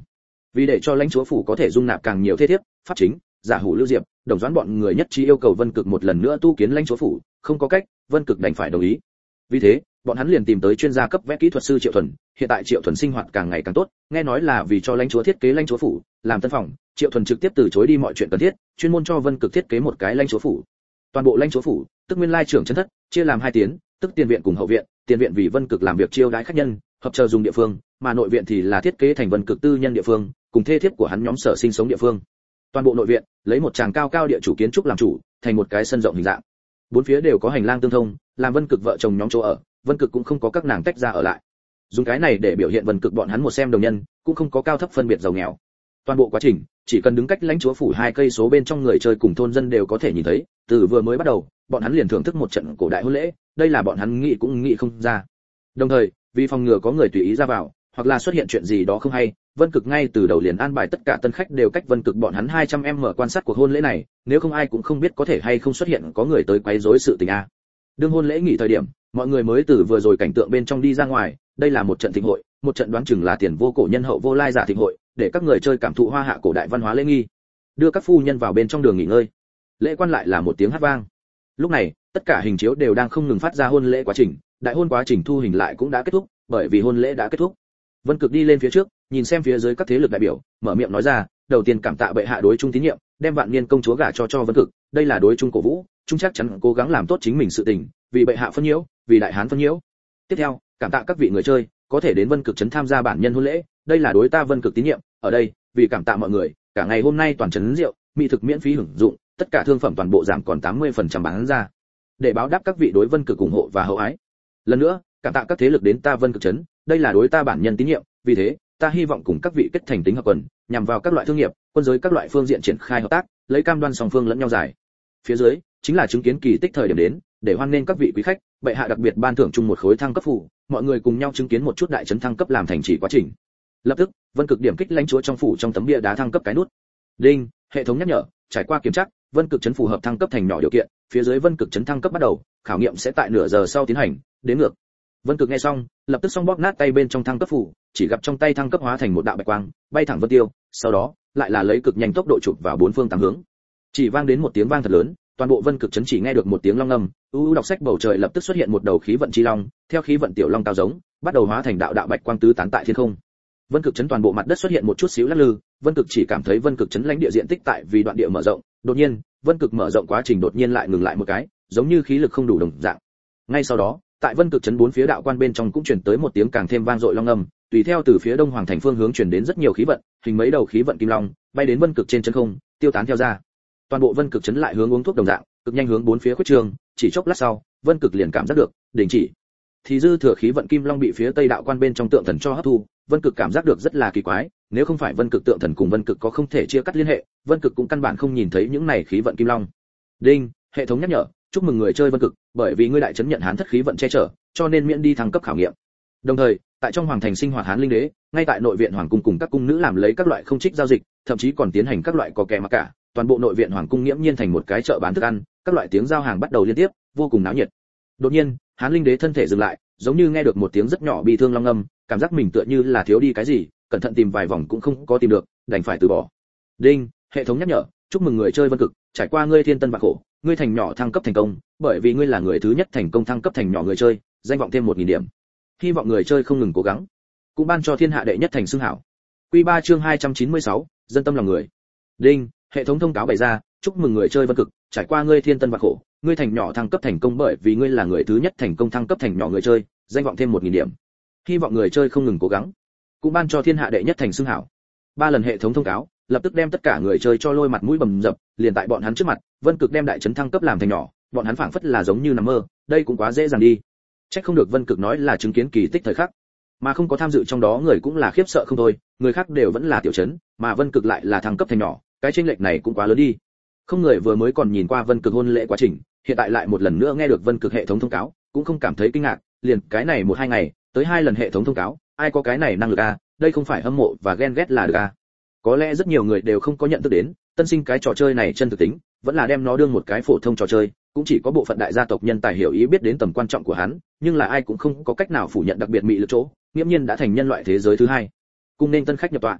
Vì để cho lãnh chúa phủ có thể dung nạp càng nhiều thế thiếp, pháp chính, giả hủ lưu diệp, đồng doãn bọn người nhất trí yêu cầu Vân Cực một lần nữa tu kiến lãnh chúa phủ, không có cách, Vân Cực đành phải đồng ý. Vì thế, bọn hắn liền tìm tới chuyên gia cấp vẽ kỹ thuật sư Triệu Thuần, hiện tại Triệu Thuần sinh hoạt càng ngày càng tốt, nghe nói là vì cho lãnh chúa thiết kế lãnh chúa phủ, làm tân phòng, Triệu Thuần trực tiếp từ chối đi mọi chuyện cần thiết, chuyên môn cho Vân Cực thiết kế một cái lãnh chúa phủ. Toàn bộ lãnh chúa phủ, tức nguyên lai trưởng trấn thất, chia làm 2 tiến, tức tiền viện cùng hậu viện, tiền viện vì Vân Cực làm việc chiêu đãi khách nhân, hợp chờ dùng địa phương, mà nội viện thì là thiết kế thành Vân Cực tư nhân địa phương, cùng thê thiếp của hắn nhóm sở sinh sống địa phương. Toàn bộ nội viện lấy một tràng cao cao địa chủ kiến trúc làm chủ, thành một cái sân rộng hình dạng. Bốn phía đều có hành lang tương thông, làm Vân Cực vợ chồng nhóm chỗ ở, Vân Cực cũng không có các nàng tách ra ở lại. Dùng cái này để biểu hiện Vân Cực bọn hắn một xem đồng nhân, cũng không có cao thấp phân biệt giàu nghèo. Toàn bộ quá trình, chỉ cần đứng cách lãnh chúa phủ 2 cây số bên trong người chơi cùng thôn dân đều có thể nhìn thấy, từ vừa mới bắt đầu, bọn hắn liền thưởng thức một trận cổ đại hôn lễ, đây là bọn hắn nghĩ cũng nghĩ không ra. Đồng thời, vì phòng ngừa có người tùy ý ra vào, hoặc là xuất hiện chuyện gì đó không hay, Vân Cực ngay từ đầu liền an bài tất cả tân khách đều cách Vân Cực bọn hắn 200m quan sát cuộc hôn lễ này, nếu không ai cũng không biết có thể hay không xuất hiện có người tới quấy rối sự tình a. Đương hôn lễ nghỉ thời điểm, mọi người mới từ vừa rồi cảnh tượng bên trong đi ra ngoài, đây là một trận thịnh hội, một trận đoán chừng là tiền vô cổ nhân hậu vô lai giả thịnh hội, để các người chơi cảm thụ hoa hạ cổ đại văn hóa lễ nghi. Đưa các phu nhân vào bên trong đường nghỉ ngơi. Lễ quan lại là một tiếng hát vang. Lúc này, tất cả hình chiếu đều đang không ngừng phát ra hôn lễ quá trình, đại hôn quá trình thu hình lại cũng đã kết thúc, bởi vì hôn lễ đã kết thúc. Vân Cực đi lên phía trước, nhìn xem phía dưới các thế lực đại biểu, mở miệng nói ra, đầu tiên cảm tạ bệ hạ đối trung tín nhiệm, đem Vạn Niên công chúa gả cho Vân Cực, đây là đối trung cổ vũ, trung chắc chắn cố gắng làm tốt chính mình sự tình, vì bệ hạ phân nhiễu, vì đại hán phân nhiễu. Tiếp theo, cảm tạ các vị người chơi, có thể đến Vân Cực trấn tham gia bản nhân hôn lễ, đây là đối ta Vân Cực tín nhiệm, ở đây, vì cảm tạ mọi người, cả ngày hôm nay toàn trấn rượu, mỹ thực miễn phí hưởng dụng, tất cả thương phẩm toàn bộ giảm còn 80% bán ra. Để báo đáp các vị đối Vân Cực ủng hộ và hậu ái. Lần nữa, cảm tạ các thế lực đến ta Vân Cực trấn, đây là đối ta bản nhân tín nhiệm, vì thế, ta hy vọng cùng các vị kết thành tính hợp quần, nhằm vào các loại thương nghiệp, quân giới các loại phương diện triển khai hợp tác, lấy cam đoan song phương lẫn nhau giải. Phía dưới chính là chứng kiến kỳ tích thời điểm đến, để hoan nghênh các vị quý khách, bệ hạ đặc biệt ban thưởng chung một khối thăng cấp phủ, mọi người cùng nhau chứng kiến một chút đại trấn thăng cấp làm thành chỉ quá trình. Lập tức, Vân Cực điểm kích lãnh chúa trong phủ trong tấm bia đá thăng cấp cái nút. Đinh, hệ thống nhắc nhở, trải qua kiểm tra, Vân Cực trấn phù hợp thăng cấp thành nhỏ điều kiện, phía dưới Vân Cực trấn thăng cấp bắt đầu, khảo nghiệm sẽ tại nửa giờ sau tiến hành, đến ngược. Vân Cực nghe xong, lập tức xong bóp nát tay bên trong thăng cấp phủ, chỉ gặp trong tay thăng cấp hóa thành một đạo bạch quang, bay thẳng vân tiêu, sau đó lại là lấy cực nhanh tốc độ chụp vào 4 phương 8 hướng. Chỉ vang đến một tiếng vang thật lớn, toàn bộ Vân Cực trấn chỉ nghe được một tiếng long ngâm, đọc sách bầu trời lập tức xuất hiện một đầu khí vận chi long, theo khí vận tiểu long cao giống, bắt đầu hóa thành đạo đạo bạch quang tứ tán tại thiên không. Vân Cực trấn toàn bộ mặt đất xuất hiện một chút xíu lắc lư, Vân Cực chỉ cảm thấy Vân Cực trấn lãnh địa diện tích tại vì đoạn địa mở rộng, đột nhiên, Vân Cực mở rộng quá trình đột nhiên lại ngừng lại một cái, giống như khí lực không đủ đồng dạng. Ngay sau đó, tại Vân Cực trấn 4 phía đạo quan bên trong cũng truyền tới một tiếng càng thêm vang dội long ngâm, tùy theo từ phía đông hoàng thành phương hướng truyền đến rất nhiều khí vận, hình mấy đầu khí vận kim long, bay đến Vân Cực trên chân không, tiêu tán theo ra. Toàn bộ Vân Cực trấn lại hướng uống thuốc đồng dạng, cực nhanh hướng 4 phía khuếch trương, chỉ chốc lát sau, Vân Cực liền cảm giác được đình chỉ. Thì dư thừa khí vận kim long bị phía tây đạo quan bên trong tượng thần cho hấp thu, Vân Cực cảm giác được rất là kỳ quái, nếu không phải Vân Cực tượng thần cùng Vân Cực có không thể chia cắt liên hệ, Vân Cực cũng căn bản không nhìn thấy những này khí vận kim long. Đinh, hệ thống nhắc nhở, chúc mừng người chơi Vân Cực, bởi vì ngươi đại trấn nhận hán thất khí vận che chở, cho nên miễn đi thăng cấp khảo nghiệm. Đồng thời, tại trong hoàng thành sinh hoạt hán linh đế, ngay tại nội viện hoàng cung cùng các cung nữ làm lấy các loại không trích giao dịch, thậm chí còn tiến hành các loại có kè mặc cả, toàn bộ nội viện hoàng cung nghiễm nhiên thành một cái chợ bán thức ăn, các loại tiếng giao hàng bắt đầu liên tiếp, vô cùng náo nhiệt. Đột nhiên, hán linh đế thân thể dừng lại, giống như nghe được một tiếng rất nhỏ bi thương long ngâm, cảm giác mình tựa như là thiếu đi cái gì, cẩn thận tìm vài vòng cũng không có tìm được, đành phải từ bỏ. Đinh, hệ thống nhắc nhở, chúc mừng người chơi Vân Cực, trải qua ngươi thiên tân vạn khổ, ngươi thành nhỏ thăng cấp thành công, bởi vì ngươi là người thứ nhất thành công thăng cấp thành nhỏ người chơi, danh vọng thêm 1000 điểm. Hy vọng người chơi không ngừng cố gắng, cũng ban cho thiên hạ đệ nhất thành xưng hảo. Quy 3 chương 296, dân tâm lòng người. Đinh, hệ thống thông cáo bày ra, chúc mừng người chơi Vân Cực, trải qua ngươi thiên tân vạn khổ, ngươi thành nhỏ thăng cấp thành công bởi vì ngươi là người thứ nhất thành công thăng cấp thành nhỏ người chơi, danh vọng thêm 1000 điểm. Hy vọng người chơi không ngừng cố gắng, cũng ban cho thiên hạ đệ nhất thành xưng hảo. 3 lần hệ thống thông cáo, lập tức đem tất cả người chơi cho lôi mặt mũi bầm dập, liền tại bọn hắn trước mặt, Vân Cực đem đại trấn thăng cấp làm thành nhỏ, bọn hắn phảng phất là giống như nằm mơ, đây cũng quá dễ dàng đi. Trách không được Vân Cực nói là chứng kiến kỳ tích thời khắc, mà không có tham dự trong đó người cũng là khiếp sợ không thôi, người khác đều vẫn là tiểu trấn, mà Vân Cực lại là thăng cấp thành nhỏ, cái chênh lệch này cũng quá lớn đi. Không người vừa mới còn nhìn qua Vân Cực hôn lễ quá trình, hiện tại lại một lần nữa nghe được Vân Cực hệ thống thông cáo, cũng không cảm thấy kinh ngạc, liền cái này 1-2 ngày, tới 2 lần hệ thống thông cáo, ai có cái này năng lực a, đây không phải hâm mộ và ghen ghét là được a. Có lẽ rất nhiều người đều không có nhận thức đến, tân sinh cái trò chơi này chân thực tính, vẫn là đem nó đương một cái phổ thông trò chơi, cũng chỉ có bộ phận đại gia tộc nhân tài hiểu ý biết đến tầm quan trọng của hắn, nhưng là ai cũng không có cách nào phủ nhận đặc biệt mị lực chỗ, nghiễm nhiên đã thành nhân loại thế giới thứ hai. Cung nên tân khách nhập tọa.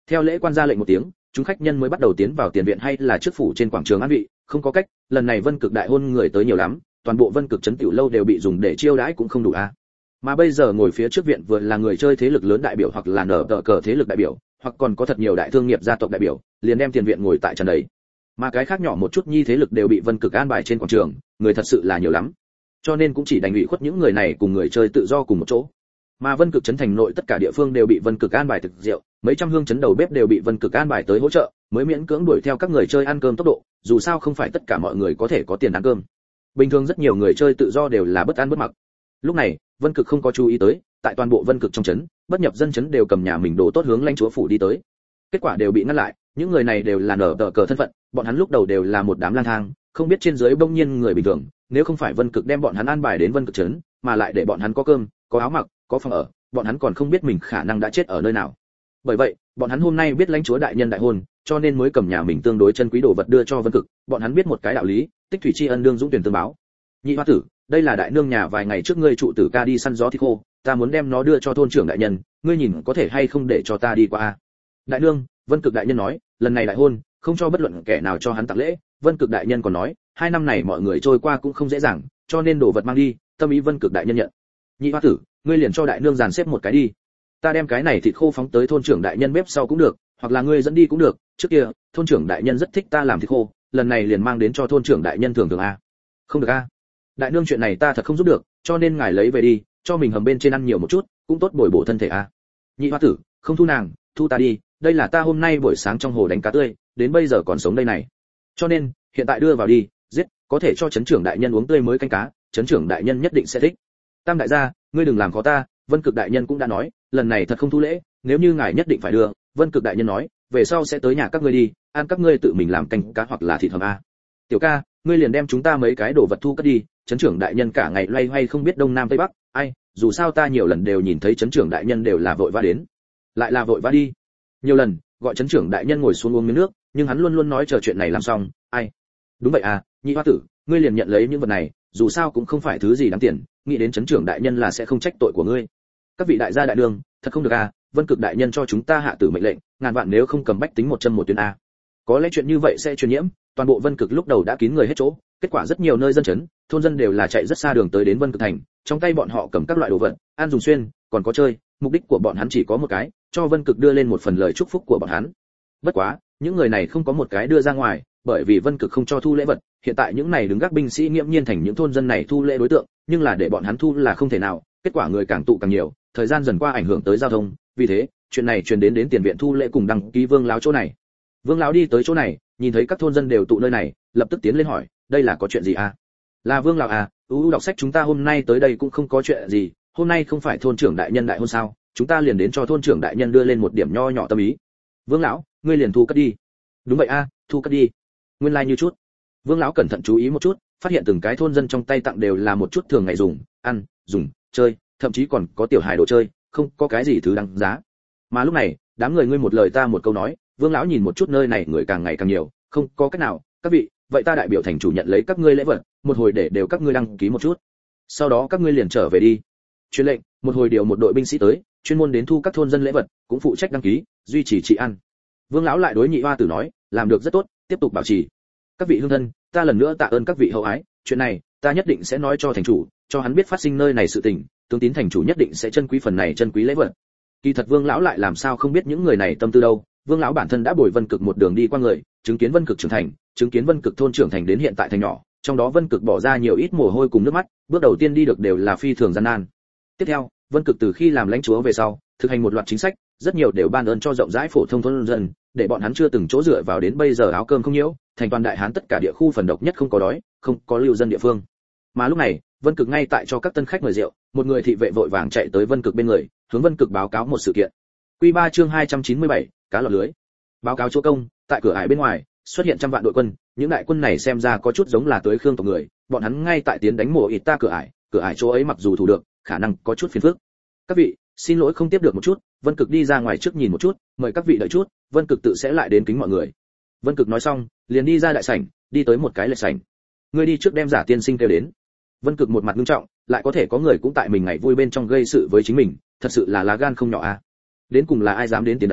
Theo lễ quan ra lệnh một tiếng, chúng khách nhân mới bắt đầu tiến vào tiền viện hay là trước phủ trên quảng trường an vị, không có cách, lần này Vân Cực đại hôn người tới nhiều lắm, toàn bộ Vân Cực trấn tiểu lâu đều bị dùng để chiêu đãi cũng không đủ a. Mà bây giờ ngồi phía trước viện vừa là người chơi thế lực lớn đại biểu hoặc là nở tờ cờ thế lực đại biểu, hoặc còn có thật nhiều đại thương nghiệp gia tộc đại biểu, liền đem tiền viện ngồi tại trần đấy. Mà cái khác nhỏ một chút nhi thế lực đều bị Vân Cực an bài trên quảng trường, người thật sự là nhiều lắm. Cho nên cũng chỉ đành ủy khuất những người này cùng người chơi tự do cùng một chỗ. Mà Vân Cực trấn thành nội tất cả địa phương đều bị Vân Cực an bài thực rượu, mấy trăm hương trấn đầu bếp đều bị Vân Cực an bài tới hỗ trợ, mới miễn cưỡng đuổi theo các người chơi ăn cơm tốc độ, dù sao không phải tất cả mọi người có thể có tiền ăn cơm. Bình thường rất nhiều người chơi tự do đều là bất ăn bất mặc. Lúc này, Vân Cực không có chú ý tới, tại toàn bộ Vân Cực trong trấn, bất nhập dân trấn đều cầm nhà mình đồ tốt hướng lãnh chúa phủ đi tới. Kết quả đều bị ngăn lại, những người này đều là nở tờ cờ thân phận, bọn hắn lúc đầu đều là một đám lang thang, không biết trên dưới bỗng nhiên người bình thường, nếu không phải Vân Cực đem bọn hắn an bài đến Vân Cực trấn, mà lại để bọn hắn có cơm, có áo mặc, có phòng ở, bọn hắn còn không biết mình khả năng đã chết ở nơi nào. Bởi vậy, bọn hắn hôm nay biết lãnh chúa đại nhân đại hôn, cho nên mới cầm nhà mình tương đối chân quý đồ vật đưa cho Vân Cực, bọn hắn biết một cái đạo lý, tích thủy tri ân đương dũng tuyển tương báo. Nhị hoa tử, đây là đại nương nhà vài ngày trước ngươi trụ tử ca đi săn gió thì khô, ta muốn đem nó đưa cho thôn trưởng đại nhân, ngươi nhìn có thể hay không để cho ta đi qua a? Đại nương, Vân Cực đại nhân nói, lần này đại hôn, không cho bất luận kẻ nào cho hắn tặng lễ, Vân Cực đại nhân còn nói, 2 năm này mọi người trôi qua cũng không dễ dàng, cho nên đồ vật mang đi, tâm ý Vân Cực đại nhân nhận. Nhị hoa tử, ngươi liền cho đại nương dàn xếp một cái đi. Ta đem cái này thịt khô phóng tới thôn trưởng đại nhân bếp sau cũng được, hoặc là ngươi dẫn đi cũng được, trước kia, thôn trưởng đại nhân rất thích ta làm thịt khô, lần này liền mang đến cho thôn trưởng đại nhân thường thường a. Không được a. Đại nương chuyện này ta thật không giúp được, cho nên ngài lấy về đi, cho mình hầm bên trên ăn nhiều một chút, cũng tốt bồi bổ thân thể a. Nhị hoa tử, không thu nàng, thu ta đi, đây là ta hôm nay buổi sáng trong hồ đánh cá tươi, đến bây giờ còn sống đây này. Cho nên, hiện tại đưa vào đi, giết, có thể cho trấn trưởng đại nhân uống tươi mới canh cá, trấn trưởng đại nhân nhất định sẽ thích. Tam đại gia, ngươi đừng làm khó ta, Vân Cực đại nhân cũng đã nói, lần này thật không thu lễ, nếu như ngài nhất định phải đưa, Vân Cực đại nhân nói, về sau sẽ tới nhà các ngươi đi, ăn các ngươi tự mình làm canh cá hoặc là thịt hầm a. Tiểu ca, ngươi liền đem chúng ta mấy cái đồ vật thu cất đi, trấn trưởng đại nhân cả ngày loay hoay không biết đông nam tây bắc, ai, dù sao ta nhiều lần đều nhìn thấy trấn trưởng đại nhân đều là vội vã đến, lại là vội vã đi. Nhiều lần, gọi trấn trưởng đại nhân ngồi xuống uống miếng nước, nhưng hắn luôn luôn nói chờ chuyện này làm xong, ai. Đúng vậy à, nhị hoa tử, ngươi liền nhận lấy những vật này, dù sao cũng không phải thứ gì đáng tiền, nghĩ đến trấn trưởng đại nhân là sẽ không trách tội của ngươi. Các vị đại gia đại đường, thật không được à, Vân Cực đại nhân cho chúng ta hạ tử mệnh lệnh, ngàn vạn nếu không cầm bách tính một châm một tuyến a. Có lẽ chuyện như vậy sẽ truyền nhiễm, toàn bộ Vân Cực lúc đầu đã kín người hết chỗ, kết quả rất nhiều nơi dân chấn, thôn dân đều là chạy rất xa đường tới đến Vân Cực thành, trong tay bọn họ cầm các loại đồ vật, ăn dùng xuyên, còn có chơi, mục đích của bọn hắn chỉ có một cái, cho Vân Cực đưa lên một phần lời chúc phúc của bọn hắn. Bất quá, những người này không có một cái đưa ra ngoài, bởi vì Vân Cực không cho thu lễ vật, hiện tại những này đứng gác binh sĩ nghiễm nhiên thành những thôn dân này thu lễ đối tượng, nhưng là để bọn hắn thu là không thể nào, kết quả người càng tụ càng nhiều, thời gian dần qua ảnh hưởng tới giao thông, vì thế, chuyện này truyền đến tiền viện thu lễ cùng đăng ký Vương lão chỗ này. Vương lão đi tới chỗ này, nhìn thấy các thôn dân đều tụ nơi này, lập tức tiến lên hỏi, đây là có chuyện gì à? Là Vương lão à, đọc sách chúng ta hôm nay tới đây cũng không có chuyện gì, hôm nay không phải thôn trưởng đại nhân đại hôn sao, chúng ta liền đến cho thôn trưởng đại nhân đưa lên một điểm nho nhỏ tâm ý. Vương lão, ngươi liền thu cất đi. Đúng vậy a, thu cất đi. Nguyên lai like như chút. Vương lão cẩn thận chú ý một chút, phát hiện từng cái thôn dân trong tay tặng đều là một chút thường ngày dùng, ăn, dùng, chơi, thậm chí còn có tiểu hài đồ chơi, không có cái gì thứ đáng giá. Mà lúc này, đám người ngươi một lời ta một câu nói, Vương lão nhìn một chút nơi này người càng ngày càng nhiều, không có cách nào, các vị, vậy ta đại biểu thành chủ nhận lấy các ngươi lễ vật, một hồi để đều các ngươi đăng ký một chút. Sau đó các ngươi liền trở về đi. Truyền lệnh, một hồi điều một đội binh sĩ tới, chuyên môn đến thu các thôn dân lễ vật, cũng phụ trách đăng ký, duy trì trị an. Vương lão lại đối nhị hoa tử nói, làm được rất tốt, tiếp tục bảo trì. Các vị hương thân, ta lần nữa tạ ơn các vị hậu ái, chuyện này ta nhất định sẽ nói cho thành chủ, cho hắn biết phát sinh nơi này sự tình, tướng tín thành chủ nhất định sẽ trân quý phần này trân quý lễ vật. Kỳ thật Vương lão lại làm sao không biết những người này tâm tư đâu, Vương lão bản thân đã bồi Vân Cực một đường đi qua người, chứng kiến Vân Cực trưởng thành, chứng kiến Vân Cực thôn trưởng thành đến hiện tại thành nhỏ, trong đó Vân Cực bỏ ra nhiều ít mồ hôi cùng nước mắt, bước đầu tiên đi được đều là phi thường gian nan. Tiếp theo, Vân Cực từ khi làm lãnh chúa về sau, thực hành một loạt chính sách, rất nhiều đều ban ơn cho rộng rãi phổ thông thôn dân, để bọn hắn chưa từng chỗ dựa vào đến bây giờ áo cơm không nhiễu, thành toàn đại hán tất cả địa khu phần độc nhất không có đói, không có lưu dân địa phương. Mà lúc này, Vân Cực ngay tại cho các tân khách mời rượu, một người thị vệ vội vàng chạy tới Vân Cực bên người, hướng Vân Cực báo cáo một sự kiện. Quy 3 chương 297, cá lọt lưới. Báo cáo chúa công, tại cửa ải bên ngoài xuất hiện trăm vạn đội quân, những đại quân này xem ra có chút giống là tới Khương tộc người, bọn hắn ngay tại tiến đánh mổ ít ta cửa ải chỗ ấy mặc dù thủ được, khả năng có chút phiền phức. Các vị, xin lỗi không tiếp được một chút, Vân Cực đi ra ngoài trước nhìn một chút, mời các vị đợi chút, Vân Cực tự sẽ lại đến kính mọi người. Vân Cực nói xong, liền đi ra đại sảnh, đi tới một cái lệch sảnh. Ngươi đi trước đem Giả tiên sinh kêu đến. Vân Cực một mặt nghiêm trọng, lại có thể có người cũng tại mình ngày vui bên trong gây sự với chính mình, thật sự là lá gan không nhỏ a. Đến cùng là ai dám đến tiến đánh,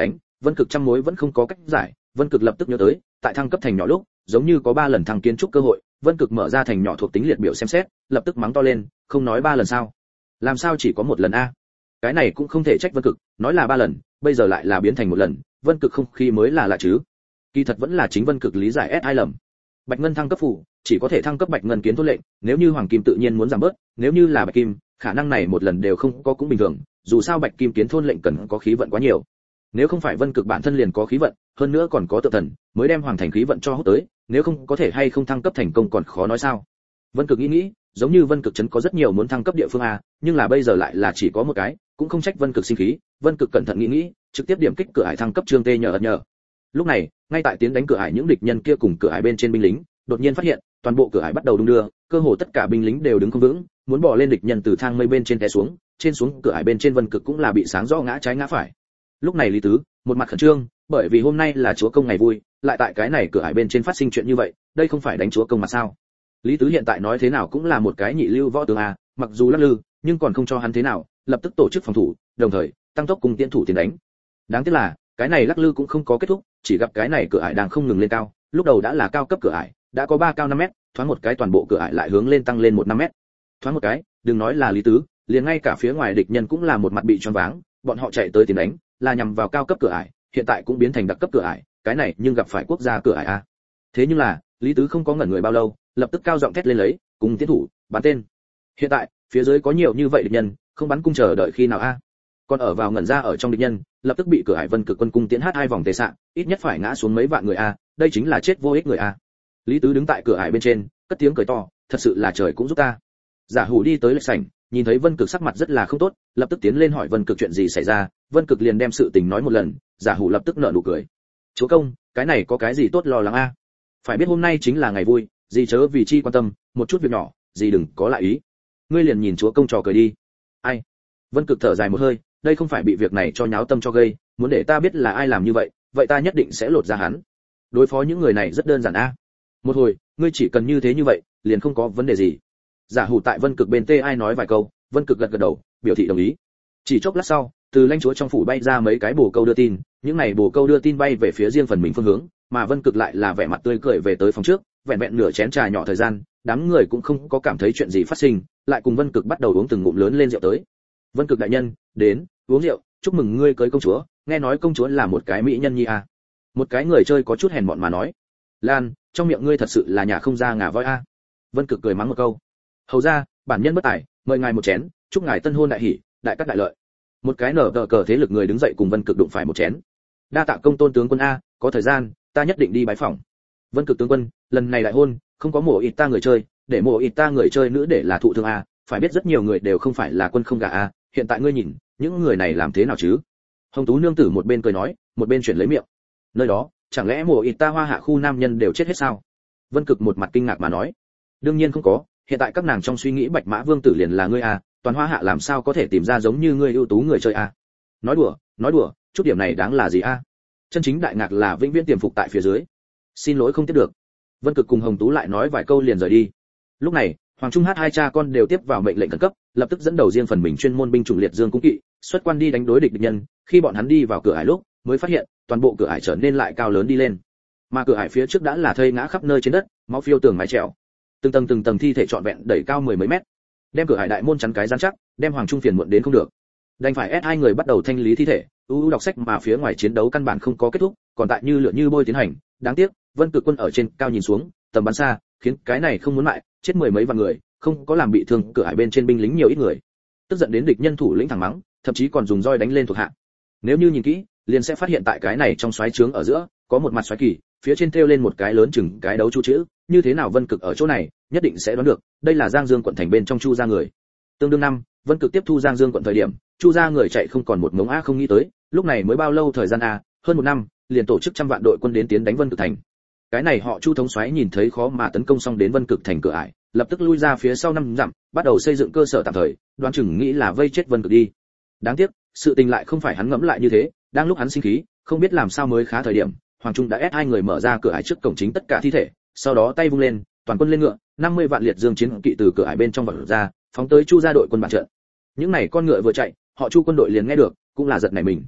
Vân Cực trăm mối vẫn không có cách giải. Vân Cực lập tức nhớ tới, tại thăng cấp thành nhỏ lúc, giống như có 3 lần thăng kiến trúc cơ hội. Vân Cực mở ra thành nhỏ thuộc tính liệt biểu xem xét, lập tức mắng to lên, không nói 3 lần sao? Làm sao chỉ có 1 lần a? Cái này cũng không thể trách Vân Cực, nói là 3 lần, bây giờ lại là biến thành 1 lần, Vân Cực không khi mới là lạ chứ. Kỳ thật vẫn là chính Vân Cực lý giải sai lầm. Bạch ngân thăng cấp phủ, chỉ có thể thăng cấp bạch ngân kiến thôn lệnh, nếu như hoàng kim tự nhiên muốn giảm bớt, nếu như là bạch kim, khả năng này 1 lần đều không có cũng bình thường, dù sao bạch kim kiến thôn lệnh cần có khí vận quá nhiều. Nếu không phải Vân Cực bản thân liền có khí vận, hơn nữa còn có tự thần, mới đem hoàng thành khí vận cho hút tới, nếu không có thể hay không thăng cấp thành công còn khó nói sao. Vân Cực nghĩ, giống như Vân Cực trấn có rất nhiều muốn thăng cấp địa phương a, nhưng là bây giờ lại là chỉ có một cái, cũng không trách Vân Cực sinh khí. Vân Cực cẩn thận nghĩ, trực tiếp điểm kích cửa ải thăng cấp trương tê nhờ. Lúc này, ngay tại tiến đánh cửa ải những địch nhân kia cùng cửa ải bên trên binh lính, đột nhiên phát hiện, toàn bộ cửa ải bắt đầu đung đưa, cơ hồ tất cả binh lính đều đứng không vững, muốn bỏ lên địch nhân từ thang mây bên trên té xuống, trên xuống cửa ải bên trên Vân Cực cũng là bị sáng rõ ngã trái ngã phải. Lúc này Lý Tứ, một mặt khẩn trương, bởi vì hôm nay là chúa công ngày vui, lại tại cái này cửa ải bên trên phát sinh chuyện như vậy, đây không phải đánh chúa công mà sao? Lý Tứ hiện tại nói thế nào cũng là một cái nhị lưu võ tướng a, mặc dù lắc lư, nhưng còn không cho hắn thế nào, lập tức tổ chức phòng thủ, đồng thời tăng tốc cùng tiến thủ tiến đánh. Đáng tiếc là, cái này lắc lư cũng không có kết thúc, chỉ gặp cái này cửa ải đang không ngừng lên cao, lúc đầu đã là cao cấp cửa ải, đã có 3 cao 5 mét, thoáng một cái toàn bộ cửa ải lại hướng lên tăng lên 1 mét. Thoáng một cái, đừng nói là Lý Tứ, liền ngay cả phía ngoài địch nhân cũng là một mặt bị choáng váng, bọn họ chạy tới tiến đánh, là nhằm vào cao cấp cửa ải, hiện tại cũng biến thành đặc cấp cửa ải, cái này nhưng gặp phải quốc gia cửa ải a. Thế nhưng là, Lý Tứ không có ngẩn người bao lâu, lập tức cao giọng thét lên lấy, cùng tiến thủ, bắn tên. Hiện tại, phía dưới có nhiều như vậy địch nhân, không bắn cung chờ đợi khi nào a? Còn ở vào ngẩn ra ở trong địch nhân, lập tức bị cửa ải Vân Cực quân cung tiến hát 2 vòng tề xạ, ít nhất phải ngã xuống mấy vạn người a, đây chính là chết vô ích người a. Lý Tứ đứng tại cửa ải bên trên, cất tiếng cười to, thật sự là trời cũng giúp ta. Giả Hủ đi tới lệch sảnh, nhìn thấy Vân Cực sắc mặt rất là không tốt, lập tức tiến lên hỏi Vân Cực chuyện gì xảy ra. Vân Cực liền đem sự tình nói một lần, Giả Hủ lập tức nở nụ cười. Chúa công, cái này có cái gì tốt lo lắng a? Phải biết hôm nay chính là ngày vui, gì chớ vì chi quan tâm, một chút việc nhỏ, gì đừng có lại ý. Ngươi liền nhìn chúa công trò cười đi. Ai? Vân Cực thở dài một hơi, đây không phải bị việc này cho nháo tâm cho gây, muốn để ta biết là ai làm như vậy, vậy ta nhất định sẽ lột ra hắn. Đối phó những người này rất đơn giản a. Một hồi, ngươi chỉ cần như thế như vậy, liền không có vấn đề gì. Giả Hủ tại Vân Cực bên tê ai nói vài câu, Vân Cực gật gật đầu, biểu thị đồng ý. Chỉ chốc lát sau, từ lãnh chúa trong phủ bay ra mấy cái bồ câu đưa tin, những này bồ câu đưa tin bay về phía riêng phần mình phương hướng, mà Vân Cực lại là vẻ mặt tươi cười về tới phòng trước, vẹn vẹn nửa chén trà nhỏ thời gian, đám người cũng không có cảm thấy chuyện gì phát sinh, lại cùng Vân Cực bắt đầu uống từng ngụm lớn lên rượu tới. Vân Cực đại nhân, đến, uống rượu, chúc mừng ngươi cưới công chúa, nghe nói công chúa là một cái mỹ nhân nhi a. Một cái người chơi có chút hèn mọn mà nói. Lan, trong miệng ngươi thật sự là nhà không ra ngà voi a. Vân Cực cười mắng một câu. Hầu ra, bản nhân bất tài, mời ngài một chén, chúc ngài tân hôn đại hỷ, đại cát đại lợi. Một cái nở tờ cờ thế lực người đứng dậy cùng Vân Cực đụng phải một chén. Đa tạ công tôn tướng quân a, có thời gian, ta nhất định đi bái phỏng. Vân Cực tướng quân, lần này đại hôn, không có mổ ít ta người chơi, để mổ ít ta người chơi nữ để là thụ thương a, phải biết rất nhiều người đều không phải là quân không gà a, hiện tại ngươi nhìn, những người này làm thế nào chứ? Hồng Tú nương tử một bên cười nói, một bên chuyển lấy miệng. Nơi đó, chẳng lẽ mổ ít ta Hoa Hạ khu nam nhân đều chết hết sao? Vân Cực một mặt kinh ngạc mà nói. Đương nhiên không có, hiện tại các nàng trong suy nghĩ Bạch Mã Vương tử liền là ngươi a, toàn Hoa Hạ làm sao có thể tìm ra giống như ngươi ưu tú người chơi a? Nói đùa, chút điểm này đáng là gì a? Chân chính đại ngạc là vĩnh viễn tiềm phục tại phía dưới. Xin lỗi không tiếp được. Vân Cực cùng Hồng Tú lại nói vài câu liền rời đi. Lúc này, Hoàng Trung Hát hai cha con đều tiếp vào mệnh lệnh khẩn cấp, lập tức dẫn đầu riêng phần mình chuyên môn binh chủng liệt dương cung kỵ, xuất quan đi đánh đối địch nhân. Khi bọn hắn đi vào cửa ải lúc, mới phát hiện toàn bộ cửa ải trở nên lại cao lớn đi lên. Mà cửa ải phía trước đã là thây ngã khắp nơi trên đất, máu phiêu tường mái chèo. Từng tầng thi thể trọn vẹn đẩy cao 10 mấy mét. Đem cửa ải đại môn chắn cái gian chắc, đem Hoàng Trung phiền muộn đến không được. Đành phải ép hai người bắt đầu thanh lý thi thể, đọc sách mà phía ngoài chiến đấu căn bản không có kết thúc, còn tại như lửa như bôi tiến hành. Đáng tiếc, Vân Cực quân ở trên cao nhìn xuống, tầm bắn xa, khiến cái này không muốn mại, chết 10 mấy vạn người, không có làm bị thương cửa ải bên trên binh lính nhiều ít người. Tức giận đến địch nhân thủ lĩnh thẳng mắng, thậm chí còn dùng roi đánh lên thuộc hạ. Nếu như nhìn kỹ, liền sẽ phát hiện tại cái này trong xoáy trướng ở giữa, có một mặt xoáy kỳ, phía trên thêu lên một cái lớn chừng cái đấu chu chữ, như thế nào Vân Cực ở chỗ này, nhất định sẽ đoán được, đây là Giang Dương quận thành bên trong Chu gia người. Tương đương năm, Vân Cực tiếp thu Giang Dương quận thời điểm, Chu gia người chạy không còn một ngống a không nghĩ tới, lúc này mới bao lâu thời gian a, hơn 1 năm, liền tổ chức trăm vạn đội quân đến tiến đánh Vân Cực thành. Cái này họ Chu thống soái nhìn thấy khó mà tấn công xong đến Vân Cực thành cửa ải, lập tức lui ra phía sau 5 dặm, bắt đầu xây dựng cơ sở tạm thời, đoán chừng nghĩ là vây chết Vân Cực đi. Đáng tiếc, sự tình lại không phải hắn ngẫm lại như thế, đang lúc hắn sinh khí, không biết làm sao mới khá thời điểm, Hoàng Trung đã ép hai người mở ra cửa ải trước cổng chính tất cả thi thể, sau đó tay vung lên, toàn quân lên ngựa, 50 vạn liệt dương chiến kỵ từ cửa ải bên trong vọt ra, phóng tới Chu gia đội quân bại trận. Những này con ngựa vừa chạy, họ Chu quân đội liền nghe được, cũng là giật nảy mình.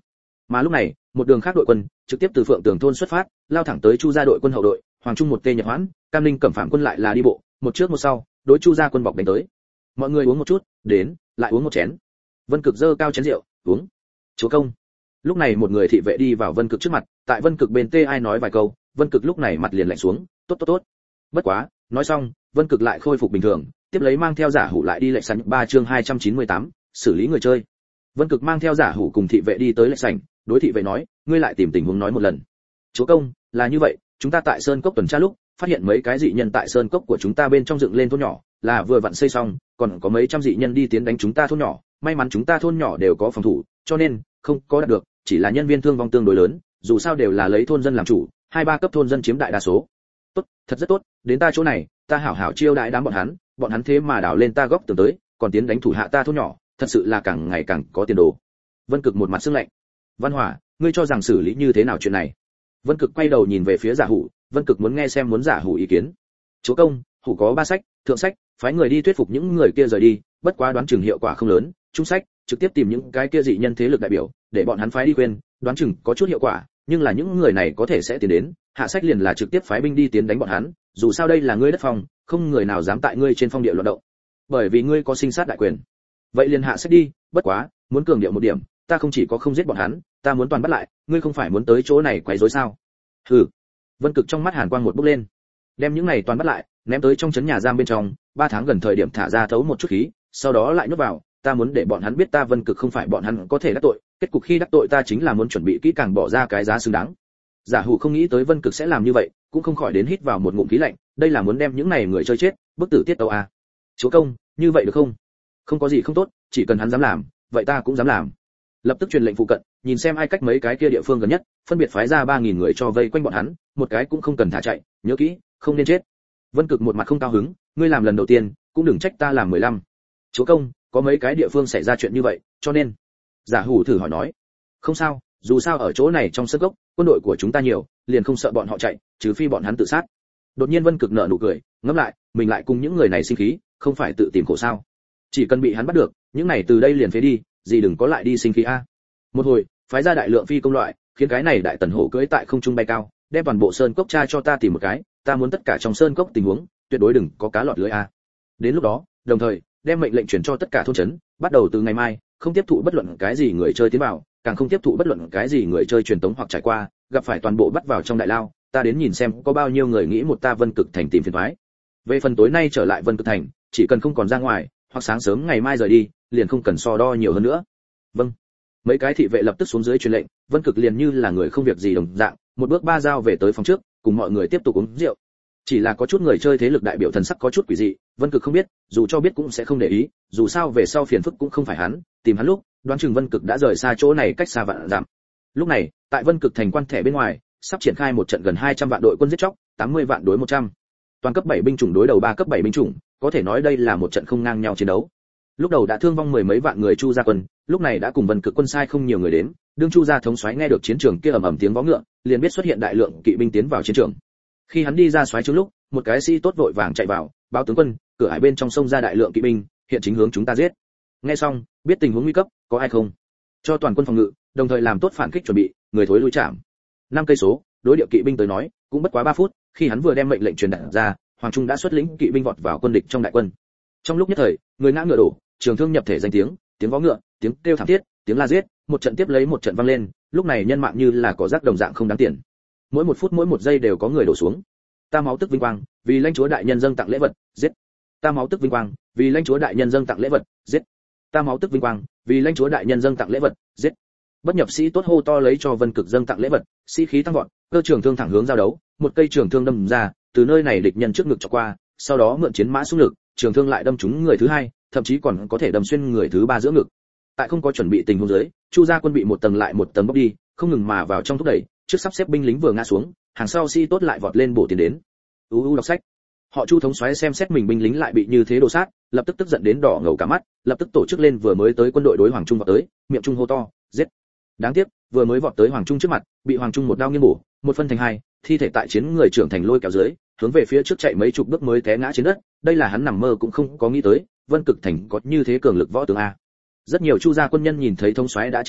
Mà lúc này, một đường khác đội quân trực tiếp từ Phượng Tường thôn xuất phát, lao thẳng tới Chu gia đội quân hậu đội, Hoàng Trung một tê Nhật Hoãn, Cam Linh Cẩm Phạm quân lại là đi bộ, một trước một sau, đối Chu gia quân bọc đánh tới. Mọi người uống một chút, đến, lại uống một chén. Vân Cực giơ cao chén rượu, uống. Chúa công. Lúc này một người thị vệ đi vào Vân Cực trước mặt, tại Vân Cực bên tê ai nói vài câu, Vân Cực lúc này mặt liền lạnh xuống, tốt tốt tốt. Bất quá, nói xong, Vân Cực lại khôi phục bình thường, tiếp lấy mang theo Giả Hủ lại đi lệnh sảnh 3 chương 298, xử lý người chơi. Vân Cực mang theo Giả Hủ cùng thị vệ đi tới lệnh sảnh, đối thị vệ nói, ngươi lại tìm tình huống nói một lần. Chúa công, là như vậy, chúng ta tại Sơn Cốc tuần tra lúc, phát hiện mấy cái dị nhân tại Sơn Cốc của chúng ta bên trong dựng lên thôn nhỏ, là vừa vặn xây xong, còn có mấy trăm dị nhân đi tiến đánh chúng ta thôn nhỏ, may mắn chúng ta thôn nhỏ đều có phòng thủ, cho nên không có đạt được, chỉ là nhân viên thương vong tương đối lớn, dù sao đều là lấy thôn dân làm chủ, 2-3 cấp thôn dân chiếm đại đa số. Tốt, thật rất tốt, đến ta chỗ này, ta hảo hảo chiêu đãi đám bọn hắn thế mà đào lên ta góc tường tới, còn tiến đánh thủ hạ ta thôn nhỏ, thật sự là càng ngày càng có tiền đồ. Vân Cực một mặt sưng lạnh. Văn Hỏa, ngươi cho rằng xử lý như thế nào chuyện này? Vân Cực quay đầu nhìn về phía Giả Hủ, Vân Cực muốn nghe xem muốn Giả Hủ ý kiến. Chúa công, Hủ có 3 sách, thượng sách, phái người đi thuyết phục những người kia rời đi, bất quá đoán chừng hiệu quả không lớn, trung sách, trực tiếp tìm những cái kia dị nhân thế lực đại biểu, để bọn hắn phái đi khuyên, đoán chừng có chút hiệu quả, nhưng là những người này có thể sẽ tiến đến, hạ sách liền là trực tiếp phái binh đi tiến đánh bọn hắn, dù sao đây là ngươi đất phong, không người nào dám tại ngươi trên phong địa loạn động. Bởi vì ngươi có sinh sát đại quyền. Vậy liền hạ sách đi, bất quá, muốn cường điệu một điểm, ta không chỉ có không giết bọn hắn, ta muốn toàn bắt lại, ngươi không phải muốn tới chỗ này quấy rối sao? Hừ. Vân Cực trong mắt hàn quang một bốc lên. Đem những này toàn bắt lại, ném tới trong trấn nhà giam bên trong, 3 tháng gần thời điểm thả ra thấu một chút khí, sau đó lại nhốt vào, ta muốn để bọn hắn biết ta Vân Cực không phải bọn hắn có thể đắc tội, kết cục khi đắc tội ta chính là muốn chuẩn bị kỹ càng bỏ ra cái giá xứng đáng. Giả Hủ không nghĩ tới Vân Cực sẽ làm như vậy, cũng không khỏi đến hít vào một ngụm khí lạnh, đây là muốn đem những này người chơi chết, bức tử tiết tấu à? Chúa công, như vậy được không? Không có gì không tốt, chỉ cần hắn dám làm, vậy ta cũng dám làm. Lập tức truyền lệnh phụ cận, nhìn xem ai cách mấy cái kia địa phương gần nhất, phân biệt phái ra 3000 người cho vây quanh bọn hắn, một cái cũng không cần thả chạy, nhớ kỹ, không nên chết. Vân Cực một mặt không cao hứng, ngươi làm lần đầu tiên, cũng đừng trách ta làm 15. Chúa công, có mấy cái địa phương xảy ra chuyện như vậy, cho nên. Giả Hủ thử hỏi nói, không sao, dù sao ở chỗ này trong sân gốc, quân đội của chúng ta nhiều, liền không sợ bọn họ chạy, trừ phi bọn hắn tự sát. Đột nhiên Vân Cực nở nụ cười, ngẫm lại, mình lại cùng những người này sinh khí, không phải tự tìm khổ sao? Chỉ cần bị hắn bắt được, những này từ đây liền phế đi, gì đừng có lại đi sinh khí a. Một hồi, phái ra đại lượng phi công loại, khiến cái này đại tần hổ cưỡi tại không trung bay cao, đem toàn bộ sơn cốc tra cho ta tìm một cái, ta muốn tất cả trong sơn cốc tình huống, tuyệt đối đừng có cá lọt lưới a. Đến lúc đó, đồng thời, đem mệnh lệnh truyền cho tất cả thôn trấn, bắt đầu từ ngày mai, không tiếp thụ bất luận cái gì người chơi tiến vào, càng không tiếp thụ bất luận cái gì người chơi truyền tống hoặc trải qua, gặp phải toàn bộ bắt vào trong đại lao, ta đến nhìn xem có bao nhiêu người nghĩ một ta Vân Cực thành tìm phiền toái. Về phần tối nay trở lại Vân Cực thành, chỉ cần không còn ra ngoài, hoặc sáng sớm ngày mai rời đi, liền không cần so đo nhiều hơn nữa. Vâng. Mấy cái thị vệ lập tức xuống dưới truyền lệnh, Vân Cực liền như là người không việc gì đồng dạng, một bước 3 dao về tới phòng trước, cùng mọi người tiếp tục uống rượu. Chỉ là có chút người chơi thế lực đại biểu thần sắc có chút quỷ dị, Vân Cực không biết, dù cho biết cũng sẽ không để ý, dù sao về sau phiền phức cũng không phải hắn, tìm hắn lúc, đoán chừng Vân Cực đã rời xa chỗ này cách xa vạn dặm. Lúc này, tại Vân Cực thành quan thẻ bên ngoài, sắp triển khai một trận gần 200 vạn đội quân giết chóc, 80 vạn đối 100. Toàn cấp 7 binh chủng đối đầu 3 cấp 7 binh chủng, có thể nói đây là một trận không ngang nhau chiến đấu. Lúc đầu đã thương vong 10 mấy vạn người Chu gia quân, lúc này đã cùng Vân Cực quân sai không nhiều người đến, đương Chu gia thống soái nghe được chiến trường kia ầm ầm tiếng vó ngựa, liền biết xuất hiện đại lượng kỵ binh tiến vào chiến trường. Khi hắn đi ra soái trướng lúc, một cái sĩ tốt vội vàng chạy vào, báo tướng quân, cửa ải bên trong sông ra đại lượng kỵ binh, hiện chính hướng chúng ta giết. Nghe xong, biết tình huống nguy cấp, có ai không? Cho toàn quân phòng ngự, đồng thời làm tốt phản kích chuẩn bị, người thối lui chạm. 5 cây số, đối địa kỵ binh tới nói, cũng bất quá 3 phút, khi hắn vừa đem mệnh lệnh truyền đạt ra, Hoàng Trung đã xuất lĩnh kỵ binh vọt vào quân địch trong đại quân. Trong lúc nhất thời, người ngã ngựa đổ, trường thương nhập thể danh tiếng, tiếng vó ngựa, tiếng kêu thảm thiết, tiếng la giết, một trận tiếp lấy một trận vang lên, lúc này nhân mạng như là cỏ rác đồng dạng không đáng tiền. Mỗi 1 phút mỗi 1 giây đều có người đổ xuống. Ta máu tức vinh quang, vì lãnh chúa đại nhân dâng tặng lễ vật, giết. Ta máu tức vinh quang, vì lãnh chúa đại nhân dâng tặng lễ vật, giết. Ta máu tức vinh quang, vì lãnh chúa đại nhân dâng tặng lễ vật, giết. Bất nhập sĩ tốt hô to lấy cho Vân Cực dâng tặng lễ vật, sĩ khí tăng vọt, cơ trường thương thẳng hướng giao đấu, một cây trường thương đâm ra, từ nơi này địch nhân trước ngực chọc qua, sau đó mượn chiến mã xung lực, trường thương lại đâm trúng người thứ 2, thậm chí còn có thể đâm xuyên người thứ 3 giữa ngực. Tại không có chuẩn bị tình huống dưới, Chu gia quân bị một tầng lại một tầng bóc đi, không ngừng mà vào trong thúc đẩy, trước sắp xếp binh lính vừa ngã xuống, hàng sau sĩ tốt lại vọt lên bổ tiền đến. Đọc sách. Họ Chu thống soái xem xét mình binh lính lại bị như thế đồ sát, lập tức tức giận đến đỏ ngầu cả mắt, lập tức tổ chức lên vừa mới tới quân đội đối Hoàng Trung vọt tới, miệng trung hô to, giết. Đáng tiếc, vừa mới vọt tới Hoàng Trung trước mặt, bị Hoàng Trung một đao nghiêng bổ, một phân thành 2, thi thể tại chiến người trưởng thành lôi kéo dưới, hướng về phía trước chạy mấy chục bước mới té ngã trên đất, đây là hắn nằm mơ cũng không có nghĩ tới, Vân Cực thành có như thế cường lực võ tướng a. Rất nhiều Chu gia quân nhân nhìn thấy thống soái đã chiến tử,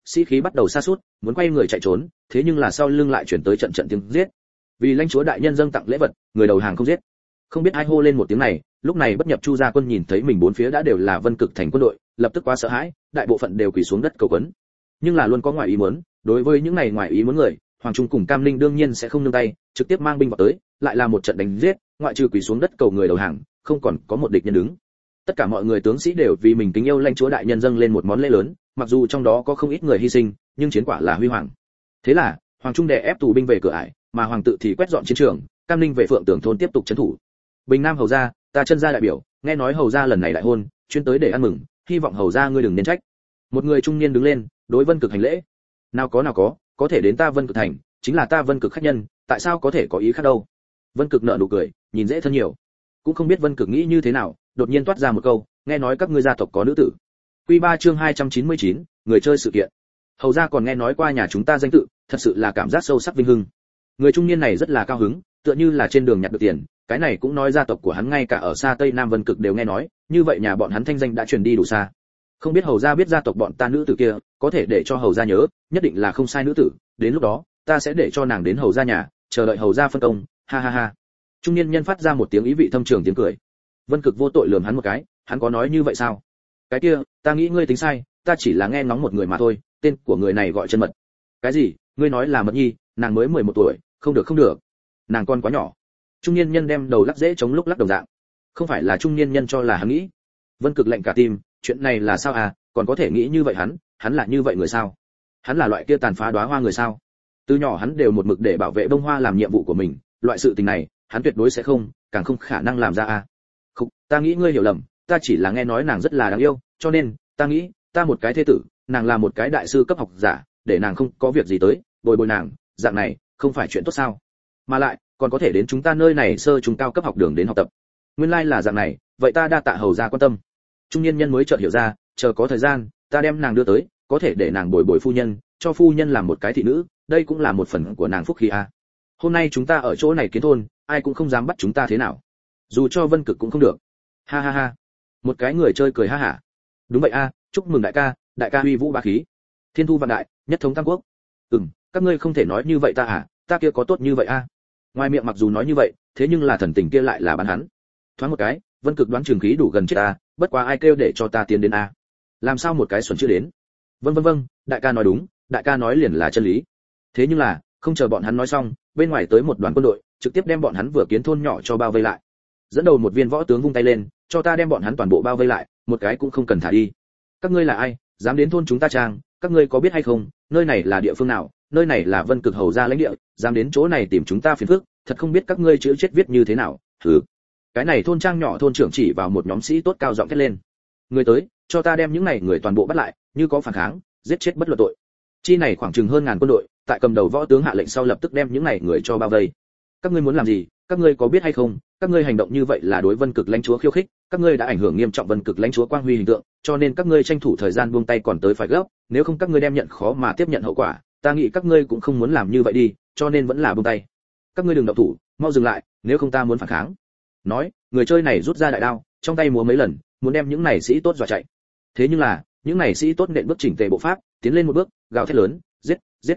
sĩ khí bắt đầu sa sút, muốn quay người chạy trốn, thế nhưng là sau lưng lại chuyển tới trận trận tiếng giết. Vì lãnh chúa đại nhân dâng tặng lễ vật, người đầu hàng không giết. Không biết ai hô lên một tiếng này, lúc này bất nhập Chu gia quân nhìn thấy mình bốn phía đã đều là Vân Cực thành quân đội, lập tức quá sợ hãi, đại bộ phận đều quỳ xuống đất cầu khấn. Nhưng là luôn có ngoại ý muốn, đối với những này ngoại ý muốn người, Hoàng Trung cùng Cam Ninh đương nhiên sẽ không nương tay, trực tiếp mang binh vào tới, lại là một trận đánh giết, ngoại trừ quỳ xuống đất cầu người đầu hàng, không còn có một địch nhân đứng. Tất cả mọi người tướng sĩ đều vì mình kính yêu lãnh chúa đại nhân dâng lên một món lễ lớn, mặc dù trong đó có không ít người hy sinh, nhưng chiến quả là huy hoàng. Thế là, Hoàng Trung đè ép tù binh về cửa ải, mà hoàng tự thì quét dọn chiến trường, Cam Ninh về Phượng Tường thôn tiếp tục trấn thủ. Bình Nam hầu gia, ta chân gia đại biểu, nghe nói hầu gia lần này đại hôn, chuyên tới để ăn mừng, hy vọng hầu gia ngươi đừng nên trách. Một người trung niên đứng lên, đối Vân Cực hành lễ. Nào có thể đến ta Vân Cực thành, chính là ta Vân Cực khách nhân, tại sao có thể có ý khác đâu? Vân Cực nở nụ cười, nhìn dễ thân nhiều. Cũng không biết Vân Cực nghĩ như thế nào, đột nhiên toát ra một câu, nghe nói các ngươi gia tộc có nữ tử. Quy 3 chương 299, người chơi sự kiện. Hầu gia còn nghe nói qua nhà chúng ta danh tự, thật sự là cảm giác sâu sắc vinh hưng. Người trung niên này rất là cao hứng, tựa như là trên đường nhặt được tiền, cái này cũng nói gia tộc của hắn ngay cả ở xa Tây Nam Vân Cực đều nghe nói, như vậy nhà bọn hắn thanh danh đã truyền đi đủ xa. Không biết hầu gia biết gia tộc bọn ta nữ tử kia, có thể để cho hầu gia nhớ, nhất định là không sai nữ tử, đến lúc đó, ta sẽ để cho nàng đến hầu gia nhà, chờ đợi hầu gia phân công, ha ha ha. Trung niên nhân phát ra một tiếng ý vị thâm trường tiếng cười. Vân Cực vô tội lườm hắn một cái, hắn có nói như vậy sao? Cái kia, ta nghĩ ngươi tính sai, ta chỉ là nghe ngóng một người mà thôi, tên của người này gọi Chân Mật. Cái gì? Ngươi nói là Mật Nhi, nàng mới 11 tuổi, không được, nàng con quá nhỏ. Trung niên nhân đem đầu lắc dễ chống lúc lắc đồng dạng. Không phải là trung niên nhân cho là hắn nghĩ. Vân Cực lạnh cả tim, chuyện này là sao à, còn có thể nghĩ như vậy hắn là như vậy người sao? Hắn là loại kia tàn phá đóa hoa người sao? Từ nhỏ hắn đều một mực để bảo vệ bông hoa làm nhiệm vụ của mình, loại sự tình này, hắn tuyệt đối sẽ không, càng không khả năng làm ra à. Không, ta nghĩ ngươi hiểu lầm, ta chỉ là nghe nói nàng rất là đáng yêu, cho nên, ta nghĩ, ta một cái thế tử, nàng là một cái đại sư cấp học giả, để nàng không có việc gì tới, bồi nàng, dạng này, không phải chuyện tốt sao? Mà lại, còn có thể đến chúng ta nơi này sơ trung cao cấp học đường đến học tập. Nguyên lai là dạng này, vậy ta đa tạ hầu gia quan tâm. Trung niên nhân mới chợt hiểu ra, chờ có thời gian, ta đem nàng đưa tới, có thể để nàng bồi phu nhân, cho phu nhân làm một cái thị nữ, đây cũng là một phần của nàng phúc khí a. Hôm nay chúng ta ở chỗ này kiến thôn, ai cũng không dám bắt chúng ta thế nào. Dù cho Vân Cực cũng không được. Ha ha ha. Một cái người chơi cười ha hả. Đúng vậy a, chúc mừng đại ca uy vũ bá khí. Thiên thu vạn đại, nhất thống tam quốc. Các ngươi không thể nói như vậy ta à, ta kia có tốt như vậy a. Ngoài miệng mặc dù nói như vậy, thế nhưng là thần tình kia lại là bán hắn. Thoáng một cái, Vân Cực đoán trường khí đủ gần chết ta, bất quá ai kêu để cho ta tiến đến a. Làm sao một cái xuẩn chưa đến? Vâng, đại ca nói đúng, đại ca nói liền là chân lý. Thế nhưng là, không chờ bọn hắn nói xong, bên ngoài tới một đoàn quân đội, trực tiếp đem bọn hắn vừa kiến thôn nhỏ cho bao vây lại. Dẫn đầu một viên võ tướng vung tay lên, cho ta đem bọn hắn toàn bộ bao vây lại, một cái cũng không cần thả đi. Các ngươi là ai, dám đến thôn chúng ta trang, các ngươi có biết hay không, nơi này là địa phương nào, nơi này là Vân Cực hầu gia lãnh địa, dám đến chỗ này tìm chúng ta phiền phức, thật không biết các ngươi chữ chết viết như thế nào. Hừ. Cái này thôn trang nhỏ thôn trưởng chỉ vào một nhóm sĩ tốt cao giọng thét lên. Người tới, cho ta đem những này người toàn bộ bắt lại, như có phản kháng, giết chết bất luận tội. Chi này khoảng chừng hơn ngàn quân đội, tại cầm đầu võ tướng hạ lệnh sau lập tức đem những này người cho bao vây. Các ngươi muốn làm gì, các ngươi có biết hay không, các ngươi hành động như vậy là đối Vân Cực lãnh chúa khiêu khích, các ngươi đã ảnh hưởng nghiêm trọng Vân Cực lãnh chúa quang huy hình tượng, cho nên các ngươi tranh thủ thời gian buông tay còn tới phải gấp, nếu không các ngươi đem nhận khó mà tiếp nhận hậu quả, ta nghĩ các ngươi cũng không muốn làm như vậy đi, cho nên vẫn là buông tay. Các ngươi đừng động thủ, mau dừng lại, nếu không ta muốn phản kháng. Nói, người chơi này rút ra đại đao, trong tay múa mấy lần, muốn đem những này sĩ tốt dọa chạy. Thế nhưng là, những này sĩ tốt nện bước chỉnh tề bộ pháp, tiến lên một bước, gào thét lớn, giết.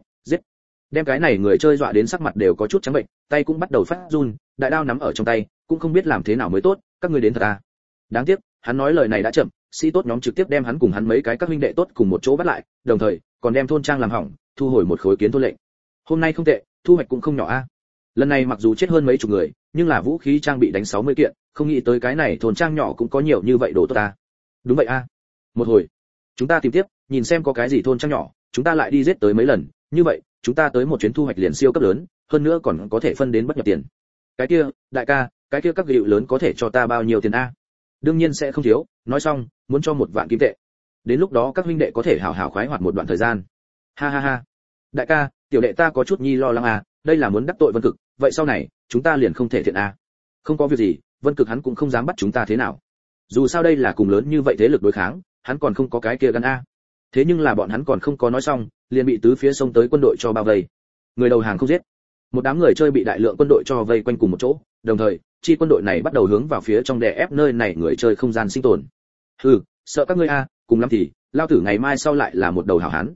Đem cái này người chơi dọa đến sắc mặt đều có chút trắng bệnh, tay cũng bắt đầu phát run, đại đao nắm ở trong tay, cũng không biết làm thế nào mới tốt, các ngươi đến thật à? Đáng tiếc, hắn nói lời này đã chậm, sĩ tốt nhóm trực tiếp đem hắn cùng hắn mấy cái các huynh đệ tốt cùng một chỗ bắt lại, đồng thời còn đem thôn trang làm hỏng, thu hồi một khối kiến thôn lệnh. Hôm nay không tệ, thu hoạch cũng không nhỏ a. Lần này mặc dù chết hơn mấy chục người, nhưng là vũ khí trang bị đánh 60 kiện, không nghĩ tới cái này thôn trang nhỏ cũng có nhiều như vậy đồ tốt ta. Đúng vậy a. Một hồi, chúng ta tìm tiếp, nhìn xem có cái gì thôn trang nhỏ, chúng ta lại đi giết tới mấy lần, như vậy, chúng ta tới một chuyến thu hoạch liền siêu cấp lớn, hơn nữa còn có thể phân đến bất nhập tiền. Cái kia, đại ca, cái kia các gịu lớn có thể cho ta bao nhiêu tiền a? Đương nhiên sẽ không thiếu, nói xong, muốn cho 1 vạn kim tệ. Đến lúc đó các huynh đệ có thể hảo hảo khoái hoạt một đoạn thời gian. Ha ha ha. Đại ca, tiểu đệ ta có chút nhi lo lắng à, đây là muốn đắc tội Vân Cực, vậy sau này, chúng ta liền không thể thiện à. Không có việc gì, Vân Cực hắn cũng không dám bắt chúng ta thế nào. Dù sao đây là cùng lớn như vậy thế lực đối kháng, hắn còn không có cái kia gan a. Thế nhưng là bọn hắn còn không có nói xong, liền bị tứ phía sông tới quân đội cho bao vây. Người đầu hàng không giết. Một đám người chơi bị đại lượng quân đội cho vây quanh cùng một chỗ, đồng thời, chi quân đội này bắt đầu hướng vào phía trong đè ép nơi này người chơi không gian sinh tồn. Sợ các ngươi a, cùng lắm thì, lao tử ngày mai sau lại là một đầu hảo hán.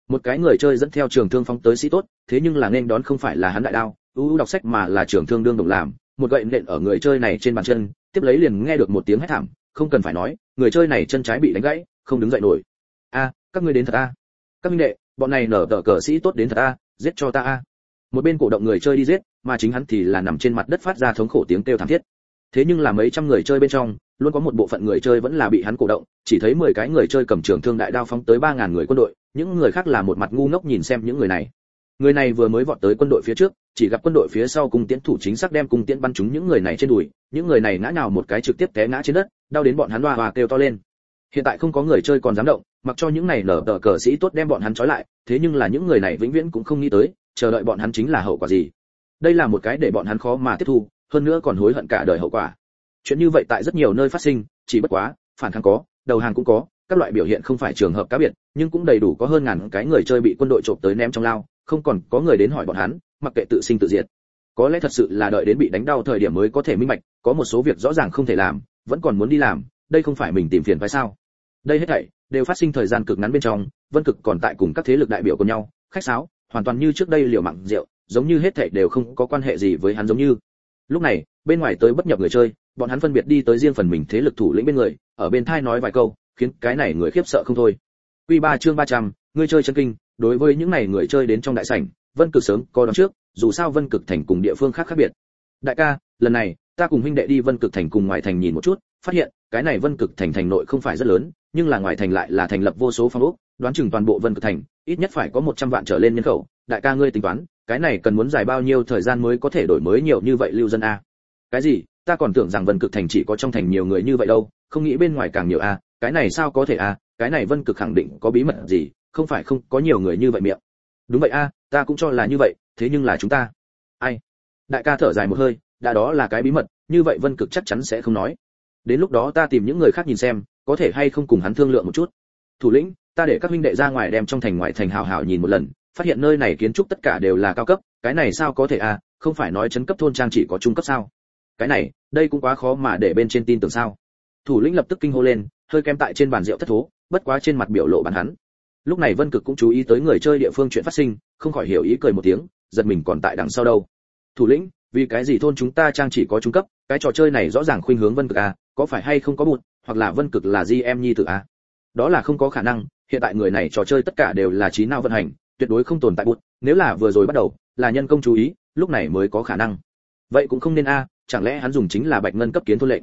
Một cái người chơi dẫn theo trường thương phóng tới sĩ tốt, thế nhưng là nên đón không phải là hắn đại đao, đọc sách mà là trường thương đương đồng làm, một gậy nện ở người chơi này trên bàn chân, tiếp lấy liền nghe được một tiếng hét thảm, không cần phải nói, người chơi này chân trái bị đánh gãy, không đứng dậy nổi. A, các ngươi đến thật a. Các minh đệ, bọn này nở tờ cờ sĩ tốt đến thật a, giết cho ta a. Một bên cổ động người chơi đi giết, mà chính hắn thì là nằm trên mặt đất phát ra thống khổ tiếng kêu thảm thiết. Thế nhưng là mấy trăm người chơi bên trong, luôn có một bộ phận người chơi vẫn là bị hắn cổ động, chỉ thấy 10 cái người chơi cầm trường thương đại đao phóng tới 3000 người quân đội, những người khác là một mặt ngu ngốc nhìn xem những người này. Người này vừa mới vọt tới quân đội phía trước, chỉ gặp quân đội phía sau cung tiễn thủ chính xác đem cung tiễn bắn trúng những người này trên đùi, những người này ngã nhào một cái trực tiếp té ngã trên đất, đau đến bọn hắn oa oa kêu to lên. Hiện tại không có người chơi còn dám động, mặc cho những này nở tờ cờ sĩ tốt đem bọn hắn trói lại, thế nhưng là những người này vĩnh viễn cũng không nghĩ tới, chờ đợi bọn hắn chính là hậu quả gì. Đây là một cái để bọn hắn khó mà tiếp thu, hơn nữa còn hối hận cả đời hậu quả. Chuyện như vậy tại rất nhiều nơi phát sinh, chỉ bất quá, phản kháng có, đầu hàng cũng có, các loại biểu hiện không phải trường hợp cá biệt, nhưng cũng đầy đủ có hơn ngàn cái người chơi bị quân đội trộm tới ném trong lao, không còn có người đến hỏi bọn hắn, mặc kệ tự sinh tự diệt. Có lẽ thật sự là đợi đến bị đánh đau thời điểm mới có thể minh bạch, có một số việc rõ ràng không thể làm, vẫn còn muốn đi làm, đây không phải mình tìm phiền phải sao? Đây hết thảy đều phát sinh thời gian cực ngắn bên trong, Vân Cực còn tại cùng các thế lực đại biểu của nhau, khách sáo, hoàn toàn như trước đây liều mạng rượu, giống như hết thảy đều không có quan hệ gì với hắn giống như. Lúc này, bên ngoài tới bất nhập người chơi, bọn hắn phân biệt đi tới riêng phần mình thế lực thủ lĩnh bên người, ở bên thai nói vài câu, khiến cái này người khiếp sợ không thôi. Quy 3 chương 300, người chơi chân kinh, đối với những này người chơi đến trong đại sảnh, Vân Cực sớm có đoán trước, dù sao Vân Cực thành cùng địa phương khác khác biệt. Đại ca, lần này, ta cùng huynh đệ đi Vân Cực thành cùng ngoài thành nhìn một chút, phát hiện, cái này Vân Cực thành thành nội không phải rất lớn, nhưng là ngoài thành lại là thành lập vô số phong ốc, đoán chừng toàn bộ Vân Cực thành, ít nhất phải có 100 vạn trở lên nhân khẩu. Đại ca ngươi tính toán, cái này cần muốn dài bao nhiêu thời gian mới có thể đổi mới nhiều như vậy lưu dân a? Cái gì? Ta còn tưởng rằng Vân Cực thành chỉ có trong thành nhiều người như vậy đâu, không nghĩ bên ngoài càng nhiều a, cái này sao có thể a, cái này Vân Cực khẳng định có bí mật gì, không phải không có nhiều người như vậy miệng. Đúng vậy a, ta cũng cho là như vậy, thế nhưng là chúng ta. Ai? Đại ca thở dài một hơi, đã đó là cái bí mật, như vậy Vân Cực chắc chắn sẽ không nói. Đến lúc đó ta tìm những người khác nhìn xem, có thể hay không cùng hắn thương lượng một chút. Thủ lĩnh, ta để các huynh đệ ra ngoài đem trong thành ngoại thành hào hào nhìn một lần, phát hiện nơi này kiến trúc tất cả đều là cao cấp, cái này sao có thể a, không phải nói trấn cấp thôn trang chỉ có trung cấp sao? Cái này, đây cũng quá khó mà để bên trên tin tưởng sao? Thủ lĩnh lập tức kinh hô lên, hơi kém tại trên bàn rượu thất thố, bất quá trên mặt biểu lộ bản hắn. Lúc này Vân Cực cũng chú ý tới người chơi địa phương chuyện phát sinh, không khỏi hiểu ý cười một tiếng, giật mình còn tại đằng sau đâu. Thủ lĩnh, vì cái gì thôn chúng ta trang chỉ có trung cấp, cái trò chơi này rõ ràng khuynh hướng Vân Cực a, có phải hay không có bụt, hoặc là Vân Cực là GM nhi tử a? Đó là không có khả năng, hiện tại người này trò chơi tất cả đều là trí não vận hành, tuyệt đối không tồn tại bụt, nếu là vừa rồi bắt đầu, là nhân công chú ý, lúc này mới có khả năng. Vậy cũng không nên a, chẳng lẽ hắn dùng chính là bạch ngân cấp kiến thôn lệnh?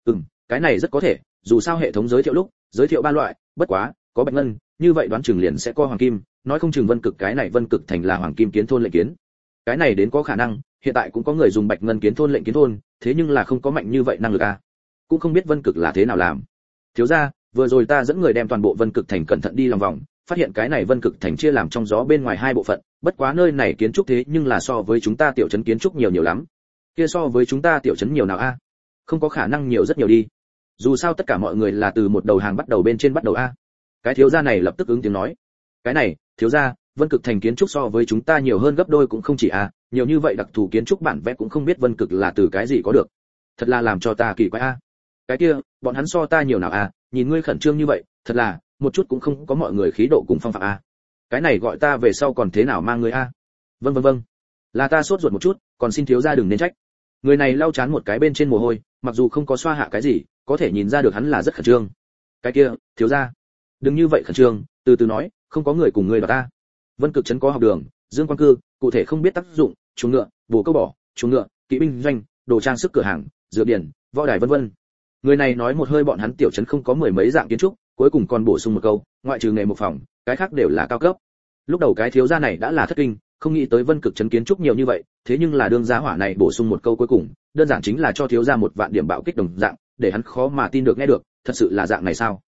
Cái này rất có thể, dù sao hệ thống giới thiệu lúc, giới thiệu ba loại, bất quá, có bạch ngân, như vậy đoán chừng liền sẽ có hoàng kim, nói không chừng Vân Cực cái này Vân Cực thành là hoàng kim kiến thôn lệnh kiến. Cái này đến có khả năng, hiện tại cũng có người dùng bạch ngân kiến thôn lệnh kiến thôn, thế nhưng là không có mạnh như vậy năng lực a. Cũng không biết Vân Cực là thế nào làm. Thiếu gia, vừa rồi ta dẫn người đem toàn bộ Vân Cực thành cẩn thận đi lòng vòng, phát hiện cái này Vân Cực thành chia làm trong gió bên ngoài hai bộ phận, bất quá nơi này kiến trúc thế nhưng là so với chúng ta tiểu trấn kiến trúc nhiều nhiều lắm. Kia so với chúng ta tiểu trấn nhiều nào a? Không có khả năng nhiều rất nhiều đi. Dù sao tất cả mọi người là từ một đầu hàng bắt đầu bên trên bắt đầu a. Cái thiếu gia này lập tức ứng tiếng nói, cái này, thiếu gia, Vân Cực thành kiến trúc so với chúng ta nhiều hơn gấp đôi cũng không chỉ a, nhiều như vậy đặc thù kiến trúc bản vẽ cũng không biết Vân Cực là từ cái gì có được. Thật là làm cho ta kỳ quái a. Cái kia, bọn hắn so ta nhiều nào a, nhìn ngươi khẩn trương như vậy, thật là, một chút cũng không có mọi người khí độ cùng phong phạm a. Cái này gọi ta về sau còn thế nào mang ngươi a? Vâng, là ta sốt ruột một chút, còn xin thiếu gia đừng nên trách. Người này lau chán một cái bên trên mồ hôi, mặc dù không có xoa hạ cái gì, có thể nhìn ra được hắn là rất khẩn trương. Cái kia, thiếu gia, đừng như vậy khẩn trương, từ từ nói, không có người cùng ngươi đoạt ta. Vân Cực trấn có học đường, dương quan cư, cụ thể không biết tác dụng, chuồng ngựa, bổ câu bỏ, chuồng ngựa, kỵ binh doanh, đồ trang sức cửa hàng, dược điển, võ đài vân vân. Người này nói một hơi bọn hắn tiểu trấn không có mười mấy dạng kiến trúc, cuối cùng còn bổ sung một câu, ngoại trừ nghề một phòng, cái khác đều là cao cấp. Lúc đầu cái thiếu gia này đã là thất kinh, không nghĩ tới Vân Cực trấn kiến trúc nhiều như vậy, thế nhưng là đương gia hỏa này bổ sung một câu cuối cùng, đơn giản chính là cho thiếu gia một vạn điểm bạo kích đồng dạng, để hắn khó mà tin được nghe được, thật sự là dạng này sao?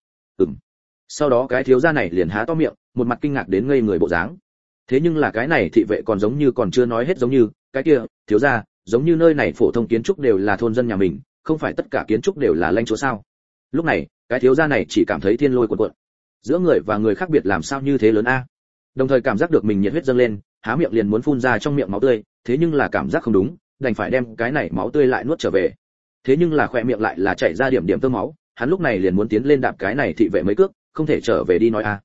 Sau đó cái thiếu gia này liền há to miệng, một mặt kinh ngạc đến ngây người bộ dáng. Thế nhưng là cái này thị vệ còn giống như còn chưa nói hết giống như, cái kia, thiếu gia, giống như nơi này phổ thông kiến trúc đều là thôn dân nhà mình, không phải tất cả kiến trúc đều là lãnh chúa sao? Lúc này, cái thiếu gia này chỉ cảm thấy thiên lôi cuộn cuộn. Giữa người và người khác biệt làm sao như thế lớn a? Đồng thời cảm giác được mình nhiệt huyết dâng lên, há miệng liền muốn phun ra trong miệng máu tươi, thế nhưng là cảm giác không đúng, đành phải đem cái này máu tươi lại nuốt trở về. Thế nhưng là khỏe miệng lại là chảy ra điểm điểm tơ máu, hắn lúc này liền muốn tiến lên đạp cái này thị vệ mấy cước, không thể trở về đi nói a.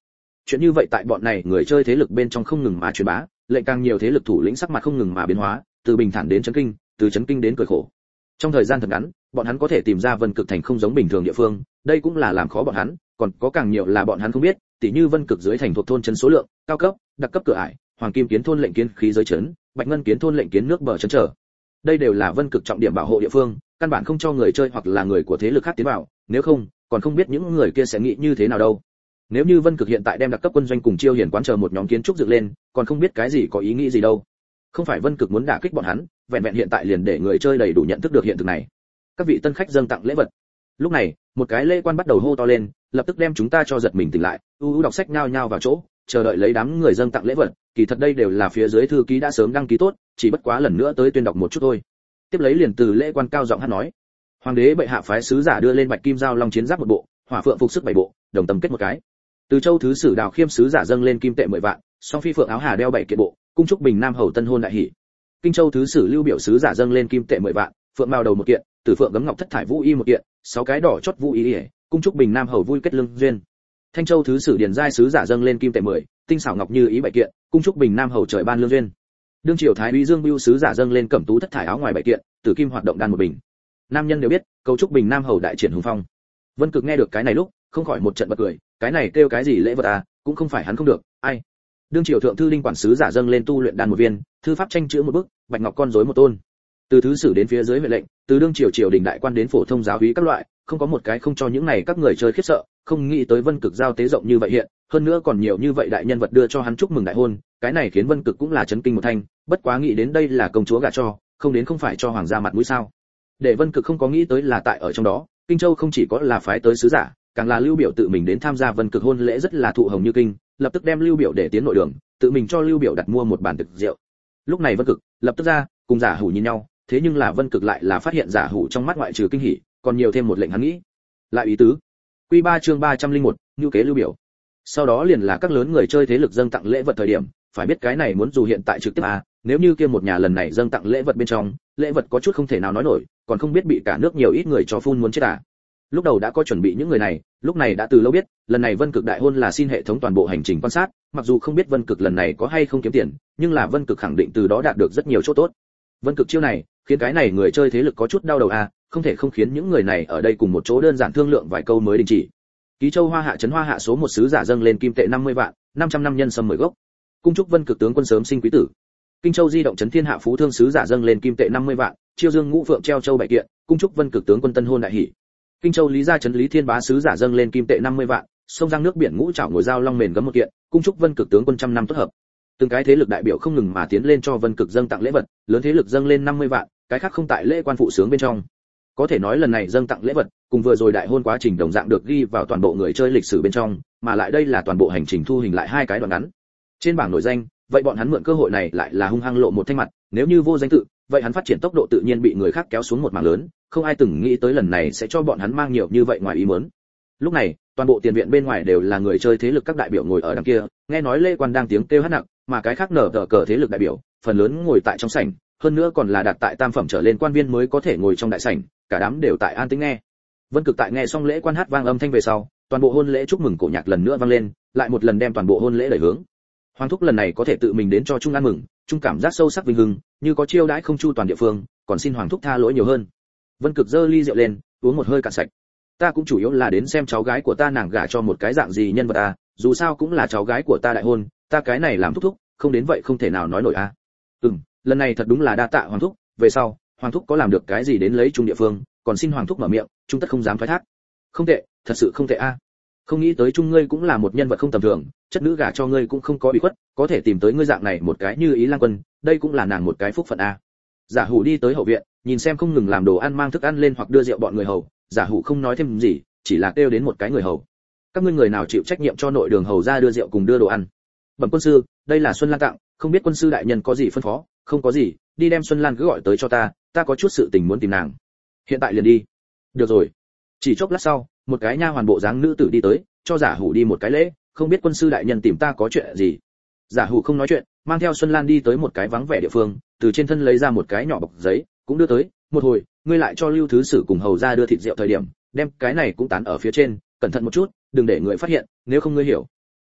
Chuyện như vậy tại bọn này người chơi thế lực bên trong không ngừng mà truyền bá, lệnh càng nhiều thế lực thủ lĩnh sắc mặt không ngừng mà biến hóa, từ bình thản đến chấn kinh, từ chấn kinh đến cười khổ. Trong thời gian thật ngắn, bọn hắn có thể tìm ra Vân Cực thành không giống bình thường địa phương, đây cũng là làm khó bọn hắn, còn có càng nhiều là bọn hắn không biết, tỉ như Vân Cực dưới thành thuộc thôn trấn số lượng, cao cấp, đặc cấp cửa ải, Hoàng Kim Kiến thôn lệnh kiến khí giới trấn, Bạch Ngân Kiến thôn lệnh kiến nước bờ trấn trở. Đây đều là Vân Cực trọng điểm bảo hộ địa phương, căn bản không cho người chơi hoặc là người của thế lực khác tiến vào, nếu không, còn không biết những người kia sẽ nghĩ như thế nào đâu. Nếu như Vân Cực hiện tại đem đặc cấp quân doanh cùng Chiêu Hiển quán chờ một nhóm kiến trúc dựng lên, còn không biết cái gì có ý nghĩ gì đâu. Không phải Vân Cực muốn đả kích bọn hắn, vẹn vẹn hiện tại liền để người chơi đầy đủ nhận thức được hiện thực này. Các vị tân khách dâng tặng lễ vật. Lúc này, một cái lễ quan bắt đầu hô to lên, lập tức đem chúng ta cho giật mình tỉnh lại, đọc sách nhao nhao vào chỗ, chờ đợi lấy đám người dâng tặng lễ vật, kỳ thật đây đều là phía dưới thư ký đã sớm đăng ký tốt, chỉ bất quá lần nữa tới tuyên đọc một chút thôi. Tiếp lấy liền từ lễ quan cao giọng hát nói: Hoàng đế bệ hạ phái sứ giả đưa lên bạch kim giao long chiến giáp một bộ, hỏa phượng phục sức 7 bộ, đồng tâm kết một cái. Từ châu thứ sử Đào Khiêm sứ giả dâng lên kim tệ 10 vạn, song phi phượng áo hà đeo 7 kiện bộ, cung chúc bình nam hầu tân hôn đại hỷ. Kinh châu thứ sử Lưu Biểu sứ giả dâng lên kim tệ 10 vạn, phượng mao đầu một kiện, tử phượng gấm ngọc thất thải vũ y một kiện, 6 cái đỏ chót vũ y, cung chúc bình nam hầu vui kết lương duyên. Thanh châu thứ sử Điền Giai sứ giả dâng lên kim tệ 10, tinh xảo ngọc như ý 7 kiện, cung chúc bình nam hầu trời ban lương duyên. Đương triều thái úy Dương Bưu sứ giả dâng lên cẩm tú thất thải áo ngoài 7 kiện, tử kim hoạt động đan một bình. Nam nhân đều biết, cầu chúc bình nam hầu đại triển hùng phong. Vân Cực nghe được cái này lúc, không khỏi một trận bật cười, cái này kêu cái gì lễ vật à, cũng không phải hắn không được, ai. Đương triều thượng thư linh quản sứ giả dâng lên tu luyện đan một viên, thư pháp tranh chữ một bức, bạch ngọc con rối một tôn. Từ thứ sử đến phía dưới huyện lệnh, từ đương triều triều đình đại quan đến phổ thông giáo úy các loại, không có một cái không cho những này các người chơi khiếp sợ, không nghĩ tới Vân Cực giao tế rộng như vậy hiện, hơn nữa còn nhiều như vậy đại nhân vật đưa cho hắn chúc mừng đại hôn, cái này khiến Vân Cực cũng là chấn kinh một thanh, bất quá nghĩ đến đây là công chúa gả cho, không đến không phải cho hoàng gia mặt mũi sao? Để Vân Cực không có nghĩ tới là tại ở trong đó, Kinh Châu không chỉ có là phái tới sứ giả, càng là Lưu Biểu tự mình đến tham gia Vân Cực hôn lễ rất là thụ hồng như kinh, lập tức đem Lưu Biểu để tiến nội đường, tự mình cho Lưu Biểu đặt mua một bàn thực rượu. Lúc này Vân Cực lập tức ra, cùng Giả Hủ nhìn nhau, thế nhưng là Vân Cực lại là phát hiện Giả Hủ trong mắt ngoại trừ kinh hỉ, còn nhiều thêm một lệnh hắn nghĩ. Lại ý tứ. Quy 3 chương 301, nhu kế Lưu Biểu. Sau đó liền là các lớn người chơi thế lực dâng tặng lễ vật thời điểm, phải biết cái này muốn dù hiện tại trực tiếp nếu như kia một nhà lần này dâng tặng lễ vật bên trong, lễ vật có chút không thể nào nói nổi, còn không biết bị cả nước nhiều ít người cho phun muốn chết à. Lúc đầu đã có chuẩn bị những người này, lúc này đã từ lâu biết, lần này Vân Cực đại hôn là xin hệ thống toàn bộ hành trình quan sát, mặc dù không biết Vân Cực lần này có hay không kiếm tiền, nhưng là Vân Cực khẳng định từ đó đạt được rất nhiều chỗ tốt. Vân Cực chiêu này, khiến cái này người chơi thế lực có chút đau đầu không thể không khiến những người này ở đây cùng một chỗ đơn giản thương lượng vài câu mới đình chỉ. Ký Châu Hoa Hạ trấn Hoa Hạ số 1 sứ giả dâng lên kim tệ 50 vạn, 500 năm nhân sâm 10 gốc. Cung chúc Vân Cực tướng quân sớm sinh quý tử. Kinh Châu Di động trấn Thiên Hạ phú thương sứ giả dâng lên kim tệ 50 vạn, Chiêu Dương Ngũ Phượng treo châu 7 kiện, cung chúc Vân Cực tướng quân tân hôn đại hỷ. Kinh Châu Lý Gia trấn Lý Thiên Bá sứ giả dâng lên kim tệ 50 vạn, sông Giang nước biển ngũ trảo ngồi dao long mền gấm một kiện, cung chúc Vân Cực tướng quân trăm năm tốt hợp. Từng cái thế lực đại biểu không ngừng mà tiến lên cho Vân Cực dâng tặng lễ vật, lớn thế lực dâng lên 50 vạn, cái khác không tại lễ quan phụ sướng bên trong. Có thể nói lần này dâng tặng lễ vật, cùng vừa rồi đại hôn quá trình đồng dạng được ghi vào toàn bộ người chơi lịch sử bên trong, mà lại đây là toàn bộ hành trình thu hình lại hai cái đoạn ngắn. Trên bảng nổi danh, vậy bọn hắn mượn cơ hội này lại là hung hăng lộ một thanh mặt, nếu như vô danh tự, vậy hắn phát triển tốc độ tự nhiên bị người khác kéo xuống một mảng lớn, không ai từng nghĩ tới lần này sẽ cho bọn hắn mang nhiều như vậy ngoài ý muốn. Lúc này, toàn bộ tiền viện bên ngoài đều là người chơi thế lực các đại biểu ngồi ở đằng kia, nghe nói Lê Quan đang tiếng kêu hát nặng, mà cái khác nở tờ cờ thế lực đại biểu, phần lớn ngồi tại trong sảnh, hơn nữa còn là đặt tại tam phẩm trở lên quan viên mới có thể ngồi trong đại sảnh, cả đám đều tại an tĩnh nghe. Vân Cực tại nghe xong lễ quan hát vang âm thanh về sau, toàn bộ hôn lễ chúc mừng cổ nhạc lần nữa vang lên, lại một lần đem toàn bộ hôn lễ đẩy hướng. Hoàng thúc lần này có thể tự mình đến cho Trung ăn mừng, Trung cảm giác sâu sắc vinh hưng, như có chiêu đãi không chu toàn địa phương, còn xin Hoàng thúc tha lỗi nhiều hơn. Vân Cực giơ ly rượu lên, uống một hơi cạn sạch. Ta cũng chủ yếu là đến xem cháu gái của ta nàng gả cho một cái dạng gì nhân vật dù sao cũng là cháu gái của ta đại hôn, ta cái này làm thúc thúc, không đến vậy không thể nào nói nổi lần này thật đúng là đa tạ Hoàng thúc, về sau, Hoàng thúc có làm được cái gì đến lấy Trung địa phương, còn xin Hoàng thúc mở miệng, Trung tất không dám thoái thác. Không tệ, thật sự không tệ Không nghĩ tới Trung ngươi cũng là một nhân vật không tầm thường, chất nữ gả cho ngươi cũng không có bị khuất, có thể tìm tới ngươi dạng này một cái như ý lang quân, đây cũng là nàng một cái phúc phận Giả Hủ đi tới hậu viện, nhìn xem không ngừng làm đồ ăn mang thức ăn lên hoặc đưa rượu bọn người hầu, Giả Hủ không nói thêm gì, chỉ là kêu đến một cái người hầu. Các ngươi người nào chịu trách nhiệm cho nội đường hầu ra đưa rượu cùng đưa đồ ăn? Bẩm quân sư, đây là Xuân Lan tặng, không biết quân sư đại nhân có gì phân phó? Không có gì, đi đem Xuân Lan cứ gọi tới cho ta có chút sự tình muốn tìm nàng. Hiện tại liền đi. Được rồi. Chỉ chốc lát sau, một cái nha hoàn bộ dáng nữ tử đi tới, cho Giả Hủ đi một cái lễ, không biết quân sư đại nhân tìm ta có chuyện gì. Giả Hủ không nói chuyện, mang theo Xuân Lan đi tới một cái vắng vẻ địa phương, từ trên thân lấy ra một cái nhỏ bọc giấy, cũng đưa tới. Một hồi, ngươi lại cho Lưu thứ sử cùng hầu ra đưa thịt rượu thời điểm, đem cái này cũng tán ở phía trên, cẩn thận một chút, đừng để người phát hiện, nếu không ngươi hiểu.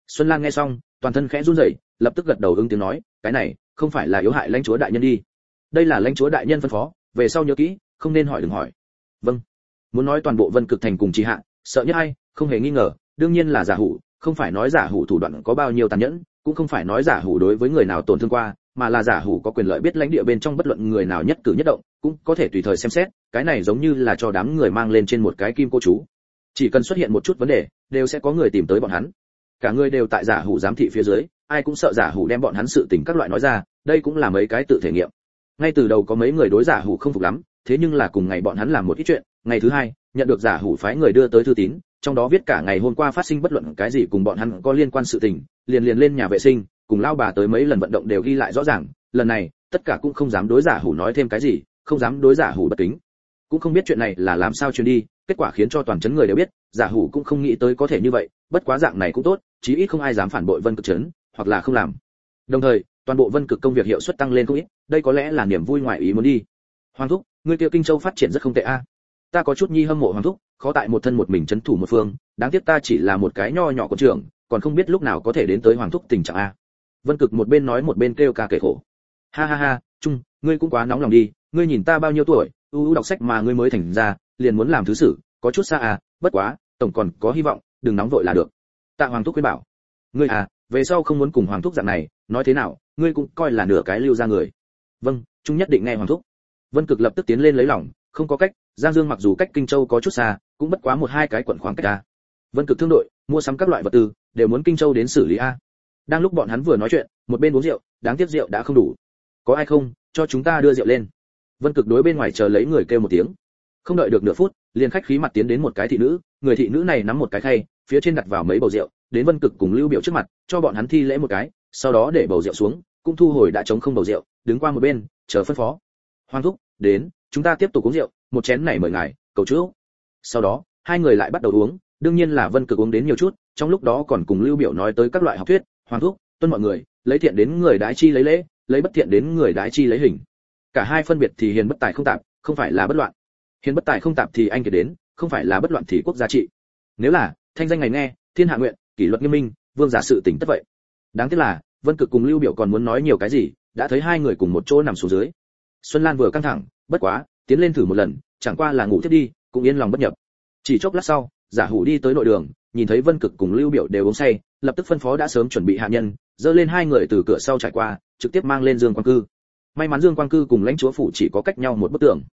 Xuân Lan nghe xong, toàn thân khẽ run rẩy, lập tức gật đầu ứng tiếng nói, cái này không phải là yếu hại lãnh chúa đại nhân đi. Đây là lãnh chúa đại nhân phân phó, về sau nhớ kỹ, không nên hỏi đừng hỏi. Vâng. Muốn nói toàn bộ Vân Cực thành cùng trì hạ, sợ nhất ai, không hề nghi ngờ, đương nhiên là giả hủ, không phải nói giả hủ thủ đoạn có bao nhiêu tàn nhẫn, cũng không phải nói giả hủ đối với người nào tổn thương qua, mà là giả hủ có quyền lợi biết lãnh địa bên trong bất luận người nào nhất cử nhất động, cũng có thể tùy thời xem xét, cái này giống như là cho đám người mang lên trên một cái kim cô chú. Chỉ cần xuất hiện một chút vấn đề, đều sẽ có người tìm tới bọn hắn. Cả người đều tại giả hủ giám thị phía dưới, ai cũng sợ giả hủ đem bọn hắn sự tình các loại nói ra, đây cũng là mấy cái tự thể nghiệm. Ngay từ đầu có mấy người đối giả hủ không phục lắm, thế nhưng là cùng ngày bọn hắn làm một ít chuyện, ngày thứ hai, nhận được giả hủ phái người đưa tới thư tín, trong đó viết cả ngày hôm qua phát sinh bất luận cái gì cùng bọn hắn có liên quan sự tình, liền lên nhà vệ sinh, cùng lao bà tới mấy lần vận động đều ghi lại rõ ràng, lần này, tất cả cũng không dám đối giả hủ nói thêm cái gì, không dám đối giả hủ bất kính. Cũng không biết chuyện này là làm sao truyền đi, kết quả khiến cho toàn trấn người đều biết, giả hủ cũng không nghĩ tới có thể như vậy, bất quá dạng này cũng tốt, chí ít không ai dám phản bội Vân Cực trấn, hoặc là không làm. Đồng thời, toàn bộ Vân Cực công việc hiệu suất tăng lên không ít, đây có lẽ là niềm vui ngoài ý muốn đi. Hoàng thúc, ngươi kia Kinh Châu phát triển rất không tệ a. Ta có chút nhi hâm mộ Hoàng thúc, khó tại một thân một mình trấn thủ một phương, đáng tiếc ta chỉ là một cái nho nhỏ của trưởng, còn không biết lúc nào có thể đến tới Hoàng thúc tình trạng a. Vân Cực một bên nói một bên kêu ca kể khổ. Ha ha ha, Trung, ngươi cũng quá nóng lòng đi, ngươi nhìn ta bao nhiêu tuổi, đọc sách mà ngươi mới thành ra, liền muốn làm thứ sử, có chút xa à, bất quá, tổng còn có hy vọng, đừng nóng vội là được. Tạ Hoàng thúc khuyên bảo. Ngươi à, về sau không muốn cùng Hoàng thúc dạng này, nói thế nào, ngươi cũng coi là nửa cái lưu ra người. Vâng, Trung nhất định nghe Hoàng thúc. Vân Cực lập tức tiến lên lấy lòng, không có cách, Giang Dương mặc dù cách Kinh Châu có chút xa, cũng bất quá một hai cái quận khoảng cách a. Vân Cực thương đội, mua sắm các loại vật tư, đều muốn Kinh Châu đến xử lý a. Đang lúc bọn hắn vừa nói chuyện, một bên uống rượu, đáng tiếc rượu đã không đủ. Có ai không, cho chúng ta đưa rượu lên. Vân Cực đối bên ngoài chờ lấy người kêu một tiếng. Không đợi được nửa phút, liền khách khí mặt tiến đến một cái thị nữ, người thị nữ này nắm một cái khay, phía trên đặt vào mấy bầu rượu, đến Vân Cực cùng Lưu Biểu trước mặt, cho bọn hắn thi lễ một cái, sau đó để bầu rượu xuống, cũng thu hồi đã trống không bầu rượu, đứng qua một bên, chờ phân phó. Hoàng thúc, đến, chúng ta tiếp tục uống rượu, một chén này mời ngài, cầu chúc. Sau đó, hai người lại bắt đầu uống, đương nhiên là Vân Cực uống đến nhiều chút, trong lúc đó còn cùng Lưu Biểu nói tới các loại học thuyết. Hoàng thúc, tuân mọi người, lấy thiện đến người đái chi lấy lễ, lấy bất thiện đến người đái chi lấy hình. Cả hai phân biệt thì hiền bất tài không tạp, không phải là bất loạn. Hiền bất tài không tạp thì anh kiệt đến, không phải là bất loạn thì quốc gia trị. Nếu là thanh danh ngày nghe, thiên hạ nguyện, kỷ luật nghiêm minh, vương giả sự tỉnh tất vậy. Đáng tiếc là Vân Cực cùng Lưu Biểu còn muốn nói nhiều cái gì, đã thấy hai người cùng một chỗ nằm xuống dưới. Xuân Lan vừa căng thẳng, bất quá, tiến lên thử một lần, chẳng qua là ngủ thiếp đi, cũng yên lòng bất nhập. Chỉ chốc lát sau, giả hủ đi tới nội đường, nhìn thấy Vân Cực cùng Lưu Biểu đều uống say, lập tức phân phó đã sớm chuẩn bị hạ nhân, dơ lên hai người từ cửa sau trải qua, trực tiếp mang lên Dương Quang Cư. May mắn Dương Quang Cư cùng lãnh chúa phủ chỉ có cách nhau một bức tường.